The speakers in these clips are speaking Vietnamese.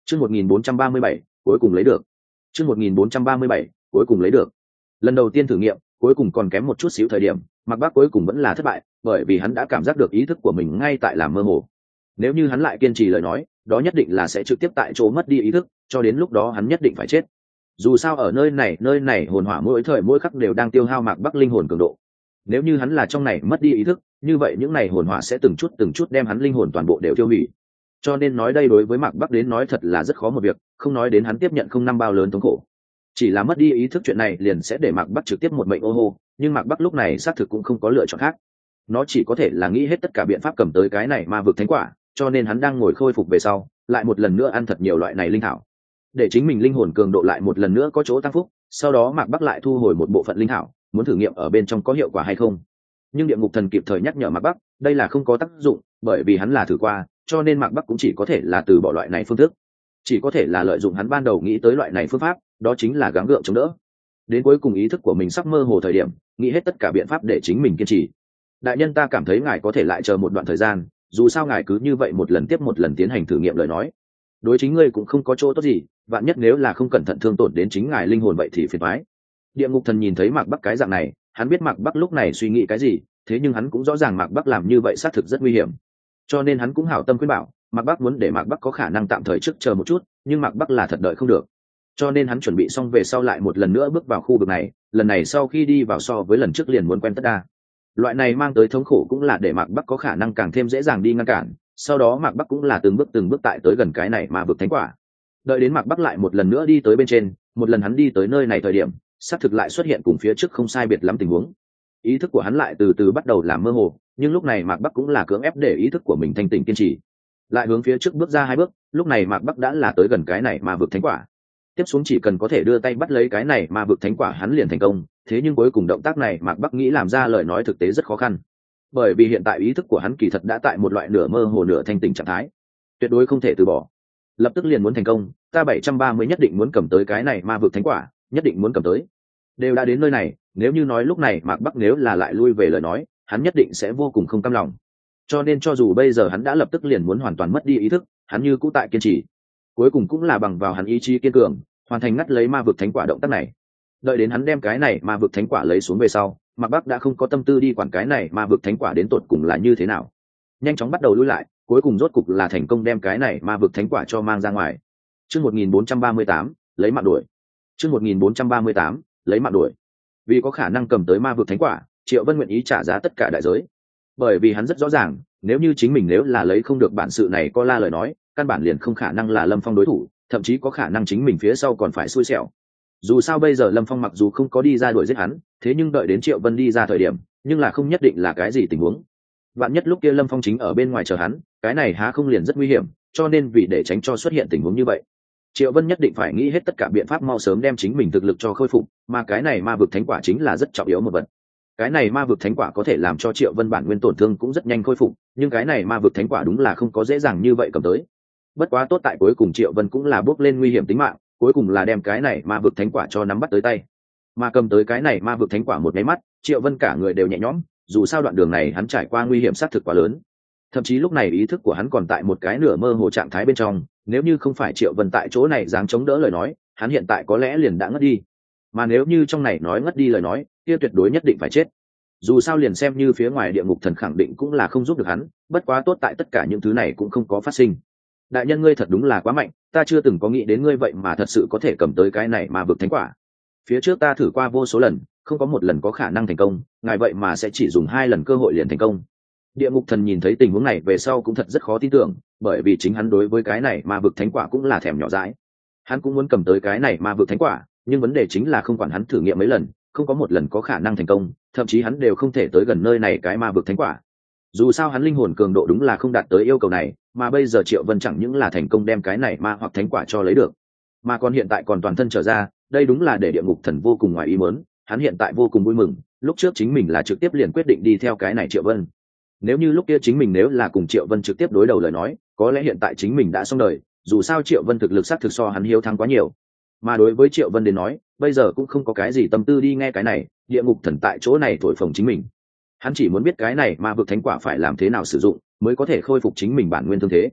Chương 1437, cuối cùng lấy được. Chương 1437, cuối cùng lấy được. Lần đầu tiên thử nghiệm, cuối cùng còn kém một chút xíu thời điểm, Mạc Bắc cuối cùng vẫn là thất bại, bởi vì hắn đã cảm giác được ý thức của mình ngay tại làm mơ hồ. Nếu như hắn lại kiên trì lời nói, đó nhất định là sẽ trực tiếp tại chỗ mất đi ý thức, cho đến lúc đó hắn nhất định phải chết. Dù sao ở nơi này hồn hỏa mỗi thời mỗi khắc đều đang tiêu hao Mạc Bắc linh hồn cường độ. Nếu như hắn là trong này mất đi ý thức, như vậy những này hồn hỏa sẽ từng chút đem hắn linh hồn toàn bộ đều tiêu hủy. Cho nên nói đây đối với Mạc Bắc đến nói thật là rất khó một việc, không nói đến hắn tiếp nhận không năm bao lớn thống khổ. Chỉ là mất đi ý thức chuyện này liền sẽ để Mạc Bắc trực tiếp một mệnh ô hô, nhưng Mạc Bắc lúc này xác thực cũng không có lựa chọn khác. Nó chỉ có thể là nghĩ hết tất cả biện pháp cầm tới cái này ma vực thánh quả, cho nên hắn đang ngồi khôi phục về sau, lại một lần nữa ăn thật nhiều loại này linh thảo, để chính mình linh hồn cường độ lại một lần nữa có chỗ tăng phúc. Sau đó Mạc Bắc lại thu hồi một bộ phận linh thảo, muốn thử nghiệm ở bên trong có hiệu quả hay không. Nhưng địa ngục thần kịp thời nhắc nhở Mạc Bắc, đây là không có tác dụng, bởi vì hắn là thử qua, cho nên Mạc Bắc cũng chỉ có thể là từ bỏ loại này phương thức, chỉ có thể là lợi dụng hắn ban đầu nghĩ tới loại này phương pháp, đó chính là gắng gượng chống đỡ. Đến cuối cùng ý thức của mình sắp mơ hồ thời điểm, nghĩ hết tất cả biện pháp để chính mình kiên trì. Đại nhân, ta cảm thấy ngài có thể lại chờ một đoạn thời gian, dù sao ngài cứ như vậy một lần tiếp một lần tiến hành thử nghiệm lời nói, đối chính ngươi cũng không có chỗ tốt gì, vạn nhất nếu là không cẩn thận thương tổn đến chính ngài linh hồn vậy thì phiền toái. Địa ngục thần nhìn thấy Mạc Bắc cái dạng này, hắn biết Mạc Bắc lúc này suy nghĩ cái gì, thế nhưng hắn cũng rõ ràng Mạc Bắc làm như vậy xác thực rất nguy hiểm, cho nên hắn cũng hảo tâm khuyên bảo Mạc Bắc, muốn để Mạc Bắc có khả năng tạm thời trước chờ một chút, nhưng Mạc Bắc là thật đợi không được, cho nên hắn chuẩn bị xong về sau lại một lần nữa bước vào khu vực này. Lần này sau khi đi vào so với lần trước liền muốn quen tất đa, loại này mang tới thống khổ cũng là để Mạc Bắc có khả năng càng thêm dễ dàng đi ngăn cản. Sau đó Mạc Bắc cũng là từng bước tại tới gần cái này mà vực thánh quả. Đợi đến Mạc Bắc lại một lần nữa đi tới bên trên, một lần hắn đi tới nơi này thời điểm, xác thực lại xuất hiện cùng phía trước không sai biệt lắm tình huống. Ý thức của hắn lại từ từ bắt đầu làm mơ hồ, nhưng lúc này Mạc Bắc cũng là cưỡng ép để ý thức của mình thanh tỉnh kiên trì, lại hướng phía trước bước ra 2 bước. Lúc này Mạc Bắc đã là tới gần cái này mà vực thánh quả, tiếp xuống chỉ cần có thể đưa tay bắt lấy cái này mà vực thánh quả hắn liền thành công. Thế nhưng cuối cùng động tác này Mạc Bắc nghĩ làm ra lời nói thực tế rất khó khăn, bởi vì hiện tại ý thức của hắn kỳ thật đã tại một loại nửa mơ hồ nửa thanh tỉnh trạng thái, tuyệt đối không thể từ bỏ, lập tức liền muốn thành công. Ta 730 nhất định muốn cầm tới cái này ma vực thánh quả, nhất định muốn cầm tới. Đều đã đến nơi này, nếu như nói lúc này Mạc Bắc nếu là lại lui về lời nói, hắn nhất định sẽ vô cùng không cam lòng. Cho nên cho dù bây giờ hắn đã lập tức liền muốn hoàn toàn mất đi ý thức, hắn như cũ tại kiên trì, cuối cùng cũng là bằng vào hắn ý chí kiên cường hoàn thành ngắt lấy ma vực thánh quả động tác này. Đợi đến hắn đem cái này ma vực thánh quả lấy xuống về sau, Mạc Bắc đã không có tâm tư đi quản cái này ma vực thánh quả đến tột cùng là như thế nào, nhanh chóng bắt đầu lui lại, cuối cùng rốt cục là thành công đem cái này ma vực thánh quả cho mang ra ngoài. Chương 1438, lấy mạng đuổi. Chương 1438, lấy mạng đuổi. Vì có khả năng cầm tới ma vực thánh quả, Triệu Vân nguyện ý trả giá tất cả đại giới, bởi vì hắn rất rõ ràng, nếu như chính mình nếu là lấy không được bản sự này có la lời nói, căn bản liền không khả năng là Lâm Phong đối thủ, thậm chí có khả năng chính mình phía sau còn phải xui xẻo. Dù sao bây giờ Lâm Phong mặc dù không có đi ra đuổi giết hắn, thế nhưng đợi đến Triệu Vân đi ra thời điểm, nhưng là không nhất định là cái gì tình huống. Vạn nhất lúc kia Lâm Phong chính ở bên ngoài chờ hắn, cái này há không liền rất nguy hiểm. Cho nên vì để tránh cho xuất hiện tình huống như vậy, Triệu Vân nhất định phải nghĩ hết tất cả biện pháp mau sớm đem chính mình thực lực cho khôi phục, mà cái này ma vực thánh quả chính là rất trọng yếu một vật. Cái này ma vực thánh quả có thể làm cho Triệu Vân bản nguyên tổn thương cũng rất nhanh khôi phục, nhưng cái này ma vực thánh quả đúng là không có dễ dàng như vậy cầm tới. Bất quá tốt tại cuối cùng Triệu Vân cũng là bước lên nguy hiểm tính mạng, cuối cùng là đem cái này ma vực thánh quả cho nắm bắt tới tay. Mà cầm tới cái này ma vực thánh quả một cái mắt, Triệu Vân cả người đều nhẹ nhõm, dù sao đoạn đường này hắn trải qua nguy hiểm xác thực quá lớn, thậm chí lúc này ý thức của hắn còn tại một cái nửa mơ hồ trạng thái bên trong. Nếu như không phải Triệu Vân tại chỗ này dáng chống đỡ lời nói, hắn hiện tại có lẽ liền đã ngất đi, mà nếu như trong này nói ngất đi lời nói, kia tuyệt đối nhất định phải chết. Dù sao liền xem như phía ngoài địa ngục thần khẳng định cũng là không giúp được hắn, bất quá tốt tại tất cả những thứ này cũng không có phát sinh. Đại nhân, ngươi thật đúng là quá mạnh, ta chưa từng có nghĩ đến ngươi vậy mà thật sự có thể cầm tới cái này mà vực thánh quả. Phía trước ta thử qua vô số lần, không có một lần có khả năng thành công, ngài vậy mà sẽ chỉ dùng 2 lần cơ hội liền thành công. Địa ngục thần nhìn thấy tình huống này về sau cũng thật rất khó tin tưởng, bởi vì chính hắn đối với cái này ma vực thánh quả cũng là thèm nhỏ dãi. Hắn cũng muốn cầm tới cái này ma vực thánh quả, nhưng vấn đề chính là không quản hắn thử nghiệm mấy lần, không có một lần có khả năng thành công, thậm chí hắn đều không thể tới gần nơi này cái ma vực thánh quả. Dù sao hắn linh hồn cường độ đúng là không đạt tới yêu cầu này, mà bây giờ Triệu Vân chẳng những là thành công đem cái này ma hoặc thánh quả cho lấy được, mà còn hiện tại còn toàn thân trở ra, đây đúng là để địa ngục thần vô cùng ngoài ý muốn. Hắn hiện tại vô cùng vui mừng, lúc trước chính mình là trực tiếp liền quyết định đi theo cái này Triệu Vân. Nếu như lúc kia chính mình nếu là cùng Triệu Vân trực tiếp đối đầu lời nói, có lẽ hiện tại chính mình đã xong đời. Dù sao Triệu Vân thực lực sát thực so hắn hiếu thắng quá nhiều, mà đối với Triệu Vân đến nói, bây giờ cũng không có cái gì tâm tư đi nghe cái này. Địa ngục thần tại chỗ này thổi phồng chính mình, hắn chỉ muốn biết cái này ma vực thánh quả phải làm thế nào sử dụng mới có thể khôi phục chính mình bản nguyên thương thế.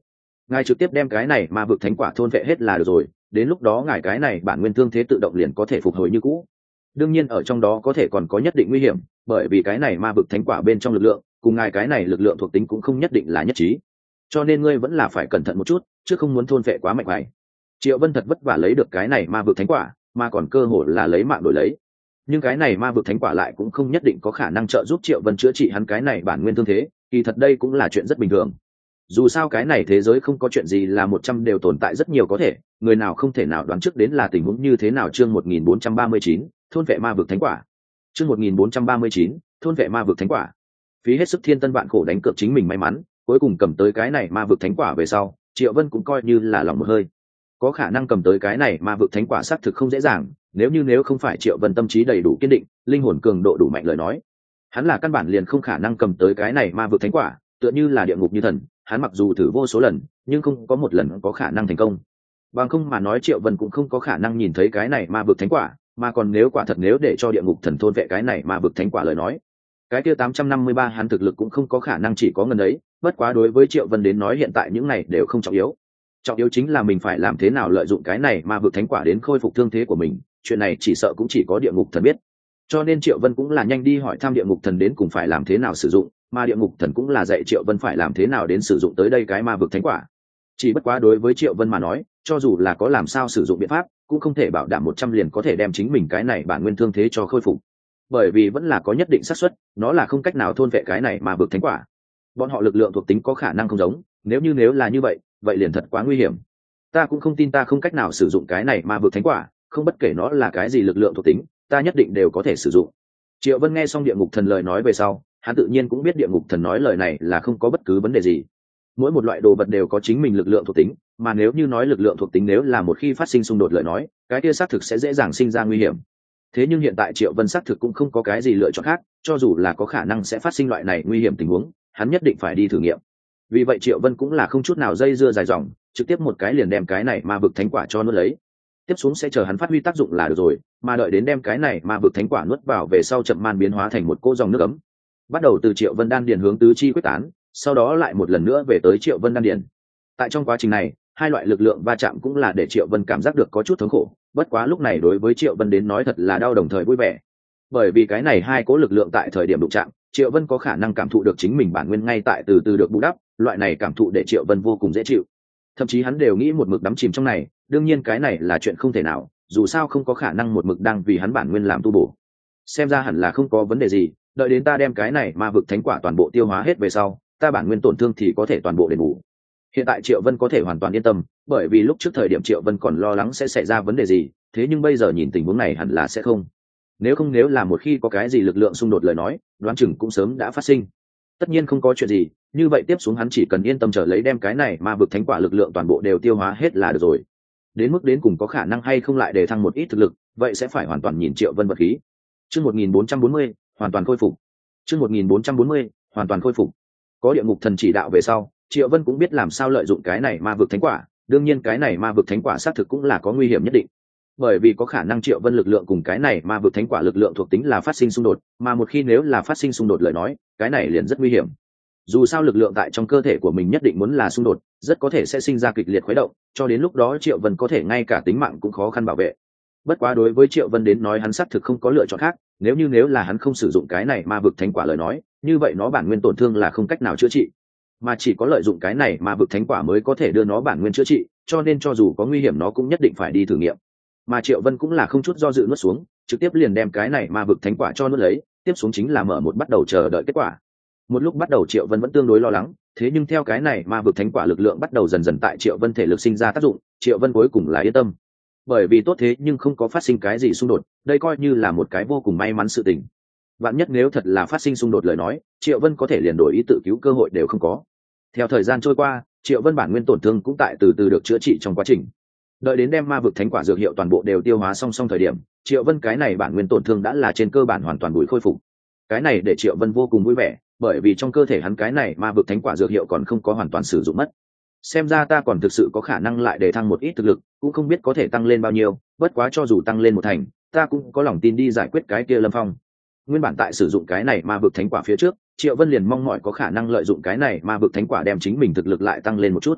ngài trực tiếp đem cái này ma vực thánh quả thôn vệ hết là được rồi, đến lúc đó ngài cái này bản nguyên thương thế tự động liền có thể phục hồi như cũ. Đương nhiên ở trong đó có thể còn có nhất định nguy hiểm, bởi vì cái này ma vực thánh quả bên trong lực lượng cùng ngài cái này lực lượng thuộc tính cũng không nhất định là nhất trí, cho nên ngươi vẫn là phải cẩn thận một chút, chứ không muốn thôn vệ quá mạnh mẽ. Triệu Vân thật vất vả lấy được cái này ma vực thánh quả, mà còn cơ hội là lấy mạng đổi lấy, nhưng cái này ma vực thánh quả lại cũng không nhất định có khả năng trợ giúp Triệu Vân chữa trị hắn cái này bản nguyên thương thế, kỳ thật đây cũng là chuyện rất bình thường. Dù sao cái này thế giới không có chuyện gì là 100 đều tồn tại rất nhiều có thể, người nào không thể nào đoán trước đến là tình huống như thế nào. Chương 1439, thôn vệ ma vực thánh quả. Chương 1439, thôn vệ ma vực thánh quả. Phí hết sức thiên tân vạn khổ đánh cược chính mình may mắn, cuối cùng cầm tới cái này ma vực thánh quả về sau, Triệu Vân cũng coi như là lòng một hơi. Có khả năng cầm tới cái này ma vực thánh quả xác thực không dễ dàng, nếu không phải Triệu Vân tâm trí đầy đủ kiên định, linh hồn cường độ đủ mạnh lời nói, hắn là căn bản liền không khả năng cầm tới cái này ma vực thánh quả, tựa như là địa ngục như thần, hắn mặc dù thử vô số lần, nhưng không có một lần có khả năng thành công. Bằng không mà nói Triệu Vân cũng không có khả năng nhìn thấy cái này ma vực thánh quả, mà còn nếu quả thật nếu để cho địa ngục thần thôn vệ cái này ma vực thánh quả lời nói, cái kia 853 hắn thực lực cũng không có khả năng chỉ có ngần ấy. Bất quá đối với Triệu Vân đến nói hiện tại những này đều không trọng yếu, trọng yếu chính là mình phải làm thế nào lợi dụng cái này ma vực thánh quả đến khôi phục thương thế của mình, chuyện này chỉ sợ cũng chỉ có địa ngục thần biết. Cho nên Triệu Vân cũng là nhanh đi hỏi thăm địa ngục thần đến cùng phải làm thế nào sử dụng, mà địa ngục thần cũng là dạy Triệu Vân phải làm thế nào đến sử dụng tới đây cái ma vực thánh quả. Chỉ bất quá đối với Triệu Vân mà nói, cho dù là có làm sao sử dụng biện pháp, cũng không thể bảo đảm 100 liền có thể đem chính mình cái này bản nguyên thương thế cho khôi phục, bởi vì vẫn là có nhất định xác suất nó là không cách nào thôn vệ cái này ma vực thánh quả. Bọn họ lực lượng thuộc tính có khả năng không giống, nếu là như vậy, vậy liền thật quá nguy hiểm. Ta cũng không tin ta không cách nào sử dụng cái này ma vực thánh quả, không bất kể nó là cái gì lực lượng thuộc tính, ta nhất định đều có thể sử dụng. Triệu Vân nghe xong địa ngục thần lời nói về sau, hắn tự nhiên cũng biết địa ngục thần nói lời này là không có bất cứ vấn đề gì. Mỗi một loại đồ vật đều có chính mình lực lượng thuộc tính, mà nếu như nói lực lượng thuộc tính nếu là một khi phát sinh xung đột lời nói, cái kia xác thực sẽ dễ dàng sinh ra nguy hiểm. Thế nhưng hiện tại Triệu Vân xác thực cũng không có cái gì lựa chọn khác, cho dù là có khả năng sẽ phát sinh loại này nguy hiểm tình huống, hắn nhất định phải đi thử nghiệm. Vì vậy Triệu Vân cũng là không chút nào dây dưa dài dòng, trực tiếp một cái liền đem cái này ma vực thánh quả cho nuốt lấy. Tiếp xuống sẽ chờ hắn phát huy tác dụng là được rồi, mà đợi đến đem cái này ma vực thánh quả nuốt vào về sau chậm man biến hóa thành một cỗ dòng nước ấm, bắt đầu từ Triệu Vân đan điền hướng tứ chi quyết tán, sau đó lại một lần nữa về tới Triệu Vân đan điền. Tại trong quá trình này, hai loại lực lượng va chạm cũng là để Triệu Vân cảm giác được có chút thống khổ, bất quá lúc này đối với Triệu Vân đến nói thật là đau đồng thời vui vẻ, bởi vì cái này hai cỗ lực lượng tại thời điểm đụng chạm, Triệu Vân có khả năng cảm thụ được chính mình bản nguyên ngay tại từ từ được bù đắp, loại này cảm thụ để Triệu Vân vô cùng dễ chịu. Thậm chí hắn đều nghĩ một mực đắm chìm trong này, đương nhiên cái này là chuyện không thể nào, dù sao không có khả năng một mực đang vì hắn bản nguyên làm tu bổ. Xem ra hẳn là không có vấn đề gì, đợi đến ta đem cái này ma vực thánh quả toàn bộ tiêu hóa hết về sau, ta bản nguyên tổn thương thì có thể toàn bộ đền bù. Hiện tại Triệu Vân có thể hoàn toàn yên tâm, bởi vì lúc trước thời điểm Triệu Vân còn lo lắng sẽ xảy ra vấn đề gì, thế nhưng bây giờ nhìn tình huống này hẳn là sẽ không. Nếu là một khi có cái gì lực lượng xung đột lời nói, đoán chừng cũng sớm đã phát sinh. Tất nhiên không có chuyện gì, như vậy tiếp xuống hắn chỉ cần yên tâm chờ lấy đem cái này ma vực thánh quả lực lượng toàn bộ đều tiêu hóa hết là được rồi. Đến mức đến cùng có khả năng hay không lại đề thăng một ít thực lực, vậy sẽ phải hoàn toàn nhìn Triệu Vân vật khí. Chương 1440, hoàn toàn khôi phục. Chương 1440, hoàn toàn khôi phục. Có địa ngục thần chỉ đạo về sau, Triệu Vân cũng biết làm sao lợi dụng cái này ma vực thánh quả, đương nhiên cái này ma vực thánh quả xác thực cũng là có nguy hiểm nhất định. Bởi vì có khả năng Triệu Vân lực lượng cùng cái này ma vực thánh quả lực lượng thuộc tính là phát sinh xung đột, mà một khi nếu là phát sinh xung đột lời nói, cái này liền rất nguy hiểm. Dù sao lực lượng tại trong cơ thể của mình nhất định muốn là xung đột, rất có thể sẽ sinh ra kịch liệt khuấy động, cho đến lúc đó Triệu Vân có thể ngay cả tính mạng cũng khó khăn bảo vệ. Bất quá đối với Triệu Vân đến nói hắn xác thực không có lựa chọn khác, nếu là hắn không sử dụng cái này ma vực thánh quả lời nói, như vậy nó bản nguyên tổn thương là không cách nào chữa trị, mà chỉ có lợi dụng cái này ma vực thánh quả mới có thể đưa nó bản nguyên chữa trị, cho nên cho dù có nguy hiểm nó cũng nhất định phải đi thử nghiệm. Mà Triệu Vân cũng là không chút do dự nuốt xuống, trực tiếp liền đem cái này ma vực thánh quả cho nuốt lấy, tiếp xuống chính là mở một bắt đầu chờ đợi kết quả. Một lúc bắt đầu Triệu Vân vẫn tương đối lo lắng, thế nhưng theo cái này ma vực thánh quả lực lượng bắt đầu dần dần tại Triệu Vân thể lực sinh ra tác dụng, Triệu Vân cuối cùng là yên tâm. Bởi vì tốt thế nhưng không có phát sinh cái gì xung đột, đây coi như là một cái vô cùng may mắn sự tình. Vạn nhất nếu thật là phát sinh xung đột lời nói, Triệu Vân có thể liền đổi ý tự cứu cơ hội đều không có. Theo thời gian trôi qua, Triệu Vân bản nguyên tổn thương cũng tại từ từ được chữa trị trong quá trình. Đợi đến đem ma vực thánh quả dược hiệu toàn bộ đều tiêu hóa song song thời điểm, Triệu Vân cái này bản nguyên tổn thương đã là trên cơ bản hoàn toàn bùi khôi phục. Cái này để Triệu Vân vô cùng vui vẻ, bởi vì trong cơ thể hắn cái này ma vực thánh quả dược hiệu còn không có hoàn toàn sử dụng mất. Xem ra ta còn thực sự có khả năng lại để thăng một ít thực lực, cũng không biết có thể tăng lên bao nhiêu, bất quá cho dù tăng lên một thành, ta cũng có lòng tin đi giải quyết cái kia Lâm Phong. Nguyên bản tại sử dụng cái này ma vực thánh quả phía trước, Triệu Vân liền mong mỏi có khả năng lợi dụng cái này ma vực thánh quả đem chính mình thực lực lại tăng lên một chút.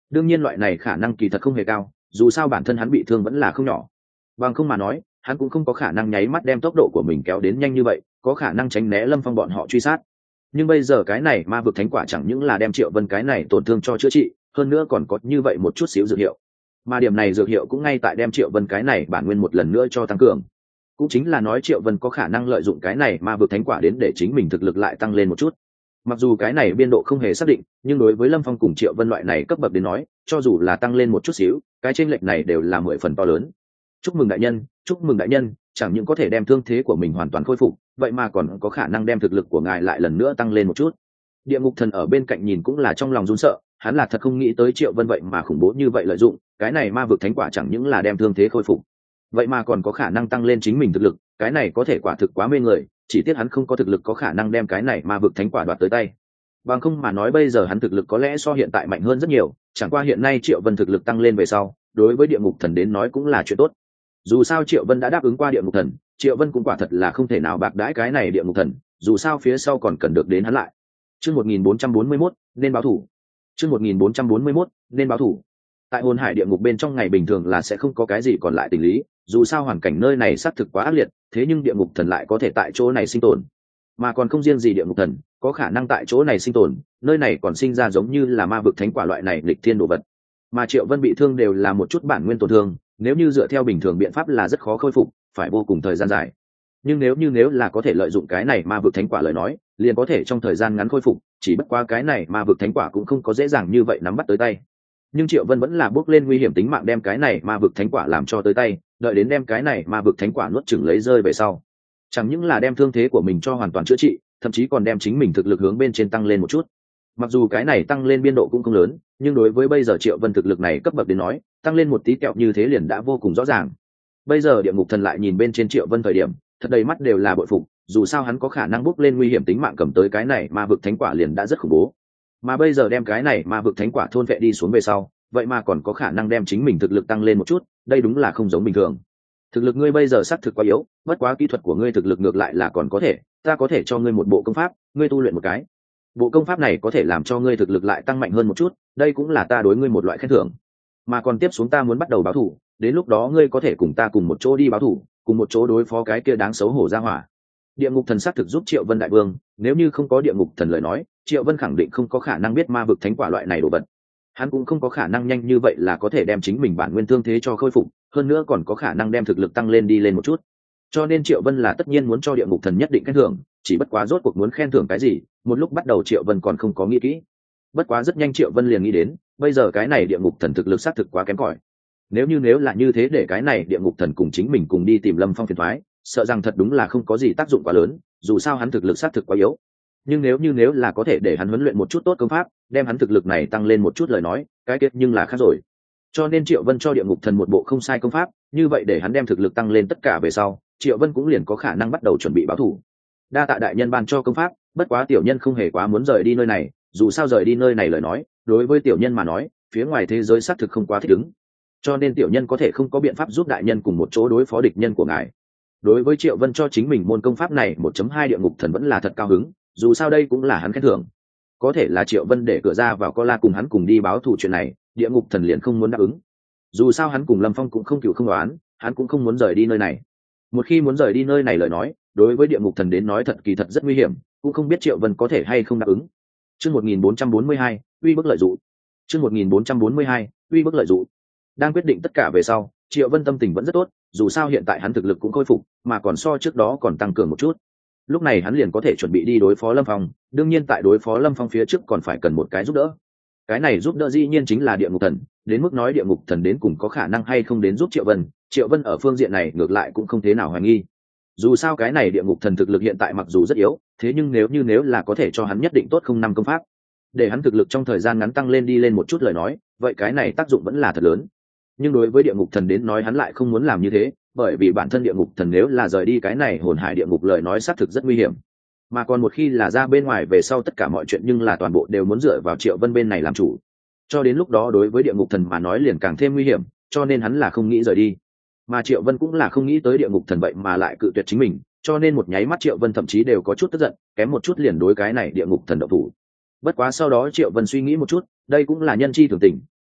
đương nhiên loại này khả năng kỳ thật không hề cao, dù sao bản thân hắn bị thương vẫn là không nhỏ. Bằng không mà nói, hắn cũng không có khả năng nháy mắt đem tốc độ của mình kéo đến nhanh như vậy, có khả năng tránh né Lâm Phong bọn họ truy sát. Nhưng bây giờ cái này ma vực thánh quả chẳng những là đem Triệu Vân cái này tổn thương cho chữa trị, hơn nữa còn có như vậy một chút xíu dược hiệu. Mà điểm này dược hiệu cũng ngay tại đem Triệu Vân cái này bản nguyên một lần nữa cho tăng cường. Cũng chính là nói Triệu Vân có khả năng lợi dụng cái này ma vực thánh quả đến để chính mình thực lực lại tăng lên một chút. Mặc dù cái này biên độ không hề xác định, nhưng đối với Lâm Phong cùng Triệu Vân loại này cấp bậc đến nói, cho dù là tăng lên một chút xíu, cái chênh lệch này đều là 10 phần to lớn. Chúc mừng đại nhân, chúc mừng đại nhân, chẳng những có thể đem thương thế của mình hoàn toàn khôi phục, vậy mà còn có khả năng đem thực lực của ngài lại lần nữa tăng lên một chút. Địa ngục thần ở bên cạnh nhìn cũng là trong lòng run sợ, hắn là thật không nghĩ tới Triệu Vân vậy mà khủng bố như vậy lợi dụng, cái này ma vực thánh quả chẳng những là đem thương thế khôi phục, vậy mà còn có khả năng tăng lên chính mình thực lực, cái này có thể quả thực quá mê người, chỉ tiếc hắn không có thực lực có khả năng đem cái này ma vực thánh quả đoạt tới tay. Bằng không mà nói bây giờ hắn thực lực có lẽ so hiện tại mạnh hơn rất nhiều, chẳng qua hiện nay Triệu Vân thực lực tăng lên về sau, đối với địa ngục thần đến nói cũng là chuyện tốt. Dù sao Triệu Vân đã đáp ứng qua địa ngục thần, Triệu Vân cũng quả thật là không thể nào bạc đãi cái này địa ngục thần, dù sao phía sau còn cần được đến hắn lại. Chương 1441, nên báo thủ. Chương 1441, nên báo thủ. Tại hồn hải địa ngục bên trong ngày bình thường là sẽ không có cái gì còn lại tình lý, dù sao hoàn cảnh nơi này xác thực quá ác liệt, thế nhưng địa ngục thần lại có thể tại chỗ này sinh tồn. Mà còn không riêng gì địa ngục thần, có khả năng tại chỗ này sinh tồn, nơi này còn sinh ra giống như là ma vực thánh quả loại này lịch thiên đồ vật. Mà Triệu Vân bị thương đều là một chút bản nguyên tổn thương, nếu như dựa theo bình thường biện pháp là rất khó khôi phục, phải vô cùng thời gian dài. Nhưng nếu là có thể lợi dụng cái này ma vực thánh quả lời nói, liền có thể trong thời gian ngắn khôi phục, chỉ bất qua cái này ma vực thánh quả cũng không có dễ dàng như vậy nắm bắt tới tay. Nhưng Triệu Vân vẫn là bước lên nguy hiểm tính mạng đem cái này ma vực thánh quả làm cho tới tay, đợi đến đem cái này ma vực thánh quả nuốt chửng lấy rơi về sau, chẳng những là đem thương thế của mình cho hoàn toàn chữa trị, thậm chí còn đem chính mình thực lực hướng bên trên tăng lên một chút. Mặc dù cái này tăng lên biên độ cũng không lớn, nhưng đối với bây giờ Triệu Vân thực lực này cấp bậc đến nói, tăng lên một tí kẹo như thế liền đã vô cùng rõ ràng. Bây giờ địa ngục thần lại nhìn bên trên Triệu Vân thời điểm, thật đầy mắt đều là bội phục, dù sao hắn có khả năng bước lên nguy hiểm tính mạng cầm tới cái này ma vực thánh quả liền đã rất khủng bố. Mà bây giờ đem cái này ma vực thánh quả thôn vệ đi xuống về sau, vậy mà còn có khả năng đem chính mình thực lực tăng lên một chút, đây đúng là không giống bình thường. Thực lực ngươi bây giờ xác thực quá yếu, bất quá kỹ thuật của ngươi thực lực ngược lại là còn có thể, ta có thể cho ngươi một bộ công pháp, ngươi tu luyện một cái. Bộ công pháp này có thể làm cho ngươi thực lực lại tăng mạnh hơn một chút, đây cũng là ta đối ngươi một loại khen thưởng. Mà còn tiếp xuống ta muốn bắt đầu báo thù, đến lúc đó ngươi có thể cùng ta cùng một chỗ đi báo thù, cùng một chỗ đối phó cái kia đáng xấu hổ ra hỏa. Địa ngục thần xác thực giúp Triệu Vân đại vương, nếu như không có địa ngục thần lời nói, Triệu Vân khẳng định không có khả năng biết ma vực thánh quả loại này đồ vật. Hắn cũng không có khả năng nhanh như vậy là có thể đem chính mình bản nguyên thương thế cho khôi phục, hơn nữa còn có khả năng đem thực lực tăng lên đi lên một chút. Cho nên Triệu Vân là tất nhiên muốn cho địa ngục thần nhất định khen thưởng, chỉ bất quá rốt cuộc muốn khen thưởng cái gì, một lúc bắt đầu Triệu Vân còn không có nghĩ kỹ. Bất quá rất nhanh Triệu Vân liền nghĩ đến, bây giờ cái này địa ngục thần thực lực xác thực quá kém cỏi. Nếu là như thế để cái này địa ngục thần cùng chính mình cùng đi tìm Lâm Phong phiền toái, sợ rằng thật đúng là không có gì tác dụng quá lớn, dù sao hắn thực lực xác thực quá yếu. Nhưng nếu là có thể để hắn huấn luyện một chút tốt công pháp, đem hắn thực lực này tăng lên một chút lời nói, cái kết nhưng là khác rồi. Cho nên Triệu Vân cho địa ngục thần một bộ không sai công pháp, như vậy để hắn đem thực lực tăng lên tất cả về sau, Triệu Vân cũng liền có khả năng bắt đầu chuẩn bị báo thù. Đa tạ đại nhân ban cho công pháp, bất quá tiểu nhân không hề quá muốn rời đi nơi này, dù sao rời đi nơi này lời nói, đối với tiểu nhân mà nói, phía ngoài thế giới xác thực không quá thích ứng. Cho nên tiểu nhân có thể không có biện pháp giúp đại nhân cùng một chỗ đối phó địch nhân của ngài. Đối với Triệu Vân cho chính mình môn công pháp này 1.2 địa ngục thần vẫn là thật cao hứng, dù sao đây cũng là hắn khen thưởng. Có thể là Triệu Vân để cửa ra vào Co La cùng hắn cùng đi báo thù chuyện này, địa ngục thần liền không muốn đáp ứng. Dù sao hắn cùng Lâm Phong cũng không cựu không đoán, hắn cũng không muốn rời đi nơi này. Một khi muốn rời đi nơi này lời nói, đối với địa ngục thần đến nói thật kỳ thật rất nguy hiểm, cũng không biết Triệu Vân có thể hay không đáp ứng. Chương 1442, uy bức lợi dụ. Chương 1442, uy bức lợi dụ. Đang quyết định tất cả về sau, Triệu Vân tâm tình vẫn rất tốt, dù sao hiện tại hắn thực lực cũng khôi phục, mà còn so trước đó còn tăng cường một chút. Lúc này hắn liền có thể chuẩn bị đi đối phó Lâm Phong, đương nhiên tại đối phó Lâm Phong phía trước còn phải cần một cái giúp đỡ. Cái này giúp đỡ dĩ nhiên chính là địa ngục thần, đến mức nói địa ngục thần đến cùng có khả năng hay không đến giúp Triệu Vân ở phương diện này ngược lại cũng không thế nào hoài nghi. Dù sao cái này địa ngục thần thực lực hiện tại mặc dù rất yếu, thế nhưng nếu là có thể cho hắn nhất định tốt không năm công pháp, để hắn thực lực trong thời gian ngắn tăng lên đi lên một chút lời nói, vậy cái này tác dụng vẫn là thật lớn. Nhưng đối với địa ngục thần đến nói hắn lại không muốn làm như thế, bởi vì bản thân địa ngục thần nếu là rời đi cái này hồn hải địa ngục lời nói xác thực rất nguy hiểm, mà còn một khi là ra bên ngoài về sau tất cả mọi chuyện nhưng là toàn bộ đều muốn dựa vào Triệu Vân bên này làm chủ, cho đến lúc đó đối với địa ngục thần mà nói liền càng thêm nguy hiểm, cho nên hắn là không nghĩ rời đi. Mà Triệu Vân cũng là không nghĩ tới địa ngục thần vậy mà lại cự tuyệt chính mình, cho nên một nháy mắt Triệu Vân thậm chí đều có chút tức giận, kém một chút liền đối cái này địa ngục thần động thủ. Bất quá sau đó Triệu Vân suy nghĩ một chút, đây cũng là nhân chi thường tình,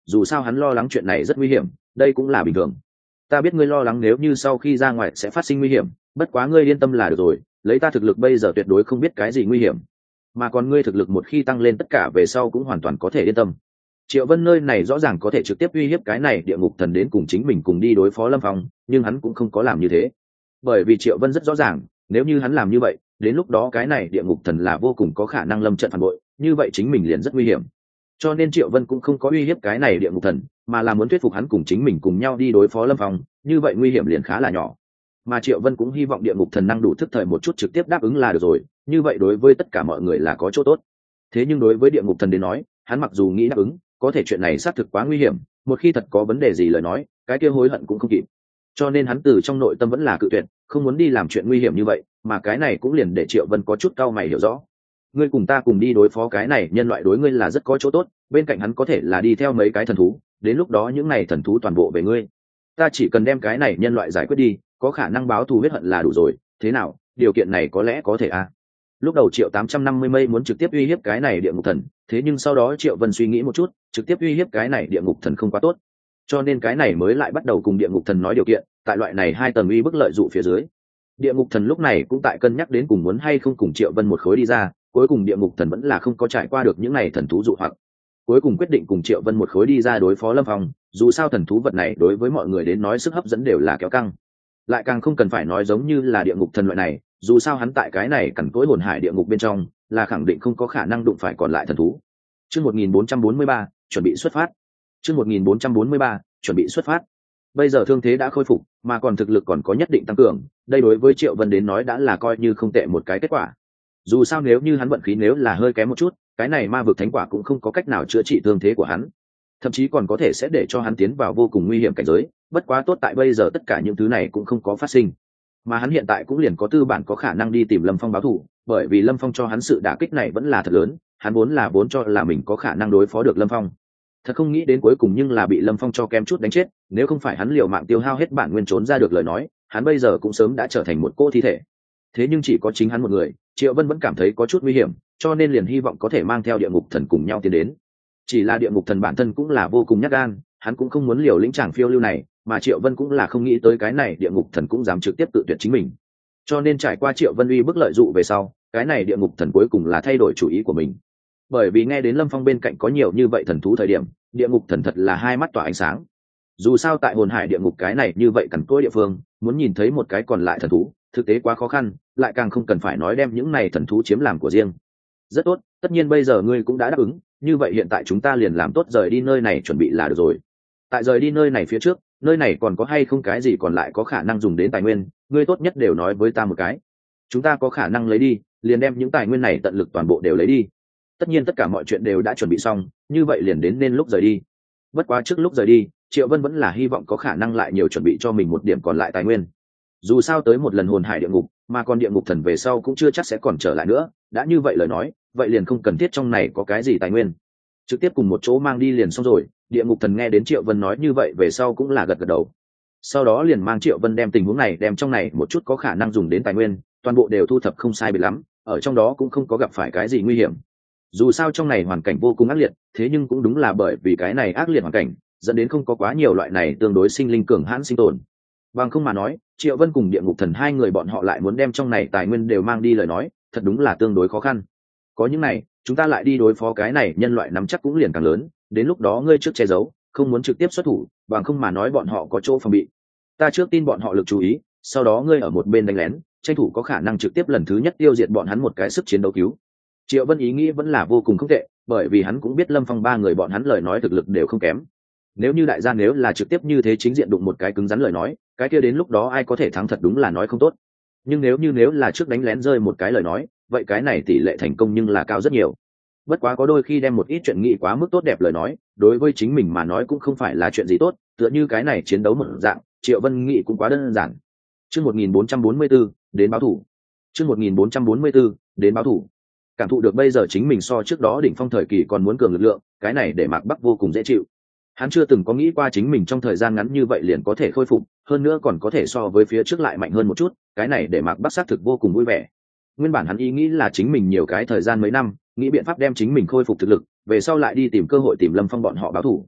dù sao hắn lo lắng chuyện này rất nguy hiểm, đây cũng là bình thường. Ta biết ngươi lo lắng nếu như sau khi ra ngoài sẽ phát sinh nguy hiểm, bất quá ngươi yên tâm là được rồi, lấy ta thực lực bây giờ tuyệt đối không biết cái gì nguy hiểm, mà còn ngươi thực lực một khi tăng lên tất cả về sau cũng hoàn toàn có thể yên tâm. Triệu Vân nơi này rõ ràng có thể trực tiếp uy hiếp cái này địa ngục thần đến cùng chính mình cùng đi đối phó Lâm Phong, nhưng hắn cũng không có làm như thế, bởi vì Triệu Vân rất rõ ràng, nếu như hắn làm như vậy, đến lúc đó cái này địa ngục thần là vô cùng có khả năng lâm trận phản bội, như vậy chính mình liền rất nguy hiểm. Cho nên Triệu Vân cũng không có uy hiếp cái này địa ngục thần, mà là muốn thuyết phục hắn cùng chính mình cùng nhau đi đối phó Lâm Phong, như vậy nguy hiểm liền khá là nhỏ. Mà Triệu Vân cũng hy vọng địa ngục thần năng đủ thức thời một chút trực tiếp đáp ứng là được rồi, như vậy đối với tất cả mọi người là có chỗ tốt. Thế nhưng đối với địa ngục thần đến nói, hắn mặc dù nghĩ đáp ứng, có thể chuyện này xác thực quá nguy hiểm, một khi thật có vấn đề gì lời nói, cái kia hối hận cũng không kịp. Cho nên hắn từ trong nội tâm vẫn là cự tuyệt, không muốn đi làm chuyện nguy hiểm như vậy, mà cái này cũng liền để Triệu Vân có chút cau mày hiểu rõ. Ngươi cùng ta cùng đi đối phó cái này nhân loại đối ngươi là rất có chỗ tốt, bên cạnh hắn có thể là đi theo mấy cái thần thú, đến lúc đó những này thần thú toàn bộ về ngươi. Ta chỉ cần đem cái này nhân loại giải quyết đi, có khả năng báo thù huyết hận là đủ rồi, thế nào, điều kiện này có lẽ có thể à? Lúc đầu Triệu 850 mây muốn trực tiếp uy hiếp cái này địa ngục thần, thế nhưng sau đó Triệu Vân suy nghĩ một chút, trực tiếp uy hiếp cái này địa ngục thần không quá tốt, cho nên cái này mới lại bắt đầu cùng địa ngục thần nói điều kiện. Tại loại này hai tầng uy bức lợi dụ phía dưới, địa ngục thần lúc này cũng tại cân nhắc đến cùng muốn hay không cùng Triệu Vân một khối đi ra. Cuối cùng địa ngục thần vẫn là không có trải qua được những này thần thú dụ hoặc, cuối cùng quyết định cùng Triệu Vân một khối đi ra đối phó Lâm Phong. Dù sao thần thú vật này đối với mọi người đến nói sức hấp dẫn đều là kéo căng, lại càng không cần phải nói giống như là địa ngục thần loại này, dù sao hắn tại cái này cằn cỗi hồn hải địa ngục bên trong là khẳng định không có khả năng đụng phải còn lại thần thú. Chương 1443, chuẩn bị xuất phát. Chương 1443, chuẩn bị xuất phát. Bây giờ thương thế đã khôi phục, mà còn thực lực còn có nhất định tăng cường, đây đối với Triệu Vân đến nói đã là coi như không tệ một cái kết quả. Dù sao nếu như hắn vận khí nếu là hơi kém một chút, cái này ma vực thánh quả cũng không có cách nào chữa trị thương thế của hắn, thậm chí còn có thể sẽ để cho hắn tiến vào vô cùng nguy hiểm cảnh giới. Bất quá tốt tại bây giờ tất cả những thứ này cũng không có phát sinh, mà hắn hiện tại cũng liền có tư bản có khả năng đi tìm Lâm Phong báo thù, bởi vì Lâm Phong cho hắn sự đả kích này vẫn là thật lớn, hắn vốn cho là mình có khả năng đối phó được Lâm Phong, thật không nghĩ đến cuối cùng nhưng là bị Lâm Phong cho kem chút đánh chết. Nếu không phải hắn liều mạng tiêu hao hết bản nguyên trốn ra được lời nói, hắn bây giờ cũng sớm đã trở thành một cô thi thể. Thế nhưng chỉ có chính hắn một người, Triệu Vân vẫn cảm thấy có chút nguy hiểm, cho nên liền hy vọng có thể mang theo địa ngục thần cùng nhau tiến đến. Chỉ là địa ngục thần bản thân cũng là vô cùng nhát gan, hắn cũng không muốn liều lĩnh chàng phiêu lưu này, mà Triệu Vân cũng là không nghĩ tới cái này địa ngục thần cũng dám trực tiếp tự tuyệt chính mình. Cho nên trải qua Triệu Vân uy bức lợi dụ về sau, cái này địa ngục thần cuối cùng là thay đổi chủ ý của mình. Bởi vì nghe đến Lâm Phong bên cạnh có nhiều như vậy thần thú thời điểm, địa ngục thần thật là hai mắt tỏa ánh sáng. Dù sao tại hồn hải địa ngục cái này như vậy cằn cỗi địa phương, muốn nhìn thấy một cái còn lại thần thú thực tế quá khó khăn, lại càng không cần phải nói đem những này thần thú chiếm làm của riêng. Rất tốt, tất nhiên bây giờ ngươi cũng đã đáp ứng, như vậy hiện tại chúng ta liền làm tốt rời đi nơi này chuẩn bị là được rồi. Tại rời đi nơi này phía trước, nơi này còn có hay không cái gì còn lại có khả năng dùng đến tài nguyên, ngươi tốt nhất đều nói với ta một cái, chúng ta có khả năng lấy đi liền đem những tài nguyên này tận lực toàn bộ đều lấy đi. Tất nhiên tất cả mọi chuyện đều đã chuẩn bị xong, như vậy liền đến nên lúc rời đi. Bất quá trước lúc rời đi, Triệu Vân vẫn là hy vọng có khả năng lại nhiều chuẩn bị cho mình một điểm còn lại tài nguyên. Dù sao tới một lần hồn hải địa ngục, mà còn địa ngục thần về sau cũng chưa chắc sẽ còn trở lại nữa, đã như vậy lời nói, vậy liền không cần thiết trong này có cái gì tài nguyên, trực tiếp cùng một chỗ mang đi liền xong rồi. Địa ngục thần nghe đến Triệu Vân nói như vậy về sau cũng là gật gật đầu, sau đó liền mang Triệu Vân đem tình huống này đem trong này một chút có khả năng dùng đến tài nguyên toàn bộ đều thu thập không sai biệt lắm, ở trong đó cũng không có gặp phải cái gì nguy hiểm. Dù sao trong này hoàn cảnh vô cùng ác liệt, thế nhưng cũng đúng là bởi vì cái này ác liệt hoàn cảnh dẫn đến không có quá nhiều loại này tương đối sinh linh cường hãn sinh tồn. Bằng không mà nói, Triệu Vân cùng địa ngục thần hai người bọn họ lại muốn đem trong này tài nguyên đều mang đi lời nói, thật đúng là tương đối khó khăn. Có những này, chúng ta lại đi đối phó cái này nhân loại nắm chắc cũng liền càng lớn, đến lúc đó ngươi trước che giấu, không muốn trực tiếp xuất thủ, bằng không mà nói bọn họ có chỗ phòng bị. Ta trước tin bọn họ lực chú ý, sau đó ngươi ở một bên đánh lén, tranh thủ có khả năng trực tiếp lần thứ nhất tiêu diệt bọn hắn một cái sức chiến đấu cứu. Triệu Vân ý nghĩ vẫn là vô cùng không tệ, bởi vì hắn cũng biết Lâm Phong ba người bọn hắn lời nói thực lực đều không kém. Nếu như đại gia nếu là trực tiếp như thế chính diện đụng một cái cứng rắn lời nói, cái kia đến lúc đó ai có thể thắng thật đúng là nói không tốt. Nhưng nếu là trước đánh lén rơi một cái lời nói, vậy cái này tỷ lệ thành công nhưng là cao rất nhiều. Bất quá có đôi khi đem một ít chuyện nghĩ quá mức tốt đẹp lời nói, đối với chính mình mà nói cũng không phải là chuyện gì tốt, tựa như cái này chiến đấu một dạng, Triệu Vân nghĩ cũng quá đơn giản. Chương 1444, đến báo thủ. Chương 1444, đến báo thủ. Cảm thụ được bây giờ chính mình so trước đó đỉnh phong thời kỳ còn muốn cường lực lượng, cái này để Mạc Bắc vô cùng dễ chịu. Hắn chưa từng có nghĩ qua chính mình trong thời gian ngắn như vậy liền có thể khôi phục, hơn nữa còn có thể so với phía trước lại mạnh hơn một chút, cái này để Mạc Bắc xác thực vô cùng vui vẻ. Nguyên bản hắn ý nghĩ là chính mình nhiều cái thời gian mấy năm, nghĩ biện pháp đem chính mình khôi phục thực lực, về sau lại đi tìm cơ hội tìm Lâm Phong bọn họ báo thù.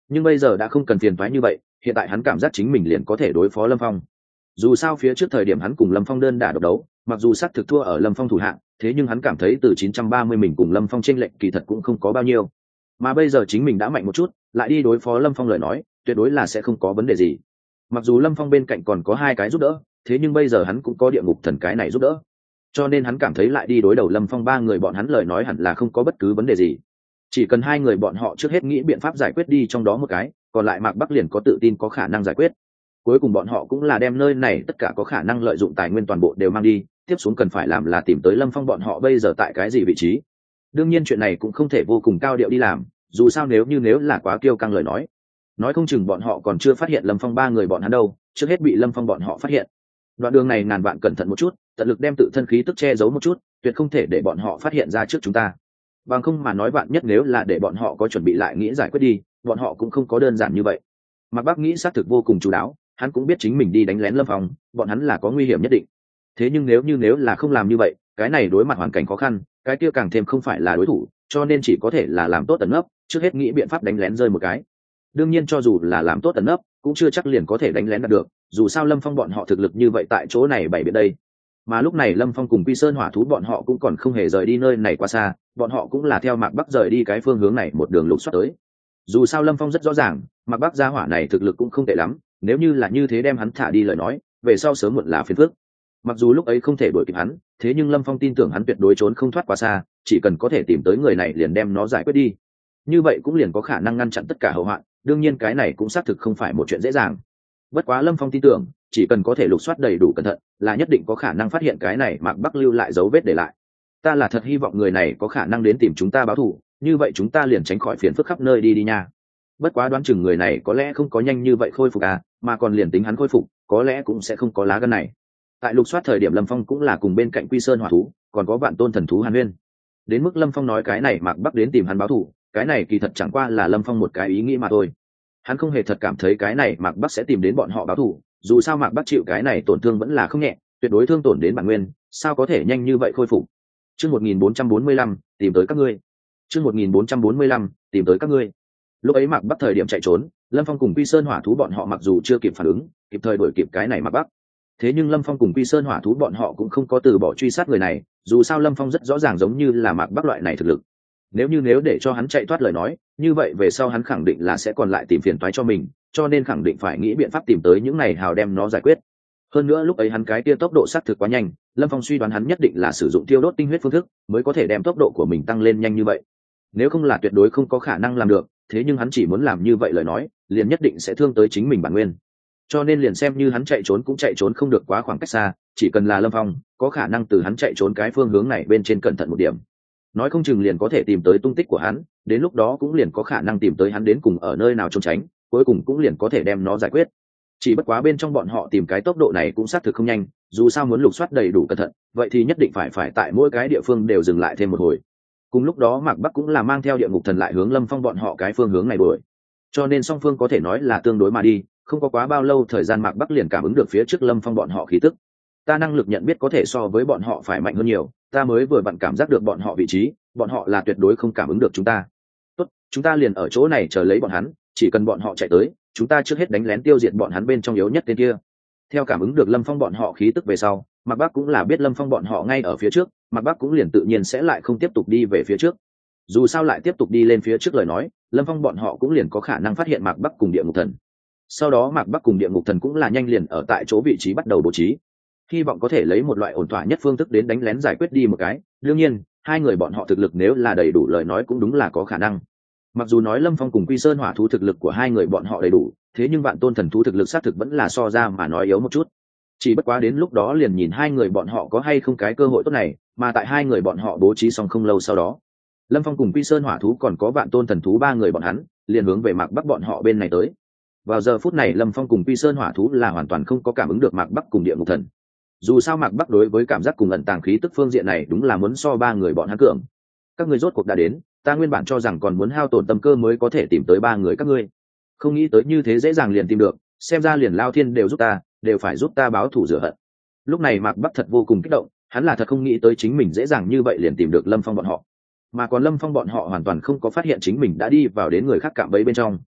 nhưng bây giờ đã không cần phiền toái như vậy, hiện tại hắn cảm giác chính mình liền có thể đối phó Lâm Phong. Dù sao phía trước thời điểm hắn cùng Lâm Phong đơn đả độc đấu, mặc dù xác thực thua ở Lâm Phong thủ hạng, thế nhưng hắn cảm thấy từ 930 mình cùng Lâm Phong chênh lệch kỳ thật cũng không có bao nhiêu. Mà bây giờ chính mình đã mạnh một chút, lại đi đối phó Lâm Phong lời nói, tuyệt đối là sẽ không có vấn đề gì. Mặc dù Lâm Phong bên cạnh còn có hai cái giúp đỡ, thế nhưng bây giờ hắn cũng có địa ngục thần cái này giúp đỡ, cho nên hắn cảm thấy lại đi đối đầu Lâm Phong ba người bọn hắn lời nói hẳn là không có bất cứ vấn đề gì. Chỉ cần hai người bọn họ trước hết nghĩ biện pháp giải quyết đi trong đó một cái, còn lại Mạc Bắc liền có tự tin có khả năng giải quyết. Cuối cùng bọn họ cũng là đem nơi này tất cả có khả năng lợi dụng tài nguyên toàn bộ đều mang đi, tiếp xuống cần phải làm là tìm tới Lâm Phong bọn họ bây giờ tại cái gì vị trí. Đương nhiên chuyện này cũng không thể vô cùng cao điệu đi làm, dù sao nếu là quá kiêu căng lời nói không chừng bọn họ còn chưa phát hiện Lâm Phong ba người bọn hắn đâu, trước hết bị Lâm Phong bọn họ phát hiện. Đoạn đường này ngàn vạn cẩn thận một chút, tận lực đem tự thân khí tức che giấu một chút, tuyệt không thể để bọn họ phát hiện ra trước chúng ta. Bằng không mà nói vạn nhất nếu là để bọn họ có chuẩn bị lại nghĩ giải quyết đi, bọn họ cũng không có đơn giản như vậy. Mạc Bắc nghĩ xác thực vô cùng chú đáo, hắn cũng biết chính mình đi đánh lén Lâm Phong, bọn hắn là có nguy hiểm nhất định. Thế nhưng nếu là không làm như vậy, cái này đối mặt hoàn cảnh khó khăn, cái kia càng thêm không phải là đối thủ, cho nên chỉ có thể là làm tốt tấn ấp, trước hết nghĩ biện pháp đánh lén rơi một cái. Đương nhiên cho dù là làm tốt tấn ấp, cũng chưa chắc liền có thể đánh lén được, dù sao Lâm Phong bọn họ thực lực như vậy tại chỗ này bày biện đây. Mà lúc này Lâm Phong cùng Quy Sơn Hỏa Thú bọn họ cũng còn không hề rời đi nơi này quá xa, bọn họ cũng là theo Mạc Bắc rời đi cái phương hướng này một đường lục soát tới. Dù sao Lâm Phong rất rõ ràng, Mạc Bắc gia hỏa này thực lực cũng không tệ lắm, nếu như là như thế đem hắn thả đi lời nói, về sau sớm muộn là phiền phức. Mặc dù lúc ấy không thể đuổi kịp hắn, thế nhưng Lâm Phong tin tưởng hắn tuyệt đối trốn không thoát quá xa, chỉ cần có thể tìm tới người này liền đem nó giải quyết đi. Như vậy cũng liền có khả năng ngăn chặn tất cả hậu hoạn, đương nhiên cái này cũng xác thực không phải một chuyện dễ dàng. Bất quá Lâm Phong tin tưởng, chỉ cần có thể lục soát đầy đủ cẩn thận, là nhất định có khả năng phát hiện cái này Mạc Bắc lưu lại dấu vết để lại. Ta là thật hy vọng người này có khả năng đến tìm chúng ta báo thù, như vậy chúng ta liền tránh khỏi phiền phức khắp nơi đi nha. Bất quá đoán chừng người này có lẽ không có nhanh như vậy khôi phục mà còn liền tính hắn khôi phục, có lẽ cũng sẽ không có lá gan này. Tại lục soát thời điểm Lâm Phong cũng là cùng bên cạnh Quy Sơn Hỏa Thú, còn có Vạn Tôn Thần Thú Hàn Nguyên. Đến mức Lâm Phong nói cái này Mạc Bắc đến tìm hắn báo thù, cái này kỳ thật chẳng qua là Lâm Phong một cái ý nghĩ mà thôi. Hắn không hề thật cảm thấy cái này Mạc Bắc sẽ tìm đến bọn họ báo thù, dù sao Mạc Bắc chịu cái này tổn thương vẫn là không nhẹ, tuyệt đối thương tổn đến bản nguyên, sao có thể nhanh như vậy khôi phục. Chương 1445, tìm tới các ngươi. Chương 1445, tìm tới các ngươi. Lúc ấy Mạc Bắc thời điểm chạy trốn, Lâm Phong cùng Quy Sơn Hỏa Thú bọn họ mặc dù chưa kịp phản ứng, kịp thời đuổi kịp cái này Mạc Bắc. Thế nhưng Lâm Phong cùng Quy Sơn Hỏa Thú bọn họ cũng không có từ bỏ truy sát người này, dù sao Lâm Phong rất rõ ràng giống như là Mạc Bắc loại này thực lực. Nếu để cho hắn chạy thoát lời nói, như vậy về sau hắn khẳng định là sẽ còn lại tìm phiền toái cho mình, cho nên khẳng định phải nghĩ biện pháp tìm tới những này hào đem nó giải quyết. Hơn nữa lúc ấy hắn cái kia tốc độ xác thực quá nhanh, Lâm Phong suy đoán hắn nhất định là sử dụng tiêu đốt tinh huyết phương thức mới có thể đem tốc độ của mình tăng lên nhanh như vậy. Nếu không là tuyệt đối không có khả năng làm được, thế nhưng hắn chỉ muốn làm như vậy lời nói, liền nhất định sẽ thương tới chính mình bản nguyên. Cho nên liền xem như hắn chạy trốn cũng chạy trốn không được quá khoảng cách xa, chỉ cần là Lâm Phong, có khả năng từ hắn chạy trốn cái phương hướng này bên trên cẩn thận một điểm, nói không chừng liền có thể tìm tới tung tích của hắn, đến lúc đó cũng liền có khả năng tìm tới hắn đến cùng ở nơi nào trốn tránh, cuối cùng cũng liền có thể đem nó giải quyết. Chỉ bất quá bên trong bọn họ tìm cái tốc độ này cũng xác thực không nhanh, dù sao muốn lục soát đầy đủ cẩn thận, vậy thì nhất định phải tại mỗi cái địa phương đều dừng lại thêm một hồi. Cùng lúc đó Mạc Bắc cũng là mang theo địa ngục thần lại hướng Lâm Phong bọn họ cái phương hướng này đuổi, cho nên song phương có thể nói là tương đối mà đi, không có quá bao lâu thời gian Mạc Bắc liền cảm ứng được phía trước Lâm Phong bọn họ khí tức. Ta năng lực nhận biết có thể so với bọn họ phải mạnh hơn nhiều, ta mới vừa vặn cảm giác được bọn họ vị trí, bọn họ là tuyệt đối không cảm ứng được chúng ta. Tốt, chúng ta liền ở chỗ này chờ lấy bọn hắn, chỉ cần bọn họ chạy tới, chúng ta trước hết đánh lén tiêu diệt bọn hắn bên trong yếu nhất tên kia. Theo cảm ứng được Lâm Phong bọn họ khí tức về sau, Mạc Bắc cũng là biết Lâm Phong bọn họ ngay ở phía trước, Mạc Bắc cũng liền tự nhiên sẽ lại không tiếp tục đi về phía trước. Dù sao lại tiếp tục đi lên phía trước lời nói, Lâm Phong bọn họ cũng liền có khả năng phát hiện Mạc Bắc cùng Địa Ngục Thần. Sau đó Mạc Bắc cùng Địa Ngục Thần cũng là nhanh liền ở tại chỗ vị trí bắt đầu bố trí, hy vọng có thể lấy một loại ổn thỏa nhất phương thức đến đánh lén giải quyết đi một cái. Đương nhiên hai người bọn họ thực lực nếu là đầy đủ lời nói cũng đúng là có khả năng. Mặc dù nói Lâm Phong cùng Quy Sơn Hỏa Thú thực lực của hai người bọn họ đầy đủ, thế nhưng Vạn Tôn Thần Thú thực lực xác thực vẫn là so ra mà nói yếu một chút. Chỉ bất quá đến lúc đó liền nhìn hai người bọn họ có hay không cái cơ hội tốt này, mà tại hai người bọn họ bố trí xong không lâu sau đó, Lâm Phong cùng Quy Sơn Hỏa Thú còn có Vạn Tôn Thần Thú ba người bọn hắn liền hướng về Mạc Bắc bọn họ bên này tới. Vào giờ phút này Lâm Phong cùng Quy Sơn Hỏa Thú là hoàn toàn không có cảm ứng được Mạc Bắc cùng Địa Ngục Thần. Dù sao Mạc Bắc đối với cảm giác cùng ẩn tàng khí tức phương diện này đúng là muốn so ba người bọn hắn cường. Các ngươi rốt cuộc đã đến, ta nguyên bản cho rằng còn muốn hao tổn tâm cơ mới có thể tìm tới ba người các ngươi, không nghĩ tới như thế dễ dàng liền tìm được, xem ra liền Lao Thiên đều giúp ta, đều phải giúp ta báo thù rửa hận. Lúc này Mạc Bắc thật vô cùng kích động, hắn là thật không nghĩ tới chính mình dễ dàng như vậy liền tìm được Lâm Phong bọn họ, mà còn Lâm Phong bọn họ hoàn toàn không có phát hiện chính mình đã đi vào đến người khác cạm bẫy bên trong.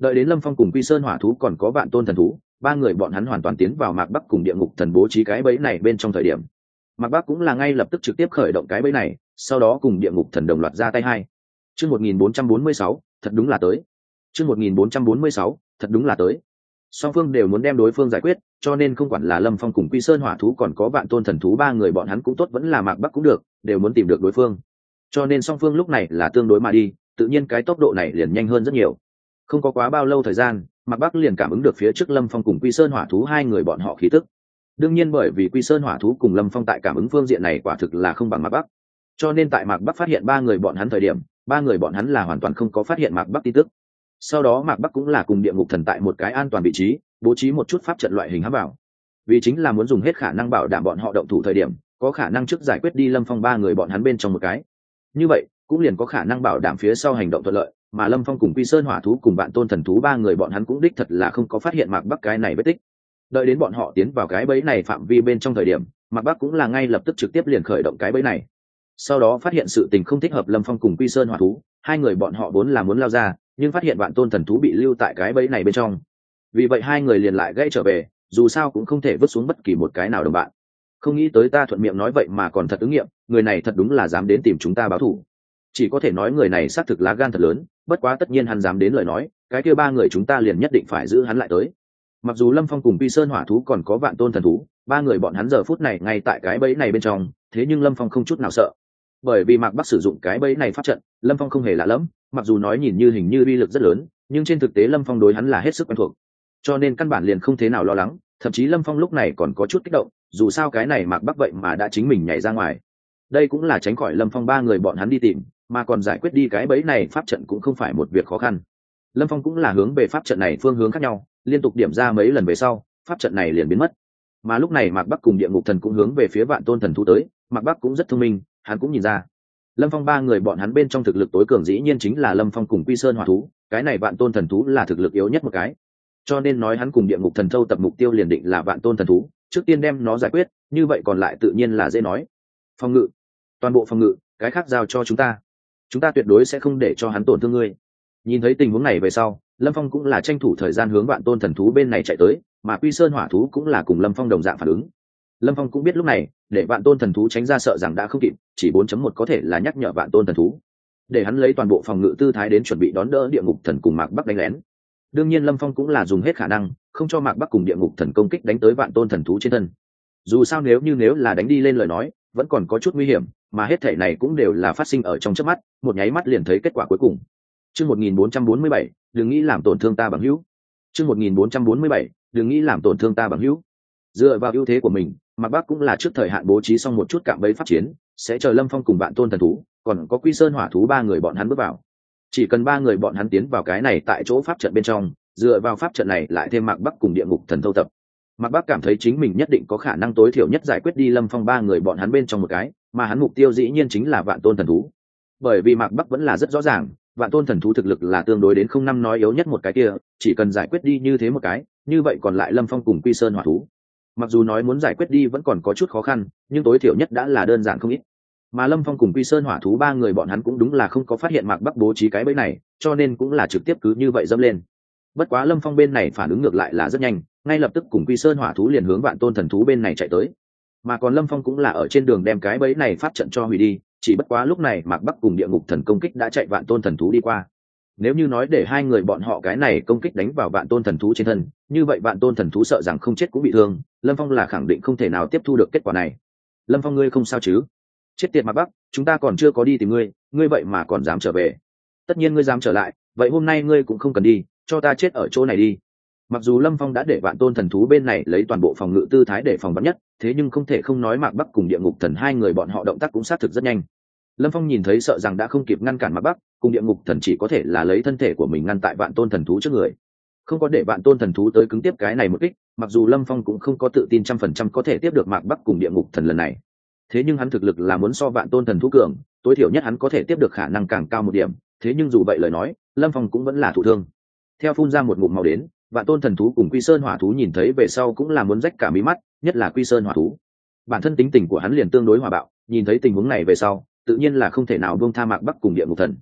Đợi đến lâm phong cùng quy sơn hỏa thú còn có vạn tôn thần thú ba người bọn hắn hoàn toàn tiến vào mạc bắc cùng địa ngục thần bố trí cái bẫy này bên trong thời điểm, mạc bắc cũng là ngay lập tức trực tiếp khởi động cái bẫy này, sau đó cùng địa ngục thần đồng loạt ra tay hai. Chương 1446, thật đúng là tới. Chương 1446, thật đúng là tới. Song phương đều muốn đem đối phương giải quyết, cho nên không quản là lâm phong cùng quy sơn hỏa thú còn có vạn tôn thần thú ba người bọn hắn cũng tốt, vẫn là mạc bắc cũng được, đều muốn tìm được đối phương. Cho nên song phương lúc này là tương đối mà đi, tự nhiên cái tốc độ này liền nhanh hơn rất nhiều. Không có quá bao lâu thời gian, mạc bắc liền cảm ứng được phía trước lâm phong cùng quy sơn hỏa thú hai người bọn họ khí tức. Đương nhiên bởi vì quy sơn hỏa thú cùng lâm phong tại cảm ứng phương diện này quả thực là không bằng mạc bắc, cho nên tại mạc bắc phát hiện ba người bọn hắn thời điểm, ba người bọn hắn là hoàn toàn không có phát hiện mạc bắc tin tức. Sau đó mạc bắc cũng là cùng địa ngục thần tại một cái an toàn vị trí bố trí một chút pháp trận loại hình hám bảo, vì chính là muốn dùng hết khả năng bảo đảm bọn họ động thủ thời điểm có khả năng trước giải quyết đi lâm phong ba người bọn hắn bên trong một cái, như vậy cũng liền có khả năng bảo đảm phía sau hành động thuận lợi. Mà lâm phong cùng quy sơn hỏa thú cùng vạn tôn thần thú ba người bọn hắn cũng đích thật là không có phát hiện mạc bắc cái này vết tích. Đợi đến bọn họ tiến vào cái bẫy này phạm vi bên trong thời điểm, mạc bắc cũng là ngay lập tức trực tiếp liền khởi động cái bẫy này. Sau đó phát hiện sự tình không thích hợp lâm phong cùng quy sơn hỏa thú hai người bọn họ vốn là muốn lao ra, nhưng phát hiện vạn tôn thần thú bị lưu tại cái bẫy này bên trong, vì vậy hai người liền lại gãy trở về, dù sao cũng không thể vứt xuống bất kỳ một cái nào đồng bạn. Không nghĩ tới ta thuận miệng nói vậy mà còn thật ứng nghiệm, người này thật đúng là dám đến tìm chúng ta báo thù. Chỉ có thể nói người này xác thực lá gan thật lớn, bất quá tất nhiên hắn dám đến lời nói, cái kia ba người chúng ta liền nhất định phải giữ hắn lại tới. Mặc dù lâm phong cùng quy sơn hỏa thú còn có vạn tôn thần thú ba người bọn hắn giờ phút này ngay tại cái bẫy này bên trong, thế nhưng lâm phong không chút nào sợ, bởi vì mạc bắc sử dụng cái bẫy này pháp trận lâm phong không hề lạ lẫm. Mặc dù nói nhìn như hình như uy lực rất lớn, nhưng trên thực tế lâm phong đối hắn là hết sức quen thuộc, cho nên căn bản liền không thế nào lo lắng. Thậm chí lâm phong lúc này còn có chút kích động, dù sao cái này mạc bắc vậy mà đã chính mình nhảy ra ngoài, đây cũng là tránh khỏi lâm phong ba người bọn hắn đi tìm, mà còn giải quyết đi cái bẫy này pháp trận cũng không phải một việc khó khăn. Lâm phong cũng là hướng về pháp trận này phương hướng khác nhau, liên tục điểm ra mấy lần về sau pháp trận này liền biến mất. Mà lúc này mạc bắc cùng địa ngục thần cũng hướng về phía vạn tôn thần thú tới. Mạc bắc cũng rất thông minh, hắn cũng nhìn ra lâm phong ba người bọn hắn bên trong thực lực tối cường dĩ nhiên chính là lâm phong cùng quy sơn hỏa thú, cái này vạn tôn thần thú là thực lực yếu nhất một cái, cho nên nói hắn cùng địa ngục thần thâu tập mục tiêu liền định là vạn tôn thần thú, trước tiên đem nó giải quyết, như vậy còn lại tự nhiên là dễ nói. Phòng ngự, toàn bộ phòng ngự, cái khác giao cho chúng ta tuyệt đối sẽ không để cho hắn tổn thương ngươi. Nhìn thấy tình huống này về sau lâm phong cũng là tranh thủ thời gian hướng vạn tôn thần thú bên này chạy tới, mà quy sơn hỏa thú cũng là cùng lâm phong đồng dạng phản ứng. Lâm phong cũng biết lúc này để vạn tôn thần thú tránh ra sợ rằng đã không kịp, chỉ 4.1 có thể là nhắc nhở vạn tôn thần thú để hắn lấy toàn bộ phòng ngự tư thái đến chuẩn bị đón đỡ địa ngục thần cùng mạc bắc đánh lén. Đương nhiên lâm phong cũng là dùng hết khả năng không cho mạc bắc cùng địa ngục thần công kích đánh tới vạn tôn thần thú trên thân, dù sao nếu là đánh đi lên lời nói vẫn còn có chút nguy hiểm, mà hết thể này cũng đều là phát sinh ở trong chớp mắt, một nháy mắt liền thấy kết quả cuối cùng. Chương 1447, đừng nghĩ làm tổn thương ta bằng hữu. Chương 1447, đừng nghĩ làm tổn thương ta bằng hữu. Dựa vào ưu thế của mình, mạc bắc cũng là trước thời hạn bố trí xong một chút cạm bẫy pháp chiến, sẽ chờ lâm phong cùng vạn tôn thần thú còn có quy sơn hỏa thú ba người bọn hắn bước vào. Chỉ cần ba người bọn hắn tiến vào cái này tại chỗ pháp trận bên trong, dựa vào pháp trận này lại thêm mạc bắc cùng địa ngục thần thâu tập, mạc bắc cảm thấy chính mình nhất định có khả năng tối thiểu nhất giải quyết đi lâm phong ba người bọn hắn bên trong một cái, mà hắn mục tiêu dĩ nhiên chính là vạn tôn thần thú. Bởi vì mạc bắc vẫn là rất rõ ràng vạn tôn thần thú thực lực là tương đối đến không năm nói yếu nhất một cái kia, chỉ cần giải quyết đi như thế một cái, như vậy còn lại lâm phong cùng quy sơn hỏa thú mặc dù nói muốn giải quyết đi vẫn còn có chút khó khăn, nhưng tối thiểu nhất đã là đơn giản không ít. Mà lâm phong cùng quy sơn hỏa thú ba người bọn hắn cũng đúng là không có phát hiện mạc bắc bố trí cái bẫy này, cho nên cũng là trực tiếp cứ như vậy dẫm lên. Bất quá lâm phong bên này phản ứng ngược lại là rất nhanh, ngay lập tức cùng quy sơn hỏa thú liền hướng vạn tôn thần thú bên này chạy tới. Mà còn lâm phong cũng là ở trên đường đem cái bẫy này pháp trận cho hủy đi, chỉ bất quá lúc này mạc bắc cùng địa ngục thần công kích đã chạy vạn tôn thần thú đi qua. Nếu như nói để hai người bọn họ cái này công kích đánh vào vạn tôn thần thú trên thân, như vậy vạn tôn thần thú sợ rằng không chết cũng bị thương, lâm phong là khẳng định không thể nào tiếp thu được kết quả này. Lâm phong ngươi không sao chứ? Chết tiệt mạc bắc, chúng ta còn chưa có đi tìm ngươi, ngươi vậy mà còn dám trở về. Tất nhiên ngươi dám trở lại, vậy hôm nay ngươi cũng không cần đi, cho ta chết ở chỗ này đi. Mặc dù lâm phong đã để vạn tôn thần thú bên này lấy toàn bộ phòng ngự tư thái để phòng bắn nhất, thế nhưng không thể không nói mạc bắc cùng địa ngục thần hai người bọn họ động tác cũng xác thực rất nhanh. Lâm phong nhìn thấy sợ rằng đã không kịp ngăn cản mạc bắc, cùng địa ngục thần chỉ có thể là lấy thân thể của mình ngăn tại vạn tôn thần thú trước người, không có để vạn tôn thần thú tới cứng tiếp cái này một kích. Mặc dù lâm phong cũng không có tự tin 100% có thể tiếp được mạc bắc cùng địa ngục thần lần này, thế nhưng hắn thực lực là muốn so vạn tôn thần thú cường, tối thiểu nhất hắn có thể tiếp được khả năng càng cao một điểm. Thế nhưng dù vậy lời nói, lâm phong cũng vẫn là thụ thương. Theo phun ra một ngụm màu đến, vạn tôn thần thú cùng quy sơn hỏa thú nhìn thấy về sau cũng là muốn rách cả mí mắt, nhất là quy sơn hỏa thú, bản thân tính tình của hắn liền tương đối hòa bạo, nhìn thấy tình huống này về sau tự nhiên là không thể nào buông tha mạc bắc cùng địa ngục thần.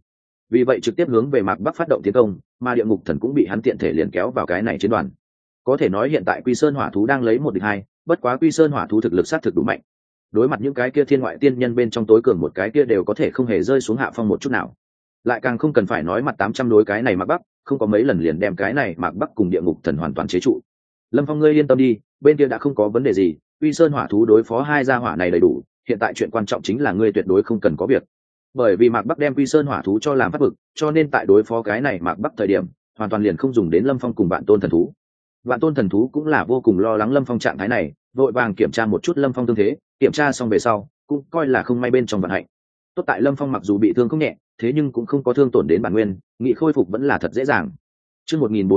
vì vậy trực tiếp hướng về mạc bắc phát động tiến công, mà địa ngục thần cũng bị hắn tiện thể liền kéo vào cái này chiến đoàn. Có thể nói hiện tại Quy Sơn Hỏa Thú đang lấy 1 địch 2, bất quá Quy Sơn Hỏa Thú thực lực sát thực đủ mạnh. Đối mặt những cái kia thiên ngoại tiên nhân bên trong tối cường một cái kia đều có thể không hề rơi xuống hạ phong một chút nào. Lại càng không cần phải nói mặt 800 đối cái này Mạc Bắc, không có mấy lần liền đem cái này Mạc Bắc cùng địa ngục thần hoàn toàn chế trụ. Lâm Phong ngươi yên tâm đi, bên kia đã không có vấn đề gì, Quy Sơn Hỏa Thú đối phó hai gia hỏa này đầy đủ, hiện tại chuyện quan trọng chính là ngươi tuyệt đối không cần có việc. Bởi vì Mạc Bắc đem Quy Sơn Hỏa Thú cho làm pháp vực, cho nên tại đối phó cái này Mạc Bắc thời điểm, hoàn toàn liền không dùng đến Lâm Phong cùng Vạn Tôn thần thú. Vạn Tôn thần thú cũng là vô cùng lo lắng Lâm Phong trạng thái này, vội vàng kiểm tra một chút Lâm Phong thương thế, kiểm tra xong về sau, cũng coi là không may bên trong vận hạnh. Tốt tại Lâm Phong mặc dù bị thương không nhẹ, thế nhưng cũng không có thương tổn đến bản nguyên, nghị khôi phục vẫn là thật dễ dàng. Chương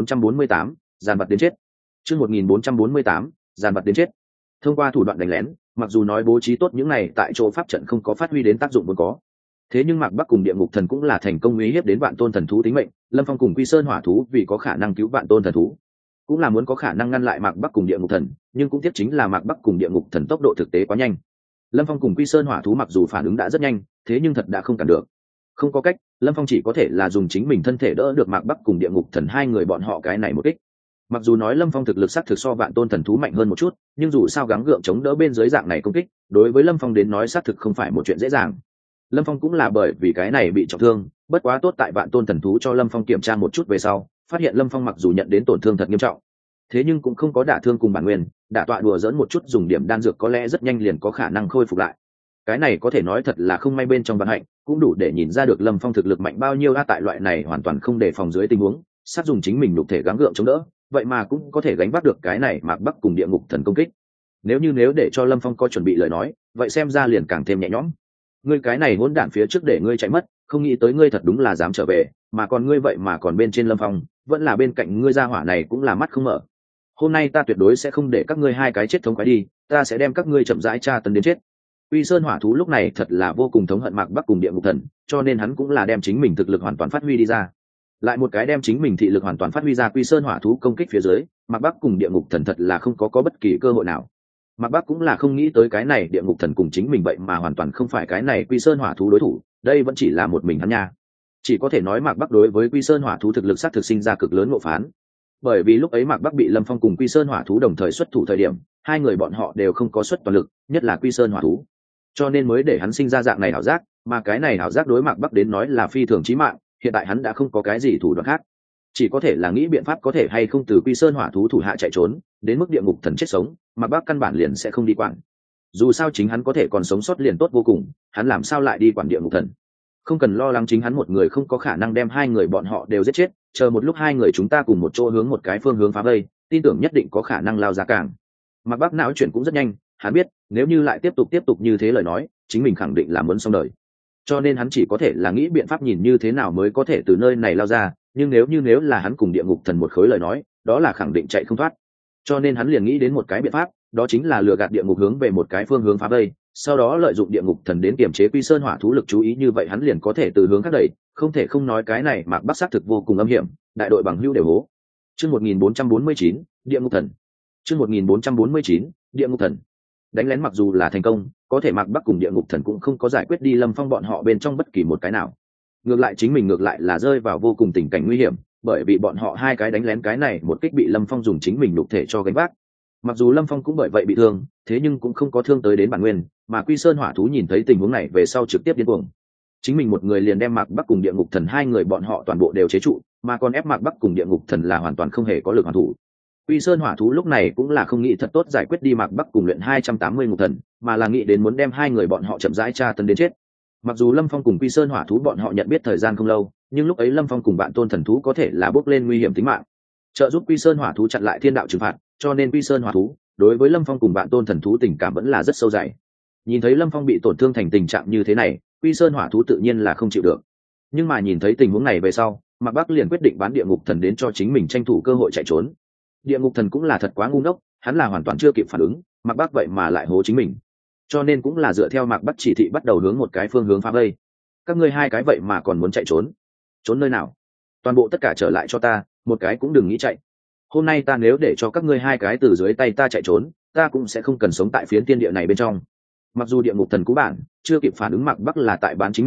1448, giàn vật đến chết. Chương 1448, giàn vật đến chết. Thông qua thủ đoạn đánh lén, mặc dù nói bố trí tốt những này tại chỗ pháp trận không có phát huy đến tác dụng vốn có. Thế nhưng Mạc Bắc cùng địa ngục thần cũng là thành công uy hiếp đến Vạn Tôn thần thú tính mệnh, Lâm Phong cùng Quy Sơn Hỏa Thú vì có khả năng cứu Vạn Tôn thần thú, cũng là muốn có khả năng ngăn lại Mạc Bắc cùng địa ngục thần, nhưng cũng tiếc chính là Mạc Bắc cùng địa ngục thần tốc độ thực tế quá nhanh. Lâm Phong cùng Quy Sơn Hỏa Thú mặc dù phản ứng đã rất nhanh, thế nhưng thật đã không cản được. Không có cách, Lâm Phong chỉ có thể là dùng chính mình thân thể đỡ được Mạc Bắc cùng địa ngục thần hai người bọn họ cái này một kích. Mặc dù nói Lâm Phong thực lực xác thực so Vạn Tôn thần thú mạnh hơn một chút, nhưng dù sao gắng gượng chống đỡ bên dưới dạng này công kích, đối với Lâm Phong đến nói xác thực không phải một chuyện dễ dàng. Lâm Phong cũng là bởi vì cái này bị trọng thương, bất quá tốt tại Vạn Tôn thần thú cho Lâm Phong kiểm tra một chút về sau, phát hiện Lâm Phong mặc dù nhận đến tổn thương thật nghiêm trọng, thế nhưng cũng không có đả thương cùng bản nguyên, đả tọa đùa dỡn một chút dùng điểm đan dược có lẽ rất nhanh liền có khả năng khôi phục lại. Cái này có thể nói thật là không may bên trong vận hạnh, cũng đủ để nhìn ra được Lâm Phong thực lực mạnh bao nhiêu tại loại này hoàn toàn không đề phòng dưới tình huống, sát dùng chính mình nhục thể gắng gượng chống đỡ, vậy mà cũng có thể gánh vác được cái này Mạc Bắc cùng địa ngục thần công kích. Nếu để cho Lâm Phong có chuẩn bị lời nói, vậy xem ra liền càng thêm nhẹ nhõm. Ngươi cái này hỗn đản phía trước để ngươi chạy mất, không nghĩ tới ngươi thật đúng là dám trở về, mà còn ngươi vậy mà còn bên trên Lâm Phong, vẫn là bên cạnh ngươi gia hỏa này cũng là mắt không mở. Hôm nay ta tuyệt đối sẽ không để các ngươi hai cái chết thống khoái đi, ta sẽ đem các ngươi chậm rãi tra tấn đến chết. Quy Sơn Hỏa Thú lúc này thật là vô cùng thống hận Mạc Bắc cùng địa ngục thần, cho nên hắn cũng là đem chính mình thực lực hoàn toàn phát huy đi ra. Lại một cái đem chính mình thị lực hoàn toàn phát huy ra Quy Sơn Hỏa Thú công kích phía dưới, Mạc Bắc cùng địa ngục thần thật là không có bất kỳ cơ hội nào. Mạc Bắc cũng là không nghĩ tới cái này địa ngục thần cùng chính mình vậy mà hoàn toàn không phải cái này Quy Sơn Hỏa Thú đối thủ, đây vẫn chỉ là một mình hắn nha. Chỉ có thể nói Mạc Bắc đối với Quy Sơn Hỏa Thú thực lực sát thực sinh ra cực lớn ngộ phán. Bởi vì lúc ấy Mạc Bắc bị Lâm Phong cùng Quy Sơn Hỏa Thú đồng thời xuất thủ thời điểm, hai người bọn họ đều không có xuất toàn lực, nhất là Quy Sơn Hỏa Thú, cho nên mới để hắn sinh ra dạng này ảo giác, mà cái này ảo giác đối Mạc Bắc đến nói là phi thường chí mạng. Hiện tại hắn đã không có cái gì thủ đoạn khác, chỉ có thể là nghĩ biện pháp có thể hay không từ Quy Sơn Hỏa Thú thủ hạ chạy trốn, đến mức địa ngục thần chết sống, Mạc Bắc căn bản liền sẽ không đi quản. Dù sao chính hắn có thể còn sống sót liền tốt vô cùng, hắn làm sao lại đi quản địa ngục thần? Không cần lo lắng, chính hắn một người không có khả năng đem hai người bọn họ đều giết chết, chờ một lúc hai người chúng ta cùng một chỗ hướng một cái phương hướng phá vây, tin tưởng nhất định có khả năng lao ra càng. Mạc Bắc não chuyển cũng rất nhanh, hắn biết nếu như lại tiếp tục như thế lời nói, chính mình khẳng định là muốn xong đời. Cho nên hắn chỉ có thể là nghĩ biện pháp nhìn như thế nào mới có thể từ nơi này lao ra, nhưng nếu là hắn cùng địa ngục thần một khối lời nói, đó là khẳng định chạy không thoát. Cho nên hắn liền nghĩ đến một cái biện pháp, đó chính là lừa gạt địa ngục hướng về một cái phương hướng phá vây, sau đó lợi dụng địa ngục thần đến kiềm chế Quy Sơn Hỏa Thú lực chú ý, như vậy hắn liền có thể từ hướng khác đẩy. Không thể không nói cái này Mạc Bắc xác thực vô cùng âm hiểm, đại đội bằng hữu đều hố. Chương 1449, địa ngục thần. Chương 1449, địa ngục thần. Đánh lén mặc dù là thành công, có thể Mạc Bắc cùng địa ngục thần cũng không có giải quyết đi Lâm Phong bọn họ bên trong bất kỳ một cái nào. Ngược lại chính mình ngược lại là rơi vào vô cùng tình cảnh nguy hiểm, bởi vì bọn họ hai cái đánh lén cái này một kích bị Lâm Phong dùng chính mình nhục thể cho gánh vác. Mặc dù Lâm Phong cũng bởi vậy bị thương, thế nhưng cũng không có thương tới đến bản nguyên, mà Quy Sơn Hỏa Thú nhìn thấy tình huống này về sau trực tiếp điên cuồng. Chính mình một người liền đem Mạc Bắc cùng địa ngục thần hai người bọn họ toàn bộ đều chế trụ, mà còn ép Mạc Bắc cùng địa ngục thần là hoàn toàn không hề có lực hoàn thủ. Quy Sơn Hỏa Thú lúc này cũng là không nghĩ thật tốt giải quyết đi Mạc Bắc cùng luyện 280 ngục thần, mà là nghĩ đến muốn đem hai người bọn họ chậm rãi tra tấn đến chết. Mặc dù Lâm Phong cùng Quy Sơn Hỏa Thú bọn họ nhận biết thời gian không lâu, nhưng lúc ấy Lâm Phong cùng Vạn Tôn thần thú có thể là bước lên nguy hiểm tính mạng, trợ giúp Quy Sơn Hỏa Thú chặn lại thiên đạo trừng phạt, cho nên Quy Sơn Hỏa Thú đối với Lâm Phong cùng Vạn Tôn thần thú tình cảm vẫn là rất sâu dày. Nhìn thấy Lâm Phong bị tổn thương thành tình trạng như thế này, Quy Sơn Hỏa Thú tự nhiên là không chịu được. Nhưng mà nhìn thấy tình huống này về sau, Mạc Bắc liền quyết định bán địa ngục thần đến cho chính mình tranh thủ cơ hội chạy trốn. Địa ngục thần cũng là thật quá ngu ngốc, hắn là hoàn toàn chưa kịp phản ứng, Mạc Bắc vậy mà lại hố chính mình, cho nên cũng là dựa theo Mạc Bắc chỉ thị bắt đầu hướng một cái phương hướng phá vây. Các ngươi hai cái vậy mà còn muốn chạy trốn? Trốn nơi nào? Toàn bộ tất cả trở lại cho ta, một cái cũng đừng nghĩ chạy. Hôm nay ta nếu để cho các ngươi hai cái từ dưới tay ta chạy trốn, ta cũng sẽ không cần sống tại phiến tiên địa này bên trong. Mặc dù địa ngục thần cú bản chưa kịp phản ứng Mạc Bắc là tại bán chính mình,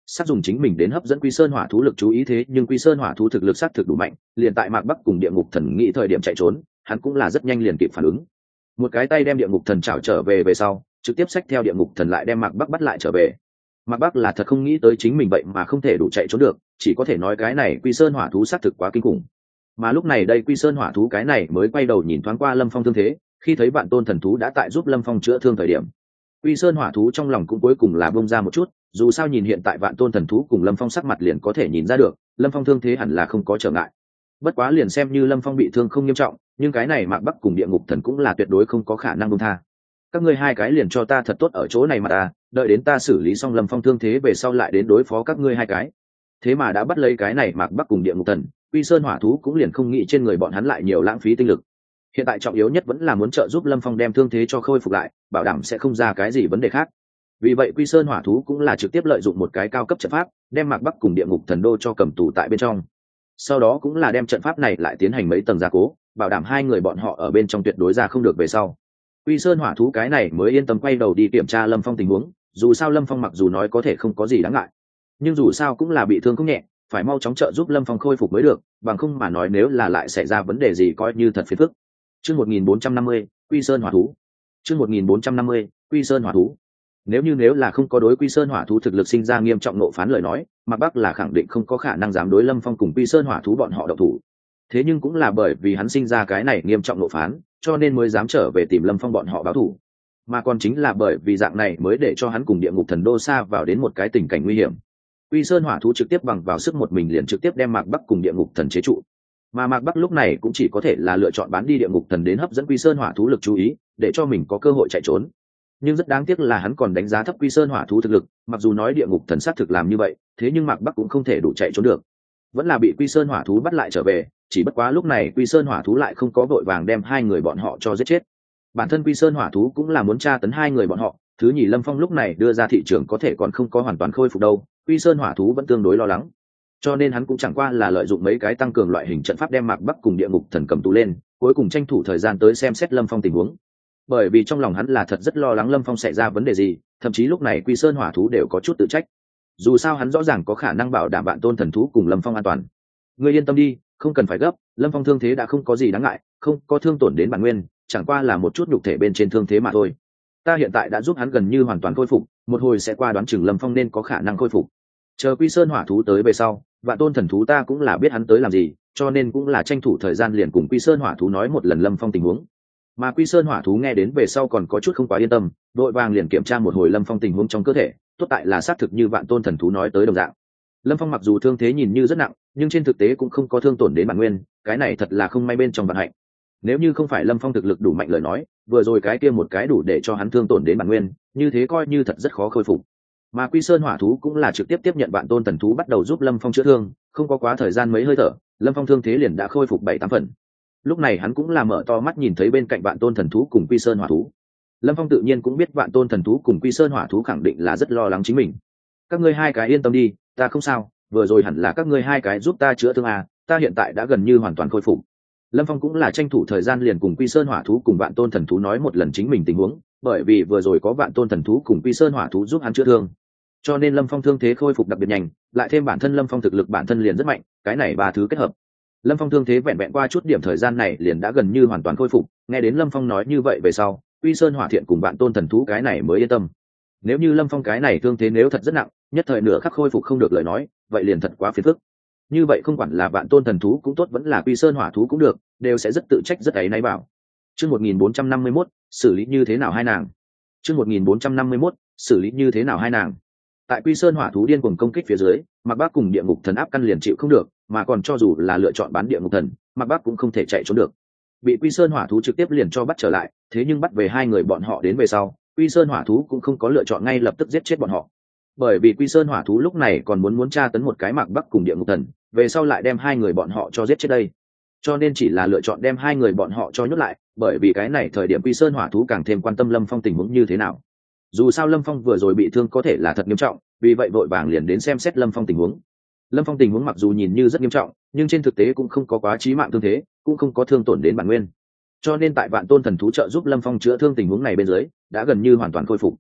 sắp dùng chính mình đến hấp dẫn Quy Sơn Hỏa thú lực chú ý. Thế nhưng Quy Sơn Hỏa thú thực lực xác thực đủ mạnh, liền tại Mạc Bắc cùng Địa Ngục Thần nghĩ thời điểm chạy trốn, hắn cũng là rất nhanh liền kịp phản ứng, một cái tay đem Địa Ngục Thần chảo trở về sau, trực tiếp xách theo Địa Ngục Thần lại đem Mạc Bắc bắt lại trở về. Mạc Bắc là thật không nghĩ tới chính mình vậy mà không thể đủ chạy trốn được, chỉ có thể nói cái này Quy Sơn Hỏa thú xác thực quá kinh khủng. Mà lúc này đây Quy Sơn Hỏa thú cái này mới quay đầu nhìn thoáng qua Lâm Phong thương thế, khi thấy Vạn Tôn thần thú đã tại giúp Lâm Phong chữa thương thời điểm, Quy Sơn Hỏa thú trong lòng cũng cuối cùng là bông ra một chút, dù sao nhìn hiện tại Vạn Tôn thần thú cùng Lâm Phong sắc mặt liền có thể nhìn ra được, Lâm Phong thương thế hẳn là không có trở ngại. Bất quá liền xem như Lâm Phong bị thương không nghiêm trọng, nhưng cái này Mạc Bắc cùng Địa Ngục Thần cũng là tuyệt đối không có khả năng buông tha. Các ngươi hai cái liền cho ta thật tốt ở chỗ này mà ta, đợi đến ta xử lý xong Lâm Phong thương thế về sau lại đến đối phó các ngươi hai cái. Thế mà đã bắt lấy cái này Mạc Bắc cùng Địa Ngục Thần, Quy Sơn Hỏa thú cũng liền không nghĩ trên người bọn hắn lại nhiều lãng phí tinh lực. Hiện tại trọng yếu nhất vẫn là muốn trợ giúp Lâm Phong đem thương thế cho khôi phục lại, bảo đảm sẽ không ra cái gì vấn đề khác. Vì vậy Quy Sơn Hỏa thú cũng là trực tiếp lợi dụng một cái cao cấp trận pháp, đem Mạc Bắc cùng Địa Ngục Thần đô cho cầm tù tại bên trong. Sau đó cũng là đem trận pháp này lại tiến hành mấy tầng gia cố, bảo đảm hai người bọn họ ở bên trong tuyệt đối ra không được về sau. Quy Sơn Hỏa thú cái này mới yên tâm quay đầu đi kiểm tra Lâm Phong tình huống, dù sao Lâm Phong mặc dù nói có thể không có gì đáng ngại, nhưng dù sao cũng là bị thương không nhẹ, phải mau chóng trợ giúp Lâm Phong khôi phục mới được, bằng không mà nói nếu là lại xảy ra vấn đề gì coi như thật phiền phức. Chương 1450, Quy Sơn Hỏa thú. Chương 1450, Quy Sơn Hỏa thú. Nếu là không có đối Quy Sơn Hỏa thú thực lực sinh ra nghiêm trọng nộ phán lời nói, Mạc Bắc là khẳng định không có khả năng dám đối Lâm Phong cùng Quy Sơn Hỏa thú bọn họ động thủ. Thế nhưng cũng là bởi vì hắn sinh ra cái này nghiêm trọng nộ phán, cho nên mới dám trở về tìm Lâm Phong bọn họ báo thù. Mà còn chính là bởi vì dạng này mới để cho hắn cùng Địa Ngục Thần đô xa vào đến một cái tình cảnh nguy hiểm. Quy Sơn Hỏa thú trực tiếp bằng vào sức một mình liền trực tiếp đem Mạc Bắc cùng Địa Ngục Thần chế trụ. Mà Mạc Bắc lúc này cũng chỉ có thể là lựa chọn bán đi Địa Ngục Thần đến hấp dẫn Quy Sơn Hỏa thú lực chú ý, để cho mình có cơ hội chạy trốn. Nhưng rất đáng tiếc là hắn còn đánh giá thấp Quy Sơn Hỏa thú thực lực, mặc dù nói Địa Ngục Thần xác thực làm như vậy, thế nhưng Mạc Bắc cũng không thể đủ chạy trốn được, vẫn là bị Quy Sơn Hỏa thú bắt lại trở về. Chỉ bất quá lúc này Quy Sơn Hỏa thú lại không có vội vàng đem hai người bọn họ cho giết chết. Bản thân Quy Sơn Hỏa thú cũng là muốn tra tấn hai người bọn họ, thứ nhì Lâm Phong lúc này đưa ra thị trường có thể còn không có hoàn toàn khôi phục đâu, Quy Sơn Hỏa thú vẫn tương đối lo lắng, cho nên hắn cũng chẳng qua là lợi dụng mấy cái tăng cường loại hình trận pháp đem Mạc Bắc cùng Địa Ngục Thần cầm tù lên, cuối cùng tranh thủ thời gian tới xem xét Lâm Phong tình huống. Bởi vì trong lòng hắn là thật rất lo lắng Lâm Phong xảy ra vấn đề gì, thậm chí lúc này Quy Sơn Hỏa thú đều có chút tự trách. Dù sao hắn rõ ràng có khả năng bảo đảm Vạn Tôn thần thú cùng Lâm Phong an toàn. Ngươi yên tâm đi, không cần phải gấp, Lâm Phong thương thế đã không có gì đáng ngại, không có thương tổn đến bản nguyên, chẳng qua là một chút nhục thể bên trên thương thế mà thôi. Ta hiện tại đã giúp hắn gần như hoàn toàn khôi phục, một hồi sẽ qua đoán chừng Lâm Phong nên có khả năng khôi phục. Chờ Quy Sơn Hỏa thú tới về sau, Vạn Tôn thần thú ta cũng là biết hắn tới làm gì, cho nên cũng là tranh thủ thời gian liền cùng Quy Sơn Hỏa thú nói một lần Lâm Phong tình huống. Mà Quy Sơn Hỏa thú nghe đến về sau còn có chút không quá yên tâm, đội vàng liền kiểm tra một hồi Lâm Phong tình huống trong cơ thể, tốt tại là xác thực như Vạn Tôn thần thú nói tới đồng dạng. Lâm Phong mặc dù thương thế nhìn như rất nặng, nhưng trên thực tế cũng không có thương tổn đến bản nguyên, cái này thật là không may bên trong vận hạnh. Nếu như không phải Lâm Phong thực lực đủ mạnh lời nói, vừa rồi cái kia một cái đủ để cho hắn thương tổn đến bản nguyên, như thế coi như thật rất khó khôi phục. Mà Quy Sơn Hỏa thú cũng là trực tiếp tiếp nhận Vạn Tôn thần thú bắt đầu giúp Lâm Phong chữa thương, không có quá thời gian mấy hơi thở, Lâm Phong thương thế liền đã khôi phục 7-8 phần. Lúc này hắn cũng là mở to mắt nhìn thấy bên cạnh Vạn Tôn thần thú cùng Quy Sơn Hỏa thú. Lâm Phong tự nhiên cũng biết Vạn Tôn thần thú cùng Quy Sơn Hỏa thú khẳng định là rất lo lắng chính mình. Các ngươi hai cái yên tâm đi, ta không sao, vừa rồi hẳn là các ngươi hai cái giúp ta chữa thương à, ta hiện tại đã gần như hoàn toàn khôi phục. Lâm Phong cũng là tranh thủ thời gian liền cùng Quy Sơn Hỏa thú cùng Vạn Tôn thần thú nói một lần chính mình tình huống, bởi vì vừa rồi có Vạn Tôn thần thú cùng Quy Sơn Hỏa thú giúp hắn chữa thương, cho nên Lâm Phong thương thế khôi phục đặc biệt nhanh, lại thêm bản thân Lâm Phong thực lực bản thân liền rất mạnh, cái này ba thứ kết hợp, Lâm Phong thương thế vẹn vẹn qua chút điểm thời gian này liền đã gần như hoàn toàn khôi phục. Nghe đến Lâm Phong nói như vậy về sau, Quy Sơn Hỏa thiện cùng Vạn Tôn thần thú cái này mới yên tâm. Nếu như Lâm Phong cái này thương thế nếu thật rất nặng, nhất thời nửa khắc khôi phục không được lời nói, vậy liền thật quá phiền phức. Như vậy không quản là Vạn Tôn thần thú cũng tốt vẫn là Quy Sơn Hỏa thú cũng được, đều sẽ rất tự trách rất áy náy bảo. Chương 1451, xử lý như thế nào hai nàng? Chương 1451, xử lý như thế nào hai nàng? Tại Quy Sơn Hỏa thú điên cuồng công kích phía dưới, Mạc Bắc cùng Địa Ngục Thần áp căn liền chịu không được, mà còn cho dù là lựa chọn bán Địa Ngục Thần, Mạc Bắc cũng không thể chạy trốn được. Bị Quy Sơn Hỏa thú trực tiếp liền cho bắt trở lại, thế nhưng bắt về hai người bọn họ đến về sau, Quy Sơn Hỏa thú cũng không có lựa chọn ngay lập tức giết chết bọn họ. Bởi vì Quy Sơn Hỏa thú lúc này còn muốn tra tấn một cái Mạc Bắc cùng Địa Ngục Thần, về sau lại đem hai người bọn họ cho giết chết đây. Cho nên chỉ là lựa chọn đem hai người bọn họ cho nhốt lại, bởi vì cái này thời điểm Quy Sơn Hỏa thú càng thêm quan tâm Lâm Phong tình huống như thế nào. Dù sao Lâm Phong vừa rồi bị thương có thể là thật nghiêm trọng, vì vậy vội vàng liền đến xem xét Lâm Phong tình huống. Lâm Phong tình huống mặc dù nhìn như rất nghiêm trọng, nhưng trên thực tế cũng không có quá chí mạng thương thế, cũng không có thương tổn đến bản nguyên. Cho nên tại Vạn Tôn thần thú trợ giúp Lâm Phong chữa thương tình huống này bên dưới, đã gần như hoàn toàn khôi phục.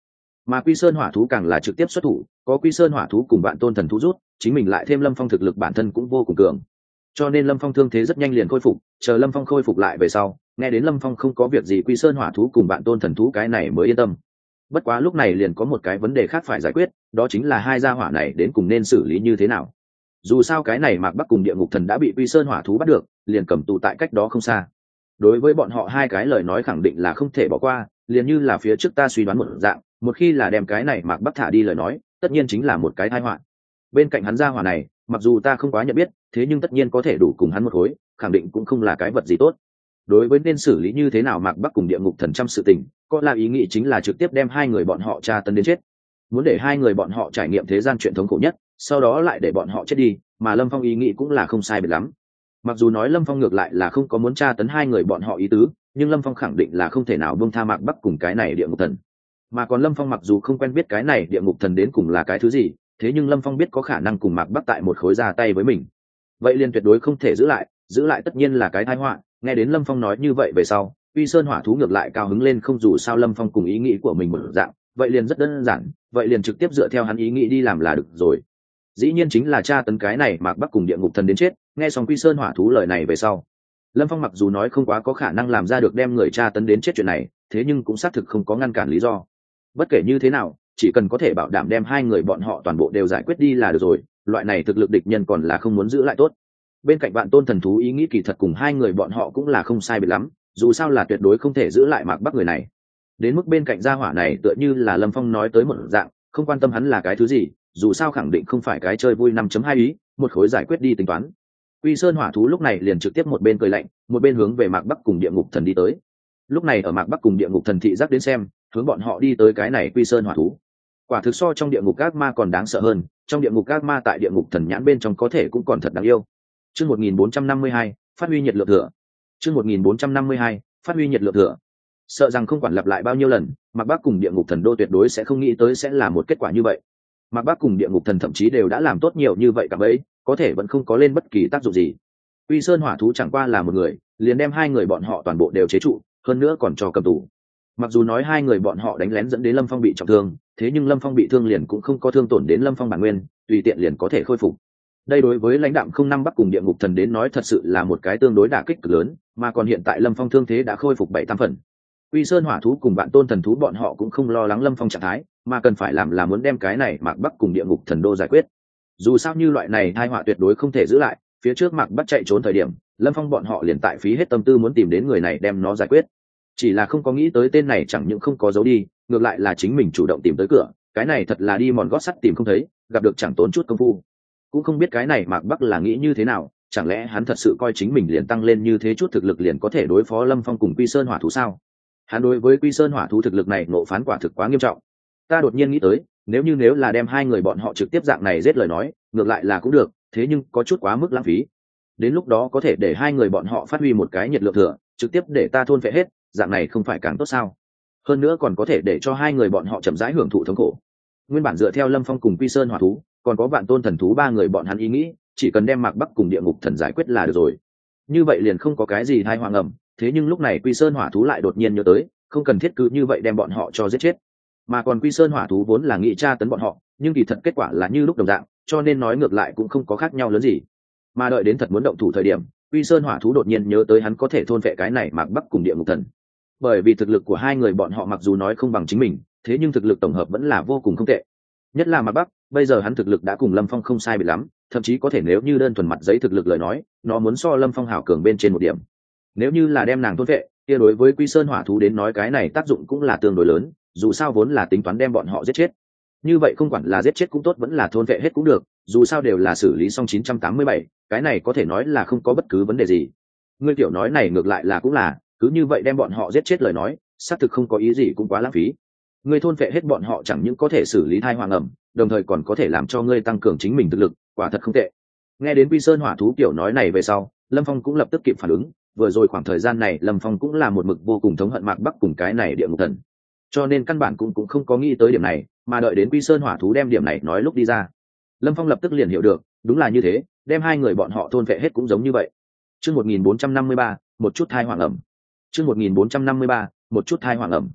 Mà Quy Sơn Hỏa thú càng là trực tiếp xuất thủ, có Quy Sơn Hỏa thú cùng Vạn Tôn Thần thú rút, chính mình lại thêm Lâm Phong thực lực bản thân cũng vô cùng cường. Cho nên Lâm Phong thương thế rất nhanh liền khôi phục, chờ Lâm Phong khôi phục lại về sau, nghe đến Lâm Phong không có việc gì Quy Sơn Hỏa thú cùng Vạn Tôn Thần thú cái này mới yên tâm. Bất quá lúc này liền có một cái vấn đề khác phải giải quyết, đó chính là hai gia hỏa này đến cùng nên xử lý như thế nào. Dù sao cái này Mạc Bắc cùng Địa Ngục Thần đã bị Quy Sơn Hỏa thú bắt được, liền cầm tù tại cách đó không xa. Đối với bọn họ hai cái lời nói khẳng định là không thể bỏ qua, liền như là phía trước ta suy đoán một dạng, một khi là đem cái này Mạc Bắc thả đi lời nói, tất nhiên chính là một cái tai họa. Bên cạnh hắn gia hỏa này, mặc dù ta không quá nhận biết, thế nhưng tất nhiên có thể đủ cùng hắn một khối, khẳng định cũng không là cái vật gì tốt. Đối với nên xử lý như thế nào Mạc Bắc cùng Địa Ngục Thần trăm sự tình, có là ý nghĩ chính là trực tiếp đem hai người bọn họ tra tấn đến chết, muốn để hai người bọn họ trải nghiệm thế gian chuyện thống khổ nhất, sau đó lại để bọn họ chết đi. Mà Lâm Phong ý nghĩ cũng là không sai biệt lắm. Mặc dù nói Lâm Phong ngược lại là không có muốn tra tấn hai người bọn họ ý tứ, nhưng Lâm Phong khẳng định là không thể nào buông tha Mạc Bắc cùng cái này Địa Ngục Thần. Mà còn Lâm Phong mặc dù không quen biết cái này Địa Ngục Thần đến cùng là cái thứ gì, thế nhưng Lâm Phong biết có khả năng cùng Mạc Bắc tại một khối ra tay với mình, vậy liền tuyệt đối không thể giữ lại tất nhiên là cái tai họa. Nghe đến Lâm Phong nói như vậy về sau, Uy Sơn Hỏa thú ngược lại cao hứng lên, không dù sao Lâm Phong cùng ý nghĩ của mình một dạng, vậy liền rất đơn giản, vậy liền trực tiếp dựa theo hắn ý nghĩ đi làm là được rồi. Dĩ nhiên chính là tra tấn cái này Mạc Bắc cùng Địa Ngục Thần đến chết. Nghe xong Quy Sơn Hỏa thú lời này về sau, Lâm Phong mặc dù nói không quá có khả năng làm ra được đem người tra tấn đến chết chuyện này, thế nhưng cũng xác thực không có ngăn cản lý do. Bất kể như thế nào, chỉ cần có thể bảo đảm đem hai người bọn họ toàn bộ đều giải quyết đi là được rồi, loại này thực lực địch nhân còn là không muốn giữ lại tốt. Bên cạnh Vạn Tôn Thần thú ý nghĩ kỳ thật cùng hai người bọn họ cũng là không sai biệt lắm, dù sao là tuyệt đối không thể giữ lại Mạc Bắc người này. Đến mức bên cạnh gia hỏa này tựa như là Lâm Phong nói tới một dạng, không quan tâm hắn là cái thứ gì, dù sao khẳng định không phải cái chơi vui 5.2 ý, một khối giải quyết đi tính toán. Quy Sơn Hỏa thú lúc này liền trực tiếp một bên cười lạnh, một bên hướng về Mạc Bắc cùng Địa Ngục Thần đi tới. Lúc này ở Mạc Bắc cùng Địa Ngục Thần thị giác đến xem, hướng bọn họ đi tới cái này Quy Sơn Hỏa thú. Quả thực so trong địa ngục ác ma còn đáng sợ hơn, trong địa ngục ác ma tại địa ngục thần nhãn bên trong có thể cũng còn thật đáng yêu. Chương 1452, phát huy nhiệt lượng thừa. Chương 1452, phát huy nhiệt lượng thừa. Sợ rằng không quản lặp lại bao nhiêu lần, Mạc Bắc cùng Địa Ngục Thần đô tuyệt đối sẽ không nghĩ tới sẽ là một kết quả như vậy. Mạc Bắc cùng Địa Ngục Thần thậm chí đều đã làm tốt nhiều như vậy cả bấy, có thể vẫn không có lên bất kỳ tác dụng gì. Uy Sơn Hỏa thú chẳng qua là một người, liền đem hai người bọn họ toàn bộ đều chế trụ, hơn nữa còn cho cầm tù. Mặc dù nói hai người bọn họ đánh lén dẫn đến Lâm Phong bị trọng thương, thế nhưng Lâm Phong bị thương liền cũng không có thương tổn đến Lâm Phong bản nguyên, tùy tiện liền có thể khôi phục. Đây đối với lãnh đạm không năm Bắc cùng Địa Ngục Thần đến nói thật sự là một cái tương đối đả kích cực lớn, mà còn hiện tại Lâm Phong thương thế đã khôi phục 7-8 phần. Uy Sơn Hỏa thú cùng Vạn Tôn Thần thú bọn họ cũng không lo lắng Lâm Phong trạng thái, mà cần phải làm là muốn đem cái này Mạc Bắc cùng Địa Ngục Thần đô giải quyết. Dù sao như loại này tai họa tuyệt đối không thể giữ lại, phía trước Mạc Bắc chạy trốn thời điểm, Lâm Phong bọn họ liền tại phí hết tâm tư muốn tìm đến người này đem nó giải quyết. Chỉ là không có nghĩ tới tên này chẳng những không có dấu đi, ngược lại là chính mình chủ động tìm tới cửa, cái này thật là đi mòn gót sắt tìm không thấy, gặp được chẳng tốn chút công phu. Cũng không biết cái này Mạc Bắc là nghĩ như thế nào, chẳng lẽ hắn thật sự coi chính mình liền tăng lên như thế chút thực lực liền có thể đối phó Lâm Phong cùng Quy Sơn Hỏa thú sao? Hắn đối với Quy Sơn Hỏa thú thực lực này ngộ phán quả thực quá nghiêm trọng. Ta đột nhiên nghĩ tới, nếu là đem hai người bọn họ trực tiếp dạng này giết lời nói, ngược lại là cũng được, thế nhưng có chút quá mức lãng phí. Đến lúc đó có thể để hai người bọn họ phát huy một cái nhiệt lượng thừa, trực tiếp để ta thôn phệ hết, dạng này không phải càng tốt sao? Hơn nữa còn có thể để cho hai người bọn họ chậm rãi hưởng thụ thống khổ. Nguyên bản dựa theo Lâm Phong cùng Quy Sơn Hỏa thú, còn có Vạn Tôn Thần thú ba người bọn hắn ý nghĩ, chỉ cần đem Mạc Bắc cùng Địa Ngục Thần giải quyết là được rồi. Như vậy liền không có cái gì tai họa ngầm, thế nhưng lúc này Quy Sơn Hỏa thú lại đột nhiên nhớ tới, không cần thiết cứ như vậy đem bọn họ cho giết chết. Mà còn Quy Sơn Hỏa thú vốn là nghĩ tra tấn bọn họ, nhưng kỳ thật kết quả là như lúc đồng dạng, cho nên nói ngược lại cũng không có khác nhau lớn gì. Mà đợi đến thật muốn động thủ thời điểm, Quy Sơn Hỏa thú đột nhiên nhớ tới hắn có thể thôn phệ cái này Mạc Bắc cùng Địa Ngục Thần. Bởi vì thực lực của hai người bọn họ mặc dù nói không bằng chính mình, thế nhưng thực lực tổng hợp vẫn là vô cùng không tệ. Nhất là Mạc Bắc, bây giờ hắn thực lực đã cùng Lâm Phong không sai biệt lắm, thậm chí có thể nếu như đơn thuần mặt giấy thực lực lời nói, nó muốn so Lâm Phong hảo cường bên trên một điểm. Nếu như là đem nàng thôn phệ, kia đối với Quy Sơn Hỏa thú đến nói cái này tác dụng cũng là tương đối lớn, dù sao vốn là tính toán đem bọn họ giết chết. Như vậy không quản là giết chết cũng tốt vẫn là thôn phệ hết cũng được, dù sao đều là xử lý xong 987, cái này có thể nói là không có bất cứ vấn đề gì. Ngươi tiểu nói này ngược lại là cũng là, cứ như vậy đem bọn họ giết chết lời nói, xác thực không có ý gì cũng quá lãng phí. Ngươi thôn phệ hết bọn họ chẳng những có thể xử lý thai hoàng ẩm, đồng thời còn có thể làm cho ngươi tăng cường chính mình thực lực, quả thật không tệ. Nghe đến Quy Sơn Hỏa thú tiểu nói này về sau, Lâm Phong cũng lập tức kịp phản ứng, vừa rồi khoảng thời gian này Lâm Phong cũng là một mực vô cùng thống hận Mạc Bắc cùng cái này Địa Ngục Thần, cho nên căn bản cũng không có nghĩ tới điểm này, mà đợi đến Quy Sơn Hỏa thú đem điểm này nói lúc đi ra, Lâm Phong lập tức liền hiểu được, đúng là như thế, đem hai người bọn họ thôn phệ hết cũng giống như vậy. Chương 1453, một chút thai hoàng ẩm. Chương 1453, một chút thai hoàng ẩm.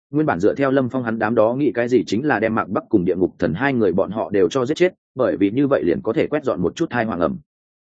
Nguyên bản dựa theo Lâm Phong hắn đám đó nghĩ cái gì chính là đem Mạc Bắc cùng Địa Ngục Thần hai người bọn họ đều cho giết chết, bởi vì như vậy liền có thể quét dọn một chút tai họa ngầm.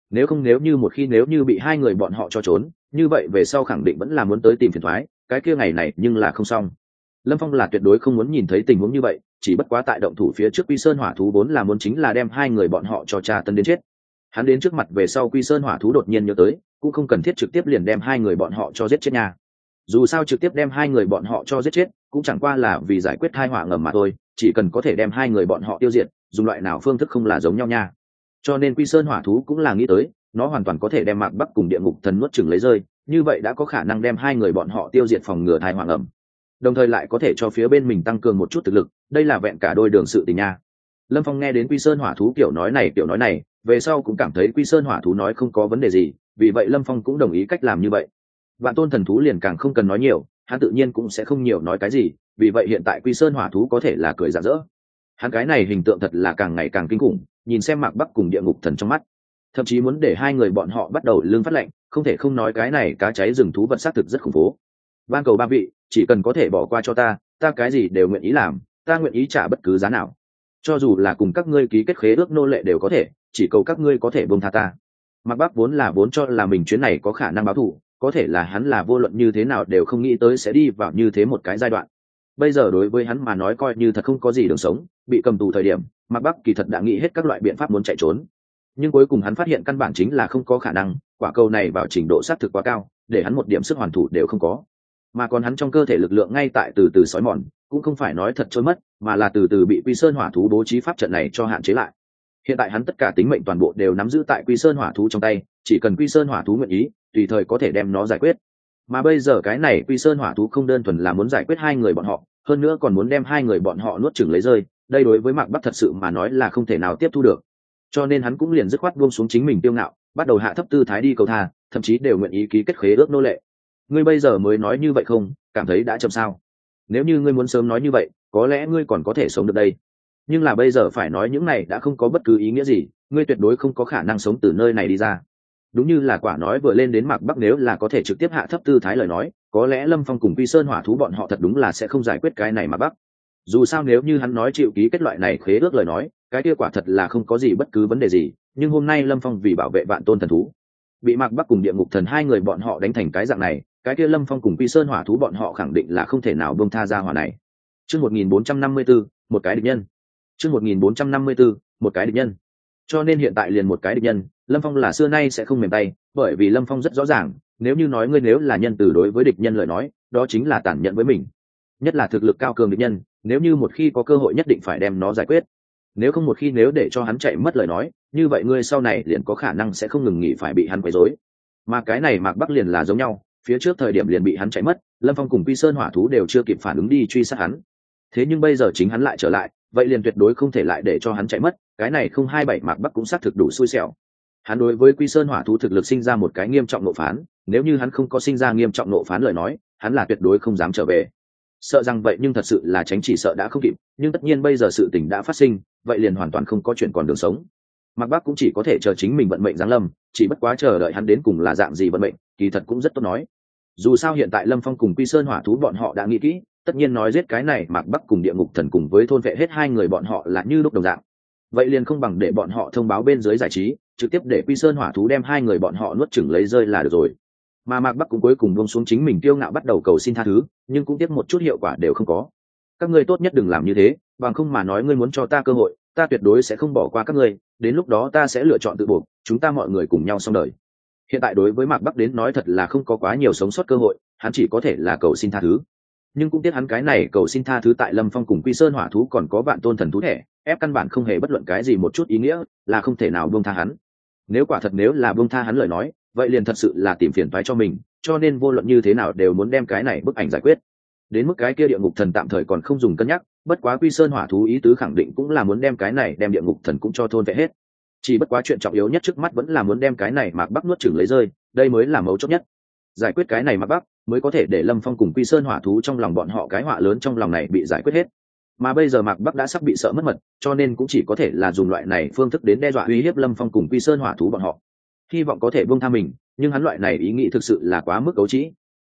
Nếu như bị hai người bọn họ cho trốn, như vậy về sau khẳng định vẫn là muốn tới tìm phiền toái, cái kia ngày này nhưng là không xong. Lâm Phong là tuyệt đối không muốn nhìn thấy tình huống như vậy, chỉ bất quá tại động thủ phía trước Quy Sơn Hỏa Thú vốn là muốn chính là đem hai người bọn họ cho tra tấn đến chết. Hắn đến trước mặt về sau Quy Sơn Hỏa Thú đột nhiên nhớ tới, cũng không cần thiết trực tiếp liền đem hai người bọn họ cho giết chết nha. Dù sao trực tiếp đem hai người bọn họ cho giết chết, cũng chẳng qua là vì giải quyết tai họa ngầm mà thôi, chỉ cần có thể đem hai người bọn họ tiêu diệt, dùng loại nào phương thức không là giống nhau nha. Cho nên Quy Sơn Hỏa Thú cũng là nghĩ tới, nó hoàn toàn có thể đem Mạc Bắc cùng Địa Ngục Thần nuốt chửng lấy rơi, như vậy đã có khả năng đem hai người bọn họ tiêu diệt phòng ngừa tai họa ngầm, đồng thời lại có thể cho phía bên mình tăng cường một chút thực lực, đây là vẹn cả đôi đường sự tình nha. Lâm Phong nghe đến Quy Sơn Hỏa Thú kiểu nói này, về sau cũng cảm thấy Quy Sơn Hỏa Thú nói không có vấn đề gì, vì vậy Lâm Phong cũng đồng ý cách làm như vậy. Vạn Tôn Thần Thú liền càng không cần nói nhiều, hắn tự nhiên cũng sẽ không nhiều nói cái gì, vì vậy hiện tại Quy Sơn Hỏa Thú có thể là cười rạng rỡ. Hắn cái này hình tượng thật là càng ngày càng kinh khủng, nhìn xem Mạc Bắc cùng Địa Ngục Thần trong mắt, thậm chí muốn để hai người bọn họ bắt đầu lưng phát lạnh, không thể không nói cái này cá cháy rừng thú vật xác thực rất khủng bố. Van cầu ba vị, chỉ cần có thể bỏ qua cho ta cái gì đều nguyện ý làm, ta nguyện ý trả bất cứ giá nào, cho dù là cùng các ngươi ký kết khế ước nô lệ đều có thể, chỉ cầu các ngươi có thể buông tha ta. Mạc Bắc vốn cho là mình chuyến này có khả năng báo thù, có thể là hắn là vô luận như thế nào đều không nghĩ tới sẽ đi vào như thế một cái giai đoạn. Bây giờ đối với hắn mà nói coi như thật không có gì đường sống, bị cầm tù thời điểm Mạc Bắc kỳ thật đã nghĩ hết các loại biện pháp muốn chạy trốn, nhưng cuối cùng hắn phát hiện căn bản chính là không có khả năng, quả cầu này vào trình độ xác thực quá cao, để hắn một điểm sức hoàn thủ đều không có, mà còn hắn trong cơ thể lực lượng ngay tại từ từ sói mòn, cũng không phải nói thật trôi mất, mà là từ từ bị Quy Sơn Hỏa Thú bố trí pháp trận này cho hạn chế lại. Hiện tại hắn tất cả tính mệnh toàn bộ đều nắm giữ tại Quy Sơn Hỏa Thú trong tay, chỉ cần Quy Sơn Hỏa Thú nguyện ý, tùy thời có thể đem nó giải quyết. Mà bây giờ cái này Quy Sơn Hỏa Thú không đơn thuần là muốn giải quyết hai người bọn họ, hơn nữa còn muốn đem hai người bọn họ nuốt chửng lấy rơi, đây đối với Mạc Bắc thật sự mà nói là không thể nào tiếp thu được. Cho nên hắn cũng liền dứt khoát buông xuống chính mình tiêu ngạo, bắt đầu hạ thấp tư thái đi cầu tha, thậm chí đều nguyện ý ký kết khế ước nô lệ. Ngươi bây giờ mới nói như vậy không, cảm thấy đã chậm sao? Nếu như ngươi muốn sớm nói như vậy, có lẽ ngươi còn có thể sống được đây. Nhưng là bây giờ phải nói những này đã không có bất cứ ý nghĩa gì, ngươi tuyệt đối không có khả năng sống từ nơi này đi ra. Đúng như là quả nói vừa lên đến Mạc Bắc, nếu là có thể trực tiếp hạ thấp tư thái lời nói, có lẽ Lâm Phong cùng Quy Sơn Hỏa Thú bọn họ thật đúng là sẽ không giải quyết cái này Mạc Bắc. Dù sao nếu như hắn nói chịu ký kết loại này khế ước lời nói, cái kia quả thật là không có gì bất cứ vấn đề gì, nhưng hôm nay Lâm Phong vì bảo vệ Vạn Tôn Thần Thú, bị Mạc Bắc cùng Địa Ngục Thần hai người bọn họ đánh thành cái dạng này, cái kia Lâm Phong cùng Quy Sơn Hỏa Thú bọn họ khẳng định là không thể nào buông tha ra hỏa này. Chương 1454, một cái địch nhân. Chương 1454, một cái địch nhân. Cho nên hiện tại liền một cái địch nhân, Lâm Phong là xưa nay sẽ không mềm tay, bởi vì Lâm Phong rất rõ ràng, nếu như nói ngươi nếu là nhân từ đối với địch nhân lời nói, đó chính là tàn nhẫn với mình. Nhất là thực lực cao cường địch nhân, nếu như một khi có cơ hội nhất định phải đem nó giải quyết. Nếu không một khi nếu để cho hắn chạy mất lời nói, như vậy ngươi sau này liền có khả năng sẽ không ngừng nghỉ phải bị hắn quấy rối. Mà cái này Mạc Bắc liền là giống nhau, phía trước thời điểm liền bị hắn chạy mất, Lâm Phong cùng Quy Sơn Hỏa Thú đều chưa kịp phản ứng đi truy sát hắn. Thế nhưng bây giờ chính hắn lại trở lại, vậy liền tuyệt đối không thể lại để cho hắn chạy mất, cái này không hai bảy Mạc Bắc cũng xác thực đủ xui xẻo. Hắn đối với Quy Sơn Hỏa Thú thực lực sinh ra một cái nghiêm trọng nộ phán, nếu như hắn không có sinh ra nghiêm trọng nộ phán lời nói, hắn là tuyệt đối không dám trở về. Sợ rằng vậy nhưng thật sự là tránh chỉ sợ đã không kịp, nhưng tất nhiên bây giờ sự tình đã phát sinh, vậy liền hoàn toàn không có chuyện còn đường sống. Mạc Bắc cũng chỉ có thể chờ chính mình vận mệnh giáng lâm, chỉ bất quá chờ đợi hắn đến cùng là dạng gì vận mệnh, kỳ thật cũng rất tốt nói. Dù sao hiện tại Lâm Phong cùng Quy Sơn Hỏa Thú bọn họ đã nghĩ kỹ, tất nhiên nói giết cái này Mạc Bắc cùng Địa Ngục Thần cùng với thôn vệ hết hai người bọn họ là như lúc đồng dạng. Vậy liền không bằng để bọn họ thông báo bên dưới giải trí, trực tiếp để Quy Sơn Hỏa Thú đem hai người bọn họ nuốt chửng lấy rơi là được rồi. Mà Mạc Bắc cũng cuối cùng buông xuống chính mình kiêu ngạo bắt đầu cầu xin tha thứ, nhưng cũng tiếc một chút hiệu quả đều không có. Các ngươi tốt nhất đừng làm như thế, bằng không mà nói ngươi muốn cho ta cơ hội, ta tuyệt đối sẽ không bỏ qua các ngươi, đến lúc đó ta sẽ lựa chọn tự buộc, chúng ta mọi người cùng nhau xong đời. Hiện tại đối với Mạc Bắc đến nói thật là không có quá nhiều sống sót cơ hội, hắn chỉ có thể là cầu xin tha thứ. Nhưng cũng tiếc hắn cái này cầu xin tha thứ tại Lâm Phong cùng Quy Sơn Hỏa Thú còn có Vạn Tôn Thần Thú thẻ, ép căn bản không hề bất luận cái gì một chút ý nghĩa, là không thể nào buông tha hắn. Nếu quả thật nếu là buông tha hắn lời nói, vậy liền thật sự là tìm phiền toái cho mình, cho nên vô luận như thế nào đều muốn đem cái này bức ảnh giải quyết. Đến mức cái kia Địa Ngục Thần tạm thời còn không dùng cân nhắc, bất quá Quy Sơn Hỏa Thú ý tứ khẳng định cũng là muốn đem cái này đem Địa Ngục Thần cũng cho thôn vệ hết. Chỉ bất quá chuyện trọng yếu nhất trước mắt vẫn là muốn đem cái này Mạc Bắc nuốt chửng lấy rơi, đây mới là mấu chốt nhất. Giải quyết cái này Mạc Bắc mới có thể để Lâm Phong cùng Quy Sơn Hỏa Thú trong lòng bọn họ cái họa lớn trong lòng này bị giải quyết hết. Mà bây giờ Mạc Bắc đã sắp bị sợ mất mật, cho nên cũng chỉ có thể là dùng loại này phương thức đến đe dọa uy hiếp Lâm Phong cùng Quy Sơn Hỏa Thú bọn họ. Hy vọng có thể buông tha mình, nhưng hắn loại này ý nghĩ thực sự là quá mức ấu trĩ.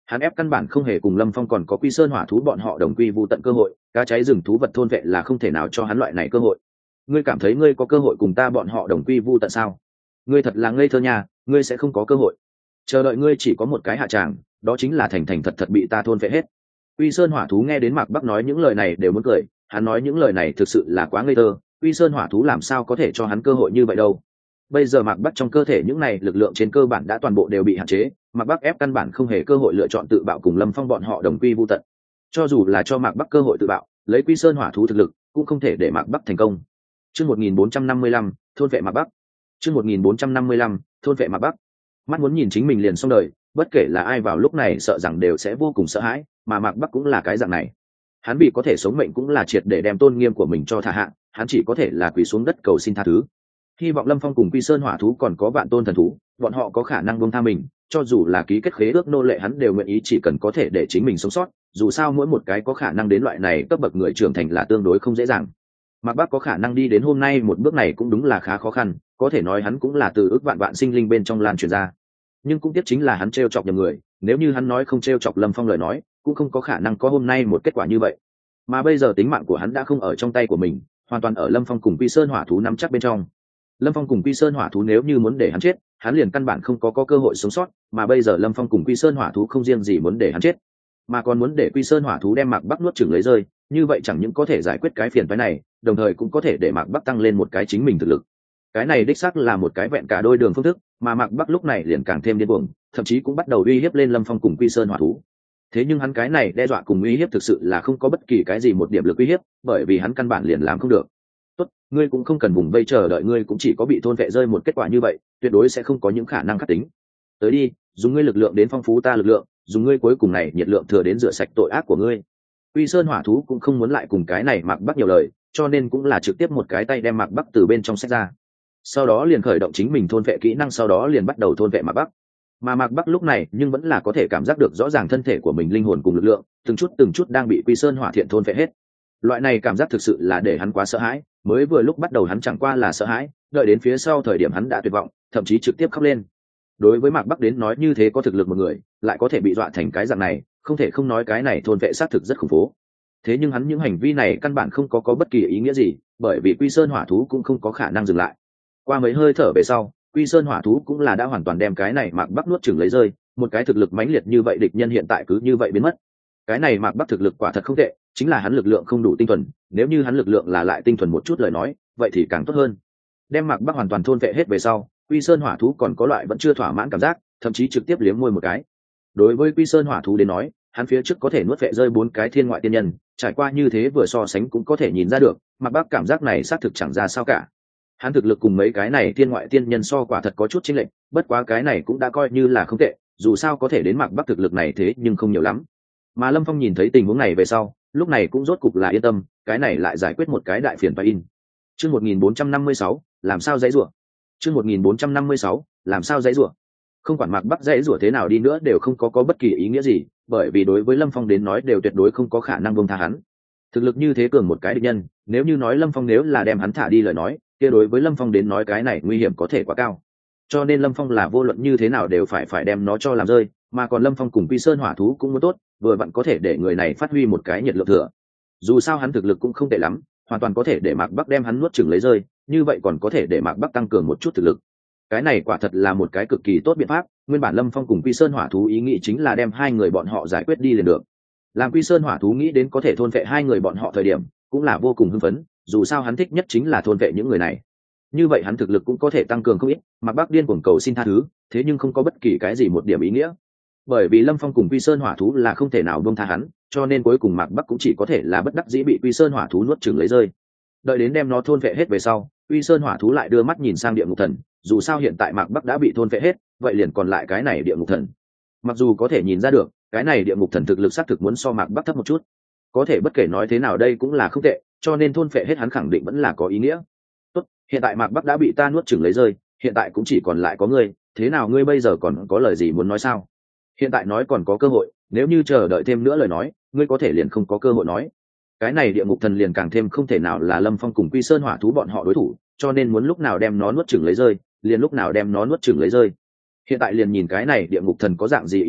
Hắn ép căn bản không hề cùng Lâm Phong còn có Quy Sơn Hỏa thú bọn họ đồng quy vu tận cơ hội, cá cháy rừng thú vật thôn vệ là không thể nào cho hắn loại này cơ hội. Ngươi cảm thấy ngươi có cơ hội cùng ta bọn họ đồng quy vu tận sao? Ngươi thật là ngây thơ nha, ngươi sẽ không có cơ hội. Chờ đợi ngươi chỉ có một cái hạ tràng, đó chính là thành thành thật thật bị ta thôn vệ hết. Quy Sơn Hỏa thú nghe đến Mạc Bắc nói những lời này đều muốn cười, hắn nói những lời này thực sự là quá ngây thơ, Quy Sơn Hỏa thú làm sao có thể cho hắn cơ hội như vậy đâu. Bây giờ Mạc Bắc trong cơ thể những này lực lượng trên cơ bản đã toàn bộ đều bị hạn chế, Mạc Bắc ép căn bản không hề cơ hội lựa chọn tự bạo cùng Lâm Phong bọn họ đồng quy vu tận. Cho dù là cho Mạc Bắc cơ hội tự bạo, lấy Quy Sơn Hỏa thú thực lực, cũng không thể để Mạc Bắc thành công. Chương 1455, thôn vệ Mạc Bắc. Chương 1455, thôn vệ Mạc Bắc. Mắt muốn nhìn chính mình liền xong đời, bất kể là ai vào lúc này sợ rằng đều sẽ vô cùng sợ hãi, mà Mạc Bắc cũng là cái dạng này. Hắn vì có thể sống mệnh cũng là triệt để đem tôn nghiêm của mình cho thả hạ, hắn chỉ có thể là quỳ xuống đất cầu xin tha thứ. Hy vọng Lâm Phong cùng Quy Sơn Hỏa thú còn có vạn tôn thần thú, bọn họ có khả năng buông tha mình, cho dù là ký kết khế ước nô lệ hắn đều nguyện ý, chỉ cần có thể để chính mình sống sót, dù sao mỗi một cái có khả năng đến loại này cấp bậc người trưởng thành là tương đối không dễ dàng. Mạc Bắc có khả năng đi đến hôm nay một bước này cũng đúng là khá khó khăn, có thể nói hắn cũng là từ ước vạn vạn sinh linh bên trong lan truyền ra. Nhưng cũng tiếc chính là hắn trêu chọc nhầm người, nếu như hắn nói không trêu chọc Lâm Phong lời nói, cũng không có khả năng có hôm nay một kết quả như vậy. Mà bây giờ tính mạng của hắn đã không ở trong tay của mình, hoàn toàn ở Lâm Phong cùng Quy Sơn Hỏa thú nắm chắc bên trong. Lâm Phong cùng Quy Sơn Hỏa thú nếu như muốn để hắn chết, hắn liền căn bản không có cơ hội sống sót, mà bây giờ Lâm Phong cùng Quy Sơn Hỏa thú không riêng gì muốn để hắn chết, mà còn muốn để Quy Sơn Hỏa thú đem Mạc Bắc nuốt chửng lấy rơi, như vậy chẳng những có thể giải quyết cái phiền phức này, đồng thời cũng có thể để Mạc Bắc tăng lên một cái chính mình thực lực. Cái này đích xác là một cái vẹn cả đôi đường phương thức, mà Mạc Bắc lúc này liền càng thêm điên cuồng, thậm chí cũng bắt đầu uy hiếp lên Lâm Phong cùng Quy Sơn Hỏa thú. Thế nhưng hắn cái này đe dọa cùng uy hiếp thực sự là không có bất kỳ cái gì một điểm lực uy hiếp, bởi vì hắn căn bản liền làm không được. Tốt, ngươi cũng không cần vùng vây chờ đợi, ngươi cũng chỉ có bị thôn vệ rơi một kết quả như vậy, tuyệt đối sẽ không có những khả năng khắc tính. Tới đi, dùng ngươi lực lượng đến phong phú ta lực lượng, dùng ngươi cuối cùng này nhiệt lượng thừa đến rửa sạch tội ác của ngươi. Quy Sơn Hỏa thú cũng không muốn lại cùng cái này Mạc Bắc nhiều lời, cho nên cũng là trực tiếp một cái tay đem Mạc Bắc từ bên trong xách ra. Sau đó liền khởi động chính mình thôn vệ kỹ năng, sau đó liền bắt đầu thôn vệ Mạc Bắc. Mà Mạc Bắc lúc này nhưng vẫn là có thể cảm giác được rõ ràng thân thể của mình linh hồn cùng lực lượng từng chút đang bị Quy Sơn Hỏa thiện thôn vệ hết. Loại này cảm giác thực sự là để hắn quá sợ hãi, mới vừa lúc bắt đầu hắn chẳng qua là sợ hãi, đợi đến phía sau thời điểm hắn đã tuyệt vọng, thậm chí trực tiếp khóc lên. Đối với Mạc Bắc đến nói như thế có thực lực một người, lại có thể bị dọa thành cái dạng này, không thể không nói cái này thôn vệ xác thực rất khủng bố. Thế nhưng hắn những hành vi này căn bản không có bất kỳ ý nghĩa gì, bởi vì Quy Sơn Hỏa thú cũng không có khả năng dừng lại. Qua mấy hơi thở về sau, Quy Sơn Hỏa thú cũng là đã hoàn toàn đem cái này Mạc Bắc nuốt chửng lấy rơi, một cái thực lực mãnh liệt như vậy địch nhân hiện tại cứ như vậy biến mất. Cái này Mạc Bắc thực lực quả thật không tệ, chính là hắn lực lượng không đủ tinh thuần, nếu như hắn lực lượng là lại tinh thuần một chút lời nói, vậy thì càng tốt hơn. Đem Mạc Bắc hoàn toàn thôn vệ hết về sau, Quy Sơn Hỏa thú còn có loại vẫn chưa thỏa mãn cảm giác, thậm chí trực tiếp liếm môi một cái. Đối với Quy Sơn Hỏa thú đến nói, hắn phía trước có thể nuốt vệ rơi 4 cái thiên ngoại tiên nhân, trải qua như thế vừa so sánh cũng có thể nhìn ra được, Mạc Bắc cảm giác này xác thực chẳng ra sao cả. Hắn thực lực cùng mấy cái này thiên ngoại tiên nhân so quả thật có chút chênh lệch, bất quá cái này cũng đã coi như là không tệ, dù sao có thể đến Mạc Bắc thực lực này thế nhưng không nhiều lắm. Mà Lâm Phong nhìn thấy tình huống này về sau, lúc này cũng rốt cục là yên tâm, cái này lại giải quyết một cái đại phiền toái. Chương 1456, làm sao dãy rủa. Chương 1456, làm sao dãy rủa. Không quản Mạc Bắc dãy rủa thế nào đi nữa đều không có bất kỳ ý nghĩa gì, bởi vì đối với Lâm Phong đến nói đều tuyệt đối không có khả năng buông tha hắn. Thực lực như thế cường một cái địch nhân, nếu như nói Lâm Phong nếu là đem hắn thả đi lời nói, kia đối với Lâm Phong đến nói cái này nguy hiểm có thể quá cao. Cho nên Lâm Phong là vô luận như thế nào đều phải đem nó cho làm rơi, mà còn Lâm Phong cùng Quy Sơn Hỏa thú cũng muốn tốt, vừa vặn có thể để người này phát huy một cái nhiệt lượng thừa. Dù sao hắn thực lực cũng không tệ lắm, hoàn toàn có thể để Mạc Bắc đem hắn nuốt chửng lấy rơi, như vậy còn có thể để Mạc Bắc tăng cường một chút thực lực. Cái này quả thật là một cái cực kỳ tốt biện pháp, nguyên bản Lâm Phong cùng Quy Sơn Hỏa thú ý nghĩ chính là đem hai người bọn họ giải quyết đi liền được. Làm Quy Sơn Hỏa thú nghĩ đến có thể thôn vệ hai người bọn họ thời điểm, cũng là vô cùng hưng phấn, dù sao hắn thích nhất chính là thôn vệ những người này. Như vậy hắn thực lực cũng có thể tăng cường không ít, Mạc Bắc điên cuồng cầu xin tha thứ, thế nhưng không có bất kỳ cái gì một điểm ý nghĩa. Bởi vì Lâm Phong cùng Quy Sơn Hỏa thú là không thể nào buông tha hắn, cho nên cuối cùng Mạc Bắc cũng chỉ có thể là bất đắc dĩ bị Quy Sơn Hỏa thú nuốt chửng lấy rơi. Đợi đến đem nó thôn vệ hết về sau, Quy Sơn Hỏa thú lại đưa mắt nhìn sang Địa Ngục Thần, dù sao hiện tại Mạc Bắc đã bị thôn vệ hết, vậy liền còn lại cái này Địa Ngục Thần. Mặc dù có thể nhìn ra được, cái này Địa Ngục Thần thực lực xác thực muốn so Mạc Bắc thấp một chút, có thể bất kể nói thế nào đây cũng là không tệ, cho nên thôn vệ hết hắn khẳng định vẫn là có ý nghĩa. Tốt, hiện tại Mạc Bắc đã bị ta nuốt chửng lấy rơi, hiện tại cũng chỉ còn lại có ngươi, thế nào ngươi bây giờ còn có lời gì muốn nói sao? Hiện tại nói còn có cơ hội, nếu như chờ đợi thêm nữa lời nói, ngươi có thể liền không có cơ hội nói. Cái này Địa Ngục Thần liền càng thêm không thể nào là Lâm Phong cùng Quy Sơn Hỏa thú bọn họ đối thủ, cho nên muốn lúc nào đem nó nuốt chửng lấy rơi, liền lúc nào đem nó nuốt chửng lấy rơi. Hiện tại liền nhìn cái này Địa Ngục Thần có dạng gì ý nghĩ,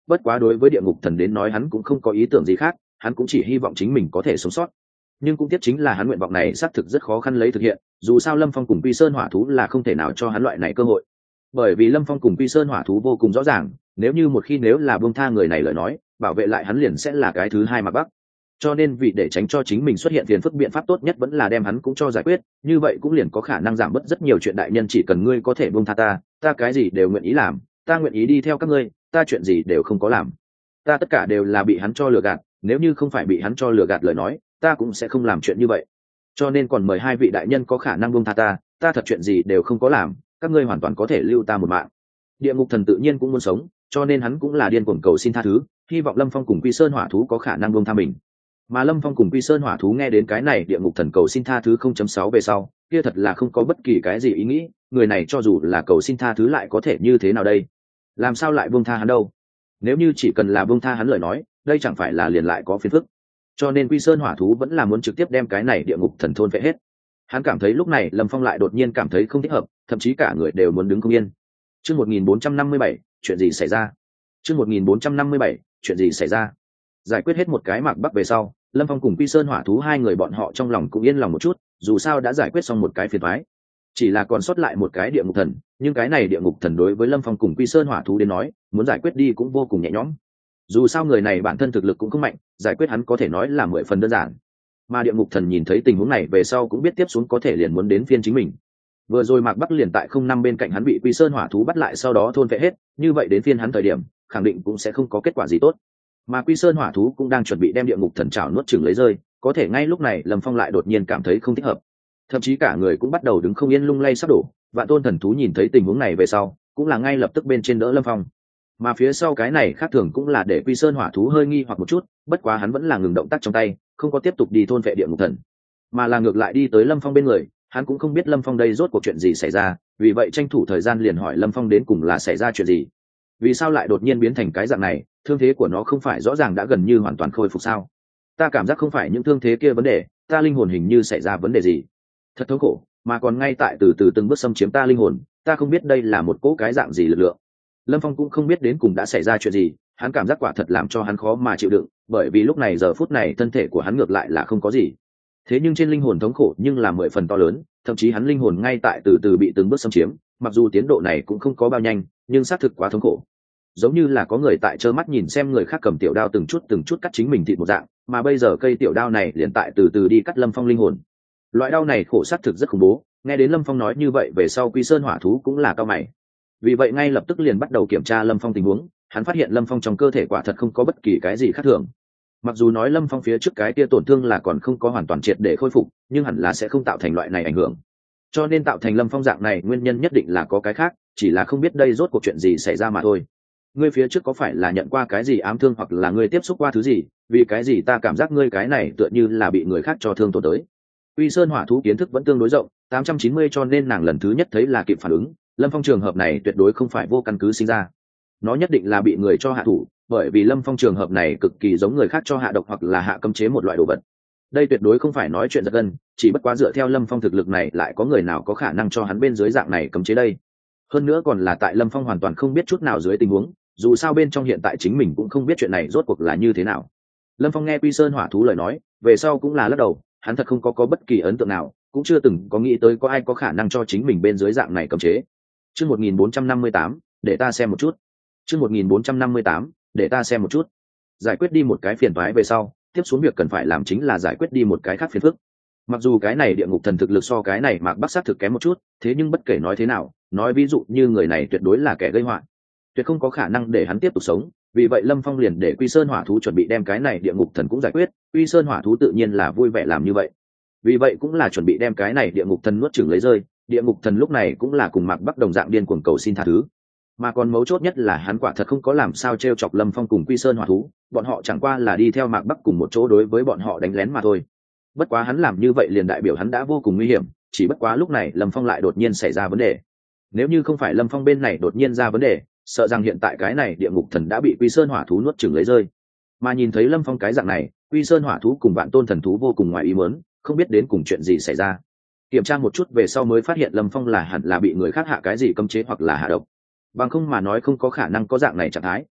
bất quá đối với địa ngục thần đến nói hắn cũng không có ý tưởng gì khác, hắn cũng chỉ hy vọng chính mình có thể sống sót. Nhưng cũng tiếc chính là hắn nguyện vọng này xác thực rất khó khăn lấy thực hiện, dù sao Lâm Phong cùng Quy Sơn hỏa thú là không thể nào cho hắn loại này cơ hội. Bởi vì Lâm Phong cùng Quy Sơn hỏa thú vô cùng rõ ràng, nếu là buông tha người này lời nói, bảo vệ lại hắn liền sẽ là cái thứ hai Mạc Bắc. Cho nên vì để tránh cho chính mình xuất hiện phiền phức, biện pháp tốt nhất vẫn là đem hắn cũng cho giải quyết, như vậy cũng liền có khả năng giảm bớt rất nhiều chuyện. Đại nhân chỉ cần ngươi có thể buông tha ta cái gì đều nguyện ý làm, ta nguyện ý đi theo các ngươi, ta chuyện gì đều không có làm, ta tất cả đều là bị hắn cho lừa gạt, nếu như không phải bị hắn cho lừa gạt lời nói, ta cũng sẽ không làm chuyện như vậy. Cho nên còn mời hai vị đại nhân có khả năng buông tha ta thật chuyện gì đều không có làm, các ngươi hoàn toàn có thể lưu ta một mạng. Địa ngục thần tự nhiên cũng muốn sống, cho nên hắn cũng là điên cuồng cầu xin tha thứ, hy vọng Lâm Phong cùng Quy Sơn hỏa thú có khả năng buông tha mình. Mà Lâm Phong cùng Quy Sơn hỏa thú nghe đến cái này địa ngục thần cầu xin tha thứ 0.6 về sau, kia thật là không có bất kỳ cái gì ý nghĩ, người này cho dù là cầu xin tha thứ lại có thể như thế nào đây? Làm sao lại buông tha hắn đâu? Nếu như chỉ cần là buông tha hắn lời nói, đây chẳng phải là liền lại có phiền phức. Cho nên Quy Sơn hỏa thú vẫn là muốn trực tiếp đem cái này địa ngục thần thôn phệ hết. Hắn cảm thấy lúc này Lâm Phong lại đột nhiên cảm thấy không thích hợp, thậm chí cả người đều muốn đứng không yên. Chương 1457, chuyện gì xảy ra? Chương 1457, chuyện gì xảy ra? Giải quyết hết một cái Mạc Bắc về sau, Lâm Phong cùng Quy Sơn hỏa thú hai người bọn họ trong lòng cũng yên lòng một chút, dù sao đã giải quyết xong một cái phiền toái. Chỉ là còn sót lại một cái địa ngục thần, nhưng cái này địa ngục thần đối với Lâm Phong cùng Quy Sơn hỏa thú đến nói, muốn giải quyết đi cũng vô cùng nhẹ nhõm. Dù sao người này bản thân thực lực cũng không mạnh, giải quyết hắn có thể nói là 10 phần đơn giản. Mà địa ngục thần nhìn thấy tình huống này về sau cũng biết tiếp xuống có thể liền muốn đến phiên chính mình. Vừa rồi Mạc Bắc liền tại 05 bên cạnh hắn bị Quy Sơn hỏa thú bắt lại, sau đó thôn phệ hết, như vậy đến phiên hắn thời điểm, khẳng định cũng sẽ không có kết quả gì tốt. Mà Quy Sơn hỏa thú cũng đang chuẩn bị đem địa ngục thần trảo nuốt chửng lấy rơi, có thể ngay lúc này Lâm Phong lại đột nhiên cảm thấy không thích hợp, thậm chí cả người cũng bắt đầu đứng không yên, lung lay sắp đổ. Vạn Tôn thần thú nhìn thấy tình huống này về sau, cũng là ngay lập tức bên trên đỡ Lâm Phong. Mà phía sau cái này khác thường cũng là để Quy Sơn hỏa thú hơi nghi hoặc một chút, bất quá hắn vẫn là ngừng động tác trong tay, không có tiếp tục đi thôn vệ địa ngục thần, mà là ngược lại đi tới Lâm Phong bên người. Hắn cũng không biết Lâm Phong đây rốt cuộc chuyện gì xảy ra, vì vậy tranh thủ thời gian liền hỏi Lâm Phong đến cùng là xảy ra chuyện gì, vì sao lại đột nhiên biến thành cái dạng này, thương thế của nó không phải rõ ràng đã gần như hoàn toàn khôi phục sao? Ta cảm giác không phải những thương thế kia vấn đề, ta linh hồn hình như xảy ra vấn đề gì, thật thống khổ, mà còn ngay tại từ từ từng bước xâm chiếm ta linh hồn, ta không biết đây là một cỗ cái dạng gì lực lượng. Lâm Phong cũng không biết đến cùng đã xảy ra chuyện gì, hắn cảm giác quả thật làm cho hắn khó mà chịu đựng, bởi vì lúc này giờ phút này thân thể của hắn ngược lại là không có gì, thế nhưng trên linh hồn thống khổ nhưng là 10 phần to lớn, thậm chí hắn linh hồn ngay tại từ từ bị từng bước xâm chiếm, mặc dù tiến độ này cũng không có bao nhanh, nhưng xác thực quá thống khổ, giống như là có người tại trơ mắt nhìn xem người khác cầm tiểu đao từng chút cắt chính mình thịt một dạng, mà bây giờ cây tiểu đao này liền tại từ từ đi cắt Lâm Phong linh hồn. Loại đau này khổ xác thực rất khủng bố. Nghe đến Lâm Phong nói như vậy về sau, Quy Sơn hỏa thú cũng là cao mày, vì vậy ngay lập tức liền bắt đầu kiểm tra Lâm Phong tình huống. Hắn phát hiện Lâm Phong trong cơ thể quả thật không có bất kỳ cái gì khác thường, mặc dù nói Lâm Phong phía trước cái kia tổn thương là còn không có hoàn toàn triệt để khôi phục, nhưng hẳn là sẽ không tạo thành loại này ảnh hưởng, cho nên tạo thành Lâm Phong dạng này nguyên nhân nhất định là có cái khác, chỉ là không biết đây rốt cuộc chuyện gì xảy ra mà thôi. Ngươi phía trước có phải là nhận qua cái gì ám thương, hoặc là ngươi tiếp xúc qua thứ gì, vì cái gì ta cảm giác ngươi cái này tựa như là bị người khác cho thương tổn tới. Quy Sơn hỏa thú kiến thức vẫn tương đối rộng, 890, cho nên nàng lần thứ nhất thấy là kịp phản ứng. Lâm Phong trường hợp này tuyệt đối không phải vô căn cứ sinh ra, nó nhất định là bị người cho hạ thủ, bởi vì Lâm Phong trường hợp này cực kỳ giống người khác cho hạ độc hoặc là hạ cấm chế một loại đồ vật. Đây tuyệt đối không phải nói chuyện giật gân, chỉ bất quá dựa theo Lâm Phong thực lực này lại có người nào có khả năng cho hắn bên dưới dạng này cấm chế đây. Hơn nữa còn là tại Lâm Phong hoàn toàn không biết chút nào dưới tình huống, dù sao bên trong hiện tại chính mình cũng không biết chuyện này rốt cuộc là như thế nào. Lâm Phong nghe Quy Sơn hỏa thú lời nói về sau cũng là lắc đầu, hắn thật không có bất kỳ ấn tượng nào, cũng chưa từng có nghĩ tới có ai có khả năng cho chính mình bên dưới dạng này cấm chế. Chương 1458, để ta xem một chút. Chương 1458, để ta xem một chút. Giải quyết đi một cái phiền toái về sau, tiếp xuống việc cần phải làm chính là giải quyết đi một cái khác phiền phức. Mặc dù cái này địa ngục thần thực lực so cái này Mạc Bắc sát thực kém một chút, thế nhưng bất kể nói thế nào, nói ví dụ như người này tuyệt đối là kẻ gây họa, tuyệt không có khả năng để hắn tiếp tục sống. Vì vậy Lâm Phong liền để Quy Sơn hỏa thú chuẩn bị đem cái này địa ngục thần cũng giải quyết. Quy Sơn hỏa thú tự nhiên là vui vẻ làm như vậy, vì vậy cũng là chuẩn bị đem cái này địa ngục thần nuốt chửng lấy rơi. Địa ngục thần lúc này cũng là cùng Mạc Bắc đồng dạng điên cuồng cầu xin tha thứ, mà còn mấu chốt nhất là hắn quả thật không có làm sao trêu chọc Lâm Phong cùng Quy Sơn hỏa thú, bọn họ chẳng qua là đi theo Mạc Bắc cùng một chỗ đối với bọn họ đánh lén mà thôi. Bất quá hắn làm như vậy liền đại biểu hắn đã vô cùng nguy hiểm, chỉ bất quá lúc này Lâm Phong lại đột nhiên xảy ra vấn đề. Nếu như không phải Lâm Phong bên này đột nhiên ra vấn đề, sợ rằng hiện tại cái này địa ngục thần đã bị Quy Sơn hỏa thú nuốt chửng lấy rơi. Mà nhìn thấy Lâm Phong cái dạng này, Quy Sơn hỏa thú cùng Vạn Tôn thần thú vô cùng ngoài ý muốn, không biết đến cùng chuyện gì xảy ra. Kiểm tra một chút về sau mới phát hiện Lâm Phong là hẳn là bị người khác hạ cái gì cấm chế hoặc là hạ độc, bằng không mà nói không có khả năng có dạng này trạng thái.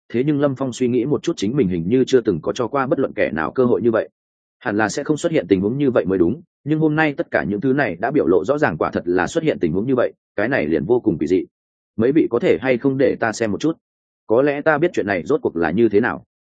thế nhưng Lâm Phong suy nghĩ một chút, chính mình hình như chưa từng có cho qua bất luận kẻ nào cơ hội như vậy, hẳn là sẽ không xuất hiện tình huống như vậy mới đúng. Nhưng hôm nay tất cả những thứ này đã biểu lộ rõ ràng, quả thật là xuất hiện tình huống như vậy, cái này liền vô cùng kỳ dị. Mấy vị có thể hay không để ta xem một chút, có lẽ ta biết chuyện này rốt cuộc là như thế nào.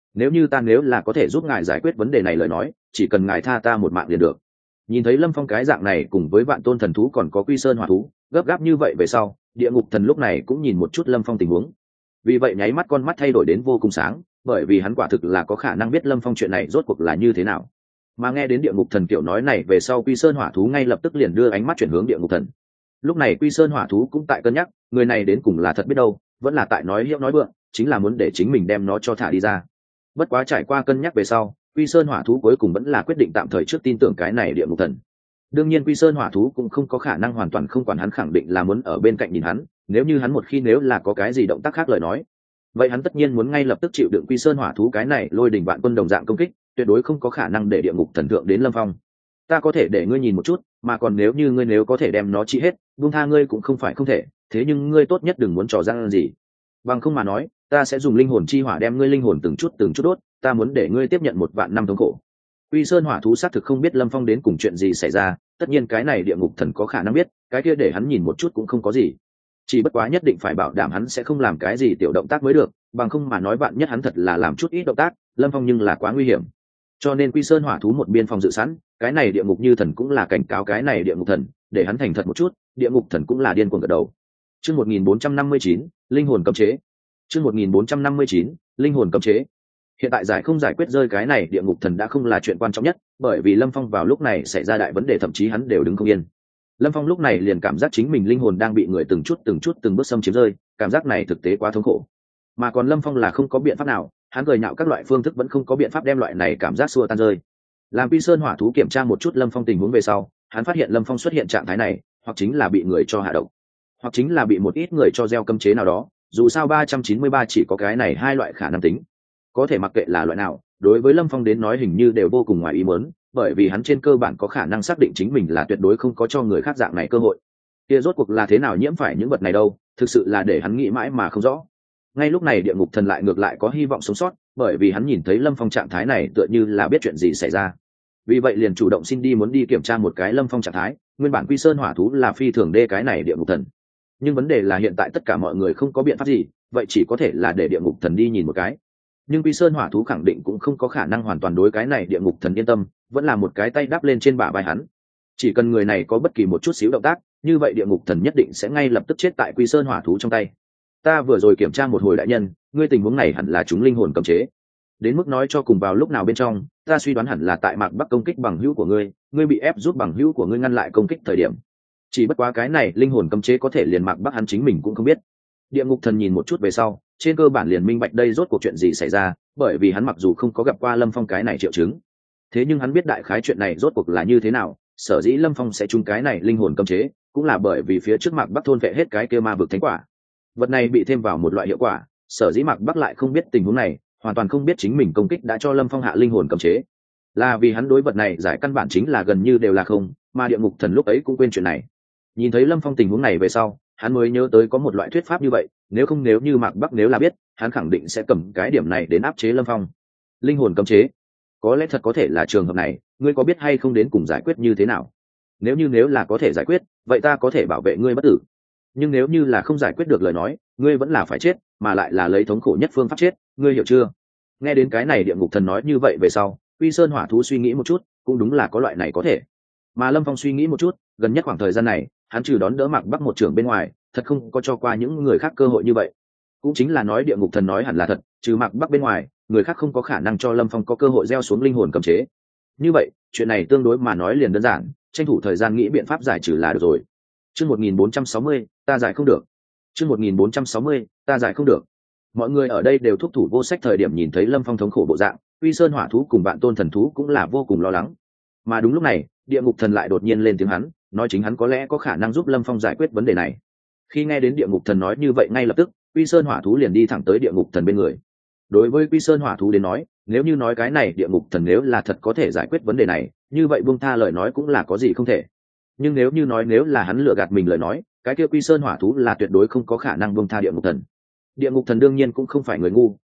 Nếu là có thể giúp ngài giải quyết vấn đề này lời nói, chỉ cần ngài tha ta một mạng liền được. Nhìn thấy Lâm Phong cái dạng này cùng với Vạn Tôn thần thú còn có Quy Sơn hỏa thú gấp gáp như vậy về sau, địa ngục thần lúc này cũng nhìn một chút Lâm Phong tình huống, vì vậy nháy mắt con mắt thay đổi đến vô cùng sáng, bởi vì hắn quả thực là có khả năng biết Lâm Phong chuyện này rốt cuộc là như thế nào. Mà nghe đến địa ngục thần kiểu nói này về sau, Quy Sơn hỏa thú ngay lập tức liền đưa ánh mắt chuyển hướng địa ngục thần. Lúc này Quy Sơn hỏa thú cũng tại cân nhắc, người này đến cùng là thật biết đâu, vẫn là tại nói hiệu nói vượng, chính là muốn để chính mình đem nó cho thả đi ra. Bất quá trải qua cân nhắc về sau, Quy Sơn hỏa thú cuối cùng vẫn là quyết định tạm thời trước tin tưởng cái này địa ngục thần. Đương nhiên Quy Sơn hỏa thú cũng không có khả năng hoàn toàn không quản hắn, khẳng định là muốn ở bên cạnh nhìn hắn, nếu như hắn một khi nếu là có cái gì động tác khác lời nói, vậy hắn tất nhiên muốn ngay lập tức chịu đựng Quy Sơn hỏa thú cái này lôi đình vạn quân đồng dạng công kích, tuyệt đối không có khả năng để địa ngục thần thượng đến Lâm Phong. Ta có thể để ngươi nhìn một chút, mà còn nếu như ngươi có thể đem nó trị hết, buông tha ngươi cũng không phải không thể, thế nhưng ngươi tốt nhất đừng muốn trò gian gì. Bằng không mà nói, ta sẽ dùng linh hồn chi hỏa đem ngươi linh hồn từng chút đốt, ta muốn để ngươi tiếp nhận 1.000 năm thống khổ. Quy Sơn hỏa thú xác thực không biết Lâm Phong đến cùng chuyện gì xảy ra, tất nhiên cái này địa ngục thần có khả năng biết, cái kia để hắn nhìn một chút cũng không có gì. Chỉ bất quá nhất định phải bảo đảm hắn sẽ không làm cái gì tiểu động tác mới được, bằng không mà nói bạn nhất hắn thật là làm chút ít động tác, Lâm Phong nhưng là quá nguy hiểm. Cho nên Quy Sơn hỏa thú một biên phòng dự sẵn, cái này địa ngục như thần cũng là cảnh cáo cái này địa ngục thần, để hắn thành thật một chút, địa ngục thần cũng là điên cuồng gật đầu. Chương 1459, linh hồn cấm chế. Chương 1459, linh hồn cấm chế. Hiện tại giải quyết rơi cái này địa ngục thần đã không là chuyện quan trọng nhất, bởi vì Lâm Phong vào lúc này xảy ra đại vấn đề, thậm chí hắn đều đứng không yên. Lâm Phong lúc này liền cảm giác chính mình linh hồn đang bị người từng bước xâm chiếm rơi, cảm giác này thực tế quá thống khổ. Mà còn Lâm Phong là không có biện pháp nào, hắn cười nhạo các loại phương thức vẫn không có biện pháp đem loại này cảm giác xua tan rơi. Làm Quy Sơn hỏa thú kiểm tra một chút Lâm Phong tình huống về sau, hắn phát hiện Lâm Phong xuất hiện trạng thái này, hoặc chính là bị người cho hạ độc, hoặc chính là bị một ít người cho gieo cấm chế nào đó, dù sao 393 chỉ có cái này hai loại khả năng tính. Có thể mặc kệ là loại nào, đối với Lâm Phong đến nói hình như đều vô cùng ngoài ý muốn, bởi vì hắn trên cơ bản có khả năng xác định chính mình là tuyệt đối không có cho người khác dạng này cơ hội. Kia rốt cuộc là thế nào nhiễm phải những vật này đâu, thực sự là để hắn nghĩ mãi mà không rõ. Ngay lúc này địa ngục thần lại ngược lại có hy vọng sống sót, bởi vì hắn nhìn thấy Lâm Phong trạng thái này tựa như là biết chuyện gì xảy ra, vì vậy liền chủ động xin đi muốn đi kiểm tra một cái Lâm Phong trạng thái. Nguyên bản Quy Sơn hỏa thú là phi thường đê cái này địa ngục thần, nhưng vấn đề là hiện tại tất cả mọi người không có biện pháp gì, vậy chỉ có thể là để địa ngục thần đi nhìn một cái. Nhưng Quy Sơn hỏa thú khẳng định cũng không có khả năng hoàn toàn đối cái này địa ngục thần yên tâm, vẫn là một cái tay đắp lên trên bả vai hắn, chỉ cần người này có bất kỳ một chút xíu động tác, như vậy địa ngục thần nhất định sẽ ngay lập tức chết tại Quy Sơn hỏa thú trong tay. Ta vừa rồi kiểm tra một hồi đại nhân, ngươi tình huống này hẳn là chúng linh hồn cấm chế, đến mức nói cho cùng vào lúc nào bên trong, ta suy đoán hẳn là tại Mạc Bắc công kích bằng hữu của ngươi, ngươi bị ép giúp bằng hữu của ngươi ngăn lại công kích thời điểm. Chỉ bất quá cái này linh hồn cấm chế có thể liền Mạc Bắc hắn chính mình cũng không biết. Địa ngục thần nhìn một chút về sau, trên cơ bản liền minh bạch đây rốt cuộc chuyện gì xảy ra, bởi vì hắn mặc dù không có gặp qua Lâm Phong cái này triệu chứng, thế nhưng hắn biết đại khái chuyện này rốt cuộc là như thế nào. Sở dĩ Lâm Phong sẽ trúng cái này linh hồn cấm chế, cũng là bởi vì phía trước Mạc Bắc thôn vệ hết cái kia ma vực thánh quả, vật này bị thêm vào một loại hiệu quả. Sở dĩ Mạc Bắc lại không biết tình huống này, hoàn toàn không biết chính mình công kích đã cho Lâm Phong hạ linh hồn cấm chế, là vì hắn đối vật này giải căn bản chính là gần như đều là không, mà địa ngục thần lúc ấy cũng quên chuyện này. Nhìn thấy Lâm Phong tình huống này về sau, hắn mới nhớ tới có một loại thuyết pháp như vậy, nếu như Mạc Bắc nếu là biết, hắn khẳng định sẽ cầm cái điểm này đến áp chế Lâm Phong. Linh hồn cấm chế, có lẽ thật có thể là trường hợp này, ngươi có biết hay không đến cùng giải quyết như thế nào? Nếu là có thể giải quyết, vậy ta có thể bảo vệ ngươi bất tử, nhưng nếu như là không giải quyết được lời nói, ngươi vẫn là phải chết, mà lại là lấy thống khổ nhất phương pháp chết, ngươi hiểu chưa? Nghe đến cái này địa ngục thần nói như vậy về sau, Quy Sơn hỏa thú suy nghĩ một chút, cũng đúng là có loại này có thể. Mà Lâm Phong suy nghĩ một chút, gần nhất khoảng thời gian này, hắn trừ đón đỡ Mạc Bắc một trưởng bên ngoài, thật không có cho qua những người khác cơ hội như vậy. Cũng chính là nói địa ngục thần nói hẳn là thật, trừ Mạc Bắc bên ngoài, người khác không có khả năng cho Lâm Phong có cơ hội gieo xuống linh hồn cấm chế. Như vậy, chuyện này tương đối mà nói liền đơn giản, tranh thủ thời gian nghĩ biện pháp giải trừ là được rồi. Chương 1460, ta giải không được. Chương 1460, ta giải không được. Mọi người ở đây đều thúc thủ vô sách, thời điểm nhìn thấy Lâm Phong thống khổ bộ dạng, Quy Sơn hỏa thú cùng Vạn Tôn thần thú cũng là vô cùng lo lắng. Mà đúng lúc này, địa ngục thần lại đột nhiên lên tiếng, hắn nói chính hắn có lẽ có khả năng giúp Lâm Phong giải quyết vấn đề này. Khi nghe đến địa ngục thần nói như vậy, ngay lập tức Quy Sơn hỏa thú liền đi thẳng tới địa ngục thần bên người. Đối với Quy Sơn hỏa thú đến nói, nếu như nói cái này địa ngục thần nếu là thật có thể giải quyết vấn đề này, như vậy buông tha lời nói cũng là có gì không thể. Nhưng nếu là hắn lừa gạt mình lời nói, cái kia Quy Sơn hỏa thú là tuyệt đối không có khả năng buông tha địa ngục thần. Địa ngục thần đương nhiên cũng không phải người ngu,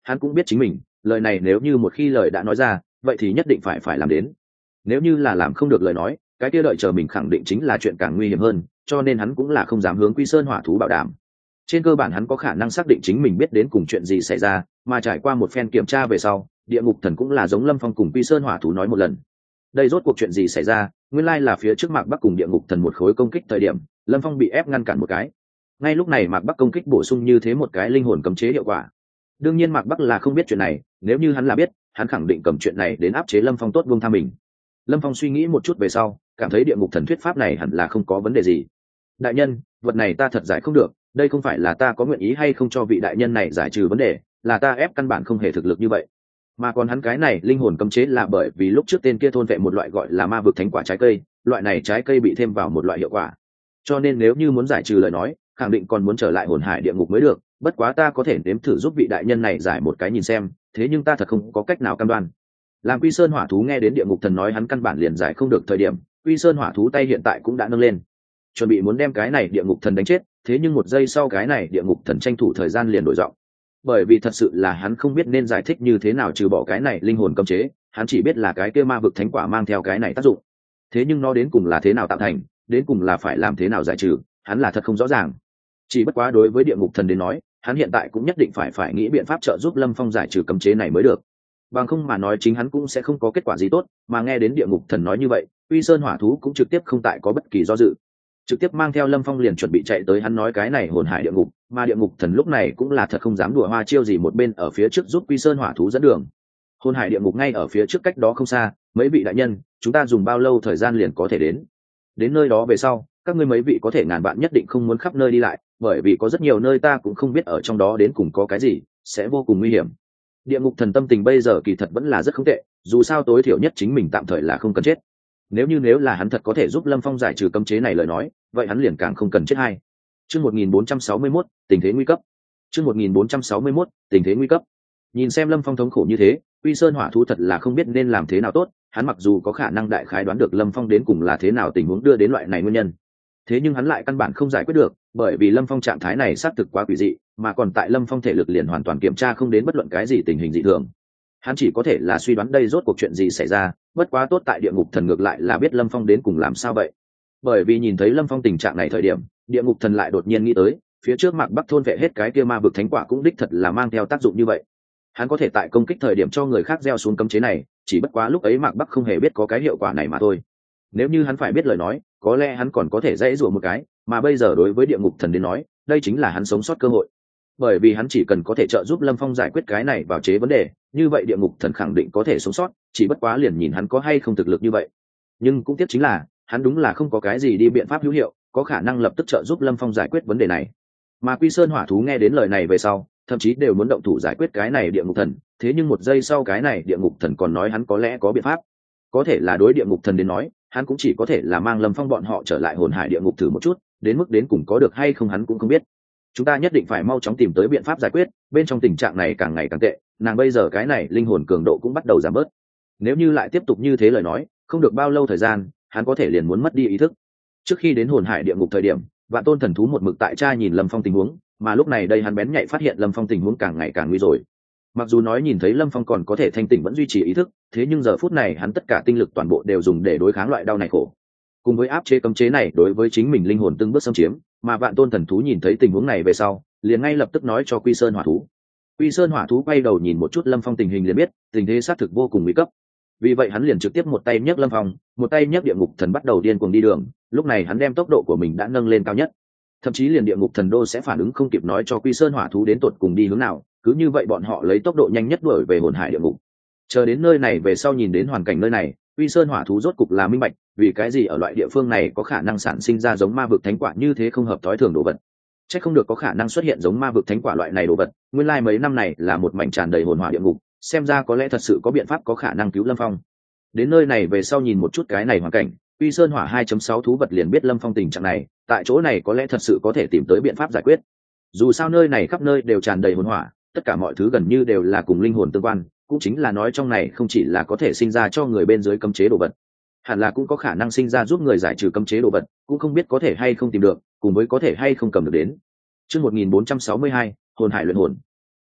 hắn cũng biết chính mình lời này nếu như một khi lời đã nói ra vậy thì nhất định phải làm đến. Nếu như là làm không được lời nói, cái kia đợi chờ mình khẳng định chính là chuyện càng nguy hiểm hơn, cho nên hắn cũng là không dám hướng Quy Sơn Hỏa Thú bảo đảm. Trên cơ bản hắn có khả năng xác định chính mình biết đến cùng chuyện gì xảy ra, mà trải qua một phen kiểm tra về sau, Địa Ngục Thần cũng là giống Lâm Phong cùng Quy Sơn Hỏa Thú nói một lần. Đây rốt cuộc chuyện gì xảy ra? Nguyên lai là phía trước Mạc Bắc cùng Địa Ngục Thần một khối công kích thời điểm, Lâm Phong bị ép ngăn cản một cái. Ngay lúc này Mạc Bắc công kích bổ sung như thế một cái linh hồn cấm chế hiệu quả. Đương nhiên Mạc Bắc là không biết chuyện này, nếu như hắn là biết, hắn khẳng định cầm chuyện này đến áp chế Lâm Phong tốt buông tha mình. Lâm Phong suy nghĩ một chút về sau, cảm thấy Địa Ngục Thần thuyết pháp này hẳn là không có vấn đề gì. Đại nhân, vật này ta thật giải không được, đây không phải là ta có nguyện ý hay không cho vị đại nhân này giải trừ vấn đề, là ta ép căn bản không hề thực lực như vậy. Mà còn hắn cái này linh hồn cấm chế là bởi vì lúc trước tên kia thôn vệ một loại gọi là ma vực thánh quả trái cây, loại này trái cây bị thêm vào một loại hiệu quả. Cho nên nếu như muốn giải trừ lời nói, khẳng định còn muốn trở lại hồn hải địa ngục mới được, bất quá ta có thể nếm thử giúp vị đại nhân này giải một cái nhìn xem, thế nhưng ta thật không có cách nào cam đoan. Làm Quy Sơn Hỏa Thú nghe đến Địa Ngục Thần nói hắn căn bản liền giải không được thời điểm, Quy Sơn Hỏa Thú tay hiện tại cũng đã nâng lên, chuẩn bị muốn đem cái này Địa Ngục Thần đánh chết, thế nhưng một giây sau cái này Địa Ngục Thần tranh thủ thời gian liền đổi giọng. Bởi vì thật sự là hắn không biết nên giải thích như thế nào trừ bỏ cái này linh hồn cấm chế, hắn chỉ biết là cái kia ma vực thánh quả mang theo cái này tác dụng. Thế nhưng nó đến cùng là thế nào tạo thành, đến cùng là phải làm thế nào giải trừ, hắn là thật không rõ ràng. Chỉ bất quá đối với Địa Ngục Thần đến nói, hắn hiện tại cũng nhất định phải nghĩ biện pháp trợ giúp Lâm Phong giải trừ cấm chế này mới được. Bằng không mà nói chính hắn cũng sẽ không có kết quả gì tốt, mà nghe đến Địa Ngục Thần nói như vậy, Quy Sơn Hỏa Thú cũng trực tiếp không tại có bất kỳ do dự, trực tiếp mang theo Lâm Phong liền chuẩn bị chạy tới hắn nói cái này hồn hải địa ngục, mà Địa Ngục Thần lúc này cũng là thật không dám đùa hoa chiêu gì, một bên ở phía trước giúp Quy Sơn Hỏa Thú dẫn đường. Hồn hải địa ngục ngay ở phía trước cách đó không xa, mấy vị đại nhân, chúng ta dùng bao lâu thời gian liền có thể đến nơi đó về sau, các ngươi mấy vị có thể ngàn bạn nhất định không muốn khắp nơi đi lại, bởi vì có rất nhiều nơi ta cũng không biết ở trong đó đến cùng có cái gì, sẽ vô cùng nguy hiểm. Địa Ngục Thần tâm tình bây giờ kỳ thật vẫn là rất không tệ, dù sao tối thiểu nhất chính mình tạm thời là không cần chết. Nếu là hắn thật có thể giúp Lâm Phong giải trừ cấm chế này lời nói, vậy hắn liền càng không cần chết hay. Chương 1461, tình thế nguy cấp. Chương 1461, tình thế nguy cấp. Nhìn xem Lâm Phong thống khổ như thế, Quy Sơn Hỏa Thú thật là không biết nên làm thế nào tốt, hắn mặc dù có khả năng đại khái đoán được Lâm Phong đến cùng là thế nào tình huống đưa đến loại này nguyên nhân. Thế nhưng hắn lại căn bản không giải quyết được, bởi vì Lâm Phong trạng thái này xác thực quá quỷ dị, mà còn tại Lâm Phong thể lực liền hoàn toàn kiểm tra không đến bất luận cái gì tình hình dị thường. Hắn chỉ có thể là suy đoán đây rốt cuộc chuyện gì xảy ra, bất quá tốt tại Địa Ngục Thần ngược lại là biết Lâm Phong đến cùng làm sao vậy. Bởi vì nhìn thấy Lâm Phong tình trạng này thời điểm, Địa Ngục Thần lại đột nhiên nghĩ tới, phía trước Mạc Bắc thôn vệ hết cái kia ma vực thánh quả cũng đích thật là mang theo tác dụng như vậy. Hắn có thể tại công kích thời điểm cho người khác gieo xuống cấm chế này, chỉ bất quá lúc ấy Mạc Bắc không hề biết có cái hiệu quả này mà thôi. Nếu như hắn phải biết lời nói, có lẽ hắn còn có thể dễ dụa một cái, mà bây giờ đối với Địa Ngục Thần đến nói, đây chính là hắn sống sót cơ hội. Bởi vì hắn chỉ cần có thể trợ giúp Lâm Phong giải quyết cái này vào chế vấn đề, như vậy Địa Ngục Thần khẳng định có thể sống sót, chỉ bất quá liền nhìn hắn có hay không thực lực như vậy. Nhưng cũng tiếc chính là, hắn đúng là không có cái gì đi biện pháp hữu hiệu, có khả năng lập tức trợ giúp Lâm Phong giải quyết vấn đề này. Mà Quy Sơn Hỏa Thú nghe đến lời này về sau, thậm chí đều muốn động thủ giải quyết cái này Địa Ngục Thần, thế nhưng một giây sau cái này Địa Ngục Thần còn nói hắn có lẽ có biện pháp. Có thể là đối Địa Ngục Thần đến nói, hắn cũng chỉ có thể là mang Lâm Phong bọn họ trở lại hồn hải địa ngục thử một chút, đến mức đến cùng có được hay không hắn cũng không biết. Chúng ta nhất định phải mau chóng tìm tới biện pháp giải quyết, bên trong tình trạng này càng ngày càng tệ, nàng bây giờ cái này linh hồn cường độ cũng bắt đầu giảm bớt. Nếu như lại tiếp tục như thế lời nói, không được bao lâu thời gian, hắn có thể liền muốn mất đi ý thức. Trước khi đến hồn hải địa ngục thời điểm, Vạn Tôn Thần Thú một mực tại tra nhìn Lâm Phong tình huống, mà lúc này đây hắn bén nhạy phát hiện Lâm Phong tình huống càng ngày càng nguy rồi. Mặc dù nói nhìn thấy Lâm Phong còn có thể thanh tỉnh vẫn duy trì ý thức, thế nhưng giờ phút này hắn tất cả tinh lực toàn bộ đều dùng để đối kháng loại đau này khổ. Cùng với áp chế cấm chế này đối với chính mình linh hồn từng bước xâm chiếm, mà Vạn Tôn Thần Thú nhìn thấy tình huống này về sau, liền ngay lập tức nói cho Quy Sơn Hỏa Thú. Quy Sơn Hỏa Thú quay đầu nhìn một chút Lâm Phong tình hình liền biết, tình thế xác thực vô cùng nguy cấp. Vì vậy hắn liền trực tiếp một tay nhấc Lâm Phong, một tay nhấc Địa Ngục Thần bắt đầu điên cuồng đi đường, lúc này hắn đem tốc độ của mình đã nâng lên cao nhất. Thậm chí liền Địa Ngục Thần đô sẽ phản ứng không kịp nói cho Quy Sơn Hỏa Thú đến tột cùng đi hướng nào, cứ như vậy bọn họ lấy tốc độ nhanh nhất đuổi về hồn hải địa ngục. Chờ đến nơi này về sau nhìn đến hoàn cảnh nơi này, Quy Sơn Hỏa Thú rốt cục là minh bạch, vì cái gì ở loại địa phương này có khả năng sản sinh ra giống ma vực thánh quả như thế không hợp thói thường đồ vật. Chắc không được có khả năng xuất hiện giống ma vực thánh quả loại này đồ vật, nguyên lai mấy năm này là một mảnh tràn đầy hồn hỏa địa ngục, xem ra có lẽ thật sự có biện pháp có khả năng cứu Lâm Phong. Đến nơi này về sau nhìn một chút cái này hoàn cảnh, Quy Sơn Hỏa 2.6 thú vật liền biết Lâm Phong tình trạng này, tại chỗ này có lẽ thật sự có thể tìm tới biện pháp giải quyết. Dù sao nơi này khắp nơi đều tràn đầy hồn hỏa, tất cả mọi thứ gần như đều là cùng linh hồn tương quan, cũng chính là nói trong này không chỉ là có thể sinh ra cho người bên dưới cấm chế đồ vật, hẳn là cũng có khả năng sinh ra giúp người giải trừ cấm chế đồ vật, cũng không biết có thể hay không tìm được, cùng với có thể hay không cầm được đến. Chương 1462, hồn hải luyện hồn.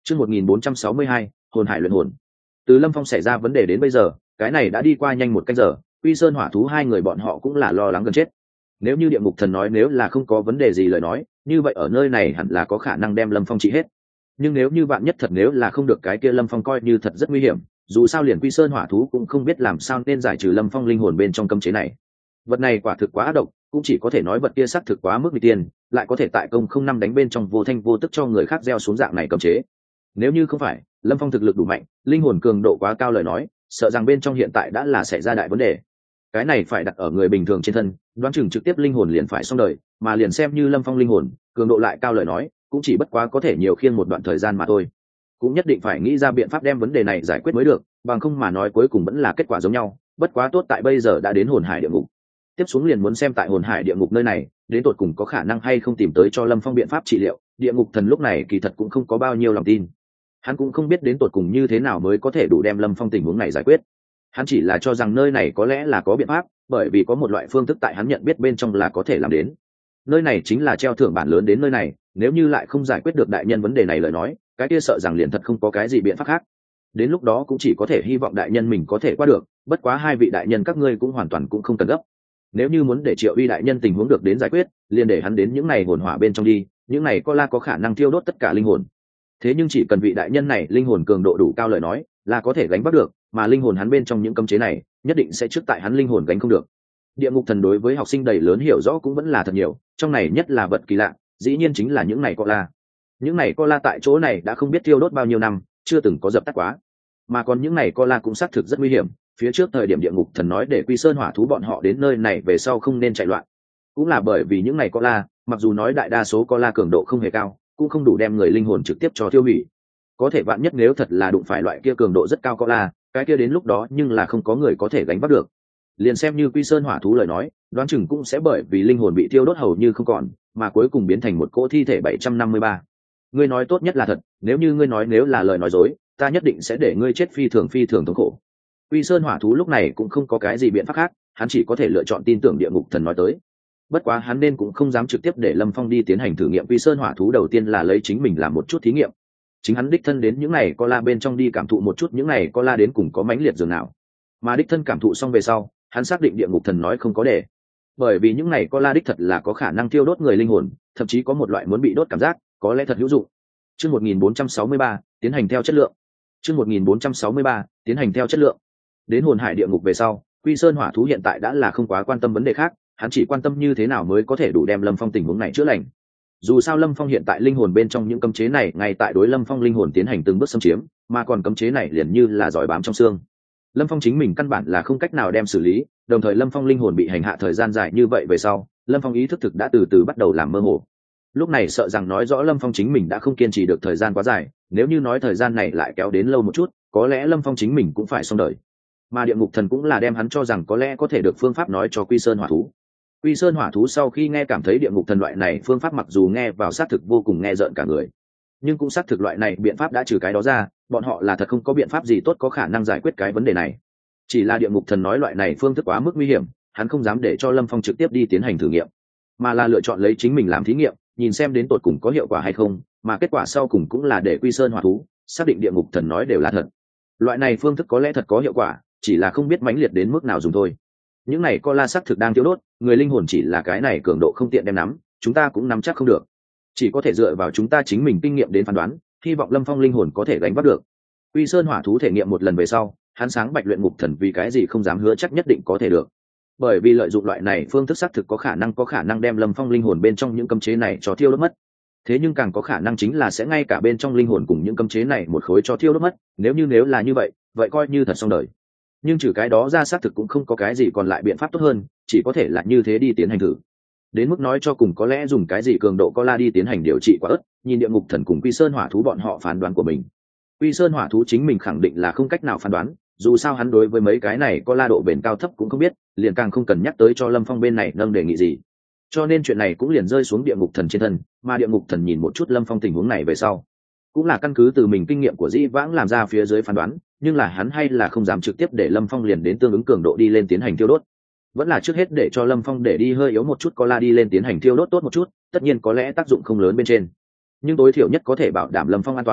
Chương 1462, hồn hải luyện hồn. Từ Lâm Phong xảy ra vấn đề đến bây giờ, cái này đã đi qua nhanh một canh giờ, Quy Sơn Hỏa Thú hai người bọn họ cũng là lo lắng gần chết. Nếu như Địa Ngục Thần nói nếu là không có vấn đề gì lời nói, như vậy ở nơi này hẳn là có khả năng đem Lâm Phong trị hết. Nhưng nếu như bạn nhất thật nếu là không được cái kia Lâm Phong coi như thật rất nguy hiểm, dù sao liền Quy Sơn Hỏa Thú cũng không biết làm sao nên giải trừ Lâm Phong linh hồn bên trong cấm chế này. Vật này quả thực quá ác độc, cũng chỉ có thể nói vật kia xác thực quá mức nguy tiên, lại có thể tại công không năm đánh bên trong vô thanh vô tức cho người khác gieo xuống dạng này cấm chế. Nếu như không phải Lâm Phong thực lực đủ mạnh, linh hồn cường độ quá cao lời nói, sợ rằng bên trong hiện tại đã là xảy ra đại vấn đề. Cái này phải đặt ở người bình thường trên thân, đoán chừng trực tiếp linh hồn liền phải xong đời, mà liền xem như Lâm Phong linh hồn cường độ lại cao lời nói, cũng chỉ bất quá có thể nhiều khiêng một đoạn thời gian mà thôi. Cũng nhất định phải nghĩ ra biện pháp đem vấn đề này giải quyết mới được, bằng không mà nói cuối cùng vẫn là kết quả giống nhau. Bất quá tốt tại bây giờ đã đến hồn hải địa ngục, tiếp xuống liền muốn xem tại hồn hải địa ngục nơi này đến tột cùng có khả năng hay không tìm tới cho Lâm Phong biện pháp trị liệu. Địa ngục thần lúc này kỳ thật cũng không có bao nhiêu lòng tin, hắn cũng không biết đến tột cùng như thế nào mới có thể đủ đem Lâm Phong tình huống này giải quyết. Hắn chỉ là cho rằng nơi này có lẽ là có biện pháp, bởi vì có một loại phương thức tại hắn nhận biết bên trong là có thể làm đến. Nơi này chính là treo thưởng bản lớn đến nơi này, nếu như lại không giải quyết được đại nhân vấn đề này lời nói, cái kia sợ rằng liền thật không có cái gì biện pháp khác. Đến lúc đó cũng chỉ có thể hy vọng đại nhân mình có thể qua được, bất quá hai vị đại nhân các ngươi cũng hoàn toàn cũng không cần gấp. Nếu như muốn để Triệu Uy đại nhân tình huống được đến giải quyết, liền để hắn đến những này hồn hỏa bên trong đi, những này có khả năng thiêu đốt tất cả linh hồn. Thế nhưng chỉ cần vị đại nhân này linh hồn cường độ đủ cao lời nói, là có thể gánh vác được, mà linh hồn hắn bên trong những cấm chế này, nhất định sẽ trước tại hắn linh hồn gánh không được. Địa ngục thần đối với học sinh đầy lớn hiểu rõ cũng vẫn là thật nhiều, trong này nhất là vật kỳ lạ, dĩ nhiên chính là những này những này tại chỗ này đã không biết thiêu đốt bao nhiêu năm, chưa từng có dập tắt quá. Mà còn những này cũng xác thực rất nguy hiểm, phía trước thời điểm địa ngục thần nói để Quy Sơn Hỏa Thú bọn họ đến nơi này về sau không nên chạy loạn, cũng là bởi vì những này mặc dù nói đại đa số cường độ không hề cao, cũng không đủ đem người linh hồn trực tiếp cho tiêu hủy. Có thể vạn nhất nếu thật là đụng phải loại kia cường độ rất cao cái kia đến lúc đó nhưng là không có người có thể gánh vác được. Liền xem như Quy Sơn Hỏa Thú lời nói, đoán chừng cũng sẽ bởi vì linh hồn bị thiêu đốt hầu như không còn, mà cuối cùng biến thành một cỗ thi thể 753. Ngươi nói tốt nhất là thật, nếu như ngươi nói nếu là lời nói dối, ta nhất định sẽ để ngươi chết phi thường thống khổ. Quy Sơn Hỏa Thú lúc này cũng không có cái gì biện pháp khác, hắn chỉ có thể lựa chọn tin tưởng địa ngục thần nói tới. Bất quá hắn nên cũng không dám trực tiếp để Lâm Phong đi tiến hành thử nghiệm Quy Sơn Hỏa Thú, đầu tiên là lấy chính mình làm một chút thí nghiệm. Chính hắn đích thân đến những này bên trong đi cảm thụ một chút những này đến cùng có mãnh liệt dường nào. Mà đích thân cảm thụ xong về sau, hắn xác định địa ngục thần nói không có để. Bởi vì những này đích thật là có khả năng thiêu đốt người linh hồn, thậm chí có một loại muốn bị đốt cảm giác, có lẽ thật hữu dụng. Chương 1463, tiến hành theo chất lượng. Chương 1463, tiến hành theo chất lượng. Đến hồn hải địa ngục về sau, Quy Sơn Hỏa Thú hiện tại đã là không quá quan tâm vấn đề khác, hắn chỉ quan tâm như thế nào mới có thể đủ đem Lâm Phong tình huống này chữa lành. Dù sao Lâm Phong hiện tại linh hồn bên trong những cấm chế này ngay tại đối Lâm Phong linh hồn tiến hành từng bước xâm chiếm, mà còn cấm chế này liền như là giỏi bám trong xương. Lâm Phong chính mình căn bản là không cách nào đem xử lý, đồng thời Lâm Phong linh hồn bị hành hạ thời gian dài như vậy về sau, Lâm Phong ý thức thực đã từ từ bắt đầu làm mơ hồ. Lúc này sợ rằng nói rõ Lâm Phong chính mình đã không kiên trì được thời gian quá dài, nếu như nói thời gian này lại kéo đến lâu một chút, có lẽ Lâm Phong chính mình cũng phải xong đời. Mà địa ngục thần cũng là đem hắn cho rằng có lẽ có thể được phương pháp nói cho Quy Sơn Hỏa Thú. Quy Sơn Hỏa Thú sau khi nghe cảm thấy địa ngục thần loại này phương pháp mặc dù nghe vào xác thực vô cùng nghe rợn cả người, nhưng cũng xác thực loại này biện pháp đã trừ cái đó ra, bọn họ là thật không có biện pháp gì tốt có khả năng giải quyết cái vấn đề này. Chỉ là địa ngục thần nói loại này phương thức quá mức nguy hiểm, hắn không dám để cho Lâm Phong trực tiếp đi tiến hành thử nghiệm, mà là lựa chọn lấy chính mình làm thí nghiệm, nhìn xem đến tột cùng có hiệu quả hay không, mà kết quả sau cùng cũng là để Quy Sơn Hỏa Thú xác định địa ngục thần nói đều là thật. Loại này phương thức có lẽ thật có hiệu quả, chỉ là không biết mãnh liệt đến mức nào dùng thôi. Những này xác thực đang thiêu đốt người linh hồn, chỉ là cái này cường độ không tiện đem nắm, chúng ta cũng nắm chắc không được, chỉ có thể dựa vào chúng ta chính mình kinh nghiệm đến phán đoán, hy vọng Lâm Phong linh hồn có thể gánh vác được. Quy Sơn Hỏa Thú thể nghiệm một lần về sau, hắn sáng bạch luyện ngục thần vì cái gì không dám hứa chắc nhất định có thể được, bởi vì lợi dụng loại này phương thức xác thực có khả năng đem Lâm Phong linh hồn bên trong những cấm chế này cho thiêu đốt mất. Thế nhưng càng có khả năng chính là sẽ ngay cả bên trong linh hồn cùng những cấm chế này một khối cho thiêu đốt mất, nếu là như vậy coi như thật xong đời. Nhưng trừ cái đó ra xác thực cũng không có cái gì còn lại biện pháp tốt hơn, chỉ có thể là như thế đi tiến hành thử. Đến mức nói cho cùng có lẽ dùng cái gì cường độ đi tiến hành điều trị quá ớt, nhìn địa ngục thần cùng Quy Sơn Hỏa Thú bọn họ phán đoán của mình. Quy Sơn Hỏa Thú chính mình khẳng định là không cách nào phán đoán, dù sao hắn đối với mấy cái này độ bền cao thấp cũng không biết, liền càng không cần nhắc tới cho Lâm Phong bên này nâng đề nghị gì. Cho nên chuyện này cũng liền rơi xuống địa ngục thần trên thân, mà địa ngục thần nhìn một chút Lâm Phong tình huống này về sau, cũng là căn cứ từ mình kinh nghiệm của dĩ vãng làm ra phía dưới phán đoán, nhưng là hắn hay là không dám trực tiếp để Lâm Phong liền đến tương ứng cường độ đi lên tiến hành thiêu đốt, vẫn là trước hết để cho Lâm Phong để đi hơi yếu một chút đi lên tiến hành thiêu đốt tốt một chút, tất nhiên có lẽ tác dụng không lớn bên trên, nhưng tối thiểu nhất có thể bảo đảm Lâm Phong an toàn,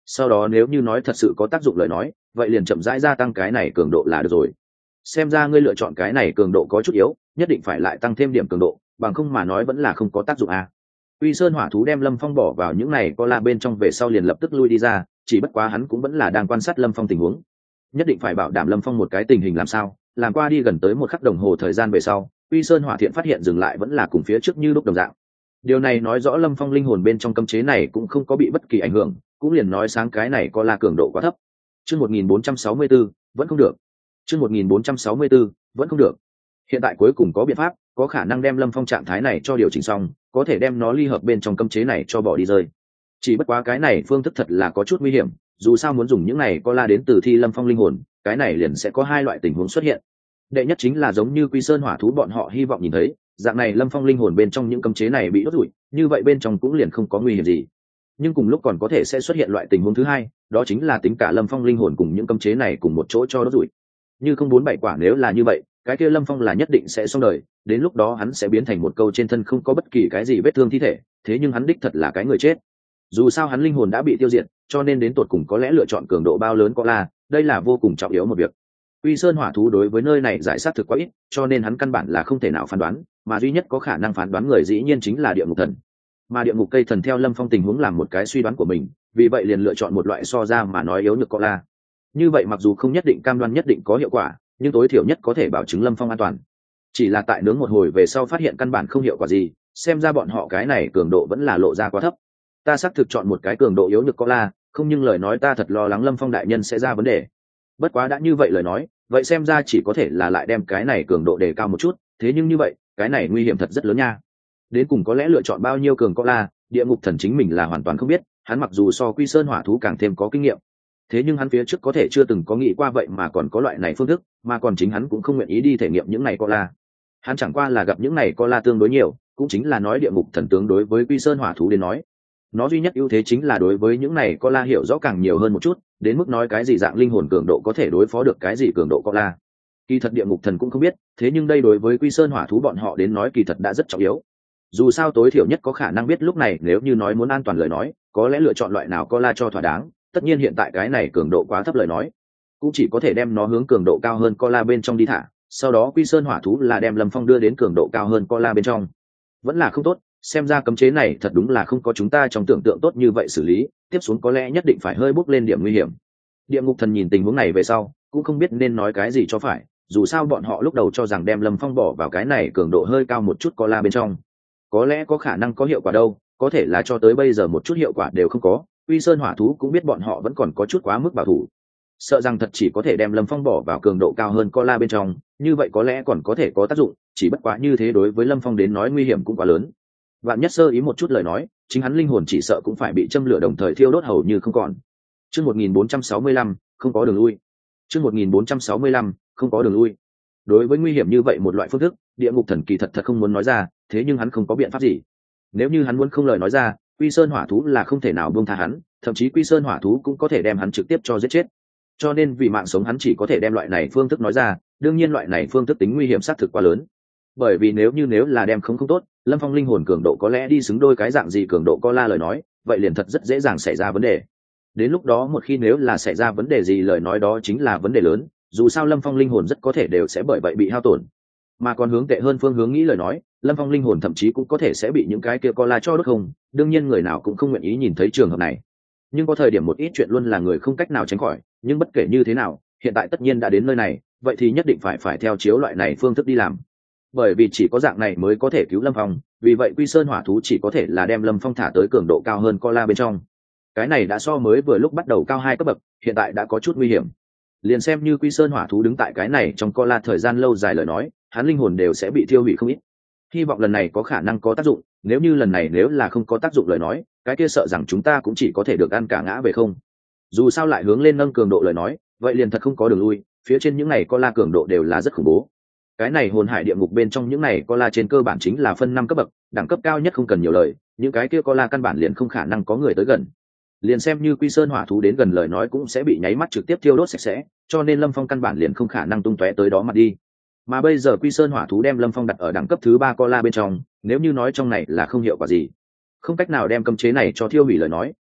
sau đó nếu như nói thật sự có tác dụng lời nói vậy liền chậm rãi gia tăng cái này cường độ là được rồi. Xem ra ngươi lựa chọn cái này cường độ có chút yếu, nhất định phải lại tăng thêm điểm cường độ, bằng không mà nói vẫn là không có tác dụng à. Uy Sơn hỏa thú đem Lâm Phong bỏ vào những này có la bên trong về sau liền lập tức lui đi ra, chỉ bất quá hắn cũng vẫn là đang quan sát Lâm Phong tình huống. Nhất định phải bảo đảm Lâm Phong một cái tình hình làm sao, làm qua đi gần tới 1 khắc đồng hồ thời gian về sau, Uy Sơn hỏa thiện phát hiện dừng lại vẫn là cùng phía trước như lúc đồng dạng. Điều này nói rõ Lâm Phong linh hồn bên trong cấm chế này cũng không có bị bất kỳ ảnh hưởng, cũng liền nói sáng cái này có la cường độ quá thấp. Chương 1464, vẫn không được. Chương 1464, vẫn không được. Hiện tại cuối cùng có biện pháp, có khả năng đem Lâm Phong trạng thái này cho điều chỉnh xong, có thể đem nó ly hợp bên trong cấm chế này cho bỏ đi rơi. Chỉ bất quá cái này phương thức thật là có chút nguy hiểm, dù sao muốn dùng những này có la đến từ thi Lâm Phong linh hồn, cái này liền sẽ có 2 loại tình huống xuất hiện. Đệ nhất chính là giống như Quy Sơn hỏa thú bọn họ hy vọng nhìn thấy, dạng này Lâm Phong linh hồn bên trong những cấm chế này bị đốt rủi, như vậy bên trong cũng liền không có nguy hiểm gì. Nhưng cùng lúc còn có thể sẽ xuất hiện loại tình huống thứ hai, đó chính là tính cả Lâm Phong linh hồn cùng những cấm chế này cùng một chỗ cho đốt rủi. Như không 4-7 quả nếu là như vậy, cái kia Lâm Phong là nhất định sẽ xong đời, đến lúc đó hắn sẽ biến thành một câu trên thân không có bất kỳ cái gì vết thương thi thể, thế nhưng hắn đích thật là cái người chết. Dù sao hắn linh hồn đã bị tiêu diệt, cho nên đến tột cùng có lẽ lựa chọn cường độ bao lớn có là, đây là vô cùng trọng yếu một việc. Uy Sơn hỏa thú đối với nơi này giải sát thực quá ít, cho nên hắn căn bản là không thể nào phán đoán, mà duy nhất có khả năng phán đoán người dĩ nhiên chính là địa ngục thần. Mà địa ngục cây thần theo Lâm Phong tình huống làm một cái suy đoán của mình, vì vậy liền lựa chọn một loại so ra mà nói yếu nhược có la. Như vậy mặc dù không nhất định cam đoan nhất định có hiệu quả, nhưng tối thiểu nhất có thể bảo chứng Lâm Phong an toàn. Chỉ là tại nướng một hồi về sau phát hiện căn bản không hiệu quả gì, xem ra bọn họ cái này cường độ vẫn là lộ ra quá thấp. Ta xác thực chọn một cái cường độ yếu nhược có la, không, nhưng lời nói ta thật lo lắng Lâm Phong đại nhân sẽ ra vấn đề. Bất quá đã như vậy lời nói, vậy xem ra chỉ có thể là lại đem cái này cường độ đề cao một chút, thế nhưng như vậy cái này nguy hiểm thật rất lớn nha. Đến cùng có lẽ lựa chọn bao nhiêu cường có la, địa ngục thần chính mình là hoàn toàn không biết, hắn mặc dù so Quy Sơn hỏa thú càng thêm có kinh nghiệm, thế nhưng hắn phía trước có thể chưa từng có nghĩ qua vậy mà còn có loại này phương thức, mà còn chính hắn cũng không nguyện ý đi thể nghiệm những này có la. Hắn chẳng qua là gặp những này có la tương đối nhiều, cũng chính là nói địa ngục thần tướng đối với Quy Sơn hỏa thú đến nói, nó duy nhất ưu thế chính là đối với những này có la hiểu rõ càng nhiều hơn một chút, đến mức nói cái gì dạng linh hồn cường độ có thể đối phó được cái gì cường độ có la, kỳ thật địa ngục thần cũng không biết, thế nhưng đây đối với Quy Sơn hỏa thú bọn họ đến nói kỳ thật đã rất trọng yếu. Dù sao tối thiểu nhất có khả năng biết lúc này nếu như nói muốn an toàn lời nói, có lẽ lựa chọn loại nào có la cho thỏa đáng. Tất nhiên hiện tại cái này cường độ quá thấp lời nói, cũng chỉ có thể đem nó hướng cường độ cao hơn co la bên trong đi thả, sau đó Quy Sơn hỏa thú là đem Lâm Phong đưa đến cường độ cao hơn co la bên trong. Vẫn là không tốt, xem ra cấm chế này thật đúng là không có chúng ta trong tưởng tượng tốt như vậy xử lý, tiếp xuống có lẽ nhất định phải hơi bước lên điểm nguy hiểm. Địa ngục thần nhìn tình huống này về sau cũng không biết nên nói cái gì cho phải, dù sao bọn họ lúc đầu cho rằng đem Lâm Phong bỏ vào cái này cường độ hơi cao một chút co la bên trong, có lẽ có khả năng có hiệu quả đâu, có thể là cho tới bây giờ một chút hiệu quả đều không có. Uy Sơn hỏa thú cũng biết bọn họ vẫn còn có chút quá mức bảo thủ, sợ rằng thật chỉ có thể đem Lâm Phong bỏ vào cường độ cao hơn co la bên trong, như vậy có lẽ còn có thể có tác dụng, chỉ bất quá như thế đối với Lâm Phong đến nói nguy hiểm cũng quá lớn. Vạn nhất sơ ý một chút lời nói, chính hắn linh hồn chỉ sợ cũng phải bị châm lửa đồng thời thiêu đốt hầu như không còn. Chương 1465, không có đường lui. Chương 1465, không có đường lui. Đối với nguy hiểm như vậy một loại phương thức, địa ngục thần kỳ thật không muốn nói ra, thế nhưng hắn không có biện pháp gì. Nếu như hắn muốn không lời nói ra, Quy Sơn hỏa thú là không thể nào buông tha hắn, thậm chí Quy Sơn hỏa thú cũng có thể đem hắn trực tiếp cho giết chết. Cho nên vì mạng sống hắn chỉ có thể đem loại này phương thức nói ra, đương nhiên loại này phương thức tính nguy hiểm xác thực quá lớn. Bởi vì nếu là đem không tốt, Lâm Phong linh hồn cường độ có lẽ đi xứng đôi cái dạng gì cường độ co la lời nói, vậy liền thật rất dễ dàng xảy ra vấn đề. Đến lúc đó một khi nếu là xảy ra vấn đề gì lời nói đó chính là vấn đề lớn, dù sao Lâm Phong linh hồn rất có thể đều sẽ bởi vậy bị hao tổn. Mà còn hướng tệ hơn phương hướng nghĩ lời nói, Lâm Phong linh hồn thậm chí cũng có thể sẽ bị những cái kia co la cho đốt không, đương nhiên người nào cũng không nguyện ý nhìn thấy trường hợp này. Nhưng có thời điểm một ít chuyện luôn là người không cách nào tránh khỏi, nhưng bất kể như thế nào, hiện tại tất nhiên đã đến nơi này, vậy thì nhất định phải theo chiếu loại này phương thức đi làm. Bởi vì chỉ có dạng này mới có thể cứu Lâm Phong, vì vậy Quy Sơn hỏa thú chỉ có thể là đem Lâm Phong thả tới cường độ cao hơn co la bên trong. Cái này đã so mới vừa lúc bắt đầu cao 2 cấp bậc, hiện tại đã có chút nguy hiểm. Liền xem như Quy Sơn hỏa thú đứng tại cái này trong co la thời gian lâu dài lời nói, hắn linh hồn đều sẽ bị thiêu hủy không ít. Hy vọng lần này có khả năng có tác dụng, nếu như lần này nếu là không có tác dụng lời nói, cái kia sợ rằng chúng ta cũng chỉ có thể được ăn cả ngã về không. Dù sao lại hướng lên nâng cường độ lời nói, vậy liền thật không có đường lui, phía trên những này co la cường độ đều là rất khủng bố. Cái này hồn hải địa ngục bên trong những này co la trên cơ bản chính là phân 5 cấp bậc, đẳng cấp cao nhất không cần nhiều lời, những cái kia co la căn bản liền không khả năng có người tới gần. Liền xem như Quy Sơn hỏa thú đến gần lời nói cũng sẽ bị nháy mắt trực tiếp thiêu đốt sạch sẽ, cho nên Lâm Phong căn bản liền không khả năng tung tóe tới đó mà đi. Mà bây giờ Quy Sơn hỏa thú đem Lâm Phong đặt ở đẳng cấp thứ 3 co la bên trong, nếu như nói trong này là không hiệu quả gì, không cách nào đem cấm chế này cho thiêu hủy lời nói,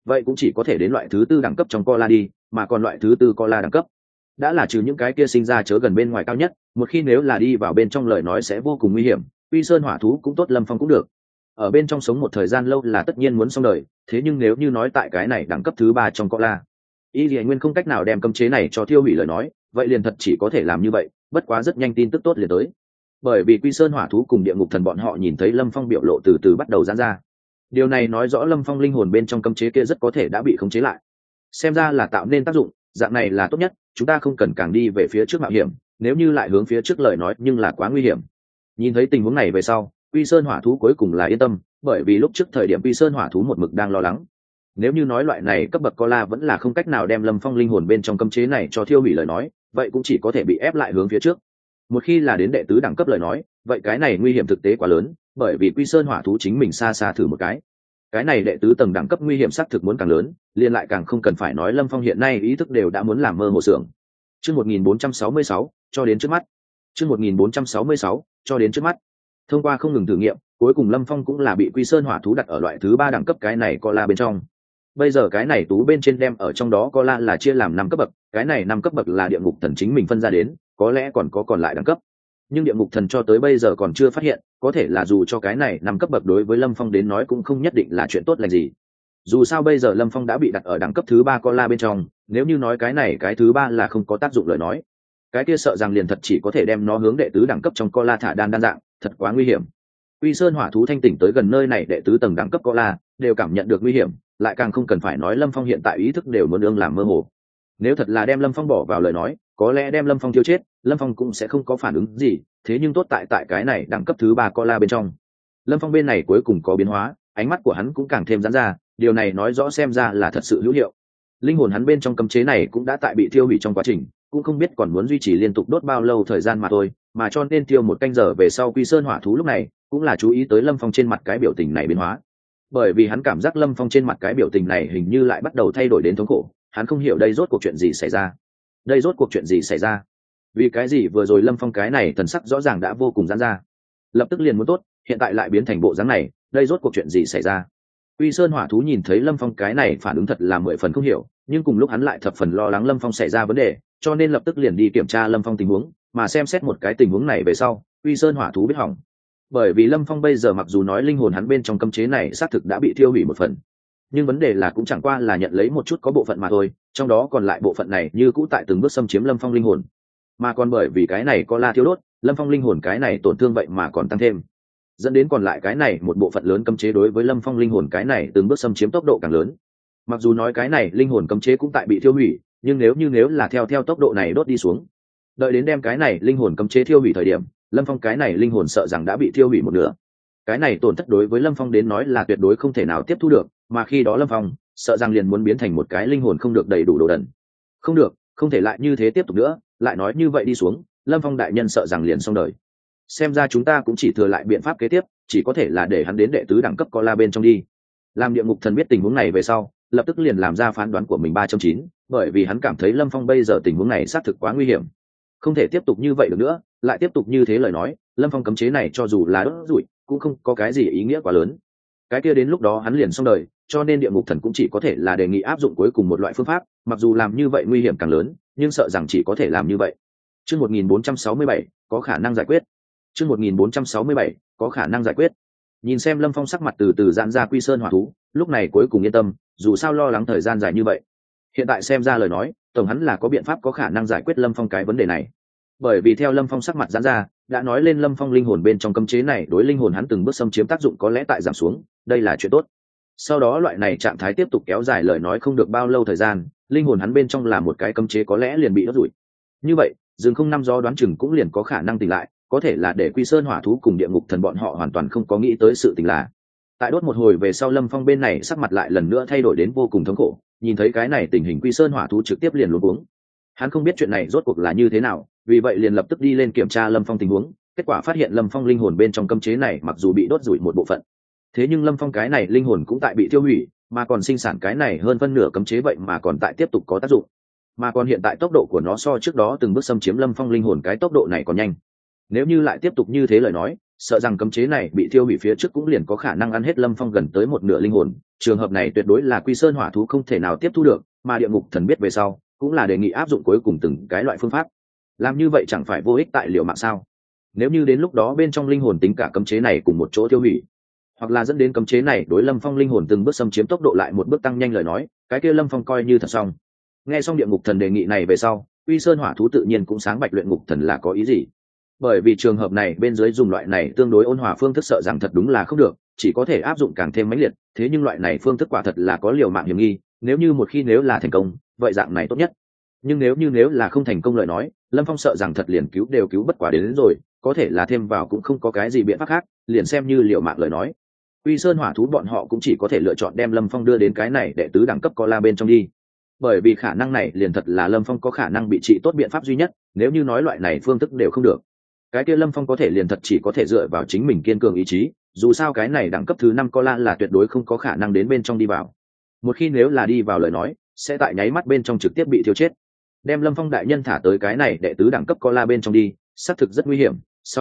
vậy cũng chỉ có thể đến loại thứ tư đẳng cấp trong co la đi, mà còn loại thứ tư co la đẳng cấp đã là trừ những cái kia sinh ra chớ gần bên ngoài cao nhất, một khi nếu là đi vào bên trong lời nói sẽ vô cùng nguy hiểm. Quy Sơn hỏa thú cũng tốt, Lâm Phong cũng được, ở bên trong sống một thời gian lâu là tất nhiên muốn xong đời, thế nhưng nếu như nói tại cái này đẳng cấp thứ ba trong co la, y lìa nguyên không cách nào đem cấm chế này cho tiêu hủy lời nói, vậy liền thật chỉ có thể làm như vậy. Bất quá rất nhanh tin tức tốt liền tới, bởi vì Quy Sơn hỏa thú cùng địa ngục thần bọn họ nhìn thấy Lâm Phong biểu lộ từ từ bắt đầu giãn ra. Điều này nói rõ Lâm Phong linh hồn bên trong cấm chế kia rất có thể đã bị khống chế lại, xem ra là tạo nên tác dụng, dạng này là tốt nhất, chúng ta không cần càng đi về phía trước mạo hiểm, nếu như lại hướng phía trước lời nói nhưng là quá nguy hiểm. Nhìn thấy tình huống này về sau, Quy Sơn hỏa thú cuối cùng là yên tâm, bởi vì lúc trước thời điểm Quy Sơn hỏa thú một mực đang lo lắng, nếu như nói loại này cấp bậc co la vẫn là không cách nào đem Lâm Phong linh hồn bên trong cấm chế này cho thiêu hủy lời nói, vậy cũng chỉ có thể bị ép lại hướng phía trước. Một khi là đến đệ tứ đẳng cấp lời nói, vậy cái này nguy hiểm thực tế quá lớn, bởi vì Quy Sơn hỏa thú chính mình xa xa thử một cái này đệ tứ tầng đẳng cấp nguy hiểm xác thực muốn càng lớn, liền lại càng không cần phải nói Lâm Phong hiện nay ý thức đều đã muốn làm mơ hồ xưởng. Chương 1466 cho đến trước mắt. Chương 1466 cho đến trước mắt. Thông qua không ngừng thử nghiệm, cuối cùng Lâm Phong cũng là bị Quy Sơn hỏa thú đặt ở loại thứ ba đẳng cấp cái này co la bên trong. Bây giờ cái này tú bên trên đem ở trong đó co la là chia làm 5 cấp bậc, cái này 5 cấp bậc là địa ngục thần chính mình phân ra đến, có lẽ còn có còn lại đẳng cấp, nhưng địa ngục thần cho tới bây giờ còn chưa phát hiện, có thể là dù cho cái này 5 cấp bậc đối với Lâm Phong đến nói cũng không nhất định là chuyện tốt lành gì. Dù sao bây giờ Lâm Phong đã bị đặt ở đẳng cấp thứ 3 co la bên trong, nếu như nói cái này cái thứ 3 là không có tác dụng lời nói, cái kia sợ rằng liền thật chỉ có thể đem nó hướng đệ tứ đẳng cấp trong co la thả đan dạng, thật quá nguy hiểm. Quy Sơn hỏa thú thanh tỉnh tới gần nơi này đệ tứ tầng đẳng cấp co la, đều cảm nhận được nguy hiểm, lại càng không cần phải nói Lâm Phong hiện tại ý thức đều muốn ương làm mơ hồ. Nếu thật là đem Lâm Phong bỏ vào lời nói, có lẽ đem Lâm Phong tiêu chết, Lâm Phong cũng sẽ không có phản ứng gì, thế nhưng tốt tại cái này đẳng cấp thứ 3 co la bên trong, Lâm Phong bên này cuối cùng có biến hóa, ánh mắt của hắn cũng càng thêm giãn ra, điều này nói rõ xem ra là thật sự hữu hiệu. Linh hồn hắn bên trong cấm chế này cũng đã tại bị tiêu hủy trong quá trình, cũng không biết còn muốn duy trì liên tục đốt bao lâu thời gian mà thôi, mà cho nên tiêu một canh giờ về sau Quy Sơn hỏa thú lúc này cũng là chú ý tới Lâm Phong trên mặt cái biểu tình này biến hóa, bởi vì hắn cảm giác Lâm Phong trên mặt cái biểu tình này hình như lại bắt đầu thay đổi đến thống khổ, hắn không hiểu đây rốt cuộc chuyện gì xảy ra. Đây rốt cuộc chuyện gì xảy ra? Vì cái gì vừa rồi Lâm Phong cái này thần sắc rõ ràng đã vô cùng giãn ra, lập tức liền muốn tốt, hiện tại lại biến thành bộ dáng này, đây rốt cuộc chuyện gì xảy ra? Quy Sơn hỏa thú nhìn thấy Lâm Phong cái này phản ứng thật là 10 phần không hiểu, nhưng cùng lúc hắn lại thập phần lo lắng Lâm Phong xảy ra vấn đề, cho nên lập tức liền đi kiểm tra Lâm Phong tình huống, mà xem xét một cái tình huống này về sau, Quy Sơn hỏa thú biết hỏng. Bởi vì Lâm Phong bây giờ mặc dù nói linh hồn hắn bên trong cấm chế này xác thực đã bị thiêu hủy một phần, nhưng vấn đề là cũng chẳng qua là nhận lấy một chút có bộ phận mà thôi, trong đó còn lại bộ phận này như cũ tại từng bước xâm chiếm Lâm Phong linh hồn, mà còn bởi vì cái này có la thiêu đốt, Lâm Phong linh hồn cái này tổn thương vậy mà còn tăng thêm, dẫn đến còn lại cái này một bộ phận lớn cấm chế đối với Lâm Phong linh hồn cái này từng bước xâm chiếm tốc độ càng lớn. Mặc dù nói cái này linh hồn cấm chế cũng tại bị thiêu hủy, nhưng nếu là theo tốc độ này đốt đi xuống, đợi đến đem cái này linh hồn cấm chế thiêu hủy thời điểm, Lâm Phong cái này linh hồn sợ rằng đã bị thiêu hủy một nửa. Cái này tổn thất đối với Lâm Phong đến nói là tuyệt đối không thể nào tiếp thu được, mà khi đó Lâm Phong sợ rằng liền muốn biến thành một cái linh hồn không được đầy đủ đồ đần. Không được, không thể lại như thế tiếp tục nữa, lại nói như vậy đi xuống, Lâm Phong đại nhân sợ rằng liền xong đời. Xem ra chúng ta cũng chỉ thừa lại biện pháp kế tiếp, chỉ có thể là để hắn đến đệ tứ đẳng cấp co la bên trong đi. Làm địa ngục thần biết tình huống này về sau, lập tức liền làm ra phán đoán của mình 3.9, bởi vì hắn cảm thấy Lâm Phong bây giờ tình huống này xác thực quá nguy hiểm, không thể tiếp tục như vậy được nữa, lại tiếp tục như thế lời nói, Lâm Phong cấm chế này cho dù là đốt rủi cũng không có cái gì ý nghĩa quá lớn, cái kia đến lúc đó hắn liền xong đời, cho nên địa ngục thần cũng chỉ có thể là đề nghị áp dụng cuối cùng một loại phương pháp, mặc dù làm như vậy nguy hiểm càng lớn, nhưng sợ rằng chỉ có thể làm như vậy. Chương 1467 có khả năng giải quyết. Chương 1467 có khả năng giải quyết. Nhìn xem Lâm Phong sắc mặt từ từ giãn ra Quy Sơn hỏa thú, lúc này cuối cùng yên tâm, dù sao lo lắng thời gian dài như vậy, hiện tại xem ra lời nói, tổng hắn là có biện pháp có khả năng giải quyết Lâm Phong cái vấn đề này. Bởi vì theo Lâm Phong sắc mặt giãn ra, đã nói lên Lâm Phong linh hồn bên trong cấm chế này đối linh hồn hắn từng bước xâm chiếm tác dụng có lẽ tại giảm xuống, đây là chuyện tốt. Sau đó loại này trạng thái tiếp tục kéo dài lời nói không được bao lâu thời gian, linh hồn hắn bên trong là một cái cấm chế có lẽ liền bị đốt rủi. Như vậy, rừng không năm gió đoán chừng cũng liền có khả năng tỉnh lại, có thể là để Quy Sơn hỏa thú cùng địa ngục thần bọn họ hoàn toàn không có nghĩ tới sự tình là. Tại đốt một hồi về sau Lâm Phong bên này sắc mặt lại lần nữa thay đổi đến vô cùng thống khổ, nhìn thấy cái này tình hình Quy Sơn hỏa thú trực tiếp liền luống cuống. Hắn không biết chuyện này rốt cuộc là như thế nào, vì vậy liền lập tức đi lên kiểm tra Lâm Phong tình huống, kết quả phát hiện Lâm Phong linh hồn bên trong cấm chế này mặc dù bị đốt rủi một bộ phận, thế nhưng Lâm Phong cái này linh hồn cũng tại bị tiêu hủy, mà còn sinh sản cái này hơn phân nửa cấm chế vậy mà còn tại tiếp tục có tác dụng, mà còn hiện tại tốc độ của nó so trước đó từng bước xâm chiếm Lâm Phong linh hồn cái tốc độ này còn nhanh. Nếu như lại tiếp tục như thế lời nói, sợ rằng cấm chế này bị tiêu hủy phía trước cũng liền có khả năng ăn hết Lâm Phong gần tới một nửa linh hồn, trường hợp này tuyệt đối là Quy Sơn hỏa thú không thể nào tiếp thu được, mà địa ngục thần biết về sau cũng là đề nghị áp dụng cuối cùng từng cái loại phương pháp. Làm như vậy chẳng phải vô ích tại liệu mạng sao? Nếu như đến lúc đó bên trong linh hồn tính cả cấm chế này cùng một chỗ tiêu hủy, hoặc là dẫn đến cấm chế này đối Lâm Phong linh hồn từng bước xâm chiếm tốc độ lại một bước tăng nhanh lời nói, cái kia Lâm Phong coi như thật xong. Nghe xong địa ngục thần đề nghị này về sau, Quy Sơn hỏa thú tự nhiên cũng sáng bạch luyện ngục thần là có ý gì. Bởi vì trường hợp này bên dưới dùng loại này tương đối ôn hòa phương thức sợ rằng thật đúng là không được, chỉ có thể áp dụng càng thêm mãnh liệt, thế nhưng loại này phương thức quả thật là có liều mạng hiểm nghi, nếu như một khi nếu là thành công, vậy dạng này tốt nhất. Nhưng nếu là không thành công lời nói, Lâm Phong sợ rằng thật liền cứu đều cứu bất quá đến rồi, có thể là thêm vào cũng không có cái gì biện pháp khác, liền xem như liều mạng lời nói. Quy Sơn hỏa thú bọn họ cũng chỉ có thể lựa chọn đem Lâm Phong đưa đến cái này đệ tứ đẳng cấp co la bên trong đi. Bởi vì khả năng này liền thật là Lâm Phong có khả năng bị trị tốt biện pháp duy nhất, nếu như nói loại này phương thức đều không được, cái kia Lâm Phong có thể liền thật chỉ có thể dựa vào chính mình kiên cường ý chí, dù sao cái này đẳng cấp thứ 5 co la là tuyệt đối không có khả năng đến bên trong đi vào. Một khi nếu là đi vào lời nói, sẽ tại nháy mắt bên trong trực tiếp bị thiêu chết. Đem Lâm Phong đại nhân thả tới cái này đệ tứ đẳng cấp co la bên trong đi, xác thực rất nguy hiểm,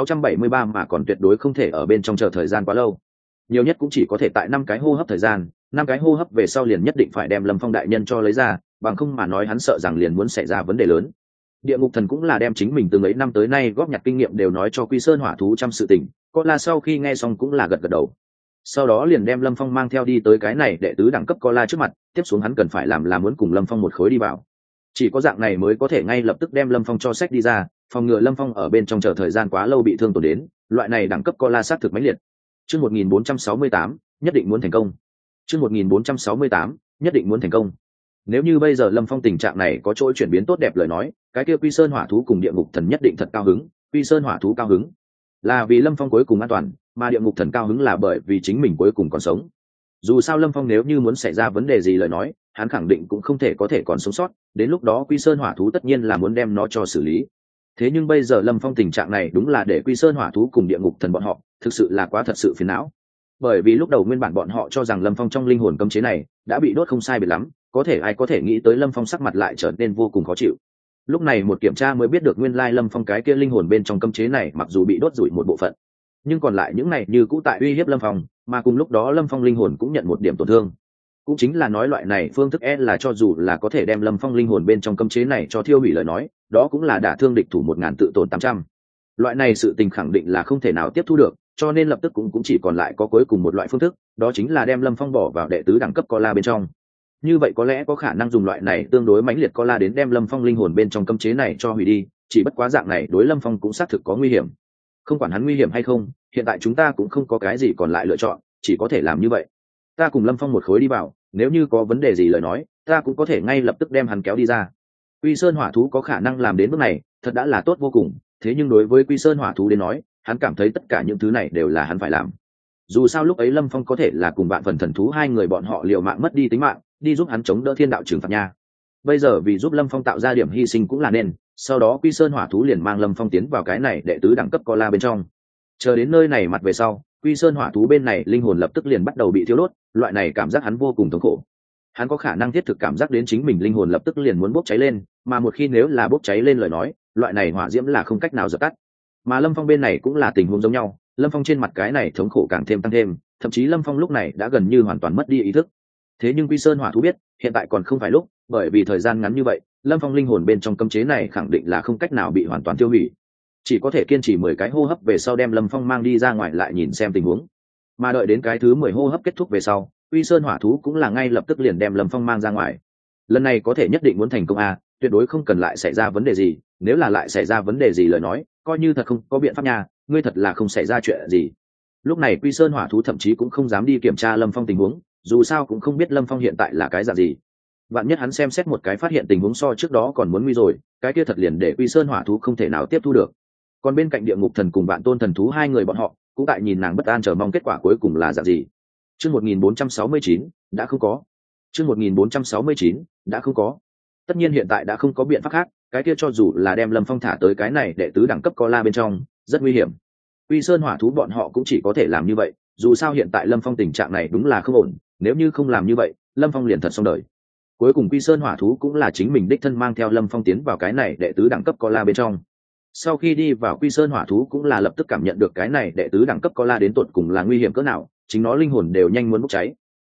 673 mà còn tuyệt đối không thể ở bên trong chờ thời gian quá lâu. Nhiều nhất cũng chỉ có thể tại 5 cái hô hấp thời gian, 5 cái hô hấp về sau liền nhất định phải đem Lâm Phong đại nhân cho lấy ra, bằng không mà nói hắn sợ rằng liền muốn xảy ra vấn đề lớn. Địa ngục thần cũng là đem chính mình từ mấy năm tới nay góp nhặt kinh nghiệm đều nói cho Quy Sơn hỏa thú trăm sự tình, có la sau khi nghe xong cũng là gật gật đầu. Sau đó liền đem Lâm Phong mang theo đi tới cái này đệ tứ đẳng cấp co la trước mặt, tiếp xuống hắn cần phải làm là muốn cùng Lâm Phong một khối đi vào. Chỉ có dạng này mới có thể ngay lập tức đem Lâm Phong cho sách đi ra, phòng ngừa Lâm Phong ở bên trong chờ thời gian quá lâu bị thương tổn đến, loại này đẳng cấp co la sát thực mãnh liệt. Chương 1468, nhất định muốn thành công. Chương 1468, nhất định muốn thành công. Nếu như bây giờ Lâm Phong tình trạng này có chỗ chuyển biến tốt đẹp lời nói, cái kia Quy Sơn hỏa thú cùng địa ngục thần nhất định thật cao hứng. Quy Sơn hỏa thú cao hứng là vì Lâm Phong cuối cùng an toàn, mà địa ngục thần cao hứng là bởi vì chính mình cuối cùng còn sống. Dù sao Lâm Phong nếu như muốn xảy ra vấn đề gì lời nói, hắn khẳng định cũng không thể có thể còn sống sót, đến lúc đó Quy Sơn hỏa thú tất nhiên là muốn đem nó cho xử lý. Thế nhưng bây giờ Lâm Phong tình trạng này đúng là để Quy Sơn hỏa thú cùng địa ngục thần bọn họ thực sự là quá thật sự phiền não. Bởi vì lúc đầu nguyên bản bọn họ cho rằng Lâm Phong trong linh hồn cấm chế này đã bị đốt không sai biệt lắm, có thể ai có thể nghĩ tới Lâm Phong sắc mặt lại trở nên vô cùng khó chịu. Lúc này một kiểm tra mới biết được nguyên lai Lâm Phong cái kia linh hồn bên trong cấm chế này mặc dù bị đốt rủi một bộ phận, nhưng còn lại những này như cũ tại uy hiếp Lâm Phong, mà cùng lúc đó Lâm Phong linh hồn cũng nhận một điểm tổn thương. Cũng chính là nói loại này phương thức là cho dù là có thể đem Lâm Phong linh hồn bên trong cấm chế này cho thiêu hủy lời nói, đó cũng là đả thương địch thủ 1000 tự tổn 800. Loại này sự tình khẳng định là không thể nào tiếp thu được, cho nên lập tức cũng chỉ còn lại có cuối cùng một loại phương thức, đó chính là đem Lâm Phong bỏ vào đệ tứ đẳng cấp co la bên trong. Như vậy có lẽ có khả năng dùng loại này tương đối mãnh liệt co la đến đem Lâm Phong linh hồn bên trong cấm chế này cho hủy đi, chỉ bất quá dạng này đối Lâm Phong cũng xác thực có nguy hiểm. Không quản hắn nguy hiểm hay không, hiện tại chúng ta cũng không có cái gì còn lại lựa chọn, chỉ có thể làm như vậy. Ta cùng Lâm Phong một khối đi vào, nếu như có vấn đề gì lời nói, ta cũng có thể ngay lập tức đem hắn kéo đi ra. Quy Sơn hỏa thú có khả năng làm đến bước này, thật đã là tốt vô cùng, thế nhưng đối với Quy Sơn hỏa thú đến nói, hắn cảm thấy tất cả những thứ này đều là hắn phải làm. Dù sao lúc ấy Lâm Phong có thể là cùng bạn phần thần thú hai người bọn họ liều mạng mất đi tính mạng, đi giúp hắn chống đỡ thiên đạo trừng phạt nha. Bây giờ vì giúp Lâm Phong tạo ra điểm hy sinh cũng là nên, sau đó Quy Sơn hỏa thú liền mang Lâm Phong tiến vào cái này đệ tứ đẳng cấp co la bên trong. Chờ đến nơi này mặt về sau, Quy Sơn hỏa thú bên này linh hồn lập tức liền bắt đầu bị thiêu đốt, loại này cảm giác hắn vô cùng thống khổ. Hắn có khả năng thiết thực cảm giác đến chính mình linh hồn lập tức liền muốn bốc cháy lên, mà một khi nếu là bốc cháy lên lời nói, loại này hỏa diễm là không cách nào dập tắt. Mà Lâm Phong bên này cũng là tình huống giống nhau, Lâm Phong trên mặt cái này thống khổ càng thêm tăng thêm, thậm chí Lâm Phong lúc này đã gần như hoàn toàn mất đi ý thức. Thế nhưng Quy Sơn hỏa thú biết, hiện tại còn không phải lúc, bởi vì thời gian ngắn như vậy, Lâm Phong linh hồn bên trong cấm chế này khẳng định là không cách nào bị hoàn toàn tiêu hủy, chỉ có thể kiên trì 10 cái hô hấp về sau đem Lâm Phong mang đi ra ngoài lại nhìn xem tình huống. Mà đợi đến cái thứ 10 hô hấp kết thúc về sau, Quy Sơn hỏa thú cũng là ngay lập tức liền đem Lâm Phong mang ra ngoài. Lần này có thể nhất định muốn thành công tuyệt đối không cần lại xảy ra vấn đề gì, nếu là lại xảy ra vấn đề gì lời nói, coi như thật không có biện pháp nha, ngươi thật là không xảy ra chuyện gì. Lúc này Quy Sơn hỏa thú thậm chí cũng không dám đi kiểm tra Lâm Phong tình huống, dù sao cũng không biết Lâm Phong hiện tại là cái dạng gì. Vạn nhất hắn xem xét một cái phát hiện tình huống so trước đó còn muốn nguy rồi, cái kia thật liền để Quy Sơn hỏa thú không thể nào tiếp thu được. Còn bên cạnh địa ngục thần cùng Vạn Tôn thần thú hai người bọn họ cũng tại nhìn nàng bất an chờ mong kết quả cuối cùng là dạng gì. Chương 1469 đã không có. Chương 1469 đã không có. Tất nhiên hiện tại đã không có biện pháp khác, cái kia cho dù là đem Lâm Phong thả tới cái này đệ tứ đẳng cấp co la bên trong, rất nguy hiểm. Quy Sơn hỏa thú bọn họ cũng chỉ có thể làm như vậy, dù sao hiện tại Lâm Phong tình trạng này đúng là không ổn, nếu như không làm như vậy, Lâm Phong liền thật xong đời. Cuối cùng Quy Sơn hỏa thú cũng là chính mình đích thân mang theo Lâm Phong tiến vào cái này đệ tứ đẳng cấp co la bên trong. Sau khi đi vào Quy Sơn hỏa thú cũng là lập tức cảm nhận được cái này đệ tứ đẳng cấp co la đến tột cùng là nguy hiểm cỡ nào, chính nó linh hồn đều nhanh muốn bốc cháy.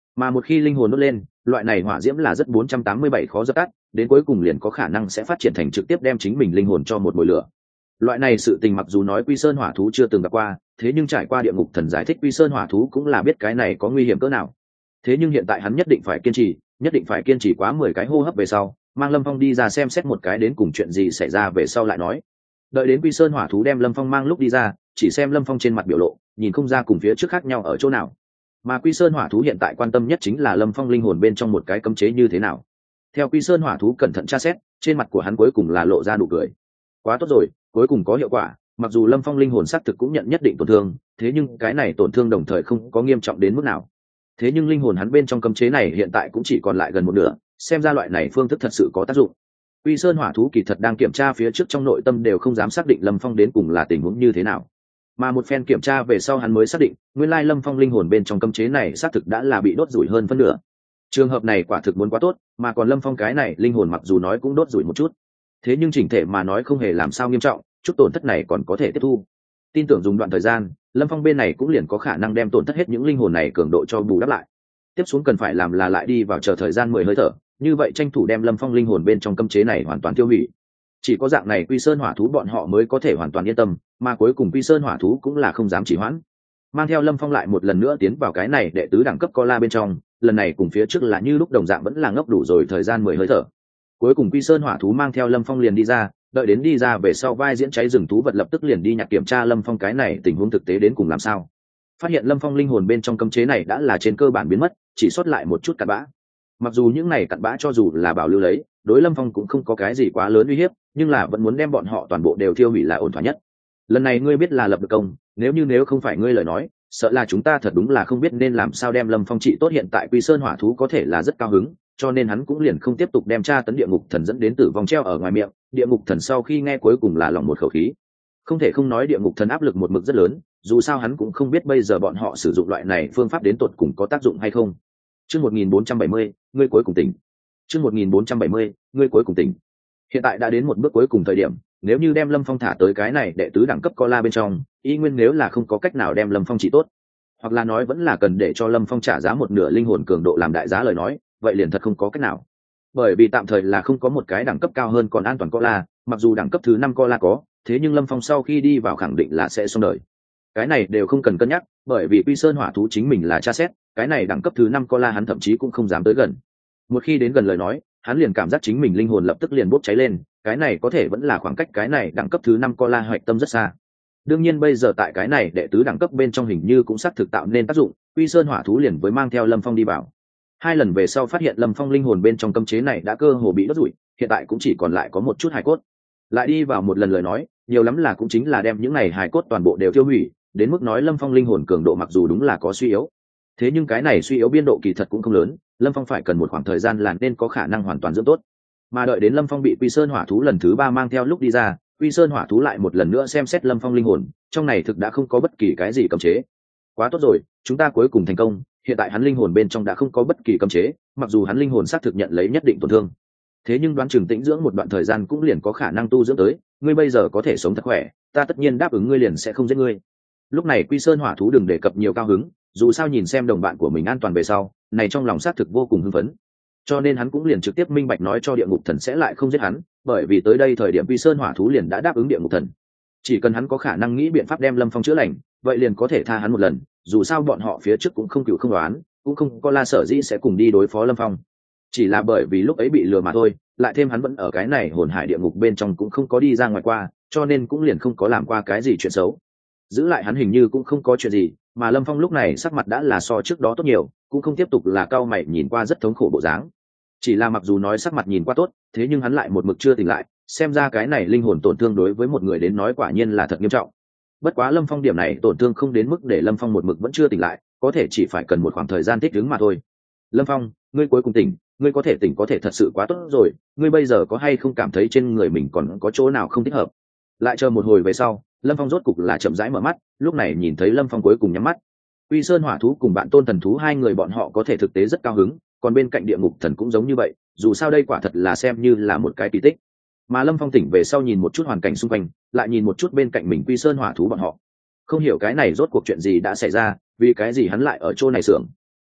mà một khi linh hồn đốt lên, loại này hỏa diễm là rất 487 khó dập tắt, đến cuối cùng liền có khả năng sẽ phát triển thành trực tiếp đem chính mình linh hồn cho một mồi lửa. Loại này sự tình mặc dù nói Quy Sơn hỏa thú chưa từng gặp qua, thế nhưng trải qua địa ngục thần giải thích Quy Sơn hỏa thú cũng là biết cái này có nguy hiểm cỡ nào. Thế nhưng hiện tại hắn nhất định phải kiên trì quá 10 cái hô hấp về sau, mang Lâm Phong đi ra xem xét một cái đến cùng chuyện gì xảy ra về sau lại nói. Đợi đến Quy Sơn hỏa thú đem Lâm Phong mang lúc đi ra, chỉ xem Lâm Phong trên mặt biểu lộ, nhìn không ra cùng phía trước khác nhau ở chỗ nào. Mà Quy Sơn hỏa thú hiện tại quan tâm nhất chính là Lâm Phong linh hồn bên trong một cái cấm chế như thế nào. Theo Quy Sơn hỏa thú cẩn thận tra xét, trên mặt của hắn cuối cùng là lộ ra nụ cười. Quá tốt rồi, cuối cùng có hiệu quả. Mặc dù Lâm Phong linh hồn xác thực cũng nhận nhất định tổn thương, thế nhưng cái này tổn thương đồng thời không có nghiêm trọng đến mức nào. Thế nhưng linh hồn hắn bên trong cấm chế này hiện tại cũng chỉ còn lại gần một nửa, xem ra loại này phương thức thật sự có tác dụng. Quy Sơn hỏa thú kỳ thật đang kiểm tra phía trước trong nội tâm đều không dám xác định Lâm Phong đến cùng là tình huống như thế nào. Mà một phen kiểm tra về sau hắn mới xác định, nguyên lai Lâm Phong linh hồn bên trong cấm chế này xác thực đã là bị đốt rủi hơn phân nửa. Trường hợp này quả thực muốn quá tốt, mà còn Lâm Phong cái này linh hồn mặc dù nói cũng đốt rủi một chút, thế nhưng chỉnh thể mà nói không hề làm sao nghiêm trọng, chút tổn thất này còn có thể tiếp thu. Tin tưởng dùng đoạn thời gian, Lâm Phong bên này cũng liền có khả năng đem tổn thất hết những linh hồn này cường độ cho bù đắp lại. Tiếp xuống cần phải làm là lại đi vào chờ thời gian 10 hơi thở, như vậy tranh thủ đem Lâm Phong linh hồn bên trong cấm chế này hoàn toàn tiêu hủy. Chỉ có dạng này Quy Sơn hỏa thú bọn họ mới có thể hoàn toàn yên tâm, mà cuối cùng Quy Sơn hỏa thú cũng là không dám trì hoãn. Mang theo Lâm Phong lại một lần nữa tiến vào cái này đệ tứ đẳng cấp Cola bên trong, lần này cùng phía trước là như lúc đồng dạng vẫn là ngốc đủ rồi thời gian 10 hơi thở. Cuối cùng Quy Sơn hỏa thú mang theo Lâm Phong liền đi ra, đợi đến đi ra về sau vai diễn cháy rừng thú vật lập tức liền đi nhặt kiểm tra Lâm Phong cái này tình huống thực tế đến cùng làm sao. Phát hiện Lâm Phong linh hồn bên trong cấm chế này đã là trên cơ bản biến mất, chỉ sót lại một chút cặn bã. Mặc dù những này cặn bã cho dù là bảo lưu lấy, đối Lâm Phong cũng không có cái gì quá lớn uy hiếp, nhưng là vẫn muốn đem bọn họ toàn bộ đều tiêu hủy là ổn thỏa nhất. Lần này ngươi biết là lập được công, nếu không phải ngươi lời nói, sợ là chúng ta thật đúng là không biết nên làm sao đem Lâm Phong trị tốt. Hiện tại Quy Sơn hỏa thú có thể là rất cao hứng, cho nên hắn cũng liền không tiếp tục đem tra tấn địa ngục thần dẫn đến tử vong treo ở ngoài miệng. Địa ngục thần sau khi nghe cuối cùng là lòng một khẩu khí. Không thể không nói địa ngục thần áp lực một mực rất lớn, dù sao hắn cũng không biết bây giờ bọn họ sử dụng loại này phương pháp đến tột cùng có tác dụng hay không. Chương 1470, ngươi cuối cùng tỉnh. Chương 1470, ngươi cuối cùng tỉnh. Hiện tại đã đến một bước cuối cùng thời điểm, nếu như đem Lâm Phong thả tới cái này đệ tứ đẳng cấp Cola bên trong, y nguyên nếu là không có cách nào đem Lâm Phong trị tốt, hoặc là nói vẫn là cần để cho Lâm Phong trả giá một nửa linh hồn cường độ làm đại giá lời nói, vậy liền thật không có cách nào. Bởi vì tạm thời là không có một cái đẳng cấp cao hơn còn an toàn Cola, mặc dù đẳng cấp thứ 5 Cola có, thế nhưng Lâm Phong sau khi đi vào khẳng định là sẽ xong đời. Cái này đều không cần cân nhắc, bởi vì Quy Sơn hỏa thú chính mình là tra xét, cái này đẳng cấp thứ 5 Cola hắn thậm chí cũng không dám tới gần. Một khi đến gần lời nói, hắn liền cảm giác chính mình linh hồn lập tức liền bốc cháy lên, cái này có thể vẫn là khoảng cách cái này đẳng cấp thứ 5 Cola hoạch tâm rất xa. Đương nhiên bây giờ tại cái này đệ tứ đẳng cấp bên trong hình như cũng sắp thực tạo nên tác dụng, Quy Sơn hỏa thú liền với mang theo Lâm Phong đi vào. 2 lần về sau phát hiện Lâm Phong linh hồn bên trong cấm chế này đã cơ hồ bị đốt rủi, hiện tại cũng chỉ còn lại có một chút hài cốt. Lại đi vào một lần lời nói, nhiều lắm là cũng chính là đem những này hài cốt toàn bộ đều tiêu hủy, đến mức nói Lâm Phong linh hồn cường độ mặc dù đúng là có suy yếu, thế nhưng cái này suy yếu biên độ kỳ thật cũng không lớn, Lâm Phong phải cần một khoảng thời gian là nên có khả năng hoàn toàn dưỡng tốt. Mà đợi đến Lâm Phong bị Quy Sơn hỏa thú lần thứ 3 mang theo lúc đi ra, Quy Sơn hỏa thú lại một lần nữa xem xét Lâm Phong linh hồn, trong này thực đã không có bất kỳ cái gì cấm chế. Quá tốt rồi, chúng ta cuối cùng thành công, hiện tại hắn linh hồn bên trong đã không có bất kỳ cấm chế, mặc dù hắn linh hồn xác thực nhận lấy nhất định tổn thương, thế nhưng đoán chừng tĩnh dưỡng một đoạn thời gian cũng liền có khả năng tu dưỡng tới, ngươi bây giờ có thể sống thật khỏe, ta tất nhiên đáp ứng ngươi liền sẽ không giết ngươi. Lúc này Quy Sơn hỏa thú đừng đề cập nhiều cao hứng, dù sao nhìn xem đồng bạn của mình an toàn về sau, này trong lòng xác thực vô cùng hưng phấn, cho nên hắn cũng liền trực tiếp minh bạch nói cho địa ngục thần sẽ lại không giết hắn, bởi vì tới đây thời điểm Quy Sơn hỏa thú liền đã đáp ứng địa ngục thần, chỉ cần hắn có khả năng nghĩ biện pháp đem Lâm Phong chữa lành, vậy liền có thể tha hắn một lần, dù sao bọn họ phía trước cũng không cựu không đoán, cũng không có la sở dĩ sẽ cùng đi đối phó Lâm Phong, chỉ là bởi vì lúc ấy bị lừa mà thôi, lại thêm hắn vẫn ở cái này hồn hải địa ngục bên trong cũng không có đi ra ngoài qua, cho nên cũng liền không có làm qua cái gì chuyện xấu, giữ lại hắn hình như cũng không có chuyện gì. Mà Lâm Phong lúc này sắc mặt đã là so trước đó tốt nhiều, cũng không tiếp tục là cau mày nhìn qua rất thống khổ bộ dáng, chỉ là mặc dù nói sắc mặt nhìn qua tốt, thế nhưng hắn lại một mực chưa tỉnh lại, xem ra cái này linh hồn tổn thương đối với một người đến nói quả nhiên là thật nghiêm trọng. Bất quá Lâm Phong điểm này tổn thương không đến mức để Lâm Phong một mực vẫn chưa tỉnh lại, có thể chỉ phải cần một khoảng thời gian thích ứng mà thôi. Lâm Phong, ngươi cuối cùng tỉnh, ngươi có thể tỉnh có thể thật sự quá tốt rồi, ngươi bây giờ có hay không cảm thấy trên người mình còn có chỗ nào không thích hợp? Lại chờ một hồi về sau, Lâm Phong rốt cục là chậm rãi mở mắt, lúc này nhìn thấy Lâm Phong cuối cùng nhắm mắt. Quy Sơn hỏa thú cùng bạn Tôn thần thú hai người bọn họ có thể thực tế rất cao hứng, còn bên cạnh địa ngục thần cũng giống như vậy, dù sao đây quả thật là xem như là một cái kỳ tích. Mà Lâm Phong tỉnh về sau nhìn một chút hoàn cảnh xung quanh, lại nhìn một chút bên cạnh mình Quy Sơn hỏa thú bọn họ, không hiểu cái này rốt cuộc chuyện gì đã xảy ra, vì cái gì hắn lại ở chỗ này xưởng.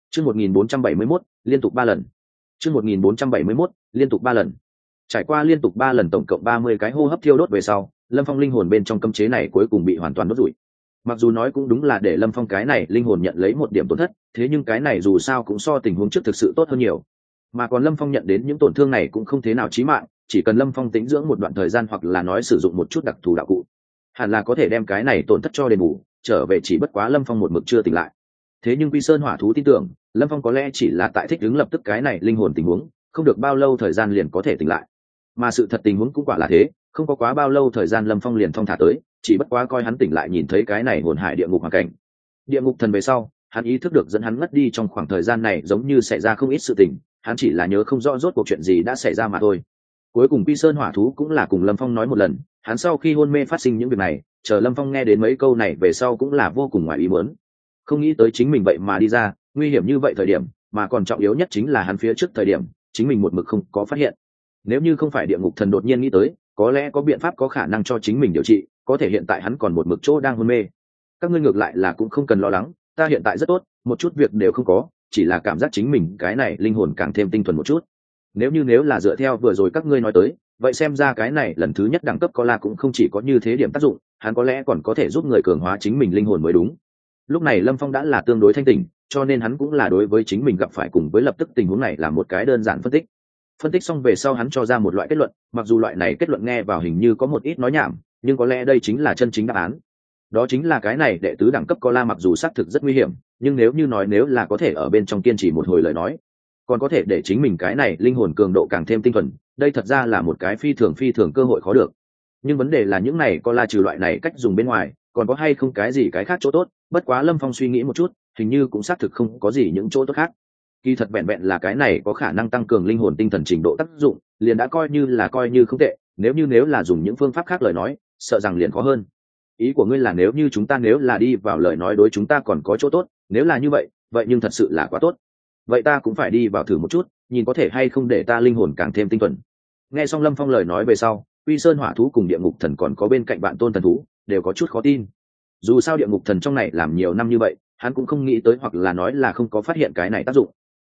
Chương 1471, liên tục 3 lần. Chương 1471, liên tục 3 lần. Trải qua liên tục 3 lần tổng cộng 30 cái hô hấp thiêu đốt về sau, Lâm Phong linh hồn bên trong cấm chế này cuối cùng bị hoàn toàn đốt rủi. Mặc dù nói cũng đúng là để Lâm Phong cái này linh hồn nhận lấy một điểm tổn thất, thế nhưng cái này dù sao cũng so tình huống trước thực sự tốt hơn nhiều. Mà còn Lâm Phong nhận đến những tổn thương này cũng không thế nào chí mạng, chỉ cần Lâm Phong tĩnh dưỡng một đoạn thời gian hoặc là nói sử dụng một chút đặc thù đạo cụ, hẳn là có thể đem cái này tổn thất cho đền bù, trở về chỉ bất quá Lâm Phong một mực chưa tỉnh lại. Thế nhưng Quy Sơn Hỏa Thú tin tưởng, Lâm Phong có lẽ chỉ là tại thích ứng lập tức cái này linh hồn tình huống, không được bao lâu thời gian liền có thể tỉnh lại. Mà sự thật tình huống cũng quả là thế, không có quá bao lâu thời gian Lâm Phong liền thong thả tới, chỉ bất quá coi hắn tỉnh lại nhìn thấy cái này hồn hải địa ngục hoàn cảnh. Địa ngục thần về sau, hắn ý thức được dẫn hắn ngất đi trong khoảng thời gian này giống như xảy ra không ít sự tình, hắn chỉ là nhớ không rõ rốt cuộc chuyện gì đã xảy ra mà thôi. Cuối cùng Quy Sơn Hỏa Thú cũng là cùng Lâm Phong nói một lần, hắn sau khi hôn mê phát sinh những việc này, chờ Lâm Phong nghe đến mấy câu này về sau cũng là vô cùng ngoài ý muốn. Không nghĩ tới chính mình vậy mà đi ra nguy hiểm như vậy thời điểm, mà còn trọng yếu nhất chính là hắn phía trước thời điểm chính mình một mực không có phát hiện. Nếu như không phải địa ngục thần đột nhiên nghĩ tới, có lẽ có biện pháp có khả năng cho chính mình điều trị, có thể hiện tại hắn còn một mực chỗ đang hôn mê. Các ngươi ngược lại là cũng không cần lo lắng, ta hiện tại rất tốt, một chút việc đều không có, chỉ là cảm giác chính mình cái này linh hồn càng thêm tinh thuần một chút. Nếu là dựa theo vừa rồi các ngươi nói tới, vậy xem ra cái này lần thứ nhất đẳng cấp có la cũng không chỉ có như thế điểm tác dụng, hắn có lẽ còn có thể giúp người cường hóa chính mình linh hồn mới đúng. Lúc này Lâm Phong đã là tương đối thanh tỉnh, cho nên hắn cũng là đối với chính mình gặp phải cùng với lập tức tình huống này là một cái đơn giản phân tích xong về sau hắn cho ra một loại kết luận, mặc dù loại này kết luận nghe vào hình như có một ít nói nhảm, nhưng có lẽ đây chính là chân chính đáp án. Đó chính là cái này đệ tứ đẳng cấp có la mặc dù xác thực rất nguy hiểm, nhưng nếu là có thể ở bên trong kiên trì một hồi lời nói, còn có thể để chính mình cái này linh hồn cường độ càng thêm tinh thuần, đây thật ra là một cái phi thường cơ hội khó được. Nhưng vấn đề là những này có la trừ loại này cách dùng bên ngoài, còn có hay không cái gì cái khác chỗ tốt, bất quá Lâm Phong suy nghĩ một chút, hình như cũng xác thực không có gì những chỗ tốt khác. Kỳ thật vẹn vẹn là cái này có khả năng tăng cường linh hồn tinh thần trình độ tác dụng, liền đã coi như không tệ, nếu là dùng những phương pháp khác lời nói, sợ rằng liền khó hơn. Ý của ngươi là nếu như chúng ta nếu là đi vào lời nói đối chúng ta còn có chỗ tốt, nếu là như vậy, vậy nhưng thật sự là quá tốt. Vậy ta cũng phải đi vào thử một chút, nhìn có thể hay không để ta linh hồn càng thêm tinh thuần. Nghe xong Lâm Phong lời nói về sau, Quy Sơn Hỏa Thú cùng Địa Ngục Thần còn có bên cạnh bạn Tôn Thần Thú, đều có chút khó tin. Dù sao Địa Ngục Thần trong này làm nhiều năm như vậy, hắn cũng không nghĩ tới hoặc là nói là không có phát hiện cái này tác dụng.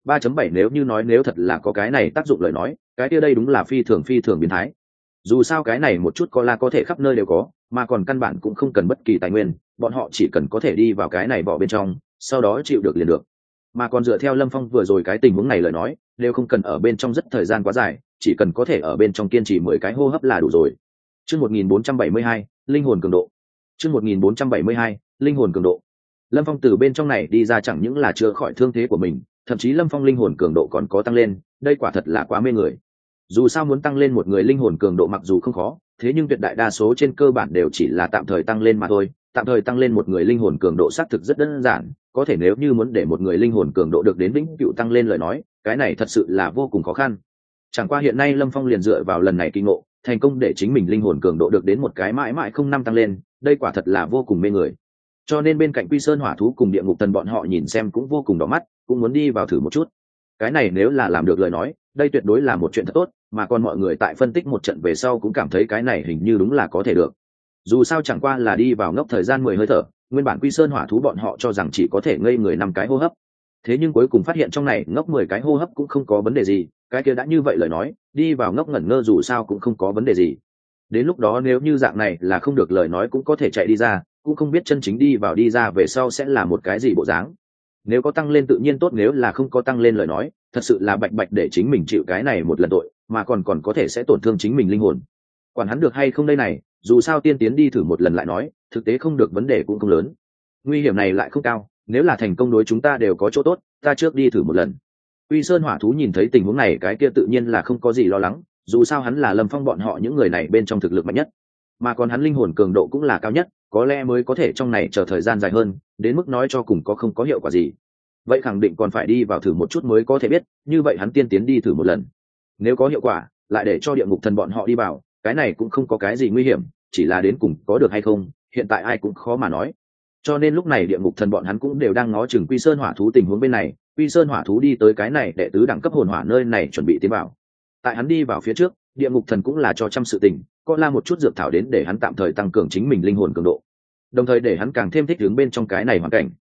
3.7 nếu thật là có cái này tác dụng lời nói, cái kia đây đúng là phi thường biến thái. Dù sao cái này một chút có thể khắp nơi đều có, mà còn căn bản cũng không cần bất kỳ tài nguyên, bọn họ chỉ cần có thể đi vào cái này bỏ bên trong, sau đó chịu được liền được. Mà còn dựa theo Lâm Phong vừa rồi cái tình huống này lời nói, đều không cần ở bên trong rất thời gian quá dài, chỉ cần có thể ở bên trong kiên trì 10 cái hô hấp là đủ rồi. Chương 1472, linh hồn cường độ. Chương 1472, linh hồn cường độ. Lâm Phong từ bên trong này đi ra chẳng những là chữa khỏi thương thế của mình, thậm chí Lâm Phong linh hồn cường độ còn có tăng lên, đây quả thật là quá mê người. Dù sao muốn tăng lên một người linh hồn cường độ mặc dù không khó, thế nhưng tuyệt đại đa số trên cơ bản đều chỉ là tạm thời tăng lên mà thôi. Tạm thời tăng lên một người linh hồn cường độ xác thực rất đơn giản, có thể nếu như muốn để một người linh hồn cường độ được đến vĩnh cửu tăng lên lời nói, cái này thật sự là vô cùng khó khăn. Chẳng qua hiện nay Lâm Phong liền dựa vào lần này kỳ ngộ, thành công để chính mình linh hồn cường độ được đến một cái mãi mãi không năm tăng lên, đây quả thật là vô cùng mê người. Cho nên bên cạnh Quy Sơn Hỏa Thú cùng Địa Ngục Thần bọn họ nhìn xem cũng vô cùng đỏ mắt, cũng muốn đi vào thử một chút. Cái này nếu là làm được lời nói, đây tuyệt đối là một chuyện thật tốt, mà còn mọi người tại phân tích một trận về sau cũng cảm thấy cái này hình như đúng là có thể được. Dù sao chẳng qua là đi vào ngốc thời gian 10 hơi thở, nguyên bản Quy Sơn Hỏa Thú bọn họ cho rằng chỉ có thể ngây người 5 cái hô hấp. Thế nhưng cuối cùng phát hiện trong này ngốc 10 cái hô hấp cũng không có vấn đề gì, cái kia đã như vậy lời nói, đi vào ngốc ngẩn ngơ dù sao cũng không có vấn đề gì. Đến lúc đó nếu như dạng này là không được lời nói cũng có thể chạy đi ra, cũng không biết chân chính đi vào đi ra về sau sẽ là một cái gì bộ dáng. Nếu có tăng lên tự nhiên tốt, nếu là không có tăng lên lời nói, thật sự là bạch để chính mình chịu cái này một lần tội, mà còn có thể sẽ tổn thương chính mình linh hồn. Quản hắn được hay không đây này, dù sao tiên tiến đi thử một lần lại nói, thực tế không được vấn đề cũng không lớn. Nguy hiểm này lại không cao, nếu là thành công đối chúng ta đều có chỗ tốt, ta trước đi thử một lần. Uy Sơn Hỏa Thú nhìn thấy tình huống này cái kia tự nhiên là không có gì lo lắng, dù sao hắn là Lâm Phong bọn họ những người này bên trong thực lực mạnh nhất, mà còn hắn linh hồn cường độ cũng là cao nhất, có lẽ mới có thể trong này chờ thời gian dài hơn, đến mức nói cho cùng có không có hiệu quả gì. Vậy khẳng định còn phải đi vào thử một chút mới có thể biết, như vậy hắn tiên tiến đi thử một lần. Nếu có hiệu quả, lại để cho Địa Ngục Thần bọn họ đi vào, cái này cũng không có cái gì nguy hiểm, chỉ là đến cùng có được hay không, hiện tại ai cũng khó mà nói. Cho nên lúc này Địa Ngục Thần bọn hắn cũng đều đang ngó chừng Quy Sơn Hỏa Thú tình huống bên này. Quy Sơn Hỏa Thú đi tới cái này đệ tứ đẳng cấp hồn hỏa nơi này chuẩn bị tiến vào. Tại hắn đi vào phía trước, Địa Ngục Thần cũng là cho trăm sự tình, có la một chút dược thảo đến để hắn tạm thời tăng cường chính mình linh hồn cường độ, đồng thời để hắn càng thêm thích ứng bên trong cái này hoàn cảnh.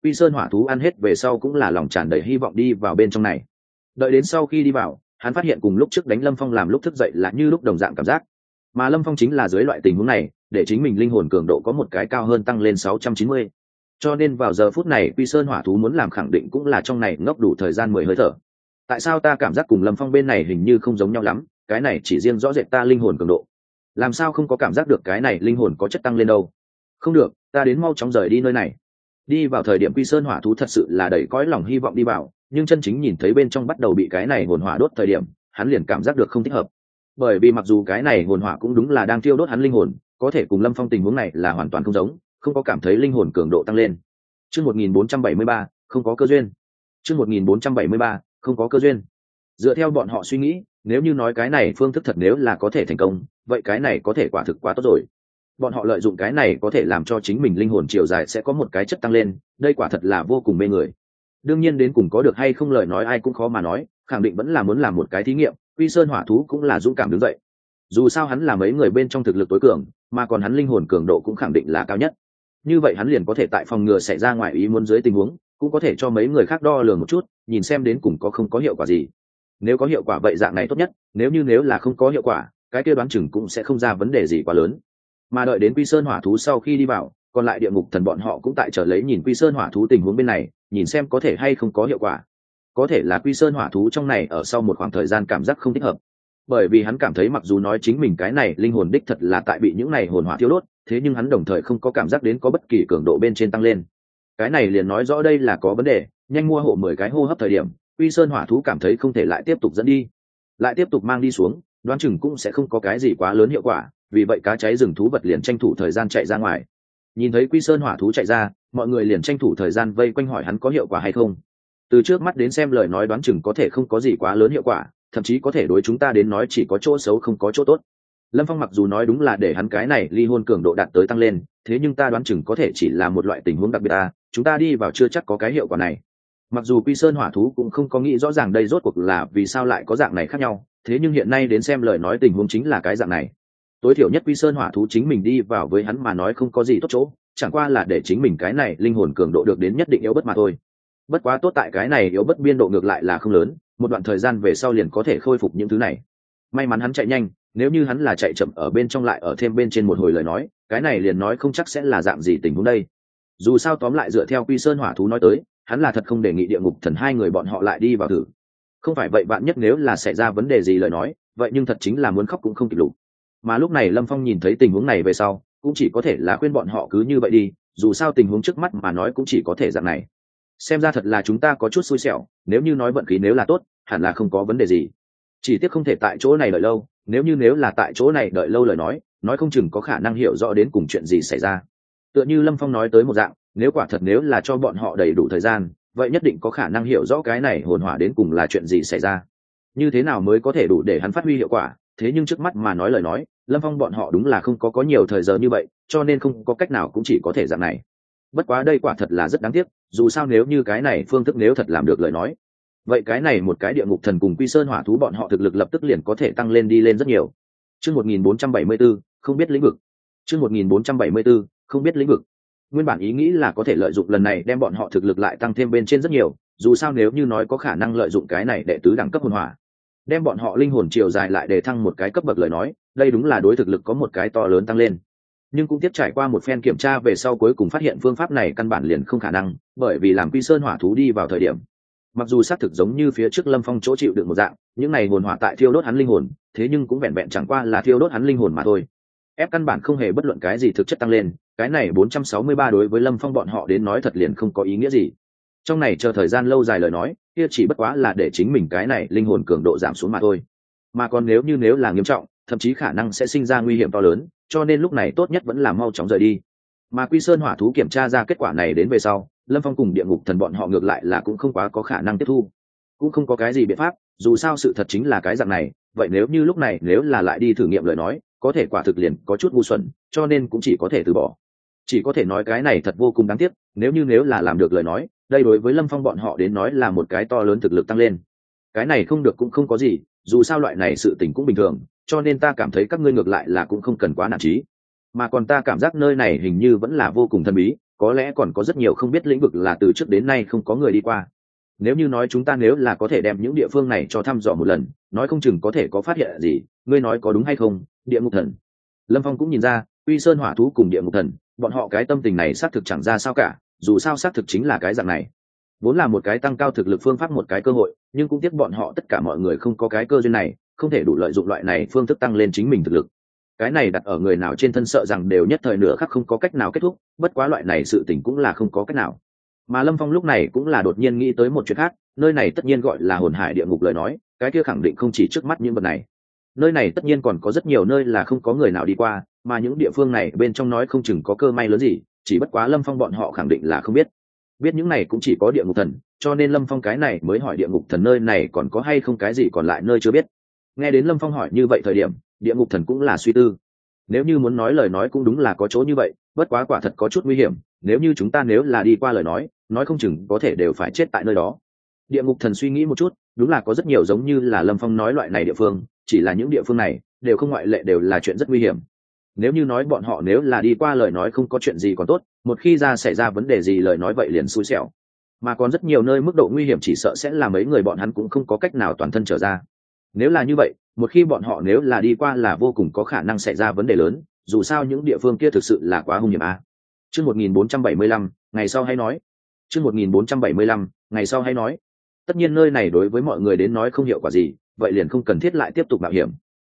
Quy Sơn hỏa thú ăn hết về sau cũng là lòng tràn đầy hy vọng đi vào bên trong này. Đợi đến sau khi đi vào, hắn phát hiện cùng lúc trước đánh Lâm Phong làm lúc thức dậy là như lúc đồng dạng cảm giác. Mà Lâm Phong chính là dưới loại tình huống này, để chính mình linh hồn cường độ có một cái cao hơn tăng lên 690. Cho nên vào giờ phút này Quy Sơn hỏa thú muốn làm khẳng định cũng là trong này ngốc đủ thời gian 10 hơi thở. Tại sao ta cảm giác cùng Lâm Phong bên này hình như không giống nhau lắm, cái này chỉ riêng rõ rệt ta linh hồn cường độ. Làm sao không có cảm giác được cái này linh hồn có chất tăng lên đâu? Không được, ta đến mau chóng rời đi nơi này. Đi vào thời điểm Quy Sơn hỏa thú thật sự là đầy cõi lòng hy vọng đi vào, nhưng chân chính nhìn thấy bên trong bắt đầu bị cái này hồn hỏa đốt thời điểm, hắn liền cảm giác được không thích hợp. Bởi vì mặc dù cái này hồn hỏa cũng đúng là đang thiêu đốt hắn linh hồn, có thể cùng Lâm Phong tình huống này là hoàn toàn không giống, không có cảm thấy linh hồn cường độ tăng lên. Chương 1473, không có cơ duyên. Chương 1473, không có cơ duyên. Dựa theo bọn họ suy nghĩ, nếu như nói cái này phương thức thật nếu là có thể thành công, vậy cái này có thể quả thực quá tốt rồi. Bọn họ lợi dụng cái này có thể làm cho chính mình linh hồn chiều dài sẽ có một cái chất tăng lên, đây quả thật là vô cùng mê người. Đương nhiên đến cùng có được hay không lời nói ai cũng khó mà nói, khẳng định vẫn là muốn làm một cái thí nghiệm. Quy Sơn hỏa thú cũng là dũng cảm đứng dậy. Dù sao hắn là mấy người bên trong thực lực tối cường, mà còn hắn linh hồn cường độ cũng khẳng định là cao nhất. Như vậy hắn liền có thể tại phòng ngừa xảy ra ngoài ý muốn dưới tình huống, cũng có thể cho mấy người khác đo lường một chút, nhìn xem đến cùng có không có hiệu quả gì. Nếu có hiệu quả vậy dạng này tốt nhất, nếu là không có hiệu quả, cái kia đoán chừng cũng sẽ không ra vấn đề gì quá lớn. Mà đợi đến Quy Sơn hỏa thú sau khi đi vào, còn lại địa ngục thần bọn họ cũng tại chờ lấy nhìn Quy Sơn hỏa thú tình huống bên này, nhìn xem có thể hay không có hiệu quả. Có thể là Quy Sơn hỏa thú trong này ở sau một khoảng thời gian cảm giác không thích hợp, bởi vì hắn cảm thấy mặc dù nói chính mình cái này linh hồn đích thật là tại bị những này hồn hỏa thiêu đốt, thế nhưng hắn đồng thời không có cảm giác đến có bất kỳ cường độ bên trên tăng lên. Cái này liền nói rõ đây là có vấn đề, nhanh mua hộ 10 cái hô hấp thời điểm, Quy Sơn hỏa thú cảm thấy không thể lại tiếp tục dẫn đi, lại tiếp tục mang đi xuống, đoán chừng cũng sẽ không có cái gì quá lớn hiệu quả, vì vậy cá cháy rừng thú vật liền tranh thủ thời gian chạy ra ngoài. Nhìn thấy Quy Sơn hỏa thú chạy ra, mọi người liền tranh thủ thời gian vây quanh hỏi hắn có hiệu quả hay không. Từ trước mắt đến xem lời nói đoán chừng có thể không có gì quá lớn hiệu quả, thậm chí có thể đối chúng ta đến nói chỉ có chỗ xấu không có chỗ tốt. Lâm Phong mặc dù nói đúng là để hắn cái này ly hôn cường độ đạt tới tăng lên, thế nhưng ta đoán chừng có thể chỉ là một loại tình huống đặc biệt chúng ta đi vào chưa chắc có cái hiệu quả này. Mặc dù Quy Sơn hỏa thú cũng không có nghĩ rõ ràng đây rốt cuộc là vì sao lại có dạng này khác nhau, thế nhưng hiện nay đến xem lời nói tình huống chính là cái dạng này. Tối thiểu nhất Quy Sơn hỏa thú chính mình đi vào với hắn mà nói không có gì tốt chỗ, chẳng qua là để chính mình cái này linh hồn cường độ được đến nhất định yếu bất mà thôi. Bất quá tốt tại cái này yếu bất biên độ ngược lại là không lớn, một đoạn thời gian về sau liền có thể khôi phục những thứ này. May mắn hắn chạy nhanh, nếu như hắn là chạy chậm ở bên trong lại ở thêm bên trên một hồi lời nói, cái này liền nói không chắc sẽ là dạng gì tình huống đây. Dù sao tóm lại dựa theo Quy Sơn hỏa thú nói tới, hắn là thật không đề nghị địa ngục thần hai người bọn họ lại đi vào thử. Không phải vậy bạn nhất nếu là xảy ra vấn đề gì lời nói, vậy nhưng thật chính là muốn khóc cũng không kịp lục. Mà lúc này Lâm Phong nhìn thấy tình huống này về sau, cũng chỉ có thể là khuyên bọn họ cứ như vậy đi, dù sao tình huống trước mắt mà nói cũng chỉ có thể dạng này. Xem ra thật là chúng ta có chút xui xẻo, nếu như nói vận khí nếu là tốt, hẳn là không có vấn đề gì. Chỉ tiếc không thể tại chỗ này đợi lâu, nếu là tại chỗ này đợi lâu lời nói không chừng có khả năng hiểu rõ đến cùng chuyện gì xảy ra. Tựa như Lâm Phong nói tới một dạng, nếu quả thật nếu là cho bọn họ đầy đủ thời gian, vậy nhất định có khả năng hiểu rõ cái này hồn hỏa đến cùng là chuyện gì xảy ra. Như thế nào mới có thể đủ để hắn phát huy hiệu quả, thế nhưng trước mắt mà nói lời nói, Lâm Phong bọn họ đúng là không có nhiều thời giờ như vậy, cho nên không có cách nào cũng chỉ có thể dạng này. Bất quá đây quả thật là rất đáng tiếc, dù sao nếu như cái này phương thức nếu thật làm được lời nói, vậy cái này một cái địa ngục thần cùng Quy Sơn hỏa thú bọn họ thực lực lập tức liền có thể tăng lên đi lên rất nhiều. Chương 1474, không biết lĩnh vực. Chương 1474, không biết lĩnh vực. Nguyên bản ý nghĩ là có thể lợi dụng lần này đem bọn họ thực lực lại tăng thêm bên trên rất nhiều, dù sao nếu như nói có khả năng lợi dụng cái này để tứ đẳng cấp hồn hỏa, đem bọn họ linh hồn chiều dài lại để thăng một cái cấp bậc lời nói, đây đúng là đối thực lực có một cái to lớn tăng lên. Nhưng cũng tiếp trải qua một phen kiểm tra về sau cuối cùng phát hiện phương pháp này căn bản liền không khả năng, bởi vì làm Quy Sơn hỏa thú đi vào thời điểm, mặc dù xác thực giống như phía trước Lâm Phong chỗ chịu được một dạng, những này hồn hỏa tại thiêu đốt hắn linh hồn, thế nhưng cũng vẹn vẹn chẳng qua là thiêu đốt hắn linh hồn mà thôi. Ép căn bản không hề bất luận cái gì thực chất tăng lên, cái này 463 đối với Lâm Phong bọn họ đến nói thật liền không có ý nghĩa gì. Trong này chờ thời gian lâu dài lời nói, kia chỉ bất quá là để chính mình cái này linh hồn cường độ giảm xuống mà thôi. Mà còn nếu là nghiêm trọng, thậm chí khả năng sẽ sinh ra nguy hiểm to lớn, cho nên lúc này tốt nhất vẫn là mau chóng rời đi. Mà Quy Sơn hỏa thú kiểm tra ra kết quả này đến về sau, Lâm Phong cùng địa ngục thần bọn họ ngược lại là cũng không quá có khả năng tiếp thu, cũng không có cái gì biện pháp, dù sao sự thật chính là cái dạng này. Vậy nếu như lúc này nếu là lại đi thử nghiệm lời nói, có thể quả thực liền có chút ngu xuẩn, cho nên cũng chỉ có thể từ bỏ. Chỉ có thể nói cái này thật vô cùng đáng tiếc, nếu là làm được lời nói, đây đối với Lâm Phong bọn họ đến nói là một cái to lớn thực lực tăng lên. Cái này không được cũng không có gì, dù sao loại này sự tình cũng bình thường, cho nên ta cảm thấy các ngươi ngược lại là cũng không cần quá nản chí. Mà còn ta cảm giác nơi này hình như vẫn là vô cùng thần bí, có lẽ còn có rất nhiều không biết lĩnh vực là từ trước đến nay không có người đi qua. Nếu như nói chúng ta nếu là có thể đem những địa phương này cho thăm dò một lần, nói không chừng có thể có phát hiện gì. Ngươi nói có đúng hay không, Địa Ngục Thần? Lâm Phong cũng nhìn ra, Quy Sơn Hỏa Thú cùng Địa Ngục Thần, bọn họ cái tâm tình này xác thực chẳng ra sao cả, dù sao xác thực chính là cái dạng này. Vốn là một cái tăng cao thực lực phương pháp, một cái cơ hội, nhưng cũng tiếc bọn họ tất cả mọi người không có cái cơ duyên này, không thể đủ lợi dụng loại này phương thức tăng lên chính mình thực lực. Cái này đặt ở người nào trên thân sợ rằng đều nhất thời nửa khắc không có cách nào kết thúc, bất quá loại này sự tình cũng là không có cách nào. Mà Lâm Phong lúc này cũng là đột nhiên nghĩ tới một chuyện khác, nơi này tất nhiên gọi là hồn hải địa ngục lời nói, cái kia khẳng định không chỉ trước mắt những vật này. Nơi này tất nhiên còn có rất nhiều nơi là không có người nào đi qua, mà những địa phương này bên trong nói không chừng có cơ may lớn gì, chỉ bất quá Lâm Phong bọn họ khẳng định là không biết. Biết những này cũng chỉ có Địa Ngục Thần, cho nên Lâm Phong cái này mới hỏi Địa Ngục Thần nơi này còn có hay không cái gì còn lại nơi chưa biết. Nghe đến Lâm Phong hỏi như vậy thời điểm, Địa Ngục Thần cũng là suy tư. Nếu như muốn nói lời nói cũng đúng là có chỗ như vậy, bất quá quả thật có chút nguy hiểm, nếu như chúng ta nếu là đi qua lời nói không chừng có thể đều phải chết tại nơi đó. Địa Ngục Thần suy nghĩ một chút, đúng là có rất nhiều giống như là Lâm Phong nói loại này địa phương, chỉ là những địa phương này đều không ngoại lệ đều là chuyện rất nguy hiểm. Nếu như nói bọn họ nếu là đi qua lời nói không có chuyện gì còn tốt, một khi xảy ra vấn đề gì lời nói vậy liền xui xẻo. Mà còn rất nhiều nơi mức độ nguy hiểm chỉ sợ sẽ là mấy người bọn hắn cũng không có cách nào toàn thân trở ra. Nếu là như vậy, một khi bọn họ nếu là đi qua là vô cùng có khả năng xảy ra vấn đề lớn, dù sao những địa phương kia thực sự là quá hung hiểm a. Chương 1475, ngày sau hay nói. Chương 1475, ngày sau hay nói. Tất nhiên nơi này đối với mọi người đến nói không hiệu quả gì, vậy liền không cần thiết lại tiếp tục mạo hiểm.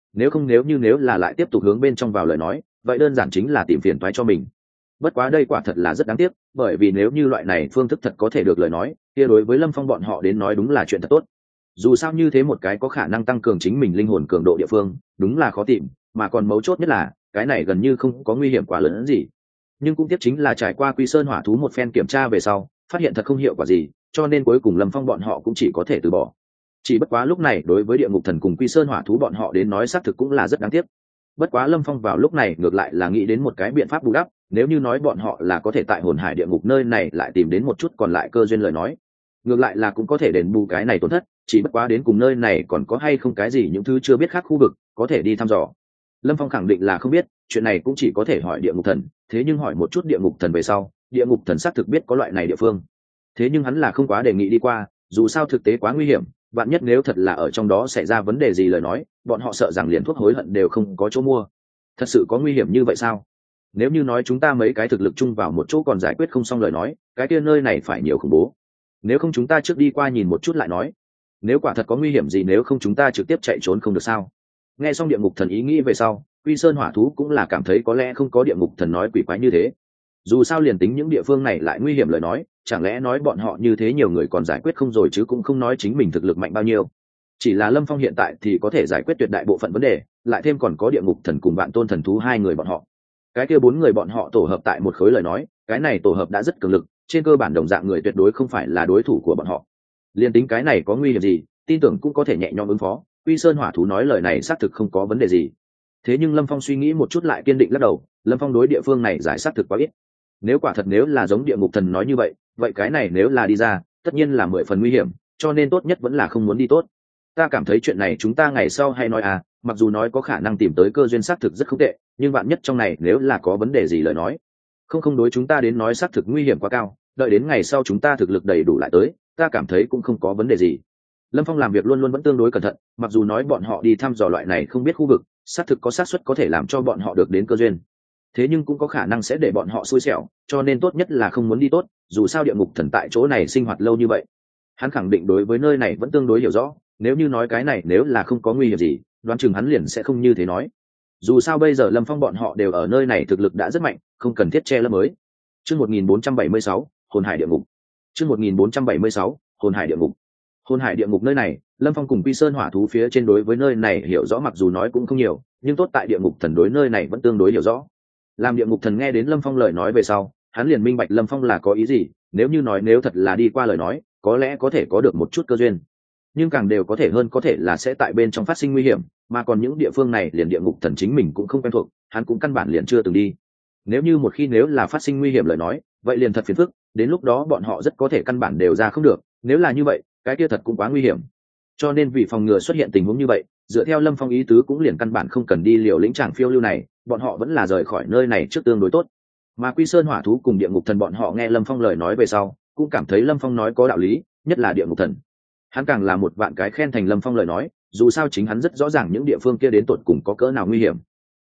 Nếu là lại tiếp tục hướng bên trong vào lời nói, vậy đơn giản chính là tìm phiền toái cho mình. Bất quá đây quả thật là rất đáng tiếc, bởi vì nếu như loại này phương thức thật có thể được lời nói, kia đối với Lâm Phong bọn họ đến nói đúng là chuyện thật tốt. Dù sao như thế một cái có khả năng tăng cường chính mình linh hồn cường độ địa phương, đúng là khó tìm, mà còn mấu chốt nhất là cái này gần như không có nguy hiểm quá lớn gì. Nhưng cũng tiếc chính là trải qua Quy Sơn Hỏa Thú một phen kiểm tra về sau, phát hiện thật không hiệu quả gì, cho nên cuối cùng Lâm Phong bọn họ cũng chỉ có thể từ bỏ. Chỉ bất quá lúc này đối với Địa Ngục Thần cùng Quy Sơn Hỏa Thú bọn họ đến nói xác thực cũng là rất đáng tiếc. Bất quá Lâm Phong vào lúc này ngược lại là nghĩ đến một cái biện pháp bù đắp, nếu như nói bọn họ là có thể tại hồn hải địa ngục nơi này lại tìm đến một chút còn lại cơ duyên lời nói, ngược lại là cũng có thể đền bù cái này tổn thất, chỉ bất quá đến cùng nơi này còn có hay không cái gì những thứ chưa biết khác khu vực có thể đi thăm dò. Lâm Phong khẳng định là không biết, chuyện này cũng chỉ có thể hỏi Địa Ngục Thần, thế nhưng hỏi một chút Địa Ngục Thần về sau, Địa Ngục Thần xác thực biết có loại này địa phương. Thế nhưng hắn là không quá đề nghị đi qua, dù sao thực tế quá nguy hiểm, vạn nhất nếu thật là ở trong đó xảy ra vấn đề gì lời nói, bọn họ sợ rằng liền thuốc hối hận đều không có chỗ mua. Thật sự có nguy hiểm như vậy sao? Nếu như nói chúng ta mấy cái thực lực chung vào một chỗ còn giải quyết không xong lời nói, cái kia nơi này phải nhiều khủng bố. Nếu không chúng ta trước đi qua nhìn một chút lại nói. Nếu quả thật có nguy hiểm gì nếu không chúng ta trực tiếp chạy trốn không được sao? Nghe xong Địa Ngục Thần ý nghĩ về sau, Quy Sơn Hỏa Thú cũng là cảm thấy có lẽ không có Địa Ngục Thần nói quỷ quái như thế. Dù sao liền tính những địa phương này lại nguy hiểm lời nói, chẳng lẽ nói bọn họ như thế nhiều người còn giải quyết không rồi chứ cũng không nói chính mình thực lực mạnh bao nhiêu. Chỉ là Lâm Phong hiện tại thì có thể giải quyết tuyệt đại bộ phận vấn đề, lại thêm còn có Địa Ngục Thần cùng Vạn Tôn Thần Thú hai người bọn họ. Cái kia bốn người bọn họ tổ hợp tại một khối lời nói, cái này tổ hợp đã rất cường lực, trên cơ bản đồng dạng người tuyệt đối không phải là đối thủ của bọn họ. Liên tính cái này có nguy hiểm gì, tin tưởng cũng có thể nhẹ nhõm ứng phó. Quy Sơn Hỏa Thú nói lời này xác thực không có vấn đề gì. Thế nhưng Lâm Phong suy nghĩ một chút lại kiên định lắc đầu, Lâm Phong đối địa phương này giải xác thực quá ít. Nếu quả thật nếu là giống Địa Ngục Thần nói như vậy, vậy cái này nếu là đi ra, tất nhiên là 10 phần nguy hiểm, cho nên tốt nhất vẫn là không muốn đi tốt. Ta cảm thấy chuyện này chúng ta ngày sau hay nói à, mặc dù nói có khả năng tìm tới cơ duyên xác thực rất không tệ, nhưng bạn nhất trong này nếu là có vấn đề gì lời nói, không đối chúng ta đến nói xác thực nguy hiểm quá cao, đợi đến ngày sau chúng ta thực lực đầy đủ lại tới, ta cảm thấy cũng không có vấn đề gì. Lâm Phong làm việc luôn luôn vẫn tương đối cẩn thận, mặc dù nói bọn họ đi thăm dò loại này không biết khu vực, xác thực có xác suất có thể làm cho bọn họ được đến cơ duyên, thế nhưng cũng có khả năng sẽ để bọn họ xui xẻo, cho nên tốt nhất là không muốn đi tốt, dù sao Địa Ngục Thần tại chỗ này sinh hoạt lâu như vậy, hắn khẳng định đối với nơi này vẫn tương đối hiểu rõ, nếu như nói cái này nếu là không có nguy hiểm gì, đoán chừng hắn liền sẽ không như thế nói. Dù sao bây giờ Lâm Phong bọn họ đều ở nơi này thực lực đã rất mạnh, không cần thiết che lấp mới. Chương 1476, Hồn Hải Địa Ngục. Chương 1476, Hồn Hải Địa Ngục. Hồn Hải Địa Ngục nơi này, Lâm Phong cùng Quy Sơn Hỏa Thú phía trên đối với nơi này hiểu rõ mặc dù nói cũng không nhiều, nhưng tốt tại Địa Ngục Thần đối nơi này vẫn tương đối hiểu rõ. Làm Địa Ngục Thần nghe đến Lâm Phong lời nói về sau, hắn liền minh bạch Lâm Phong là có ý gì, nếu như nói nếu thật là đi qua lời nói, có lẽ có thể có được một chút cơ duyên, nhưng càng đều có thể hơn có thể là sẽ tại bên trong phát sinh nguy hiểm, mà còn những địa phương này liền Địa Ngục Thần chính mình cũng không quen thuộc, hắn cũng căn bản liền chưa từng đi. Nếu như một khi nếu là phát sinh nguy hiểm lời nói, vậy liền thật phiền phức, đến lúc đó bọn họ rất có thể căn bản đều ra không được, nếu là như vậy, cái kia thật cũng quá nguy hiểm. Cho nên vì phòng ngừa xuất hiện tình huống như vậy, dựa theo Lâm Phong ý tứ cũng liền căn bản không cần đi liều lĩnh tràng phiêu lưu này, bọn họ vẫn là rời khỏi nơi này trước tương đối tốt. Mà Quy Sơn Hỏa thú cùng Địa Ngục Thần bọn họ nghe Lâm Phong lời nói về sau cũng cảm thấy Lâm Phong nói có đạo lý, nhất là Địa Ngục Thần, hắn càng là một vạn cái khen thành Lâm Phong lời nói, dù sao chính hắn rất rõ ràng những địa phương kia đến tột cùng có cỡ nào nguy hiểm.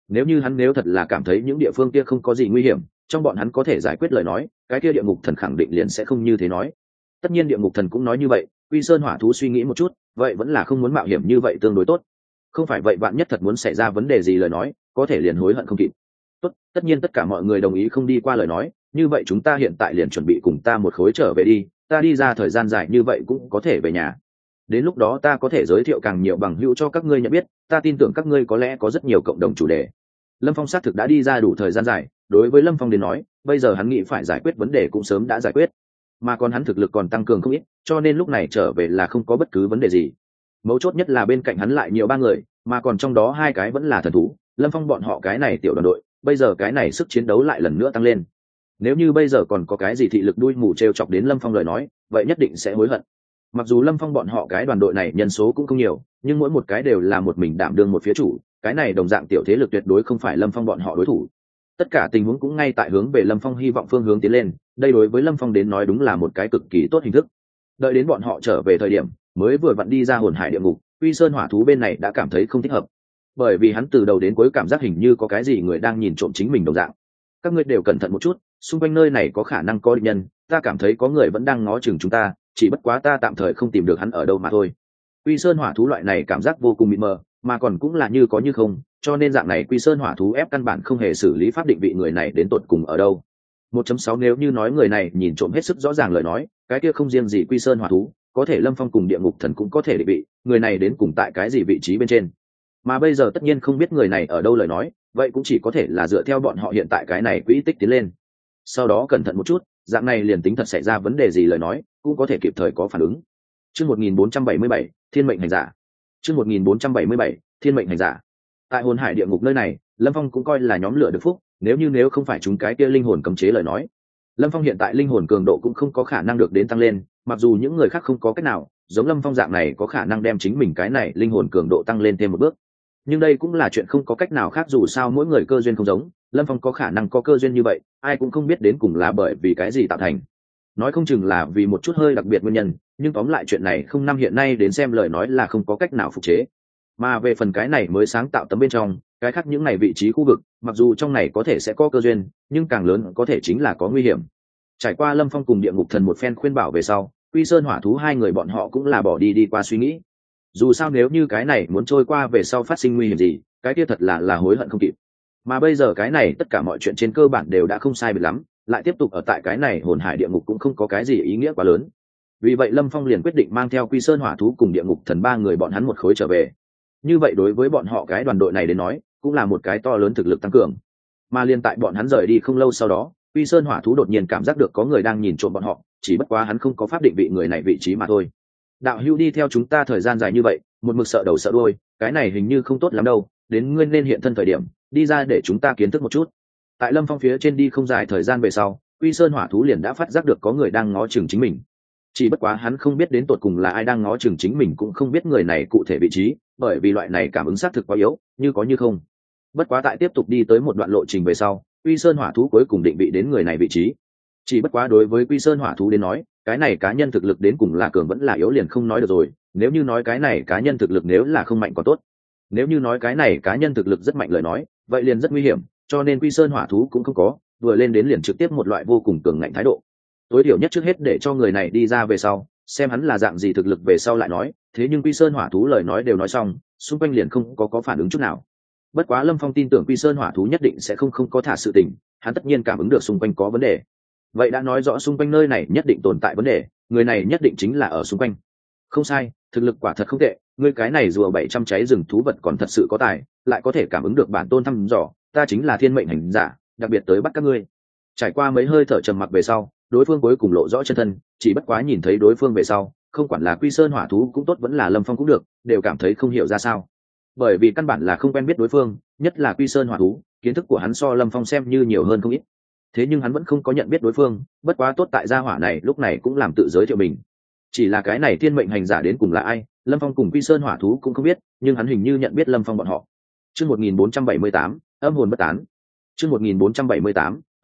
Nếu thật là cảm thấy những địa phương kia không có gì nguy hiểm, trong bọn hắn có thể giải quyết lời nói, cái kia Địa Ngục Thần khẳng định liền sẽ không như thế nói. Tất nhiên Địa Ngục Thần cũng nói như vậy, Quy Sơn Hỏa thú suy nghĩ một chút, vậy vẫn là không muốn mạo hiểm như vậy tương đối tốt. Không phải vậy vạn nhất thật muốn xảy ra vấn đề gì lời nói, có thể liền hối hận không kịp. Tốt, tất nhiên tất cả mọi người đồng ý không đi qua lời nói, như vậy chúng ta hiện tại liền chuẩn bị cùng ta một khối trở về đi, ta đi ra thời gian dài như vậy cũng có thể về nhà. Đến lúc đó ta có thể giới thiệu càng nhiều bằng hữu cho các ngươi nhận biết, ta tin tưởng các ngươi có lẽ có rất nhiều cộng đồng chủ đề. Lâm Phong xác thực đã đi ra đủ thời gian dài, đối với Lâm Phong đến nói, bây giờ hắn nghĩ phải giải quyết vấn đề cũng sớm đã giải quyết, mà còn hắn thực lực còn tăng cường không ít, cho nên lúc này trở về là không có bất cứ vấn đề gì. Mấu chốt nhất là bên cạnh hắn lại nhiều ba người, mà còn trong đó hai cái vẫn là thần thú. Lâm Phong bọn họ cái này tiểu đoàn đội, bây giờ cái này sức chiến đấu lại lần nữa tăng lên. Nếu như bây giờ còn có cái gì thị lực đuôi mù trêu chọc đến Lâm Phong lời nói, vậy nhất định sẽ hối hận. Mặc dù Lâm Phong bọn họ cái đoàn đội này nhân số cũng không nhiều, nhưng mỗi một cái đều là một mình đảm đương một phía chủ, cái này đồng dạng tiểu thế lực tuyệt đối không phải Lâm Phong bọn họ đối thủ. Tất cả tình huống cũng ngay tại hướng về Lâm Phong hy vọng phương hướng tiến lên, đây đối với Lâm Phong đến nói đúng là một cái cực kỳ tốt hình thức. Đợi đến bọn họ trở về thời điểm, mới vừa vặn đi ra hồn hải địa ngục, Quy Sơn Hỏa thú bên này đã cảm thấy không thích hợp, bởi vì hắn từ đầu đến cuối cảm giác hình như có cái gì người đang nhìn trộm chính mình đồng dạng. Các ngươi đều cẩn thận một chút, xung quanh nơi này có khả năng có địch nhân, ta cảm thấy có người vẫn đang ngó chừng chúng ta, chỉ bất quá ta tạm thời không tìm được hắn ở đâu mà thôi. Quy Sơn Hỏa thú loại này cảm giác vô cùng mịt mờ, mà còn cũng là như có như không, cho nên dạng này Quy Sơn Hỏa thú ép căn bản không hề xử lý pháp định vị người này đến tột cùng ở đâu. 1.6 Nếu như nói người này nhìn trộm hết sức rõ ràng lời nói, cái kia không riêng gì Quy Sơn Hỏa thú, có thể Lâm Phong cùng Địa Ngục Thần cũng có thể định vị người này đến cùng tại cái gì vị trí bên trên. Mà bây giờ tất nhiên không biết người này ở đâu lời nói, vậy cũng chỉ có thể là dựa theo bọn họ hiện tại cái này quỹ tích tiến lên. Sau đó cẩn thận một chút, dạng này liền tính thật xảy ra vấn đề gì lời nói, cũng có thể kịp thời có phản ứng. Chương 1477, Thiên mệnh hành giả. Chương 1477, Thiên mệnh hành giả. Tại hồn hải địa ngục nơi này, Lâm Phong cũng coi là nhóm lửa được phúc, nếu không phải chúng cái kia linh hồn cấm chế lời nói, Lâm Phong hiện tại linh hồn cường độ cũng không có khả năng được đến tăng lên, mặc dù những người khác không có cách nào, giống Lâm Phong dạng này có khả năng đem chính mình cái này linh hồn cường độ tăng lên thêm một bước. Nhưng đây cũng là chuyện không có cách nào khác, dù sao mỗi người cơ duyên không giống, Lâm Phong có khả năng có cơ duyên như vậy, ai cũng không biết đến cùng là bởi vì cái gì tạo thành. Nói không chừng là vì một chút hơi đặc biệt nguyên nhân, nhưng tóm lại chuyện này không năm hiện nay đến xem lời nói là không có cách nào phục chế. Mà về phần cái này mới sáng tạo tấm bên trong, cái khác những này vị trí khu vực, mặc dù trong này có thể sẽ có cơ duyên, nhưng càng lớn có thể chính là có nguy hiểm. Trải qua Lâm Phong cùng Địa Ngục Thần một phen khuyên bảo về sau, Quy Sơn Hỏa thú hai người bọn họ cũng là bỏ đi qua suy nghĩ. Dù sao nếu như cái này muốn trôi qua về sau phát sinh nguy hiểm gì, cái kia thật là hối hận không kịp. Mà bây giờ cái này tất cả mọi chuyện trên cơ bản đều đã không sai biệt lắm, lại tiếp tục ở tại cái này hồn hải địa ngục cũng không có cái gì ý nghĩa quá lớn. Vì vậy Lâm Phong liền quyết định mang theo Quy Sơn Hỏa thú cùng Địa Ngục Thần ba người bọn hắn một khối trở về. Như vậy đối với bọn họ cái đoàn đội này đến nói, cũng là một cái to lớn thực lực tăng cường. Mà liên tại bọn hắn rời đi không lâu sau đó, Quy Sơn Hỏa thú đột nhiên cảm giác được có người đang nhìn trộm bọn họ, chỉ bất quá hắn không có pháp định vị người này vị trí mà thôi. Đạo hữu đi theo chúng ta thời gian dài như vậy, một mực sợ đầu sợ đuôi, cái này hình như không tốt lắm đâu, đến ngươi nên hiện thân thời điểm, đi ra để chúng ta kiến thức một chút. Tại Lâm Phong phía trên đi không dài thời gian về sau, Quy Sơn Hỏa thú liền đã phát giác được có người đang ngó chừng chính mình. Chỉ bất quá hắn không biết đến tột cùng là ai đang ngó chừng chính mình, cũng không biết người này cụ thể vị trí, bởi vì loại này cảm ứng xác thực quá yếu, như có như không. Bất quá tại tiếp tục đi tới một đoạn lộ trình về sau, Quy Sơn Hỏa thú cuối cùng định vị đến người này vị trí. Chỉ bất quá đối với Quy Sơn Hỏa thú đến nói, cái này cá nhân thực lực đến cùng là cường vẫn là yếu liền không nói được rồi. Nếu như nói cái này cá nhân thực lực nếu là không mạnh còn tốt, nếu như nói cái này cá nhân thực lực rất mạnh lời nói, vậy liền rất nguy hiểm, cho nên Quy Sơn Hỏa thú cũng không có, vừa lên đến liền trực tiếp một loại vô cùng cường ngạnh thái độ. Tối thiểu nhất trước hết để cho người này đi ra về sau, xem hắn là dạng gì thực lực về sau lại nói. Thế nhưng Quy Sơn Hỏa thú lời nói đều nói xong, xung quanh liền không có phản ứng chút nào. Bất quá Lâm Phong tin tưởng Quy Sơn Hỏa thú nhất định sẽ không có thả sự tình, hắn tất nhiên cảm ứng được xung quanh có vấn đề. Vậy đã nói rõ xung quanh nơi này nhất định tồn tại vấn đề, người này nhất định chính là ở xung quanh. Không sai, thực lực quả thật không tệ, ngươi cái này rùa 700 cháy rừng thú vật còn thật sự có tài, lại có thể cảm ứng được bản tôn thăm dò, ta chính là Thiên mệnh hành giả, đặc biệt tới bắt các ngươi. Trải qua mấy hơi thở trầm mặc về sau, đối phương cuối cùng lộ rõ chân thân, chỉ bất quá nhìn thấy đối phương về sau, không quản là Quy Sơn Hỏa thú cũng tốt vẫn là Lâm Phong cũng được, đều cảm thấy không hiểu ra sao. Bởi vì căn bản là không quen biết đối phương, nhất là Quy Sơn Hỏa thú, kiến thức của hắn so Lâm Phong xem như nhiều hơn không ít. Thế nhưng hắn vẫn không có nhận biết đối phương, bất quá tốt tại gia hỏa này lúc này cũng làm tự giới thiệu mình. Chỉ là cái này Thiên mệnh hành giả đến cùng là ai, Lâm Phong cùng Quy Sơn Hỏa thú cũng không biết, nhưng hắn hình như nhận biết Lâm Phong bọn họ. Chương 1478, âm hồn bất tán. Chương 1478,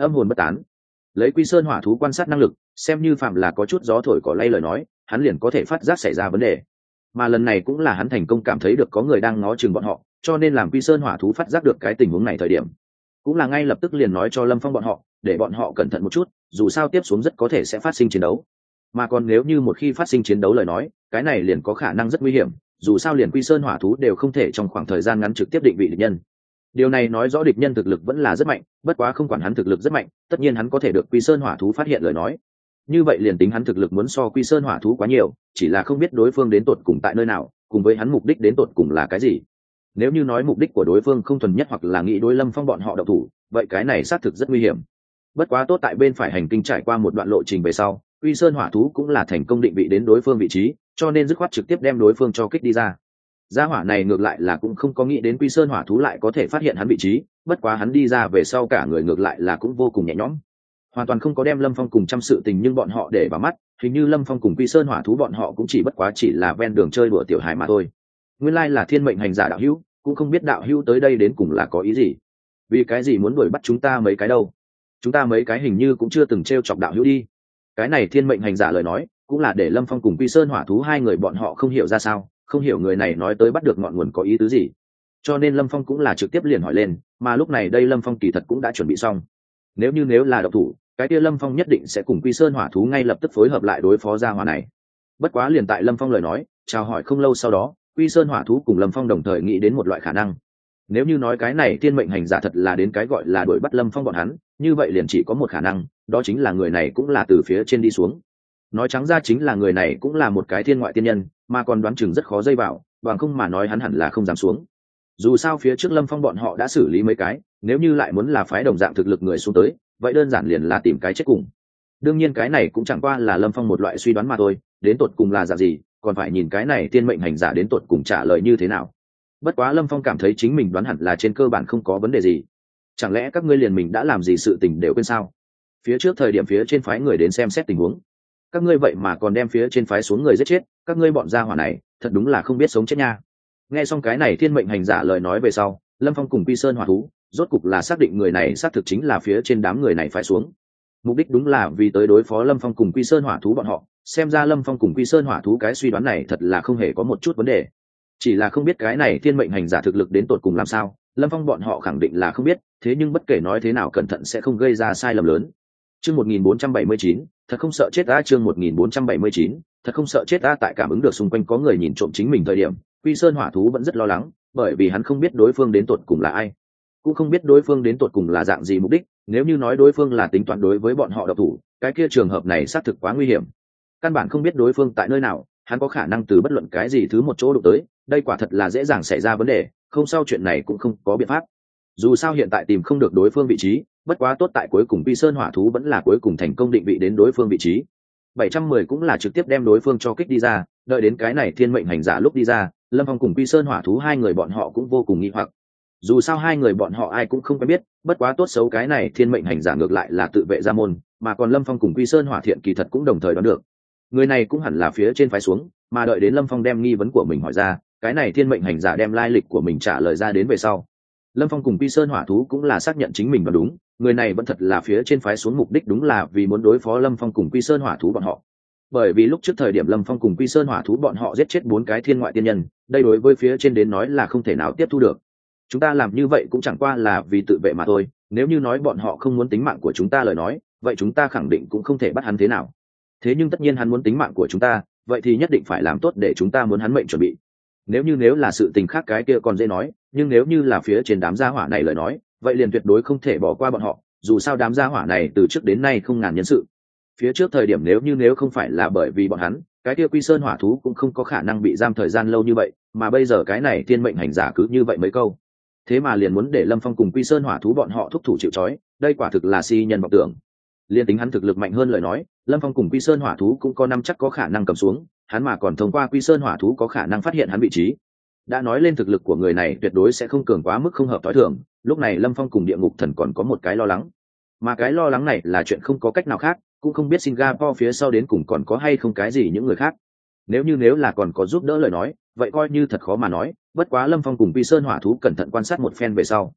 âm hồn bất tán. Lấy Quy Sơn Hỏa thú quan sát năng lực, xem như phạm là có chút gió thổi cỏ lay lời nói, hắn liền có thể phát giác xảy ra vấn đề. Mà lần này cũng là hắn thành công cảm thấy được có người đang ngó chừng bọn họ, cho nên làm Quy Sơn Hỏa thú phát giác được cái tình huống này thời điểm, cũng là ngay lập tức liền nói cho Lâm Phong bọn họ, để bọn họ cẩn thận một chút, dù sao tiếp xuống rất có thể sẽ phát sinh chiến đấu. Mà còn nếu như một khi phát sinh chiến đấu lời nói, cái này liền có khả năng rất nguy hiểm, dù sao liền Quy Sơn Hỏa thú đều không thể trong khoảng thời gian ngắn trực tiếp định vị địch nhân. Điều này nói rõ địch nhân thực lực vẫn là rất mạnh, bất quá không quản hắn thực lực rất mạnh, tất nhiên hắn có thể được Quy Sơn Hỏa thú phát hiện lời nói, như vậy liền tính hắn thực lực muốn so Quy Sơn Hỏa thú quá nhiều, chỉ là không biết đối phương đến tột cùng tại nơi nào, cùng với hắn mục đích đến tột cùng là cái gì. Nếu như nói mục đích của đối phương không thuần nhất hoặc là nghĩ đối Lâm Phong bọn họ động thủ, vậy cái này xác thực rất nguy hiểm. Bất quá tốt tại bên phải hành tinh trải qua một đoạn lộ trình về sau, Quy Sơn Hỏa thú cũng là thành công định vị đến đối phương vị trí, cho nên dứt khoát trực tiếp đem đối phương cho kích đi ra. Gia hỏa này ngược lại là cũng không có nghĩ đến Quy Sơn Hỏa thú lại có thể phát hiện hắn vị trí, bất quá hắn đi ra về sau cả người ngược lại là cũng vô cùng nhẹ nhõm, hoàn toàn không có đem Lâm Phong cùng trăm sự tình nhưng bọn họ để vào mắt. Hình như Lâm Phong cùng Quy Sơn Hỏa thú bọn họ cũng chỉ bất quá chỉ là ven đường chơi đùa tiểu hài mà thôi. Nguyên lai là thiên mệnh hành giả đạo hữu, cũng không biết đạo hữu tới đây đến cùng là có ý gì, vì cái gì muốn đuổi bắt chúng ta mấy cái đâu? Chúng ta mấy cái hình như cũng chưa từng t chọc đạo hữu đi. Cái này thiên mệnh hành giả lời nói cũng là để Lâm Phong cùng Quy Sơn Hỏa thú hai người bọn họ không hiểu ra sao, không hiểu người này nói tới bắt được ngọn nguồn có ý tứ gì, cho nên Lâm Phong cũng là trực tiếp liền hỏi lên. Mà lúc này đây Lâm Phong kỳ thật cũng đã chuẩn bị xong, nếu là độc thủ, cái kia Lâm Phong nhất định sẽ cùng Quy Sơn Hỏa thú ngay lập tức phối hợp lại đối phó gia hỏa này. Bất quá liền tại Lâm Phong lời nói chào hỏi không lâu sau đó, Quy Sơn Hỏa thú cùng Lâm Phong đồng thời nghĩ đến một loại khả năng. Nếu như nói cái này thiên mệnh hành giả thật là đến cái gọi là đuổi bắt Lâm Phong bọn hắn, như vậy liền chỉ có một khả năng, đó chính là người này cũng là từ phía trên đi xuống. Nói trắng ra chính là người này cũng là một cái thiên ngoại tiên nhân, mà còn đoán chừng rất khó dây vào, bằng không mà nói hắn hẳn là không dám xuống. Dù sao phía trước Lâm Phong bọn họ đã xử lý mấy cái, nếu như lại muốn là phái đồng dạng thực lực người xuống tới, vậy đơn giản liền là tìm cái chết cùng. Đương nhiên cái này cũng chẳng qua là Lâm Phong một loại suy đoán mà thôi, đến tột cùng là dạng gì, còn phải nhìn cái này thiên mệnh hành giả đến tột cùng trả lời như thế nào. Bất quá Lâm Phong cảm thấy chính mình đoán hẳn là trên cơ bản không có vấn đề gì. Chẳng lẽ các ngươi liền mình đã làm gì sự tình đều quên sao? Phía trước thời điểm phía trên phái người đến xem xét tình huống, các ngươi vậy mà còn đem phía trên phái xuống người giết chết, các ngươi bọn gia hỏa này thật đúng là không biết sống chết nha. Nghe xong cái này thiên mệnh hành giả lời nói về sau, Lâm Phong cùng Quy Sơn Hỏa thú rốt cục là xác định người này xác thực chính là phía trên đám người này phải xuống. Mục đích đúng là vì tới đối phó Lâm Phong cùng Quy Sơn Hỏa thú bọn họ. Xem ra Lâm Phong cùng Quy Sơn Hỏa thú cái suy đoán này thật là không hề có một chút vấn đề, chỉ là không biết cái này thiên mệnh hành giả thực lực đến tột cùng làm sao. Lâm Phong bọn họ khẳng định là không biết, thế nhưng bất kể nói thế nào cẩn thận sẽ không gây ra sai lầm lớn. Chương 1479, thật không sợ chết ta. Chương 1479, thật không sợ chết ta. Tại cảm ứng được xung quanh có người nhìn trộm chính mình thời điểm, Quy Sơn Hỏa thú vẫn rất lo lắng, bởi vì hắn không biết đối phương đến tột cùng là ai, cũng không biết đối phương đến tột cùng là dạng gì mục đích. Nếu như nói đối phương là tính toán đối với bọn họ độc thủ, cái kia trường hợp này xác thực quá nguy hiểm. Căn bản không biết đối phương tại nơi nào, hắn có khả năng từ bất luận cái gì thứ một chỗ đụng tới, đây quả thật là dễ dàng xảy ra vấn đề. Không sao, chuyện này cũng không có biện pháp, dù sao hiện tại tìm không được đối phương vị trí. Bất quá tốt tại cuối cùng Quy Sơn Hỏa thú vẫn là cuối cùng thành công định vị đến đối phương vị trí. 710 cũng là trực tiếp đem đối phương cho kích đi ra. Đợi đến cái này thiên mệnh hành giả lúc đi ra, Lâm Phong cùng Quy Sơn Hỏa thú hai người bọn họ cũng vô cùng nghi hoặc, dù sao hai người bọn họ ai cũng không quen biết. Bất quá tốt xấu cái này thiên mệnh hành giả ngược lại là tự vệ ra môn, mà còn Lâm Phong cùng Quy Sơn Hỏa thiện kỳ thật cũng đồng thời đoán được người này cũng hẳn là phía trên phái xuống. Mà đợi đến Lâm Phong đem nghi vấn của mình hỏi ra, cái này thiên mệnh hành giả đem lai lịch của mình trả lời ra đến về sau, Lâm Phong cùng Quy Sơn Hỏa thú cũng là xác nhận chính mình và đúng, người này vẫn thật là phía trên phái xuống, mục đích đúng là vì muốn đối phó Lâm Phong cùng Quy Sơn Hỏa thú bọn họ. Bởi vì lúc trước thời điểm Lâm Phong cùng Quy Sơn Hỏa thú bọn họ giết chết 4 cái thiên ngoại tiên nhân, đây đối với phía trên đến nói là không thể nào tiếp thu được. Chúng ta làm như vậy cũng chẳng qua là vì tự vệ mà thôi, nếu như nói bọn họ không muốn tính mạng của chúng ta lời nói, vậy chúng ta khẳng định cũng không thể bắt hắn thế nào. Thế nhưng tất nhiên hắn muốn tính mạng của chúng ta, vậy thì nhất định phải làm tốt để chúng ta muốn hắn mệnh chuẩn bị. Nếu là sự tình khác cái kia còn dễ nói, nhưng nếu như là phía trên đám gia hỏa này lời nói, vậy liền tuyệt đối không thể bỏ qua bọn họ. Dù sao đám gia hỏa này từ trước đến nay không ngàn nhân sự, phía trước thời điểm nếu không phải là bởi vì bọn hắn, cái kia Quy Sơn Hỏa thú cũng không có khả năng bị giam thời gian lâu như vậy. Mà bây giờ cái này thiên mệnh hành giả cứ như vậy mấy câu, thế mà liền muốn để Lâm Phong cùng Quy Sơn Hỏa thú bọn họ thúc thủ chịu trói, đây quả thực là si nhân vọng tưởng. Liên tính hắn thực lực mạnh hơn lời nói, Lâm Phong cùng Quy Sơn Hỏa thú cũng có năm chắc có khả năng cầm xuống hắn, mà còn thông qua Quy Sơn Hỏa thú có khả năng phát hiện hắn vị trí. Đã nói lên thực lực của người này tuyệt đối sẽ không cường quá mức không hợp tối thường. Lúc này Lâm Phong cùng Địa Ngục Thần còn có một cái lo lắng, mà cái lo lắng này là chuyện không có cách nào khác, cũng không biết Singapore phía sau đến cùng còn có hay không cái gì những người khác. Nếu là còn có giúp đỡ lời nói, vậy coi như thật khó mà nói. Bất quá Lâm Phong cùng Quy Sơn Hỏa thú cẩn thận quan sát một phen về sau,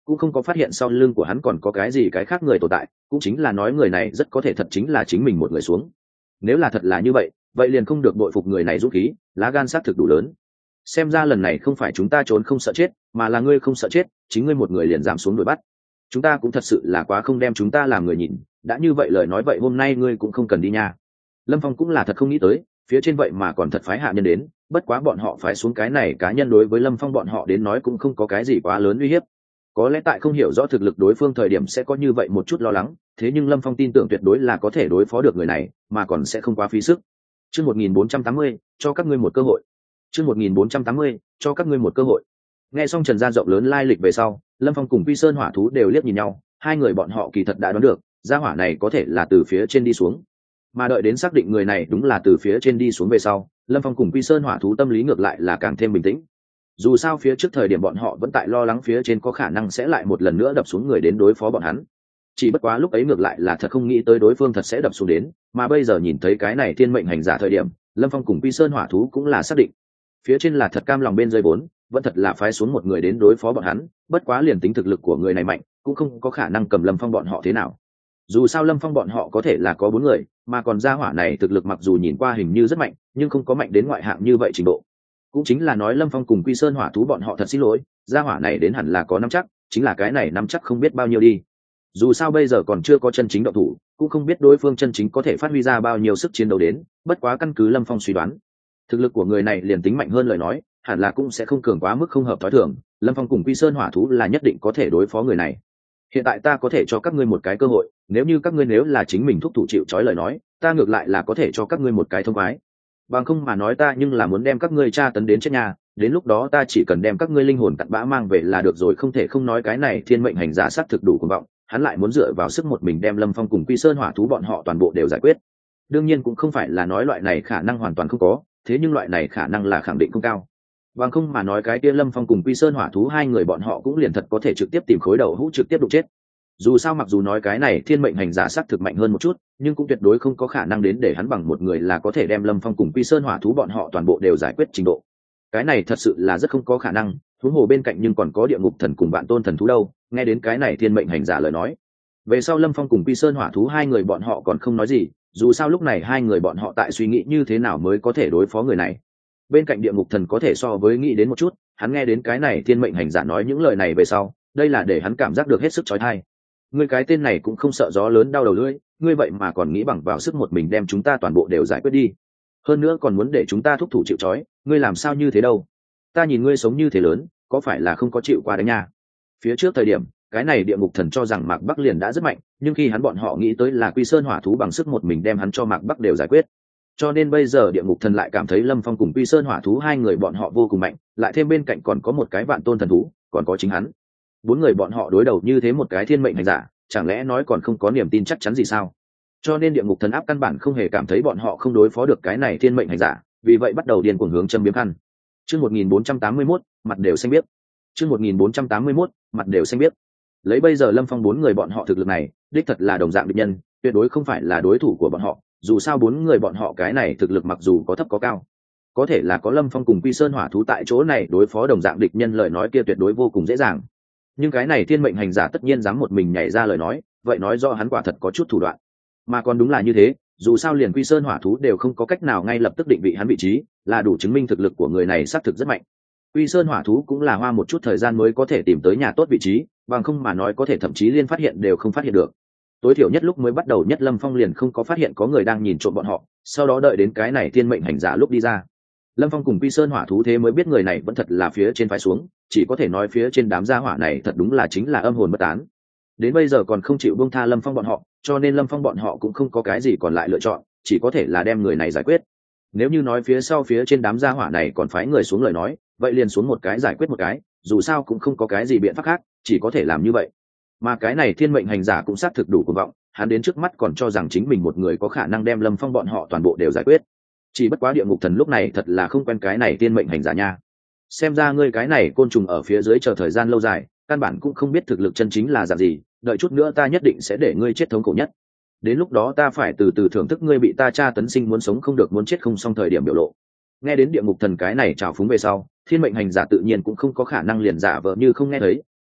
cũng không có phát hiện sau lưng của hắn còn có cái gì cái khác người tồn tại, cũng chính là nói người này rất có thể thật chính là chính mình một người xuống. Nếu là thật là như vậy, vậy liền không được bội phục người này dũng khí, lá gan xác thực đủ lớn. Xem ra lần này không phải chúng ta trốn không sợ chết, mà là ngươi không sợ chết, chính ngươi một người liền giảm xuống đuổi bắt. Chúng ta cũng thật sự là quá không đem chúng ta làm người nhìn, đã như vậy lời nói vậy hôm nay ngươi cũng không cần đi nha. Lâm Phong cũng là thật không nghĩ tới, phía trên vậy mà còn thật phái hạ nhân đến, bất quá bọn họ phái xuống cái này cá nhân đối với Lâm Phong bọn họ đến nói cũng không có cái gì quá lớn uy hiếp. Có lẽ tại không hiểu rõ thực lực đối phương thời điểm sẽ có như vậy một chút lo lắng, thế nhưng Lâm Phong tin tưởng tuyệt đối là có thể đối phó được người này, mà còn sẽ không quá phí sức. Chương 1480, cho các ngươi một cơ hội. Chương 1480, cho các ngươi một cơ hội. Nghe xong Trần Gia rộng lớn lai lịch về sau, Lâm Phong cùng Quy Sơn Hỏa Thú đều liếc nhìn nhau, hai người bọn họ kỳ thật đã đoán được, gia hỏa này có thể là từ phía trên đi xuống. Mà đợi đến xác định người này đúng là từ phía trên đi xuống về sau, Lâm Phong cùng Quy Sơn Hỏa Thú tâm lý ngược lại là càng thêm bình tĩnh. Dù sao phía trước thời điểm bọn họ vẫn tại lo lắng phía trên có khả năng sẽ lại một lần nữa đập xuống người đến đối phó bọn hắn. Chỉ bất quá lúc ấy ngược lại là thật không nghĩ tới đối phương thật sẽ đập xuống đến, mà bây giờ nhìn thấy cái này thiên mệnh hành giả thời điểm, Lâm Phong cùng Quy Sơn Hỏa Thú cũng là xác định phía trên là thật cam lòng bên rơi vốn, vẫn thật là phái xuống một người đến đối phó bọn hắn, bất quá liền tính thực lực của người này mạnh cũng không có khả năng cầm Lâm Phong bọn họ thế nào. Dù sao Lâm Phong bọn họ có thể là có 4 người, mà còn gia hỏa này thực lực mặc dù nhìn qua hình như rất mạnh, nhưng không có mạnh đến ngoại hạng như vậy trình độ. Cũng chính là nói Lâm Phong cùng Quy Sơn Hỏa Thú bọn họ thật xin lỗi, gia hỏa này đến hẳn là có nắm chắc, chính là cái này nắm chắc không biết bao nhiêu đi. Dù sao bây giờ còn chưa có chân chính động thủ, cũng không biết đối phương chân chính có thể phát huy ra bao nhiêu sức chiến đấu đến, bất quá căn cứ Lâm Phong suy đoán, thực lực của người này liền tính mạnh hơn lời nói, hẳn là cũng sẽ không cường quá mức không hợp thói thường, Lâm Phong cùng Quy Sơn Hỏa Thú là nhất định có thể đối phó người này. Hiện tại ta có thể cho các ngươi một cái cơ hội, nếu như các ngươi nếu là chính mình thúc thủ chịu trói lời nói, ta ngược lại là có thể cho các ngươi một cái thông khoái. Bằng không mà nói ta nhưng là muốn đem các ngươi tra tấn đến chết nhà, đến lúc đó ta chỉ cần đem các ngươi linh hồn cặn bã mang về là được rồi. Không thể không nói cái này thiên mệnh hành giả xác thực đủ cuồng vọng, hắn lại muốn dựa vào sức một mình đem Lâm Phong cùng Quy Sơn Hỏa Thú bọn họ toàn bộ đều giải quyết. Đương nhiên cũng không phải là nói loại này khả năng hoàn toàn không có, thế nhưng loại này khả năng là khẳng định không cao. Bằng không mà nói cái kia Lâm Phong cùng Quy Sơn Hỏa Thú hai người bọn họ cũng liền thật có thể trực tiếp tìm khối đầu hũ trực tiếp đụng chết. Dù sao mặc dù nói cái này thiên mệnh hành giả xác thực mạnh hơn một chút, nhưng cũng tuyệt đối không có khả năng đến để hắn bằng một người là có thể đem Lâm Phong cùng Quy Sơn Hỏa Thú bọn họ toàn bộ đều giải quyết trình độ. Cái này thật sự là rất không có khả năng, huống hồ bên cạnh nhưng còn có địa ngục thần cùng Vạn Tôn thần thú đâu. Nghe đến cái này thiên mệnh hành giả lời nói, về sau Lâm Phong cùng Quy Sơn Hỏa Thú hai người bọn họ còn không nói gì, dù sao lúc này hai người bọn họ tại suy nghĩ như thế nào mới có thể đối phó người này. Bên cạnh địa ngục thần có thể so với nghĩ đến một chút, hắn nghe đến cái này thiên mệnh hành giả nói những lời này về sau, đây là để hắn cảm giác được hết sức chói tai. Ngươi cái tên này cũng không sợ gió lớn đau đầu lưỡi, ngươi vậy mà còn nghĩ bằng vào sức một mình đem chúng ta toàn bộ đều giải quyết đi, hơn nữa còn muốn để chúng ta thúc thủ chịu trói, ngươi làm sao như thế đâu? Ta nhìn ngươi sống như thế lớn, có phải là không có chịu qua đánh nha? Phía trước thời điểm cái này địa ngục thần cho rằng Mạc Bắc liền đã rất mạnh, nhưng khi hắn bọn họ nghĩ tới là Quy Sơn Hỏa Thú bằng sức một mình đem hắn cho Mạc Bắc đều giải quyết, cho nên bây giờ địa ngục thần lại cảm thấy Lâm Phong cùng Quy Sơn Hỏa Thú hai người bọn họ vô cùng mạnh, lại thêm bên cạnh còn có một cái Vạn Tôn thần thú, còn có chính hắn, 4 người bọn họ đối đầu như thế một cái thiên mệnh hành giả, chẳng lẽ nói còn không có niềm tin chắc chắn gì sao? Cho nên địa ngục thần áp căn bản không hề cảm thấy bọn họ không đối phó được cái này thiên mệnh hành giả, vì vậy bắt đầu điên cuồng hướng châm biếm khăn. Chương 1481, mặt đều xanh biếc. Chương 1481, mặt đều xanh biếc. Lấy bây giờ Lâm Phong 4 người bọn họ thực lực này, đích thật là đồng dạng địch nhân, tuyệt đối không phải là đối thủ của bọn họ. Dù sao 4 người bọn họ cái này thực lực mặc dù có thấp có cao, có thể là có Lâm Phong cùng Quy Sơn Hỏa Thú tại chỗ này đối phó đồng dạng địch nhân lời nói kia tuyệt đối vô cùng dễ dàng. Nhưng cái này thiên mệnh hành giả tất nhiên dám một mình nhảy ra lời nói, vậy nói do hắn quả thật có chút thủ đoạn. Mà còn đúng là như thế, dù sao liền Quy Sơn Hỏa Thú đều không có cách nào ngay lập tức định vị hắn vị trí, là đủ chứng minh thực lực của người này xác thực rất mạnh. Quy Sơn Hỏa Thú cũng là hoa một chút thời gian mới có thể tìm tới nhà tốt vị trí, bằng không mà nói có thể thậm chí liên phát hiện đều không phát hiện được. Tối thiểu nhất lúc mới bắt đầu nhất Lâm Phong liền không có phát hiện có người đang nhìn trộm bọn họ, sau đó đợi đến cái này thiên mệnh hành giả lúc đi ra, Lâm Phong cùng Quy Sơn Hỏa Thú thế mới biết người này vẫn thật là phía trên phải xuống, chỉ có thể nói phía trên đám gia hỏa này thật đúng là chính là âm hồn bất tán. Đến bây giờ còn không chịu buông tha Lâm Phong bọn họ, cho nên Lâm Phong bọn họ cũng không có cái gì còn lại lựa chọn, chỉ có thể là đem người này giải quyết. Nếu như nói phía sau phía trên đám gia hỏa này còn phái người xuống lời nói, vậy liền xuống một cái giải quyết một cái, dù sao cũng không có cái gì biện pháp khác, chỉ có thể làm như vậy. Mà cái này thiên mệnh hành giả cũng xác thực đủ cuồng vọng, hắn đến trước mắt còn cho rằng chính mình một người có khả năng đem Lâm Phong bọn họ toàn bộ đều giải quyết. Chỉ bất quá địa ngục thần lúc này thật là không quen cái này thiên mệnh hành giả nha. Xem ra ngươi cái này côn trùng ở phía dưới chờ thời gian lâu dài, căn bản cũng không biết thực lực chân chính là dạng gì, đợi chút nữa ta nhất định sẽ để ngươi chết thống khổ nhất. Đến lúc đó ta phải từ từ thưởng thức ngươi bị ta tra tấn sinh muốn sống không được muốn chết không xong thời điểm biểu lộ. Nghe đến địa ngục thần cái này trào phúng về sau, thiên mệnh hành giả tự nhiên cũng không có khả năng liền giả vờ như không nghe thấy,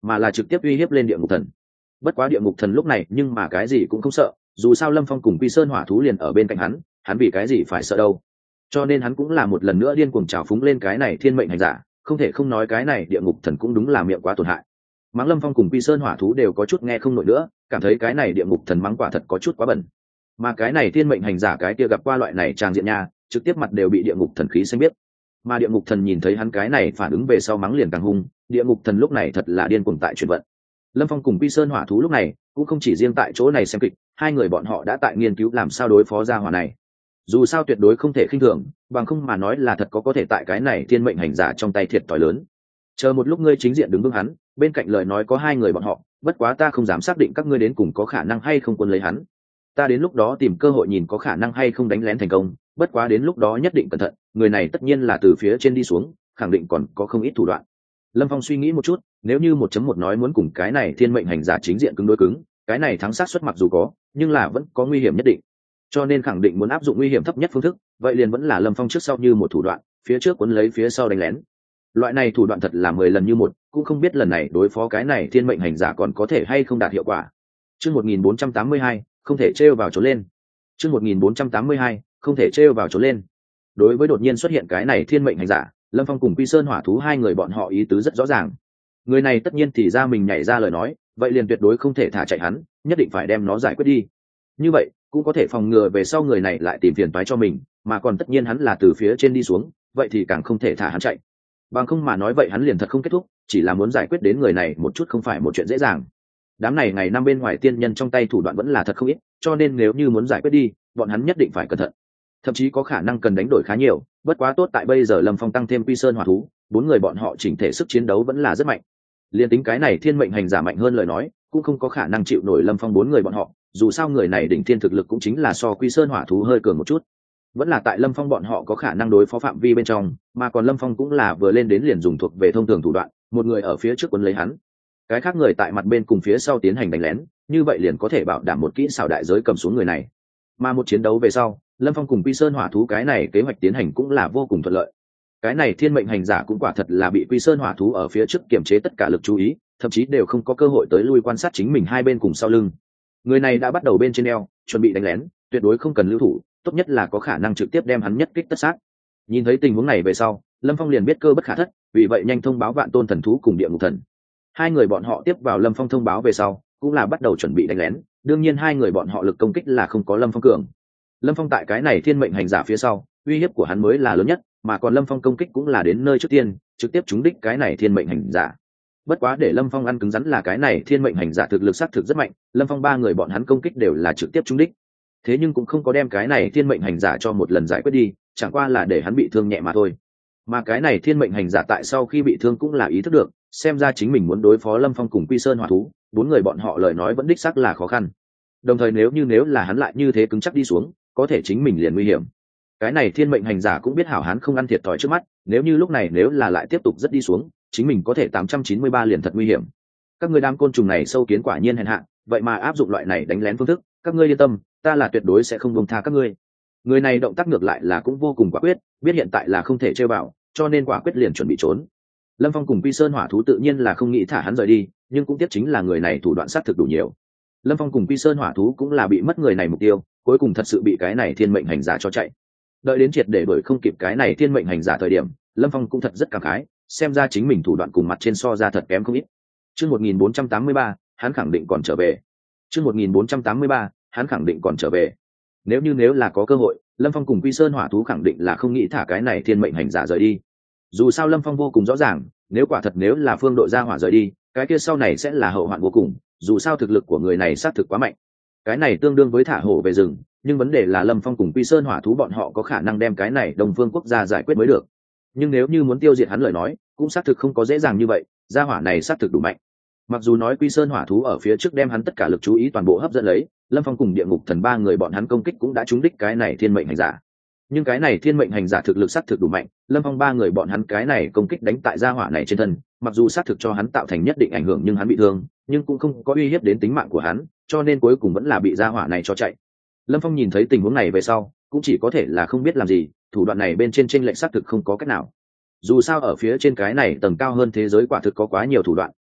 mà là trực tiếp uy hiếp lên địa ngục thần. Bất quá địa ngục thần lúc này nhưng mà cái gì cũng không sợ, dù sao Lâm Phong cùng Quy Sơn hỏa thú liền ở bên cạnh hắn vì cái gì phải sợ đâu. Cho nên hắn cũng là một lần nữa điên cuồng trào phúng lên cái này thiên mệnh hành giả, không thể không nói cái này địa ngục thần cũng đúng là miệng quá tổn hại. Mắng Lâm Phong cùng Quy Sơn hỏa thú đều có chút nghe không nổi nữa, cảm thấy cái này địa ngục thần mắng quả thật có chút quá bẩn. Mà cái này thiên mệnh hành giả cái kia gặp qua loại này tràng diện nha, trực tiếp mặt đều bị địa ngục thần khí xanh biết. Mà địa ngục thần nhìn thấy hắn cái này phản ứng về sau mắng liền càng hung, địa ngục thần lúc này thật là điên cuồng tại chuyển vận. Lâm Phong cùng Quy Sơn hỏa thú lúc này cũng không chỉ riêng tại chỗ này xem kịch, hai người bọn họ đã tại nghiên cứu làm sao đối phó ra hỏa này. Dù sao tuyệt đối không thể khinh thường, bằng không mà nói là thật có thể tại cái này thiên mệnh hành giả trong tay thiệt thòi lớn. Chờ một lúc ngươi chính diện đứng vững hắn, bên cạnh lời nói có hai người bọn họ, bất quá ta không dám xác định các ngươi đến cùng có khả năng hay không quân lấy hắn. Ta đến lúc đó tìm cơ hội nhìn có khả năng hay không đánh lén thành công, bất quá đến lúc đó nhất định cẩn thận, người này tất nhiên là từ phía trên đi xuống, khẳng định còn có không ít thủ đoạn. Lâm Phong suy nghĩ một chút, nếu như 1.1 nói muốn cùng cái này thiên mệnh hành giả chính diện cứng đối cứng, cái này thắng xác suất mặc dù có, nhưng là vẫn có nguy hiểm nhất định. Cho nên khẳng định muốn áp dụng nguy hiểm thấp nhất phương thức, vậy liền vẫn là Lâm Phong trước sau như một thủ đoạn, phía trước cuốn lấy phía sau đánh lén. Loại này thủ đoạn thật là 10 lần như một, cũng không biết lần này đối phó cái này thiên mệnh hành giả còn có thể hay không đạt hiệu quả. Chương 1482, không thể trêu vào trốn lên. Chương 1482, không thể trêu vào trốn lên. Đối với đột nhiên xuất hiện cái này thiên mệnh hành giả, Lâm Phong cùng Quy Sơn hỏa thú hai người bọn họ ý tứ rất rõ ràng. Người này tất nhiên thì ra mình nhảy ra lời nói, vậy liền tuyệt đối không thể thả chạy hắn, nhất định phải đem nó giải quyết đi. Như vậy cũng có thể phòng ngừa về sau người này lại tìm phiền toái cho mình, mà còn tất nhiên hắn là từ phía trên đi xuống, vậy thì càng không thể thả hắn chạy. Bằng không mà nói vậy hắn liền thật không kết thúc, chỉ là muốn giải quyết đến người này một chút không phải một chuyện dễ dàng. Đám này ngày năm bên ngoài tiên nhân trong tay thủ đoạn vẫn là thật không ít, cho nên nếu như muốn giải quyết đi, bọn hắn nhất định phải cẩn thận. Thậm chí có khả năng cần đánh đổi khá nhiều, bất quá tốt tại bây giờ Lâm Phong tăng thêm Quy Sơn hỏa thú, bốn người bọn họ chỉnh thể sức chiến đấu vẫn là rất mạnh. Liên tính cái này thiên mệnh hành giả mạnh hơn lời nói, cũng không có khả năng chịu nổi Lâm Phong bốn người bọn họ, dù sao người này đỉnh thiên thực lực cũng chính là so Quy Sơn hỏa thú hơi cường một chút. Vẫn là tại Lâm Phong bọn họ có khả năng đối phó phạm vi bên trong, mà còn Lâm Phong cũng là vừa lên đến liền dùng thuộc về thông thường thủ đoạn, một người ở phía trước quấn lấy hắn, cái khác người tại mặt bên cùng phía sau tiến hành đánh lén, như vậy liền có thể bảo đảm một kỹ xảo đại giới cầm xuống người này. Mà một chiến đấu về sau, Lâm Phong cùng Quy Sơn hỏa thú cái này kế hoạch tiến hành cũng là vô cùng thuận lợi. Cái này thiên mệnh hành giả cũng quả thật là bị Quy Sơn hỏa thú ở phía trước kiềm chế tất cả lực chú ý, thậm chí đều không có cơ hội tới lui quan sát chính mình hai bên cùng sau lưng. Người này đã bắt đầu bên trên eo, chuẩn bị đánh lén, tuyệt đối không cần lưu thủ, tốt nhất là có khả năng trực tiếp đem hắn nhất kích tất sát. Nhìn thấy tình huống này về sau, Lâm Phong liền biết cơ bất khả thất, vì vậy nhanh thông báo Vạn Tôn thần thú cùng Địa Ngục thần. Hai người bọn họ tiếp vào Lâm Phong thông báo về sau, cũng là bắt đầu chuẩn bị đánh lén, đương nhiên hai người bọn họ lực công kích là không có Lâm Phong cường. Lâm Phong tại cái này thiên mệnh hành giả phía sau, uy hiếp của hắn mới là lớn nhất, mà còn Lâm Phong công kích cũng là đến nơi trước tiên, trực tiếp trúng đích cái này thiên mệnh hành giả. Bất quá để Lâm Phong ăn cứng rắn là cái này thiên mệnh hành giả thực lực xác thực rất mạnh, Lâm Phong ba người bọn hắn công kích đều là trực tiếp trúng đích. Thế nhưng cũng không có đem cái này thiên mệnh hành giả cho một lần giải quyết đi, chẳng qua là để hắn bị thương nhẹ mà thôi. Mà cái này thiên mệnh hành giả tại sau khi bị thương cũng là ý thức được, xem ra chính mình muốn đối phó Lâm Phong cùng Quy Sơn hỏa thú, bốn người bọn họ lời nói vẫn đích xác là khó khăn. Đồng thời nếu là hắn lại như thế cứng chắc đi xuống, có thể chính mình liền nguy hiểm. Cái này thiên mệnh hành giả cũng biết hảo hán không ăn thiệt thòi trước mắt, nếu như lúc này nếu là lại tiếp tục rất đi xuống, chính mình có thể 893 liền thật nguy hiểm. Các ngươi đám côn trùng này sâu kiến quả nhiên hèn hạ, vậy mà áp dụng loại này đánh lén phương thức, các ngươi yên tâm, ta là tuyệt đối sẽ không buông tha các ngươi. Người này động tác ngược lại là cũng vô cùng quả quyết, biết hiện tại là không thể chơi vào, cho nên quả quyết liền chuẩn bị trốn. Lâm Phong cùng Quy Sơn hỏa thú tự nhiên là không nghĩ thả hắn rời đi, nhưng cũng tiếc chính là người này thủ đoạn sát thực đủ nhiều. Lâm Phong cùng Quy Sơn hỏa thú cũng là bị mất người này mục tiêu, cuối cùng thật sự bị cái này thiên mệnh hành giả cho chạy. Đợi đến triệt để đuổi không kịp cái này thiên mệnh hành giả thời điểm, Lâm Phong cũng thật rất cảm khái, xem ra chính mình thủ đoạn cùng mặt trên so ra thật kém không ít. Chương 1483, hắn khẳng định còn trở về. Chương 1483, hắn khẳng định còn trở về. Nếu là có cơ hội, Lâm Phong cùng Quy Sơn hỏa thú khẳng định là không nghĩ thả cái này thiên mệnh hành giả rời đi. Dù sao Lâm Phong vô cùng rõ ràng, nếu là phương đội ra hỏa rời đi, cái kia sau này sẽ là hậu hoạn vô cùng, dù sao thực lực của người này xác thực quá mạnh. Cái này tương đương với thả hổ về rừng, nhưng vấn đề là Lâm Phong cùng Quy Sơn hỏa thú bọn họ có khả năng đem cái này Đông Phương quốc gia giải quyết mới được. Nhưng nếu như muốn tiêu diệt hắn lời nói, cũng xác thực không có dễ dàng như vậy, gia hỏa này xác thực đủ mạnh. Mặc dù nói Quy Sơn hỏa thú ở phía trước đem hắn tất cả lực chú ý toàn bộ hấp dẫn lấy, Lâm Phong cùng Địa Ngục thần ba người bọn hắn công kích cũng đã trúng đích cái này thiên mệnh hành giả. Nhưng cái này thiên mệnh hành giả thực lực xác thực đủ mạnh, Lâm Phong ba người bọn hắn cái này công kích đánh tại gia hỏa này trên thân, mặc dù xác thực cho hắn tạo thành nhất định ảnh hưởng nhưng hắn bị thương, nhưng cũng không có uy hiếp đến tính mạng của hắn, cho nên cuối cùng vẫn là bị gia hỏa này cho chạy. Lâm Phong nhìn thấy tình huống này về sau, cũng chỉ có thể là không biết làm gì, thủ đoạn này bên trên chênh lệch xác thực không có cách nào. Dù sao ở phía trên cái này tầng cao hơn thế giới quả thực có quá nhiều thủ đoạn,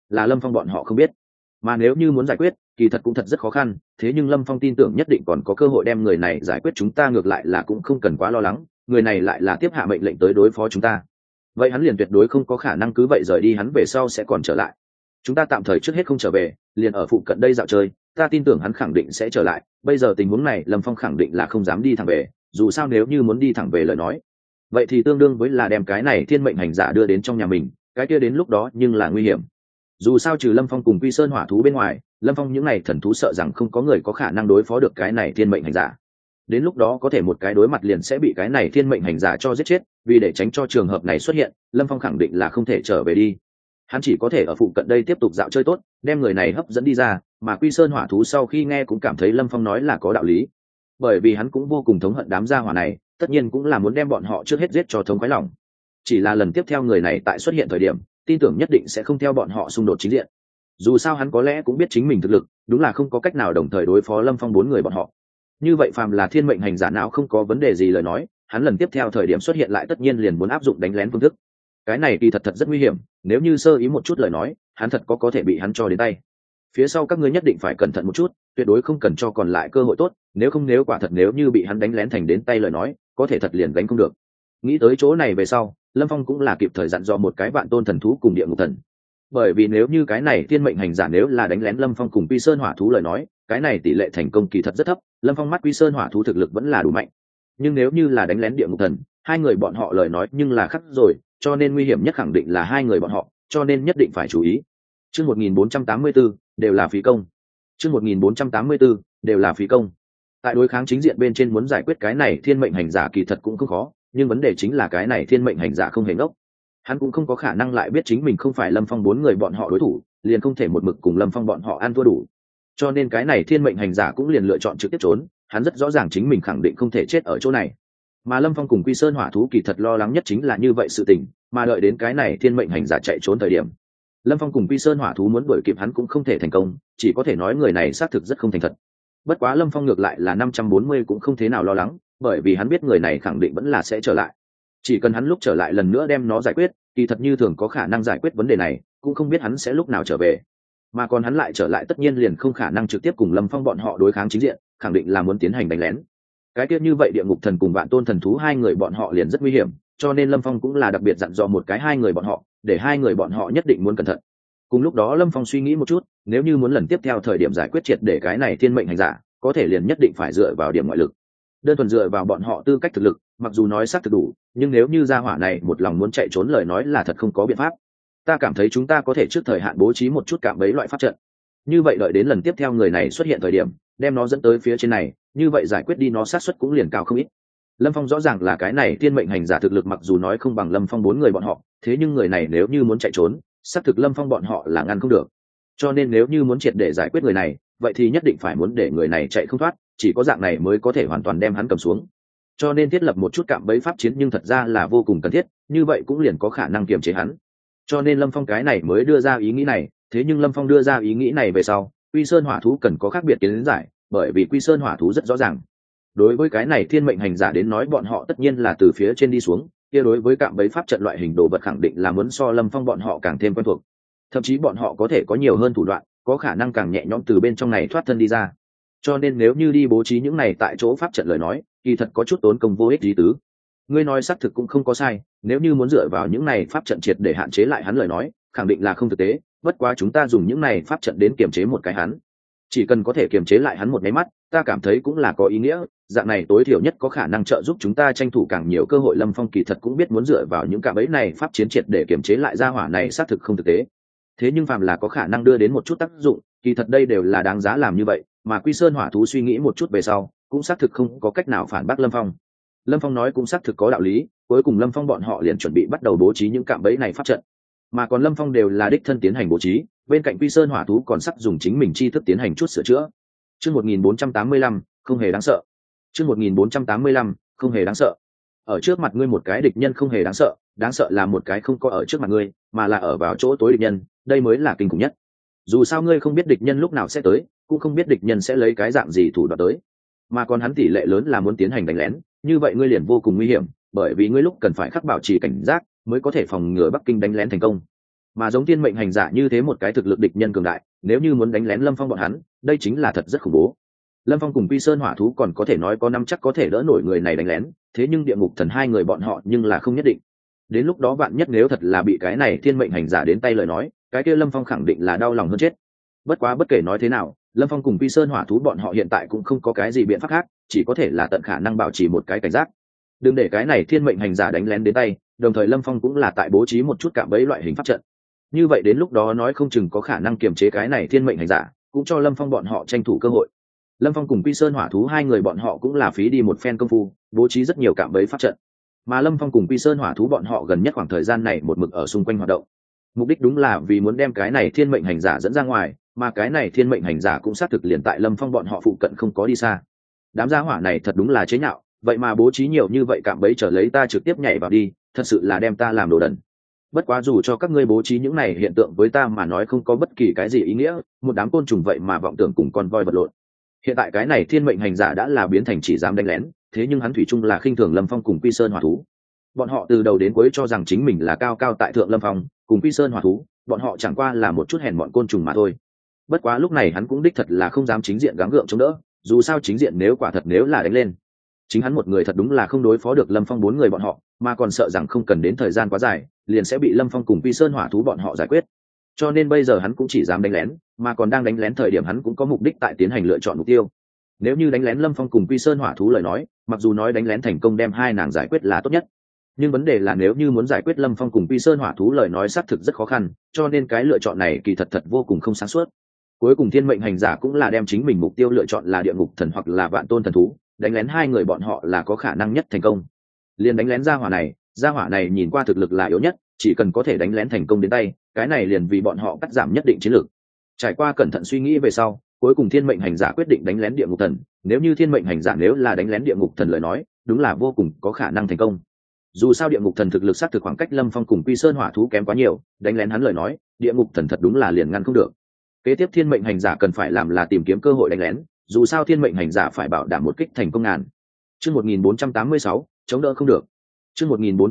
là Lâm Phong bọn họ không biết. Mà nếu như muốn giải quyết, kỳ thật cũng thật rất khó khăn, thế nhưng Lâm Phong tin tưởng nhất định còn có cơ hội đem người này giải quyết, chúng ta ngược lại là cũng không cần quá lo lắng, người này lại là tiếp hạ mệnh lệnh tới đối phó chúng ta. Vậy hắn liền tuyệt đối không có khả năng cứ vậy rời đi, hắn về sau sẽ còn trở lại. Chúng ta tạm thời trước hết không trở về, liền ở phụ cận đây dạo chơi, ta tin tưởng hắn khẳng định sẽ trở lại. Bây giờ tình huống này Lâm Phong khẳng định là không dám đi thẳng về, dù sao nếu như muốn đi thẳng về lời nói, vậy thì tương đương với là đem cái này thiên mệnh hành giả đưa đến trong nhà mình, cái kia đến lúc đó nhưng là nguy hiểm. Dù sao trừ Lâm Phong cùng Quy Sơn hỏa thú bên ngoài, Lâm Phong những này thần thú sợ rằng không có người có khả năng đối phó được cái này thiên mệnh hành giả. Đến lúc đó có thể một cái đối mặt liền sẽ bị cái này thiên mệnh hành giả cho giết chết, vì để tránh cho trường hợp này xuất hiện, Lâm Phong khẳng định là không thể trở về đi. Hắn chỉ có thể ở phụ cận đây tiếp tục dạo chơi tốt, đem người này hấp dẫn đi ra, mà Quy Sơn hỏa thú sau khi nghe cũng cảm thấy Lâm Phong nói là có đạo lý. Bởi vì hắn cũng vô cùng thống hận đám gia hỏa này, tất nhiên cũng là muốn đem bọn họ trước hết giết cho thống khoái lòng. Chỉ là lần tiếp theo người này tại xuất hiện thời điểm, tin tưởng nhất định sẽ không theo bọn họ xung đột chính diện. Dù sao hắn có lẽ cũng biết chính mình thực lực, đúng là không có cách nào đồng thời đối phó Lâm Phong 4 người bọn họ. Như vậy phàm là thiên mệnh hành giả não không có vấn đề gì lời nói, hắn lần tiếp theo thời điểm xuất hiện lại tất nhiên liền muốn áp dụng đánh lén phương thức. Cái này kỳ thật rất nguy hiểm, nếu như sơ ý một chút lời nói, hắn thật có thể bị hắn cho đến tay. Phía sau các ngươi nhất định phải cẩn thận một chút, tuyệt đối không cần cho còn lại cơ hội tốt, nếu quả thật nếu như bị hắn đánh lén thành đến tay lời nói, có thể thật liền đánh không được. Nghĩ tới chỗ này về sau, Lâm Phong cũng là kịp thời dặn dò một cái vạn tôn thần thú cùng địa ngục thần. Bởi vì nếu như cái này thiên mệnh hành giả nếu là đánh lén Lâm Phong cùng Quy Sơn hỏa thú lời nói, cái này tỷ lệ thành công kỳ thật rất thấp, Lâm Phong mắt Quy Sơn hỏa thú thực lực vẫn là đủ mạnh. Nhưng nếu như là đánh lén địa ngục thần, hai người bọn họ lời nói nhưng là khắc rồi, cho nên nguy hiểm nhất khẳng định là hai người bọn họ, cho nên nhất định phải chú ý. Chương 1484 đều là phí công. Chương 1484 đều là phí công. Tại đối kháng chính diện bên trên muốn giải quyết cái này thiên mệnh hành giả kỳ thật cũng không khó, nhưng vấn đề chính là cái này thiên mệnh hành giả không hề ngốc. Hắn cũng không có khả năng lại biết chính mình không phải Lâm Phong 4 người bọn họ đối thủ, liền không thể một mực cùng Lâm Phong bọn họ ăn thua đủ. Cho nên cái này thiên mệnh hành giả cũng liền lựa chọn trực tiếp trốn, hắn rất rõ ràng chính mình khẳng định không thể chết ở chỗ này. Mà Lâm Phong cùng Quy Sơn hỏa thú kỳ thật lo lắng nhất chính là như vậy sự tình, mà đợi đến cái này thiên mệnh hành giả chạy trốn thời điểm, Lâm Phong cùng Quy Sơn hỏa thú muốn đuổi kịp hắn cũng không thể thành công, chỉ có thể nói người này xác thực rất không thành thật. Bất quá Lâm Phong ngược lại là 540 cũng không thế nào lo lắng, bởi vì hắn biết người này khẳng định vẫn là sẽ trở lại. Chỉ cần hắn lúc trở lại lần nữa đem nó giải quyết, kỳ thật như thường có khả năng giải quyết vấn đề này, cũng không biết hắn sẽ lúc nào trở về. Mà còn hắn lại trở lại tất nhiên liền không khả năng trực tiếp cùng Lâm Phong bọn họ đối kháng chính diện, khẳng định là muốn tiến hành đánh lén. Cái kia như vậy địa ngục thần cùng vạn tôn thần thú hai người bọn họ liền rất nguy hiểm, cho nên Lâm Phong cũng là đặc biệt dặn dò một cái hai người bọn họ, để hai người bọn họ nhất định muốn cẩn thận. Cùng lúc đó Lâm Phong suy nghĩ một chút, nếu như muốn lần tiếp theo thời điểm giải quyết triệt để cái này thiên mệnh hành giả, có thể liền nhất định phải dựa vào điểm ngoại lực. Đơn thuần dựa vào bọn họ tư cách thực lực, mặc dù nói xác thực đủ, nhưng nếu như gia hỏa này một lòng muốn chạy trốn lời nói là thật không có biện pháp. Ta cảm thấy chúng ta có thể trước thời hạn bố trí một chút cạm bẫy loại pháp trận. Như vậy đợi đến lần tiếp theo người này xuất hiện thời điểm, đem nó dẫn tới phía trên này, như vậy giải quyết đi nó xác suất cũng liền cao không ít. Lâm Phong rõ ràng là cái này thiên mệnh hành giả thực lực mặc dù nói không bằng Lâm Phong 4 người bọn họ, thế nhưng người này nếu như muốn chạy trốn, xác thực Lâm Phong bọn họ là ngăn không được. Cho nên nếu như muốn triệt để giải quyết người này, vậy thì nhất định phải muốn để người này chạy không thoát, chỉ có dạng này mới có thể hoàn toàn đem hắn cầm xuống. Cho nên thiết lập một chút cạm bẫy pháp chiến nhưng thật ra là vô cùng cần thiết, như vậy cũng liền có khả năng kiềm chế hắn. Cho nên Lâm Phong cái này mới đưa ra ý nghĩ này, thế nhưng Lâm Phong đưa ra ý nghĩ này về sau, Quy Sơn hỏa thú cần có khác biệt kiến giải, bởi vì Quy Sơn hỏa thú rất rõ ràng. Đối với cái này thiên mệnh hành giả đến nói bọn họ tất nhiên là từ phía trên đi xuống, kia đối với cạm bẫy pháp trận loại hình đồ vật khẳng định là muốn so Lâm Phong bọn họ càng thêm quen thuộc. Thậm chí bọn họ có thể có nhiều hơn thủ đoạn, có khả năng càng nhẹ nhõm từ bên trong này thoát thân đi ra. Cho nên nếu như đi bố trí những này tại chỗ pháp trận lời nói, kỳ thật có chút tốn công vô ích lý tứ. Ngươi nói xác thực cũng không có sai, nếu như muốn dựa vào những này pháp trận triệt để hạn chế lại hắn lời nói, khẳng định là không thực tế, bất quá chúng ta dùng những này pháp trận đến kiềm chế một cái hắn. Chỉ cần có thể kiềm chế lại hắn một cái mắt, ta cảm thấy cũng là có ý nghĩa, dạng này tối thiểu nhất có khả năng trợ giúp chúng ta tranh thủ càng nhiều cơ hội. Lâm Phong kỳ thật cũng biết muốn dựa vào những cạm bẫy này pháp chiến triệt để kiềm chế lại gia hỏa này xác thực không thực tế. Thế nhưng phàm là có khả năng đưa đến một chút tác dụng, kỳ thật đây đều là đáng giá làm như vậy, mà Quy Sơn hỏa thú suy nghĩ một chút về sau, cũng xác thực không có cách nào phản bác Lâm Phong. Lâm Phong nói cũng xác thực có đạo lý, cuối cùng Lâm Phong bọn họ liền chuẩn bị bắt đầu bố trí những cạm bẫy này pháp trận. Mà còn Lâm Phong đều là đích thân tiến hành bố trí, bên cạnh Quy Sơn hỏa thú còn sắp dùng chính mình tri thức tiến hành chút sửa chữa. Chương 1485, không hề đáng sợ. Chương 1485, không hề đáng sợ. Ở trước mặt ngươi một cái địch nhân không hề đáng sợ là một cái không có ở trước mặt ngươi, mà là ở vào chỗ tối địch nhân, đây mới là kinh khủng nhất. Dù sao ngươi không biết địch nhân lúc nào sẽ tới, cũng không biết địch nhân sẽ lấy cái dạng gì thủ đoạn tới. Mà còn hắn tỷ lệ lớn là muốn tiến hành đánh lén, như vậy ngươi liền vô cùng nguy hiểm, bởi vì ngươi lúc cần phải khắc bảo trì cảnh giác, mới có thể phòng ngừa Bắc Kinh đánh lén thành công. mà giống thiên mệnh hành giả như thế một cái thực lực địch nhân cường đại, nếu như muốn đánh lén lâm phong bọn hắn, đây chính là thật rất khủng bố. Lâm phong cùng quy sơn hỏa thú còn có thể nói có năm chắc có thể đỡ nổi người này đánh lén, thế nhưng địa ngục thần hai người bọn họ nhưng là không nhất định. Đến lúc đó vạn nhất nếu thật là bị cái này thiên mệnh hành giả đến tay lời nói, cái kia lâm phong khẳng định là đau lòng hơn chết. Bất quá bất kể nói thế nào, lâm phong cùng quy sơn hỏa thú bọn họ hiện tại cũng không có cái gì biện pháp khác, chỉ có thể là tận khả năng bảo trì một cái cảnh giác, đừng để cái này thiên mệnh hành giả đánh lén đến tay. Đồng thời lâm phong cũng là tại bố trí một chút cạm bẫy loại hình pháp trận, như vậy đến lúc đó nói không chừng có khả năng kiềm chế cái này thiên mệnh hành giả, cũng cho lâm phong bọn họ tranh thủ cơ hội. Lâm phong cùng quy sơn hỏa thú hai người bọn họ cũng là phí đi một phen công phu, bố trí rất nhiều cạm bẫy pháp trận, mà lâm phong cùng quy sơn hỏa thú bọn họ gần nhất khoảng thời gian này một mực ở xung quanh hoạt động, mục đích đúng là vì muốn đem cái này thiên mệnh hành giả dẫn ra ngoài, mà cái này thiên mệnh hành giả cũng xác thực liền tại lâm phong bọn họ phụ cận, không có đi xa. Đám gia hỏa này thật đúng là chế nhạo, vậy mà bố trí nhiều như vậy cạm bẫy trở lấy ta trực tiếp nhảy vào đi, thật sự là đem ta làm đồ đần. Bất quá dù cho các ngươi bố trí những này hiện tượng với ta mà nói không có bất kỳ cái gì ý nghĩa, một đám côn trùng vậy mà vọng tưởng cùng con voi vật lộn. Hiện tại cái này thiên mệnh hành giả đã là biến thành chỉ dám đánh lén, thế nhưng hắn thủy chung là khinh thường lâm phong cùng quy sơn hỏa thú. Bọn họ từ đầu đến cuối cho rằng chính mình là cao cao tại thượng lâm phong cùng quy sơn hỏa thú, bọn họ chẳng qua là một chút hèn bọn côn trùng mà thôi. Bất quá lúc này hắn cũng đích thật là không dám chính diện gắng gượng chống đỡ, dù sao chính diện nếu quả thật nếu là đánh lên, chính hắn một người thật đúng là không đối phó được lâm phong bốn người bọn họ, mà còn sợ rằng không cần đến thời gian quá dài liền sẽ bị lâm phong cùng quy sơn hỏa thú bọn họ giải quyết. Cho nên bây giờ hắn cũng chỉ dám đánh lén, mà còn đang đánh lén thời điểm hắn cũng có mục đích tại tiến hành lựa chọn mục tiêu. Nếu như đánh lén lâm phong cùng quy sơn hỏa thú lời nói, mặc dù nói đánh lén thành công đem hai nàng giải quyết là tốt nhất, nhưng vấn đề là nếu như muốn giải quyết lâm phong cùng quy sơn hỏa thú lời nói xác thực rất khó khăn, cho nên cái lựa chọn này kỳ thật vô cùng không sáng suốt. Cuối cùng thiên mệnh hành giả cũng là đem chính mình mục tiêu lựa chọn là địa ngục thần hoặc là vạn tôn thần thú, đánh lén hai người bọn họ là có khả năng nhất thành công. Liền đánh lén gia hỏa này nhìn qua thực lực là yếu nhất, chỉ cần có thể đánh lén thành công đến tay, cái này liền vì bọn họ cắt giảm nhất định chiến lược. Trải qua cẩn thận suy nghĩ về sau, cuối cùng thiên mệnh hành giả quyết định đánh lén địa ngục thần. Nếu như thiên mệnh hành giả nếu là đánh lén địa ngục thần lời nói, đúng là vô cùng có khả năng thành công. Dù sao địa ngục thần thực lực xác thực khoảng cách lâm phong cùng quy sơn hỏa thú kém quá nhiều, đánh lén hắn lời nói, địa ngục thần thật đúng là liền ngăn không được. Kế tiếp thiên mệnh hành giả cần phải làm là tìm kiếm cơ hội đánh lén, dù sao thiên mệnh hành giả phải bảo đảm một kích thành công ngàn. Chương 1486, chống đỡ không được. Chương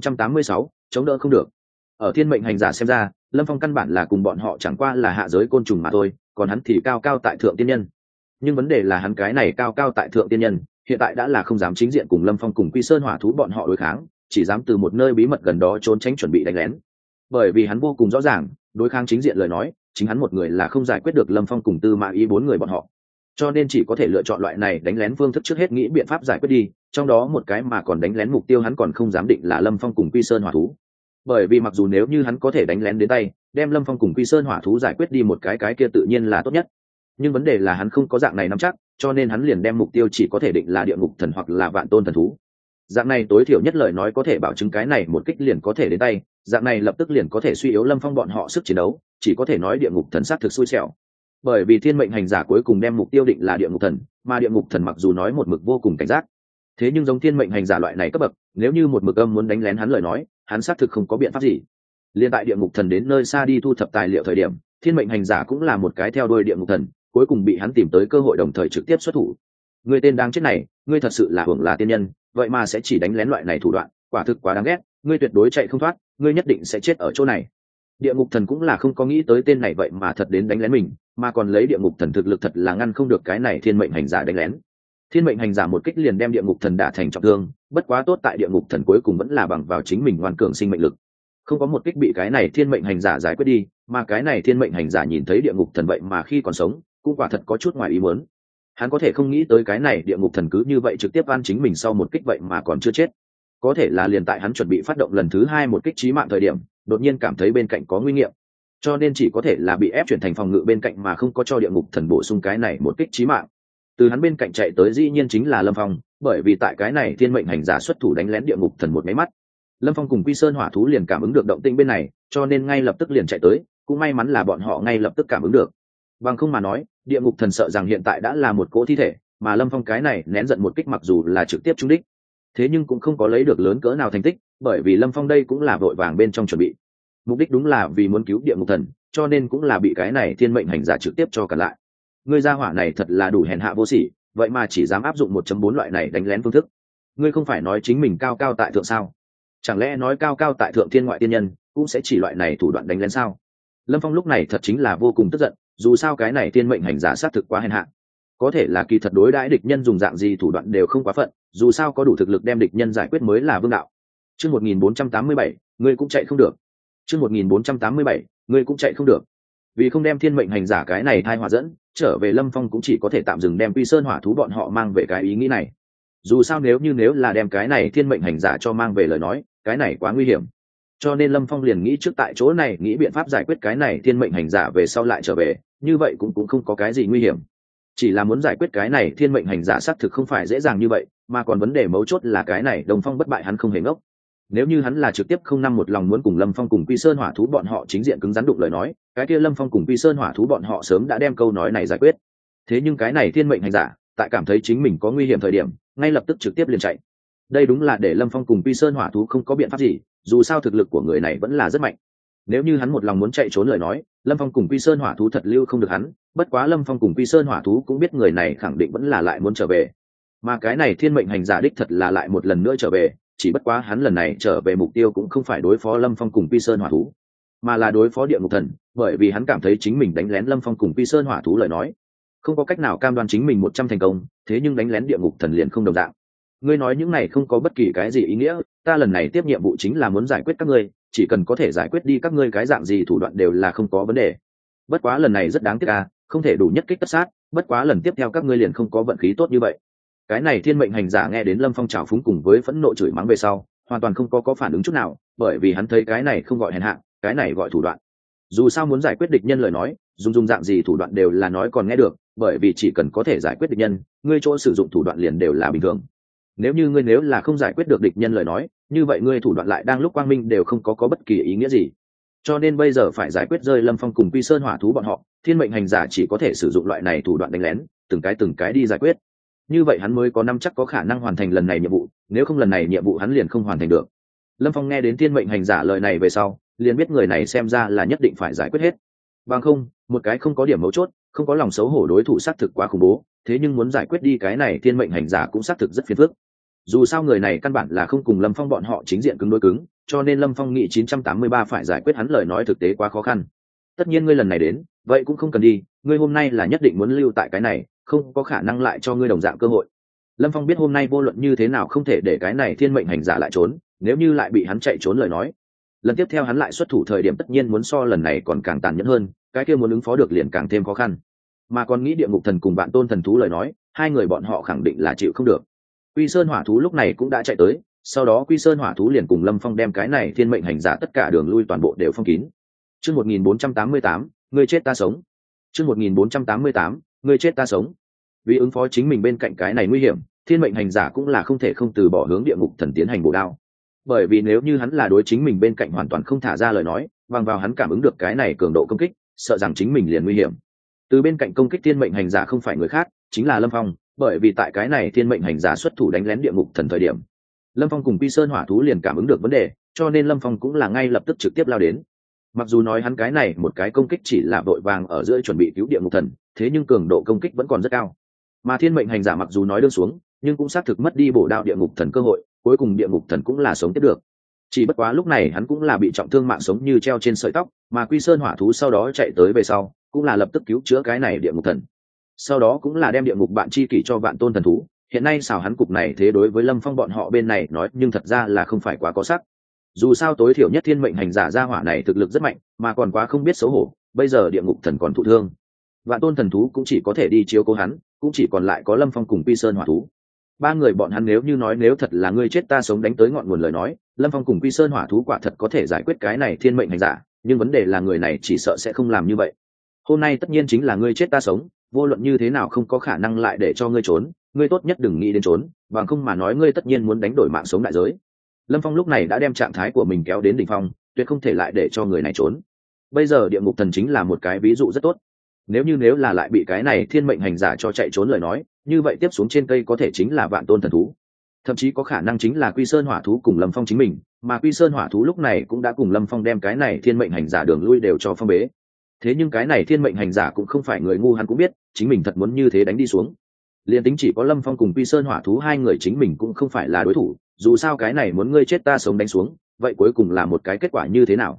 1486, chống đỡ không được. Ở thiên mệnh hành giả xem ra, lâm phong căn bản là cùng bọn họ chẳng qua là hạ giới côn trùng mà thôi, còn hắn thì cao cao tại thượng tiên nhân. Nhưng vấn đề là hắn cái này cao cao tại thượng tiên nhân hiện tại đã là không dám chính diện cùng lâm phong cùng quy sơn hỏa thú bọn họ đối kháng, chỉ dám từ một nơi bí mật gần đó trốn tránh chuẩn bị đánh lén. Bởi vì hắn vô cùng rõ ràng, đối kháng chính diện lời nói, chính hắn một người là không giải quyết được lâm phong cùng tư mã ý bốn người bọn họ, cho nên chỉ có thể lựa chọn loại này đánh lén phương thức, trước hết nghĩ biện pháp giải quyết đi. Trong đó một cái mà còn đánh lén mục tiêu hắn còn không dám định là lâm phong cùng quy sơn hỏa thú, bởi vì mặc dù nếu như hắn có thể đánh lén đến tay đem lâm phong cùng quy sơn hỏa thú giải quyết đi một cái kia tự nhiên là tốt nhất, nhưng vấn đề là hắn không có dạng này nắm chắc, cho nên hắn liền đem mục tiêu chỉ có thể định là địa ngục thần hoặc là vạn tôn thần thú. Dạng này tối thiểu nhất lời nói có thể bảo chứng cái này một kích liền có thể đến tay, dạng này lập tức liền có thể suy yếu lâm phong bọn họ sức chiến đấu, chỉ có thể nói địa ngục thần sát thực xui xẻo. Bởi vì thiên mệnh hành giả cuối cùng đem mục tiêu định là địa ngục thần, mà địa ngục thần mặc dù nói một mực vô cùng cảnh giác, thế nhưng giống thiên mệnh hành giả loại này cấp bậc, nếu như một mực âm muốn đánh lén hắn lời nói, hắn xác thực không có biện pháp gì. Liên tại địa ngục thần đến nơi xa đi thu thập tài liệu thời điểm, thiên mệnh hành giả cũng là một cái theo đuôi địa ngục thần, cuối cùng bị hắn tìm tới cơ hội đồng thời trực tiếp xuất thủ. Ngươi tên đáng chết này, ngươi thật sự là hưởng là tiên nhân, vậy mà sẽ chỉ đánh lén loại này thủ đoạn, quả thực quá đáng ghét, ngươi tuyệt đối chạy không thoát, ngươi nhất định sẽ chết ở chỗ này. Địa ngục thần cũng là không có nghĩ tới tên này vậy mà thật đến đánh lén mình, mà còn lấy địa ngục thần thực lực thật là ngăn không được cái này thiên mệnh hành giả đánh lén. Thiên mệnh hành giả một kích liền đem địa ngục thần đả thành trọng thương, bất quá tốt tại địa ngục thần cuối cùng vẫn là bằng vào chính mình ngoan cường sinh mệnh lực, không có một kích bị cái này thiên mệnh hành giả giải quyết đi, mà cái này thiên mệnh hành giả nhìn thấy địa ngục thần vậy mà khi còn sống, cũng quả thật có chút ngoài ý muốn. Hắn có thể không nghĩ tới cái này địa ngục thần cứ như vậy trực tiếp ăn chính mình sau một kích vậy mà còn chưa chết. Có thể là liền tại hắn chuẩn bị phát động lần thứ hai một kích chí mạng thời điểm, đột nhiên cảm thấy bên cạnh có nguy hiểm, cho nên chỉ có thể là bị ép chuyển thành phòng ngự bên cạnh mà không có cho địa ngục thần bổ sung cái này một kích chí mạng. Từ hắn bên cạnh chạy tới dĩ nhiên chính là Lâm Phong, bởi vì tại cái này thiên mệnh hành giả xuất thủ đánh lén địa ngục thần một máy mắt, Lâm Phong cùng Quy Sơn hỏa thú liền cảm ứng được động tĩnh bên này, cho nên ngay lập tức liền chạy tới, cũng may mắn là bọn họ ngay lập tức cảm ứng được. Bằng không mà nói, địa ngục thần sợ rằng hiện tại đã là một cỗ thi thể, mà Lâm Phong cái này nén giận một kích mặc dù là trực tiếp trúng đích, thế nhưng cũng không có lấy được lớn cỡ nào thành tích, bởi vì Lâm Phong đây cũng là vội vàng bên trong chuẩn bị. Mục đích đúng là vì muốn cứu địa ngục thần, cho nên cũng là bị cái này thiên mệnh hành giả trực tiếp cho cả lại. Ngươi gia hỏa này thật là đủ hèn hạ vô sỉ, vậy mà chỉ dám áp dụng 1.4 loại này đánh lén phương thức. Ngươi không phải nói chính mình cao cao tại thượng sao? Chẳng lẽ nói cao cao tại thượng thiên ngoại tiên nhân cũng sẽ chỉ loại này thủ đoạn đánh lén sao? Lâm Phong lúc này thật chính là vô cùng tức giận, dù sao cái này thiên mệnh hành giả xác thực quá hèn hạ, có thể là kỳ thật đối đãi địch nhân dùng dạng gì thủ đoạn đều không quá phận, dù sao có đủ thực lực đem địch nhân giải quyết mới là vương đạo. Chương 1487, ngươi cũng chạy không được. Chương 1487, ngươi cũng chạy không được. Vì không đem thiên mệnh hành giả cái này thai họa dẫn, trở về Lâm Phong cũng chỉ có thể tạm dừng đem Quy Sơn Hỏa thú bọn họ mang về cái ý nghĩ này. Dù sao nếu là đem cái này thiên mệnh hành giả cho mang về lời nói, cái này quá nguy hiểm. Cho nên Lâm Phong liền nghĩ trước tại chỗ này nghĩ biện pháp giải quyết cái này thiên mệnh hành giả về sau lại trở về, như vậy cũng không có cái gì nguy hiểm. Chỉ là muốn giải quyết cái này thiên mệnh hành giả xác thực không phải dễ dàng như vậy, mà còn vấn đề mấu chốt là cái này Đồng Phong bất bại hắn không hề ngốc. Nếu như hắn là trực tiếp không năm một lòng muốn cùng Lâm Phong cùng Quy Sơn Hỏa thú bọn họ chính diện cứng rắn đụng lời nói, cái kia Lâm Phong cùng Quy Sơn Hỏa thú bọn họ sớm đã đem câu nói này giải quyết. Thế nhưng cái này thiên mệnh hành giả, tại cảm thấy chính mình có nguy hiểm thời điểm, ngay lập tức trực tiếp liền chạy. Đây đúng là để Lâm Phong cùng Quy Sơn Hỏa thú không có biện pháp gì, dù sao thực lực của người này vẫn là rất mạnh. Nếu như hắn một lòng muốn chạy trốn lời nói, Lâm Phong cùng Quy Sơn Hỏa thú thật lưu không được hắn, bất quá Lâm Phong cùng Quy Sơn Hỏa thú cũng biết người này khẳng định vẫn là lại muốn trở về. Mà cái này thiên mệnh hành giả đích thật là lại một lần nữa trở về, chỉ bất quá hắn lần này trở về mục tiêu cũng không phải đối phó Lâm Phong cùng Quy Sơn Hỏa thú, mà là đối phó Địa Ngục Thần, bởi vì hắn cảm thấy chính mình đánh lén Lâm Phong cùng Quy Sơn Hỏa thú lời nói, không có cách nào cam đoan chính mình 100 thành công, thế nhưng đánh lén Địa Ngục Thần liền không đồng dạng. Ngươi nói những này không có bất kỳ cái gì ý nghĩa, ta lần này tiếp nhiệm vụ chính là muốn giải quyết các ngươi, chỉ cần có thể giải quyết đi các ngươi cái dạng gì thủ đoạn đều là không có vấn đề. Bất quá lần này rất đáng tiếc không thể đủ nhất kích tất sát, bất quá lần tiếp theo các ngươi liền không có vận khí tốt như vậy. Cái này thiên mệnh hành giả nghe đến Lâm Phong trào phúng cùng với phẫn nộ chửi mắng về sau, hoàn toàn không có phản ứng chút nào, bởi vì hắn thấy cái này không gọi hèn hạ, cái này gọi thủ đoạn. Dù sao muốn giải quyết địch nhân lời nói, dùng dạng gì thủ đoạn đều là nói còn nghe được, bởi vì chỉ cần có thể giải quyết địch nhân, ngươi chỗ sử dụng thủ đoạn liền đều là bình thường. Nếu như ngươi nếu là không giải quyết được địch nhân lời nói, như vậy ngươi thủ đoạn lại đang lúc quang minh đều không có bất kỳ ý nghĩa gì. Cho nên bây giờ phải giải quyết rơi Lâm Phong cùng Quy Sơn Hỏa thú bọn họ, thiên mệnh hành giả chỉ có thể sử dụng loại này thủ đoạn đánh lén, từng cái đi giải quyết. Như vậy hắn mới có năm chắc có khả năng hoàn thành lần này nhiệm vụ, nếu không lần này nhiệm vụ hắn liền không hoàn thành được. Lâm Phong nghe đến thiên mệnh hành giả lời này về sau, liền biết người này xem ra là nhất định phải giải quyết hết. Bằng không, một cái không có điểm mấu chốt, không có lòng xấu hổ đối thủ xác thực quá khủng bố, thế nhưng muốn giải quyết đi cái này thiên mệnh hành giả cũng xác thực rất phiền phức. Dù sao người này căn bản là không cùng Lâm Phong bọn họ chính diện cứng đối cứng, cho nên Lâm Phong nghĩ 983 phải giải quyết hắn lời nói thực tế quá khó khăn. Tất nhiên ngươi lần này đến, vậy cũng không cần đi, ngươi hôm nay là nhất định muốn lưu tại cái này, không có khả năng lại cho ngươi đồng dạng cơ hội. Lâm Phong biết hôm nay vô luận như thế nào không thể để cái này thiên mệnh hành giả lại trốn, nếu như lại bị hắn chạy trốn lời nói, lần tiếp theo hắn lại xuất thủ thời điểm tất nhiên muốn so lần này còn càng tàn nhẫn hơn, cái kia muốn ứng phó được liền càng thêm khó khăn. Mà còn nghĩ Địa Ngục Thần cùng Vạn Tôn Thần thú lời nói, hai người bọn họ khẳng định là chịu không được. Quy Sơn Hỏa thú lúc này cũng đã chạy tới, sau đó Quy Sơn Hỏa thú liền cùng Lâm Phong đem cái này thiên mệnh hành giả tất cả đường lui toàn bộ đều phong kín. Chương 1488, ngươi chết ta sống. Chương 1488, ngươi chết ta sống. Vì ứng phó chính mình bên cạnh cái này nguy hiểm, thiên mệnh hành giả cũng là không thể không từ bỏ hướng Địa Ngục Thần tiến hành bổ đao. Bởi vì nếu như hắn là đối chính mình bên cạnh hoàn toàn không thả ra lời nói, bằng vào hắn cảm ứng được cái này cường độ công kích, sợ rằng chính mình liền nguy hiểm. Từ bên cạnh công kích thiên mệnh hành giả không phải người khác, chính là Lâm Phong, bởi vì tại cái này thiên mệnh hành giả xuất thủ đánh lén Địa Ngục Thần thời điểm, Lâm Phong cùng Quy Sơn Hỏa thú liền cảm ứng được vấn đề, cho nên Lâm Phong cũng là ngay lập tức trực tiếp lao đến. Mặc dù nói hắn cái này một cái công kích chỉ là vội vàng ở giữa chuẩn bị cứu Địa Ngục Thần, thế nhưng cường độ công kích vẫn còn rất cao. Mà thiên mệnh hành giả mặc dù nói đơn xuống, nhưng cũng xác thực mất đi bổ đạo Địa Ngục Thần cơ hội, cuối cùng Địa Ngục Thần cũng là sống tiếp được. Chỉ bất quá lúc này hắn cũng là bị trọng thương mạng sống như treo trên sợi tóc, mà Quy Sơn Hỏa thú sau đó chạy tới về sau, cũng là lập tức cứu chữa cái này Địa Ngục Thần. Sau đó cũng là đem Địa Ngục bạn chi kỷ cho Vạn Tôn Thần thú. Hiện nay xào hắn cục này thế đối với Lâm Phong bọn họ bên này nói nhưng thật ra là không phải quá có sắc. Dù sao tối thiểu nhất thiên mệnh hành giả gia hỏa này thực lực rất mạnh, mà còn quá không biết xấu hổ, bây giờ Địa Ngục Thần còn thụ thương. Vạn Tôn Thần thú cũng chỉ có thể đi chiếu cố hắn, cũng chỉ còn lại có Lâm Phong cùng Quy Sơn Hỏa thú. Ba người bọn hắn nếu như nói nếu thật là ngươi chết ta sống đánh tới ngọn nguồn lời nói, Lâm Phong cùng Quy Sơn Hỏa thú quả thật có thể giải quyết cái này thiên mệnh hành giả, nhưng vấn đề là người này chỉ sợ sẽ không làm như vậy. Hôm nay tất nhiên chính là ngươi chết ta sống, vô luận như thế nào không có khả năng lại để cho ngươi trốn, ngươi tốt nhất đừng nghĩ đến trốn, bằng không mà nói ngươi tất nhiên muốn đánh đổi mạng sống đại giới. Lâm Phong lúc này đã đem trạng thái của mình kéo đến đỉnh phong, tuyệt không thể lại để cho người này trốn. Bây giờ Địa Ngục Thần chính là một cái ví dụ rất tốt. Nếu là lại bị cái này thiên mệnh hành giả cho chạy trốn lời nói, như vậy tiếp xuống trên cây có thể chính là Vạn Tôn Thần thú, thậm chí có khả năng chính là Quy Sơn Hỏa thú cùng Lâm Phong chính mình, mà Quy Sơn Hỏa thú lúc này cũng đã cùng Lâm Phong đem cái này thiên mệnh hành giả đường lui đều cho phong bế. Thế nhưng cái này thiên mệnh hành giả cũng không phải người ngu, hắn cũng biết chính mình thật muốn như thế đánh đi xuống, liền tính chỉ có Lâm Phong cùng Quy Sơn Hỏa thú hai người chính mình cũng không phải là đối thủ. Dù sao cái này muốn ngươi chết ta sống đánh xuống, vậy cuối cùng là một cái kết quả như thế nào?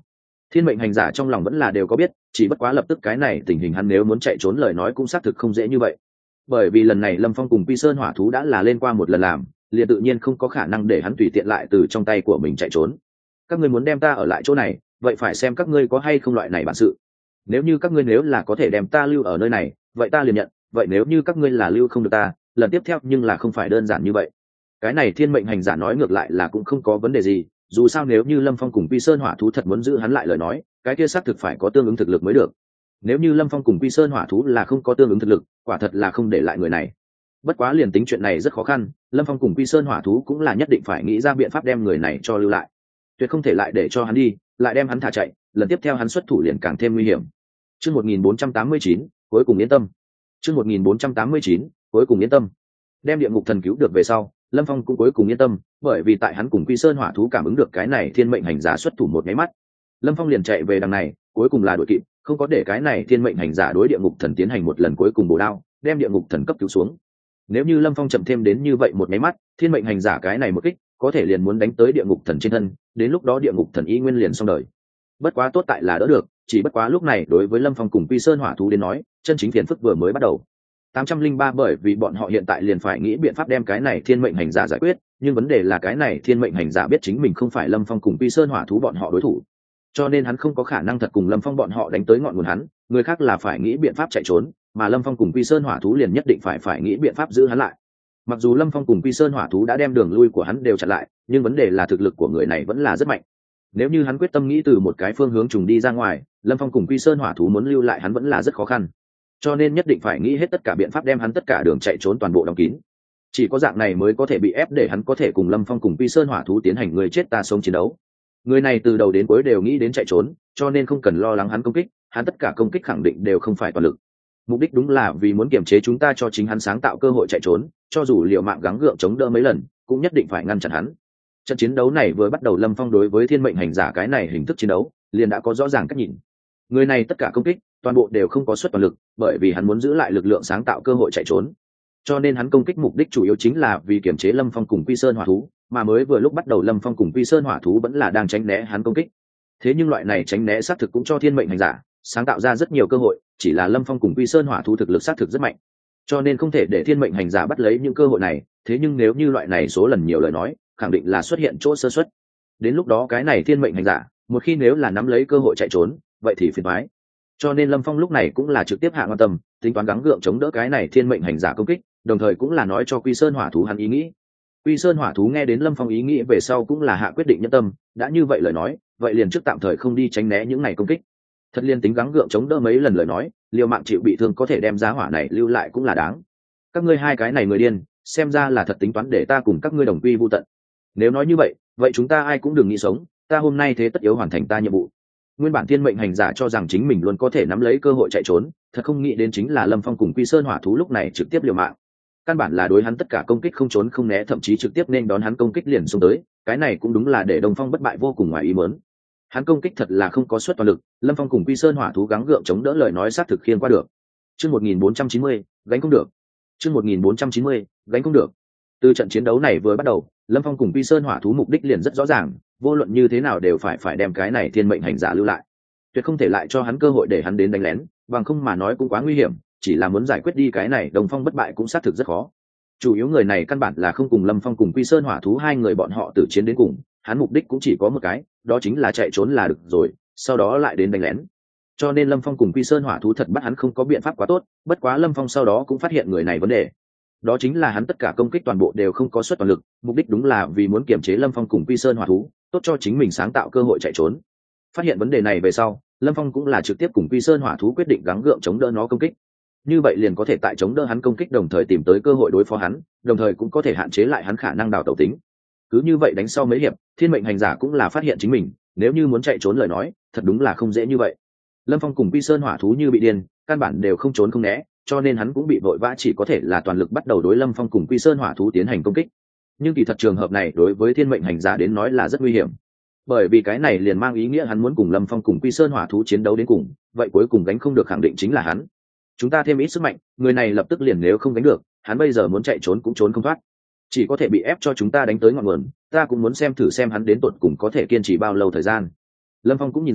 Thiên mệnh hành giả trong lòng vẫn là đều có biết, chỉ bất quá lập tức cái này tình hình hắn nếu muốn chạy trốn lời nói cũng xác thực không dễ như vậy. Bởi vì lần này Lâm Phong cùng Quy Sơn hỏa thú đã là lên qua một lần làm, liền tự nhiên không có khả năng để hắn tùy tiện lại từ trong tay của mình chạy trốn. Các ngươi muốn đem ta ở lại chỗ này, vậy phải xem các ngươi có hay không loại này bản sự. Nếu như các ngươi nếu là có thể đem ta lưu ở nơi này, vậy ta liền nhận, vậy nếu như các ngươi là lưu không được ta, lần tiếp theo nhưng là không phải đơn giản như vậy. Cái này thiên mệnh hành giả nói ngược lại là cũng không có vấn đề gì, dù sao nếu như Lâm Phong cùng Quy Sơn hỏa thú thật muốn giữ hắn lại lời nói, cái kia xác thực phải có tương ứng thực lực mới được. Nếu như Lâm Phong cùng Quy Sơn hỏa thú là không có tương ứng thực lực, quả thật là không để lại người này. Bất quá liền tính chuyện này rất khó khăn, Lâm Phong cùng Quy Sơn hỏa thú cũng là nhất định phải nghĩ ra biện pháp đem người này cho lưu lại, tuyệt không thể lại để cho hắn đi, lại đem hắn thả chạy, lần tiếp theo hắn xuất thủ liền càng thêm nguy hiểm. Chương 1489, cuối cùng yên tâm. Chương 1489, cuối cùng yên tâm. Đem địa ngục thần cứu được về sau, Lâm Phong cũng cuối cùng yên tâm, bởi vì tại hắn cùng Quy Sơn hỏa thú cảm ứng được cái này thiên mệnh hành giả xuất thủ một cái mắt, Lâm Phong liền chạy về đằng này, cuối cùng là đuổi kịp, không có để cái này thiên mệnh hành giả đối địa ngục thần tiến hành một lần cuối cùng bổ đao, đem địa ngục thần cấp cứu xuống. Nếu như Lâm Phong chậm thêm đến như vậy một cái mắt, thiên mệnh hành giả cái này một kích, có thể liền muốn đánh tới địa ngục thần trên thân, đến lúc đó địa ngục thần y nguyên liền xong đời. Bất quá tốt tại là đỡ được, chỉ bất quá lúc này đối với Lâm Phong cùng Quy Sơn hỏa thú đến nói, chân chính phiền phức vừa mới bắt đầu. 803 bởi vì bọn họ hiện tại liền phải nghĩ biện pháp đem cái này thiên mệnh hành giả giải quyết, nhưng vấn đề là cái này thiên mệnh hành giả biết chính mình không phải Lâm Phong cùng Quy Sơn hỏa thú bọn họ đối thủ, cho nên hắn không có khả năng thật cùng Lâm Phong bọn họ đánh tới ngọn nguồn hắn, người khác là phải nghĩ biện pháp chạy trốn, mà Lâm Phong cùng Quy Sơn hỏa thú liền nhất định phải nghĩ biện pháp giữ hắn lại. Mặc dù Lâm Phong cùng Quy Sơn hỏa thú đã đem đường lui của hắn đều chặn lại, nhưng vấn đề là thực lực của người này vẫn là rất mạnh. Nếu như hắn quyết tâm nghĩ từ một cái phương hướng trùng đi ra ngoài, Lâm Phong cùng Quy Sơn hỏa thú muốn lưu lại hắn vẫn là rất khó khăn, cho nên nhất định phải nghĩ hết tất cả biện pháp đem hắn tất cả đường chạy trốn toàn bộ đóng kín. Chỉ có dạng này mới có thể bị ép để hắn có thể cùng Lâm Phong cùng Quy Sơn hỏa thú tiến hành người chết ta sống chiến đấu. Người này từ đầu đến cuối đều nghĩ đến chạy trốn, cho nên không cần lo lắng hắn công kích, hắn tất cả công kích khẳng định đều không phải toàn lực. Mục đích đúng là vì muốn kiềm chế chúng ta cho chính hắn sáng tạo cơ hội chạy trốn, cho dù liều mạng gắng gượng chống đỡ mấy lần, cũng nhất định phải ngăn chặn hắn. Trận chiến đấu này vừa bắt đầu, Lâm Phong đối với thiên mệnh hành giả cái này hình thức chiến đấu liền đã có rõ ràng cách nhìn. Người này tất cả công kích toàn bộ đều không có xuất toàn lực, bởi vì hắn muốn giữ lại lực lượng sáng tạo cơ hội chạy trốn, cho nên hắn công kích mục đích chủ yếu chính là vì kiềm chế Lâm Phong cùng Quy Sơn hỏa thú, mà mới vừa lúc bắt đầu Lâm Phong cùng Quy Sơn hỏa thú vẫn là đang tránh né hắn công kích. Thế nhưng loại này tránh né xác thực cũng cho thiên mệnh hành giả sáng tạo ra rất nhiều cơ hội, chỉ là Lâm Phong cùng Quy Sơn hỏa thú thực lực xác thực rất mạnh, cho nên không thể để thiên mệnh hành giả bắt lấy những cơ hội này. Thế nhưng nếu như loại này số lần nhiều lời nói, khẳng định là xuất hiện chỗ sơ suất. Đến lúc đó cái này thiên mệnh hành giả một khi nếu là nắm lấy cơ hội chạy trốn, vậy thì phiền toái. Cho nên Lâm Phong lúc này cũng là trực tiếp hạ quan tâm, tính toán gắng gượng chống đỡ cái này thiên mệnh hành giả công kích, đồng thời cũng là nói cho Quy Sơn hỏa thú hắn ý nghĩ. Quy Sơn hỏa thú nghe đến Lâm Phong ý nghĩ về sau cũng là hạ quyết định nhân tâm, đã như vậy lời nói, vậy liền trước tạm thời không đi tránh né những này công kích. Thật liên tính gắng gượng chống đỡ mấy lần lời nói, liều mạng chịu bị thương có thể đem giá hỏa này lưu lại cũng là đáng. Các ngươi hai cái này người điên, xem ra là thật tính toán để ta cùng các ngươi đồng quy vu tận. Nếu nói như vậy, vậy chúng ta ai cũng đừng nghĩ sống, ta hôm nay thế tất yếu hoàn thành ta nhiệm vụ. Nguyên bản thiên mệnh hành giả cho rằng chính mình luôn có thể nắm lấy cơ hội chạy trốn, thật không nghĩ đến chính là Lâm Phong cùng Quy Sơn hỏa thú lúc này trực tiếp liều mạng. Căn bản là đối hắn tất cả công kích không trốn không né, thậm chí trực tiếp nên đón hắn công kích liền xông tới, cái này cũng đúng là để Đông Phong bất bại vô cùng ngoài ý muốn. Hắn công kích thật là không có suất toàn lực, Lâm Phong cùng Quy Sơn hỏa thú gắng gượng chống đỡ lời nói xác thực khiên qua được. Chương 1490, gánh không được. Chương 1490, gánh không được. Từ trận chiến đấu này vừa bắt đầu, Lâm Phong cùng Quy Sơn hỏa thú mục đích liền rất rõ ràng, vô luận như thế nào đều phải đem cái này thiên mệnh hành giả lưu lại, tuyệt không thể lại cho hắn cơ hội để hắn đến đánh lén, bằng không mà nói cũng quá nguy hiểm. Chỉ là muốn giải quyết đi cái này Đông Phong bất bại cũng xác thực rất khó. Chủ yếu người này căn bản là không cùng Lâm Phong cùng Quy Sơn hỏa thú hai người bọn họ tử chiến đến cùng, hắn mục đích cũng chỉ có một cái, đó chính là chạy trốn là được rồi, sau đó lại đến đánh lén. Cho nên Lâm Phong cùng Quy Sơn hỏa thú thật bắt hắn không có biện pháp quá tốt, bất quá Lâm Phong sau đó cũng phát hiện người này vấn đề. Đó chính là hắn tất cả công kích toàn bộ đều không có suất toàn lực, mục đích đúng là vì muốn kiềm chế Lâm Phong cùng Quy Sơn hỏa thú, tốt cho chính mình sáng tạo cơ hội chạy trốn. Phát hiện vấn đề này về sau, Lâm Phong cũng là trực tiếp cùng Quy Sơn hỏa thú quyết định gắng gượng chống đỡ nó công kích. Như vậy liền có thể tại chống đỡ hắn công kích đồng thời tìm tới cơ hội đối phó hắn, đồng thời cũng có thể hạn chế lại hắn khả năng đào tẩu tính. Cứ như vậy đánh sau mấy hiệp, thiên mệnh hành giả cũng là phát hiện chính mình nếu như muốn chạy trốn lời nói, thật đúng là không dễ như vậy. Lâm Phong cùng Quy Sơn hỏa thú như bị điên, căn bản đều không trốn không né, cho nên hắn cũng bị vội vã chỉ có thể là toàn lực bắt đầu đối Lâm Phong cùng Quy Sơn hỏa thú tiến hành công kích. Nhưng kỳ thật trường hợp này đối với thiên mệnh hành giả đến nói là rất nguy hiểm, bởi vì cái này liền mang ý nghĩa hắn muốn cùng Lâm Phong cùng Quy Sơn hỏa thú chiến đấu đến cùng, vậy cuối cùng gánh không được khẳng định chính là hắn. Chúng ta thêm ít sức mạnh, người này lập tức liền nếu không gánh được, hắn bây giờ muốn chạy trốn cũng trốn không thoát, chỉ có thể bị ép cho chúng ta đánh tới ngọn nguồn. Ta cũng muốn xem thử xem hắn đến tột cùng có thể kiên trì bao lâu thời gian. Lâm Phong cũng nhìn ra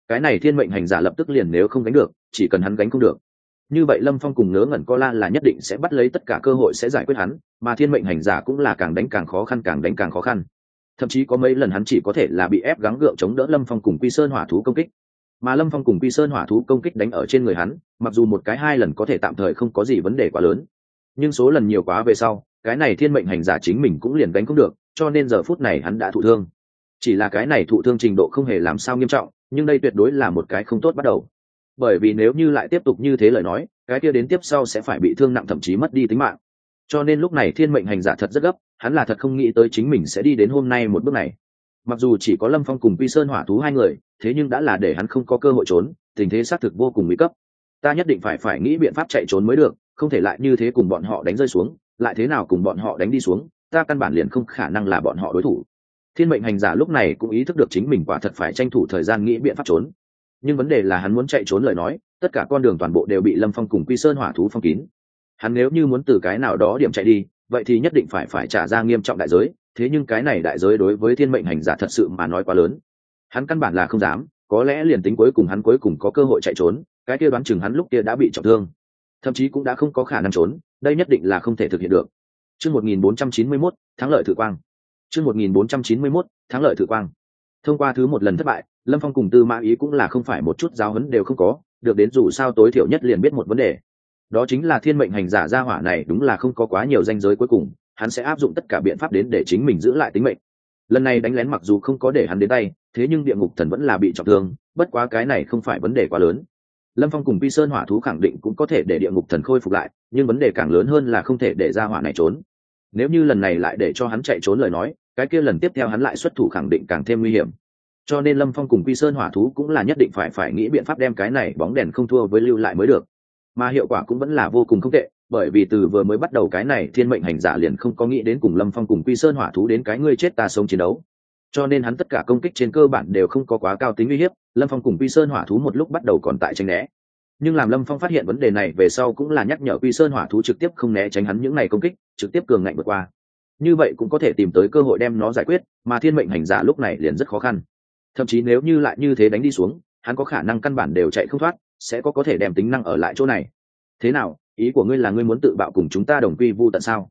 cái này thiên mệnh hành giả lập tức liền nếu không gánh được, chỉ cần hắn gánh không được, như vậy Lâm Phong cùng Ngớ Ngẩn Co La là nhất định sẽ bắt lấy tất cả cơ hội sẽ giải quyết hắn, mà thiên mệnh hành giả cũng là càng đánh càng khó khăn, càng đánh càng khó khăn. Thậm chí có mấy lần hắn chỉ có thể là bị ép gắng gượng chống đỡ Lâm Phong cùng Quy Sơn hỏa thú công kích, mà Lâm Phong cùng Quy Sơn hỏa thú công kích đánh ở trên người hắn, mặc dù một cái hai lần có thể tạm thời không có gì vấn đề quá lớn, nhưng số lần nhiều quá về sau, cái này thiên mệnh hành giả chính mình cũng liền đánh không được, cho nên giờ phút này hắn đã thụ thương. Chỉ là cái này thụ thương trình độ không hề làm sao nghiêm trọng, nhưng đây tuyệt đối là một cái không tốt bắt đầu, bởi vì nếu như lại tiếp tục như thế lời nói, cái kia đến tiếp sau sẽ phải bị thương nặng, thậm chí mất đi tính mạng. Cho nên lúc này thiên mệnh hành giả thật rất gấp, hắn là thật không nghĩ tới chính mình sẽ đi đến hôm nay một bước này. Mặc dù chỉ có Lâm Phong cùng Quy Sơn hỏa thú hai người, thế nhưng đã là để hắn không có cơ hội trốn, tình thế xác thực vô cùng nguy cấp. Ta nhất định phải nghĩ biện pháp chạy trốn mới được, không thể lại như thế cùng bọn họ đánh rơi xuống, lại thế nào cùng bọn họ đánh đi xuống, ta căn bản liền không khả năng là bọn họ đối thủ. Thiên mệnh hành giả lúc này cũng ý thức được chính mình quả thật phải tranh thủ thời gian nghĩ biện pháp trốn, nhưng vấn đề là hắn muốn chạy trốn lời nói, tất cả con đường toàn bộ đều bị Lâm Phong cùng Quy Sơn hỏa thú phong kín. Hắn nếu như muốn từ cái nào đó điểm chạy đi, vậy thì nhất định phải trả ra nghiêm trọng đại giới, thế nhưng cái này đại giới đối với thiên mệnh hành giả thật sự mà nói quá lớn, hắn căn bản là không dám. Có lẽ liền tính cuối cùng hắn cuối cùng có cơ hội chạy trốn, cái kia đoán chừng hắn lúc kia đã bị trọng thương, thậm chí cũng đã không có khả năng trốn, đây nhất định là không thể thực hiện được. Chương 1491, thắng lợi thử quang. Chương 1491, thắng lợi thử quang. Thông qua thứ một lần thất bại, Lâm Phong cùng Tư Mã Ý cũng là không phải một chút giáo huấn đều không có, được đến dù sao tối thiểu nhất liền biết một vấn đề, đó chính là thiên mệnh hành giả gia hỏa này đúng là không có quá nhiều ranh giới, cuối cùng hắn sẽ áp dụng tất cả biện pháp đến để chính mình giữ lại tính mệnh. Lần này đánh lén mặc dù không có để hắn đến tay, thế nhưng địa ngục thần vẫn là bị trọng thương, bất quá cái này không phải vấn đề quá lớn. Lâm Phong cùng Quy Sơn hỏa thú khẳng định cũng có thể để địa ngục thần khôi phục lại, nhưng vấn đề càng lớn hơn là không thể để gia hỏa này trốn. Nếu như lần này lại để cho hắn chạy trốn lời nói, cái kia lần tiếp theo hắn lại xuất thủ khẳng định càng thêm nguy hiểm. Cho nên Lâm Phong cùng Quy Sơn hỏa thú cũng là nhất định phải nghĩ biện pháp đem cái này bóng đèn không thua với lưu lại mới được, mà hiệu quả cũng vẫn là vô cùng không tệ, bởi vì từ vừa mới bắt đầu cái này thiên mệnh hành giả liền không có nghĩ đến cùng Lâm Phong cùng Quy Sơn hỏa thú đến cái ngươi chết ta sống chiến đấu, cho nên hắn tất cả công kích trên cơ bản đều không có quá cao tính uy hiếp. Lâm Phong cùng Quy Sơn hỏa thú một lúc bắt đầu còn tại tránh né, nhưng làm Lâm Phong phát hiện vấn đề này về sau cũng là nhắc nhở Quy Sơn hỏa thú trực tiếp không né tránh hắn những này công kích, trực tiếp cường ngạnh vượt qua, như vậy cũng có thể tìm tới cơ hội đem nó giải quyết, mà thiên mệnh hành giả lúc này liền rất khó khăn. Thậm chí nếu như lại như thế đánh đi xuống, hắn có khả năng căn bản đều chạy không thoát, sẽ có thể đem tính năng ở lại chỗ này. Thế nào, ý của ngươi là ngươi muốn tự bạo cùng chúng ta đồng quy vu tận sao?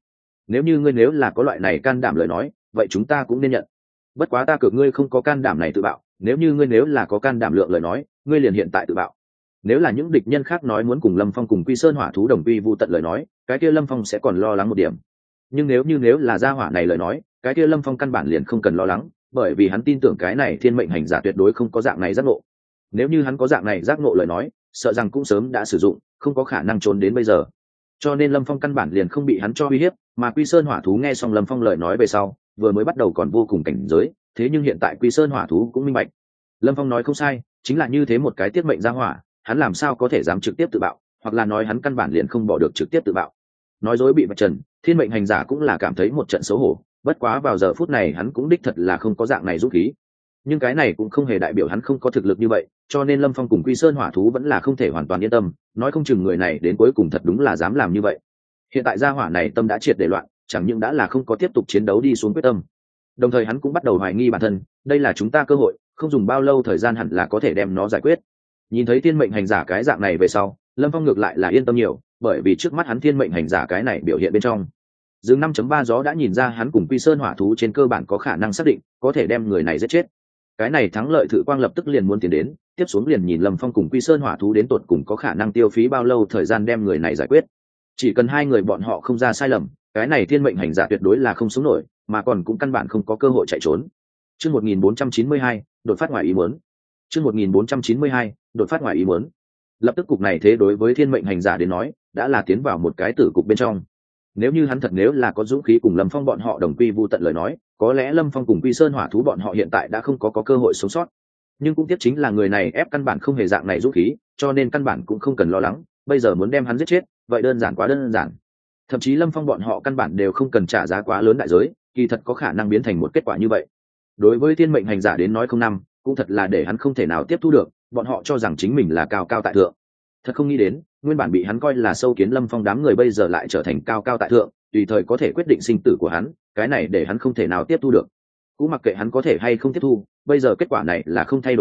Nếu là có loại này can đảm lời nói, vậy chúng ta cũng nên nhận. Bất quá ta cược ngươi không có can đảm này tự bạo, nếu là có can đảm lượng lời nói, ngươi liền hiện tại tự bạo. Nếu là những địch nhân khác nói muốn cùng Lâm Phong cùng Quy Sơn hỏa thú đồng quy vu tận lời nói, cái kia Lâm Phong sẽ còn lo lắng một điểm. Nhưng nếu là gia hỏa này lời nói, cái kia Lâm Phong căn bản liền không cần lo lắng, bởi vì hắn tin tưởng cái này thiên mệnh hành giả tuyệt đối không có dạng này giác ngộ. Nếu như hắn có dạng này giác ngộ lời nói, sợ rằng cũng sớm đã sử dụng, không có khả năng trốn đến bây giờ. Cho nên Lâm Phong căn bản liền không bị hắn cho uy hiếp, mà Quy Sơn hỏa thú nghe xong Lâm Phong lời nói về sau, vừa mới bắt đầu còn vô cùng cảnh giới, thế nhưng hiện tại Quy Sơn hỏa thú cũng minh bạch, Lâm Phong nói không sai, chính là như thế một cái tiết mệnh gia hỏa, hắn làm sao có thể dám trực tiếp tự bạo, hoặc là nói hắn căn bản liền không bỏ được trực tiếp tự bạo. Nói dối bị vạch trần, thiên mệnh hành giả cũng là cảm thấy một trận xấu hổ, bất quá vào giờ phút này hắn cũng đích thật là không có dạng này dũng khí. Nhưng cái này cũng không hề đại biểu hắn không có thực lực như vậy, cho nên Lâm Phong cùng Quy Sơn hỏa thú vẫn là không thể hoàn toàn yên tâm, nói không chừng người này đến cuối cùng thật đúng là dám làm như vậy. Hiện tại gia hỏa này tâm đã triệt để loạn, chẳng những đã là không có tiếp tục chiến đấu đi xuống quyết tâm, đồng thời hắn cũng bắt đầu hoài nghi bản thân, đây là chúng ta cơ hội, không dùng bao lâu thời gian hẳn là có thể đem nó giải quyết. Nhìn thấy thiên mệnh hành giả cái dạng này về sau, Lâm Phong ngược lại là yên tâm nhiều, bởi vì trước mắt hắn thiên mệnh hành giả cái này biểu hiện bên trong Dương 5.3 gió đã nhìn ra hắn cùng Quy Sơn hỏa thú trên cơ bản có khả năng xác định có thể đem người này giết chết. Cái này thắng lợi thử quang lập tức liền muốn tiến đến, tiếp xuống liền nhìn Lâm Phong cùng Quy Sơn hỏa thú đến tột cùng có khả năng tiêu phí bao lâu thời gian đem người này giải quyết. Chỉ cần hai người bọn họ không ra sai lầm, cái này thiên mệnh hành giả tuyệt đối là không sống nổi, mà còn cũng căn bản không có cơ hội chạy trốn. Chương 1492, đột phát ngoài ý muốn. Chương 1492, đột phát ngoài ý muốn. Lập tức cục này thế đối với thiên mệnh hành giả đến nói, đã là tiến vào một cái tử cục bên trong. Nếu như hắn thật nếu là có dũng khí cùng Lâm Phong bọn họ đồng quy vu tận lời nói, có lẽ Lâm Phong cùng Quy Sơn hỏa thú bọn họ hiện tại đã không có cơ hội sống sót. Nhưng cũng tiếc chính là người này ép căn bản không hề dạng này dũng khí, cho nên căn bản cũng không cần lo lắng, bây giờ muốn đem hắn giết chết, vậy đơn giản quá đơn giản. Thậm chí Lâm Phong bọn họ căn bản đều không cần trả giá quá lớn đại giới, kỳ thật có khả năng biến thành một kết quả như vậy. Đối với thiên mệnh hành giả đến nói không năm, cũng thật là để hắn không thể nào tiếp thu được, bọn họ cho rằng chính mình là cao cao tại thượng. Thật không nghĩ đến, nguyên bản bị hắn coi là sâu kiến Lâm Phong đám người bây giờ lại trở thành cao cao tại thượng, tùy thời có thể quyết định sinh tử của hắn, cái này để hắn không thể nào tiếp thu được. Cũng mặc kệ hắn có thể hay không tiếp thu, bây giờ kết quả này là không thay đổi được,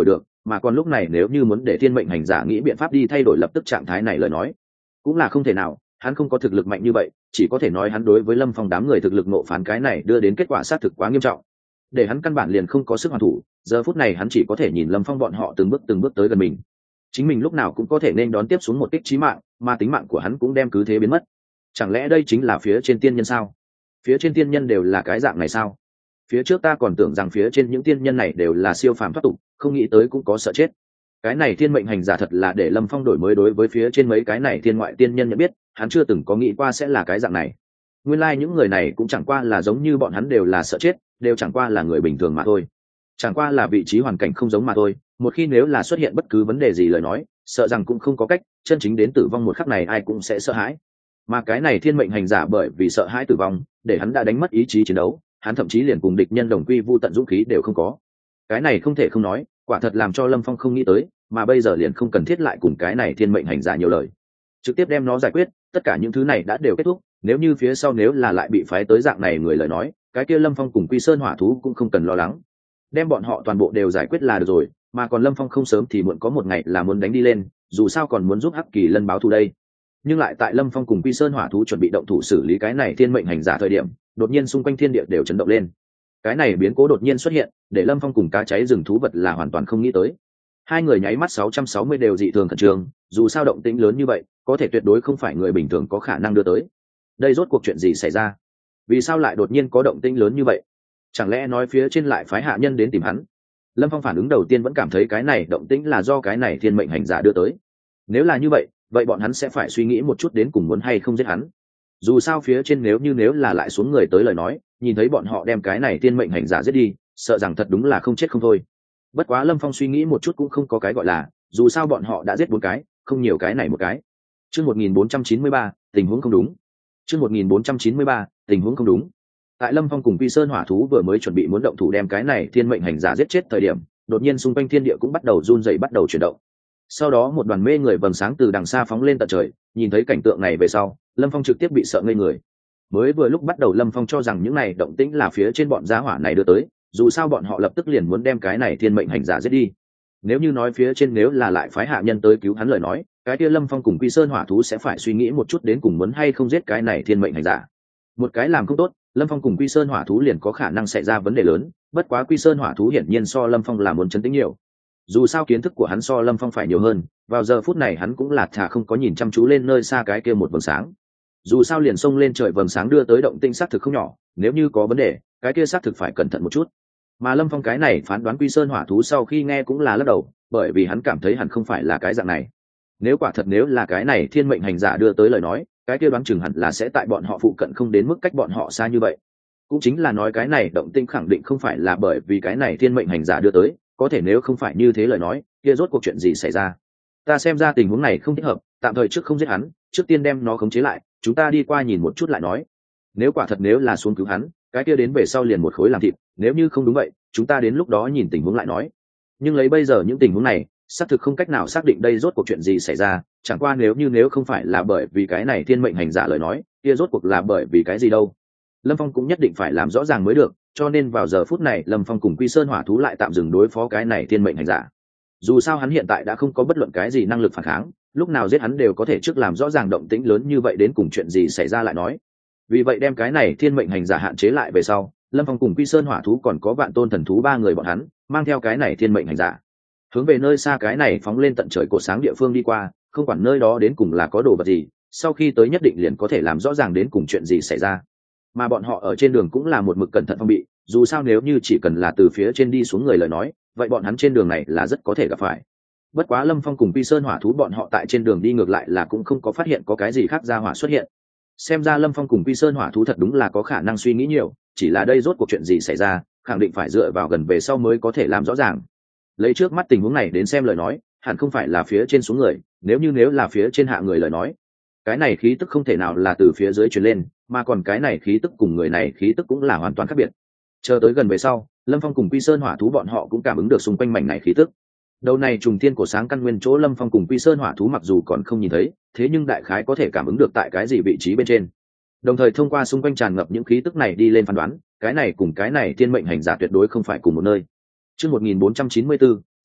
mà còn lúc này nếu như muốn để thiên mệnh hành giả nghĩ biện pháp đi thay đổi lập tức trạng thái này lời nói cũng là không thể nào. Hắn không có thực lực mạnh như vậy, chỉ có thể nói hắn đối với Lâm Phong đám người thực lực nộ phán cái này đưa đến kết quả xác thực quá nghiêm trọng, để hắn căn bản liền không có sức hoàn thủ. Giờ phút này hắn chỉ có thể nhìn Lâm Phong bọn họ từng bước tới gần mình, chính mình lúc nào cũng có thể nên đón tiếp xuống một kích chí mạng, mà tính mạng của hắn cũng đem cứ thế biến mất. Chẳng lẽ đây chính là phía trên tiên nhân sao? Phía trên tiên nhân đều là cái dạng này sao? Phía trước ta còn tưởng rằng phía trên những tiên nhân này đều là siêu phàm thoát tục, không nghĩ tới cũng có sợ chết. Cái này thiên mệnh hành giả thật là để Lâm Phong đổi mới đối với phía trên mấy cái này thiên ngoại tiên nhân nhận biết, hắn chưa từng có nghĩ qua sẽ là cái dạng này. Nguyên lai những người này cũng chẳng qua là giống như bọn hắn đều là sợ chết, đều chẳng qua là người bình thường mà thôi, chẳng qua là vị trí hoàn cảnh không giống mà thôi. Một khi nếu là xuất hiện bất cứ vấn đề gì lời nói, sợ rằng cũng không có cách, chân chính đến tử vong một khắc này ai cũng sẽ sợ hãi. Mà cái này thiên mệnh hành giả bởi vì sợ hãi tử vong, để hắn đã đánh mất ý chí chiến đấu, hắn thậm chí liền cùng địch nhân đồng quy vu tận dũng khí đều không có. Cái này không thể không nói, quả thật làm cho Lâm Phong không nghĩ tới, mà bây giờ liền không cần thiết lại cùng cái này thiên mệnh hành giả nhiều lời, trực tiếp đem nó giải quyết. Tất cả những thứ này đã đều kết thúc, nếu như phía sau nếu là lại bị phái tới dạng này người lời nói, cái kia Lâm Phong cùng Quy Sơn hỏa thú cũng không cần lo lắng, đem bọn họ toàn bộ đều giải quyết là được rồi. Mà còn Lâm Phong không sớm thì muộn có một ngày là muốn đánh đi lên, dù sao còn muốn giúp Hắc Kỳ Lân báo thù đây. Nhưng lại tại Lâm Phong cùng Quy Sơn hỏa thú chuẩn bị động thủ xử lý cái này thiên mệnh hành giả thời điểm, đột nhiên xung quanh thiên địa đều chấn động lên. Cái này biến cố đột nhiên xuất hiện, để Lâm Phong cùng cá cháy rừng thú vật là hoàn toàn không nghĩ tới. Hai người nháy mắt 660 đều dị thường khẩn trương, dù sao động tĩnh lớn như vậy, có thể tuyệt đối không phải người bình thường có khả năng đưa tới. Đây rốt cuộc chuyện gì xảy ra? Vì sao lại đột nhiên có động tĩnh lớn như vậy? Chẳng lẽ nói phía trên lại phái hạ nhân đến tìm hắn? Lâm Phong phản ứng đầu tiên vẫn cảm thấy cái này động tĩnh là do cái này thiên mệnh hành giả đưa tới. Nếu là như vậy, vậy bọn hắn sẽ phải suy nghĩ một chút đến cùng muốn hay không giết hắn. Dù sao phía trên nếu là lại xuống người tới lời nói, nhìn thấy bọn họ đem cái này thiên mệnh hành giả giết đi, sợ rằng thật đúng là không chết không thôi. Bất quá Lâm Phong suy nghĩ một chút cũng không có cái gọi là, dù sao bọn họ đã giết 4 cái, không nhiều cái này một cái. Chương 1493, tình huống không đúng. Chương 1493, tình huống không đúng. Tại Lâm Phong cùng Quy Sơn hỏa thú vừa mới chuẩn bị muốn động thủ đem cái này thiên mệnh hành giả giết chết thời điểm, đột nhiên xung quanh thiên địa cũng bắt đầu run rẩy, bắt đầu chuyển động. Sau đó một đoàn mê người vầng sáng từ đằng xa phóng lên tận trời, nhìn thấy cảnh tượng này về sau, Lâm Phong trực tiếp bị sợ ngây người. Mới vừa lúc bắt đầu Lâm Phong cho rằng những này động tĩnh là phía trên bọn gia hỏa này đưa tới, dù sao bọn họ lập tức liền muốn đem cái này thiên mệnh hành giả giết đi. Nếu như nói phía trên nếu là lại phái hạ nhân tới cứu hắn lời nói, cái kia Lâm Phong cùng Quy Sơn hỏa thú sẽ phải suy nghĩ một chút đến cùng muốn hay không giết cái này thiên mệnh hành giả. Một cái làm không tốt, Lâm Phong cùng Quy Sơn hỏa thú liền có khả năng xảy ra vấn đề lớn. Bất quá Quy Sơn hỏa thú hiển nhiên so Lâm Phong là muốn trấn tĩnh nhiều, dù sao kiến thức của hắn so Lâm Phong phải nhiều hơn. Vào giờ phút này hắn cũng là thà không có nhìn chăm chú lên nơi xa cái kia một vầng sáng, dù sao liền xông lên trời vầng sáng đưa tới động tinh xác thực không nhỏ, nếu như có vấn đề cái kia xác thực phải cẩn thận một chút. Mà Lâm Phong cái này phán đoán Quy Sơn hỏa thú sau khi nghe cũng là lắc đầu, bởi vì hắn cảm thấy hẳn không phải là cái dạng này. Nếu quả thật nếu là cái này thiên mệnh hành giả đưa tới lời nói, cái kia đoán chừng hẳn là sẽ tại bọn họ phụ cận, không đến mức cách bọn họ xa như vậy. Cũng chính là nói cái này động tinh khẳng định không phải là bởi vì cái này thiên mệnh hành giả đưa tới, có thể nếu không phải như thế lời nói, kia rốt cuộc chuyện gì xảy ra? Ta xem ra tình huống này không thích hợp, tạm thời trước không giết hắn, trước tiên đem nó khống chế lại, chúng ta đi qua nhìn một chút lại nói. Nếu quả thật nếu là xuống cứu hắn, cái kia đến về sau liền một khối làm thịt, nếu như không đúng vậy, chúng ta đến lúc đó nhìn tình huống lại nói. Nhưng lấy bây giờ những tình huống này, xác thực không cách nào xác định đây rốt cuộc chuyện gì xảy ra, chẳng qua nếu không phải là bởi vì cái này thiên mệnh hành giả lời nói, kia rốt cuộc là bởi vì cái gì đâu. Lâm Phong cũng nhất định phải làm rõ ràng mới được, cho nên vào giờ phút này Lâm Phong cùng Quy Sơn hỏa thú lại tạm dừng đối phó cái này thiên mệnh hành giả. Dù sao hắn hiện tại đã không có bất luận cái gì năng lực phản kháng, lúc nào giết hắn đều có thể trước làm rõ ràng động tĩnh lớn như vậy đến cùng chuyện gì xảy ra lại nói. Vì vậy đem cái này thiên mệnh hành giả hạn chế lại về sau, Lâm Phong cùng Quy Sơn hỏa thú còn có Vạn Tôn thần thú 3 người bọn hắn mang theo cái này thiên mệnh hành giả hướng về nơi xa cái này phóng lên tận trời cột sáng địa phương đi qua, không quản nơi đó đến cùng là có đồ vật gì, sau khi tới nhất định liền có thể làm rõ ràng đến cùng chuyện gì xảy ra. Mà bọn họ ở trên đường cũng là một mực cẩn thận phong bị, dù sao nếu như chỉ cần là từ phía trên đi xuống người lời nói, vậy bọn hắn trên đường này là rất có thể gặp phải. Bất quá Lâm Phong cùng Quy Sơn hỏa thú bọn họ tại trên đường đi ngược lại là cũng không có phát hiện có cái gì khác ra hỏa xuất hiện. Xem ra Lâm Phong cùng Quy Sơn hỏa thú thật đúng là có khả năng suy nghĩ nhiều, chỉ là đây rốt cuộc chuyện gì xảy ra, khẳng định phải dựa vào gần về sau mới có thể làm rõ ràng. Lấy trước mắt tình huống này đến xem lời nói, hẳn không phải là phía trên xuống người, nếu là phía trên hạ người lời nói, cái này khí tức không thể nào là từ phía dưới truyền lên, mà còn cái này khí tức cùng người này khí tức cũng là hoàn toàn khác biệt. Chờ tới gần về sau, Lâm Phong cùng Quy Sơn hỏa thú bọn họ cũng cảm ứng được xung quanh mảnh này khí tức. Đầu này trùng thiên cổ sáng căn nguyên chỗ Lâm Phong cùng Quy Sơn hỏa thú mặc dù còn không nhìn thấy, thế nhưng đại khái có thể cảm ứng được tại cái gì vị trí bên trên. Đồng thời thông qua xung quanh tràn ngập những khí tức này đi lên phán đoán, cái này cùng cái này thiên mệnh hành giả tuyệt đối không phải cùng một nơi. Chương 1494,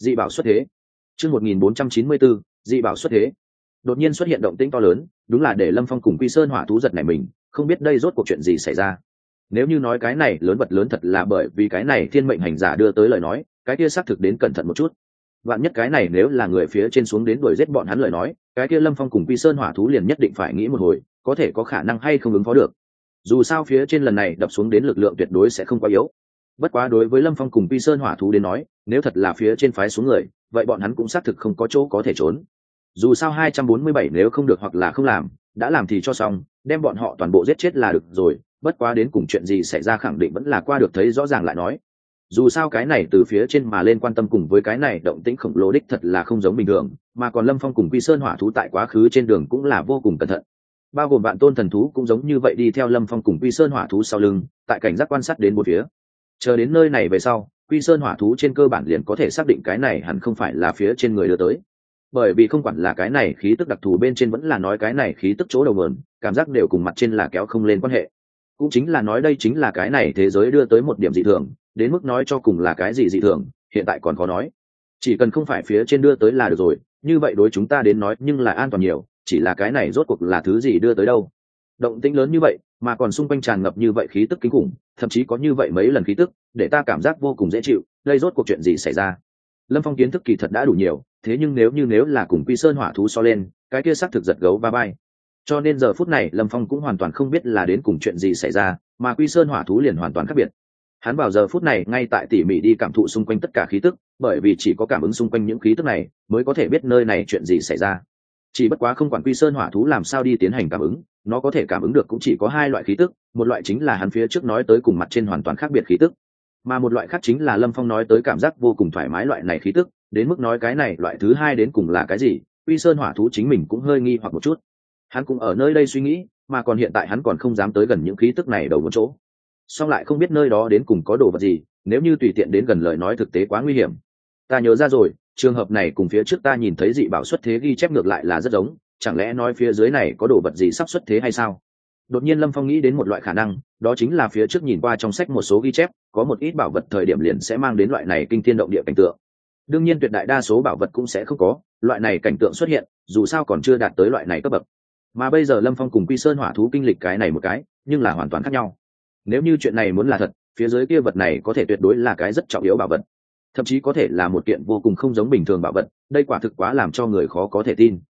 dị bảo xuất thế. Chương 1494, dị bảo xuất thế. Đột nhiên xuất hiện động tĩnh to lớn, đúng là để Lâm Phong cùng Quy Sơn hỏa thú giật nảy mình, không biết đây rốt cuộc chuyện gì xảy ra. Nếu như nói cái này lớn vật lớn thật là bởi vì cái này thiên mệnh hành giả đưa tới lời nói, cái kia xác thực đến cẩn thận một chút. Vạn nhất cái này nếu là người phía trên xuống đến đuổi giết bọn hắn lời nói, cái kia Lâm Phong cùng Quy Sơn hỏa thú liền nhất định phải nghĩ một hồi, có thể có khả năng hay không ứng phó được. Dù sao phía trên lần này đập xuống đến lực lượng tuyệt đối sẽ không quá yếu. Bất quá đối với Lâm Phong cùng Quy Sơn hỏa thú đến nói, nếu thật là phía trên phái xuống người, vậy bọn hắn cũng xác thực không có chỗ có thể trốn. Dù sao 247 nếu không được hoặc là không làm, đã làm thì cho xong, đem bọn họ toàn bộ giết chết là được rồi, bất quá đến cùng chuyện gì xảy ra khẳng định vẫn là qua được thấy rõ ràng lại nói. Dù sao cái này từ phía trên mà lên quan tâm cùng với cái này động tĩnh khổng lồ đích thật là không giống bình thường, mà còn Lâm Phong cùng Quy Sơn hỏa thú tại quá khứ trên đường cũng là vô cùng cẩn thận. Bao gồm vạn tôn thần thú cũng giống như vậy đi theo Lâm Phong cùng Quy Sơn hỏa thú sau lưng, tại cảnh giác quan sát đến bốn phía. Chờ đến nơi này về sau, Quy Sơn hỏa thú trên cơ bản liền có thể xác định cái này hẳn không phải là phía trên người đưa tới. Bởi vì không quản là cái này khí tức đặc thù bên trên vẫn là nói cái này khí tức chỗ đầu nguồn, cảm giác đều cùng mặt trên là kéo không lên quan hệ. Cũng chính là nói đây chính là cái này thế giới đưa tới một điểm dị thường, đến mức nói cho cùng là cái gì dị thường, hiện tại còn khó nói. Chỉ cần không phải phía trên đưa tới là được rồi, như vậy đối chúng ta đến nói nhưng là an toàn nhiều, chỉ là cái này rốt cuộc là thứ gì đưa tới đâu. Động tĩnh lớn như vậy, mà còn xung quanh tràn ngập như vậy khí tức kinh khủng, thậm chí có như vậy mấy lần khí tức, để ta cảm giác vô cùng dễ chịu, đây rốt cuộc chuyện gì xảy ra. Lâm Phong kiến thức kỳ thật đã đủ nhiều, thế nhưng nếu là cùng Quy Sơn hỏa thú so lên, cái kia xác thực giật gấu ba bay. Cho nên giờ phút này Lâm Phong cũng hoàn toàn không biết là đến cùng chuyện gì xảy ra, mà Quy Sơn hỏa thú liền hoàn toàn khác biệt. Hắn vào giờ phút này ngay tại tỉ mỉ đi cảm thụ xung quanh tất cả khí tức, bởi vì chỉ có cảm ứng xung quanh những khí tức này mới có thể biết nơi này chuyện gì xảy ra. Chỉ bất quá không quản Quy Sơn hỏa thú làm sao đi tiến hành cảm ứng, nó có thể cảm ứng được cũng chỉ có hai loại khí tức, một loại chính là hắn phía trước nói tới cùng mặt trên hoàn toàn khác biệt khí tức, mà một loại khác chính là Lâm Phong nói tới cảm giác vô cùng thoải mái loại này khí tức, đến mức nói cái này loại thứ hai đến cùng là cái gì, Quy Sơn hỏa thú chính mình cũng hơi nghi hoặc một chút. Hắn cũng ở nơi đây suy nghĩ, mà còn hiện tại hắn còn không dám tới gần những khí tức này đầu một chỗ, song lại không biết nơi đó đến cùng có đồ vật gì, nếu như tùy tiện đến gần lời nói thực tế quá nguy hiểm. Ta nhớ ra rồi, trường hợp này cùng phía trước ta nhìn thấy dị bảo xuất thế ghi chép ngược lại là rất giống, chẳng lẽ nói phía dưới này có đồ vật gì sắp xuất thế hay sao? Đột nhiên Lâm Phong nghĩ đến một loại khả năng, đó chính là phía trước nhìn qua trong sách một số ghi chép, có một ít bảo vật thời điểm liền sẽ mang đến loại này kinh thiên động địa cảnh tượng. Đương nhiên tuyệt đại đa số bảo vật cũng sẽ không có loại này cảnh tượng xuất hiện, dù sao còn chưa đạt tới loại này cấp bậc. Mà bây giờ Lâm Phong cùng Quy Sơn hỏa thú kinh lịch cái này một cái, nhưng là hoàn toàn khác nhau. Nếu như chuyện này muốn là thật, phía dưới kia vật này có thể tuyệt đối là cái rất trọng yếu bảo vật, thậm chí có thể là một kiện vô cùng không giống bình thường bảo vật, đây quả thực quá làm cho người khó có thể tin.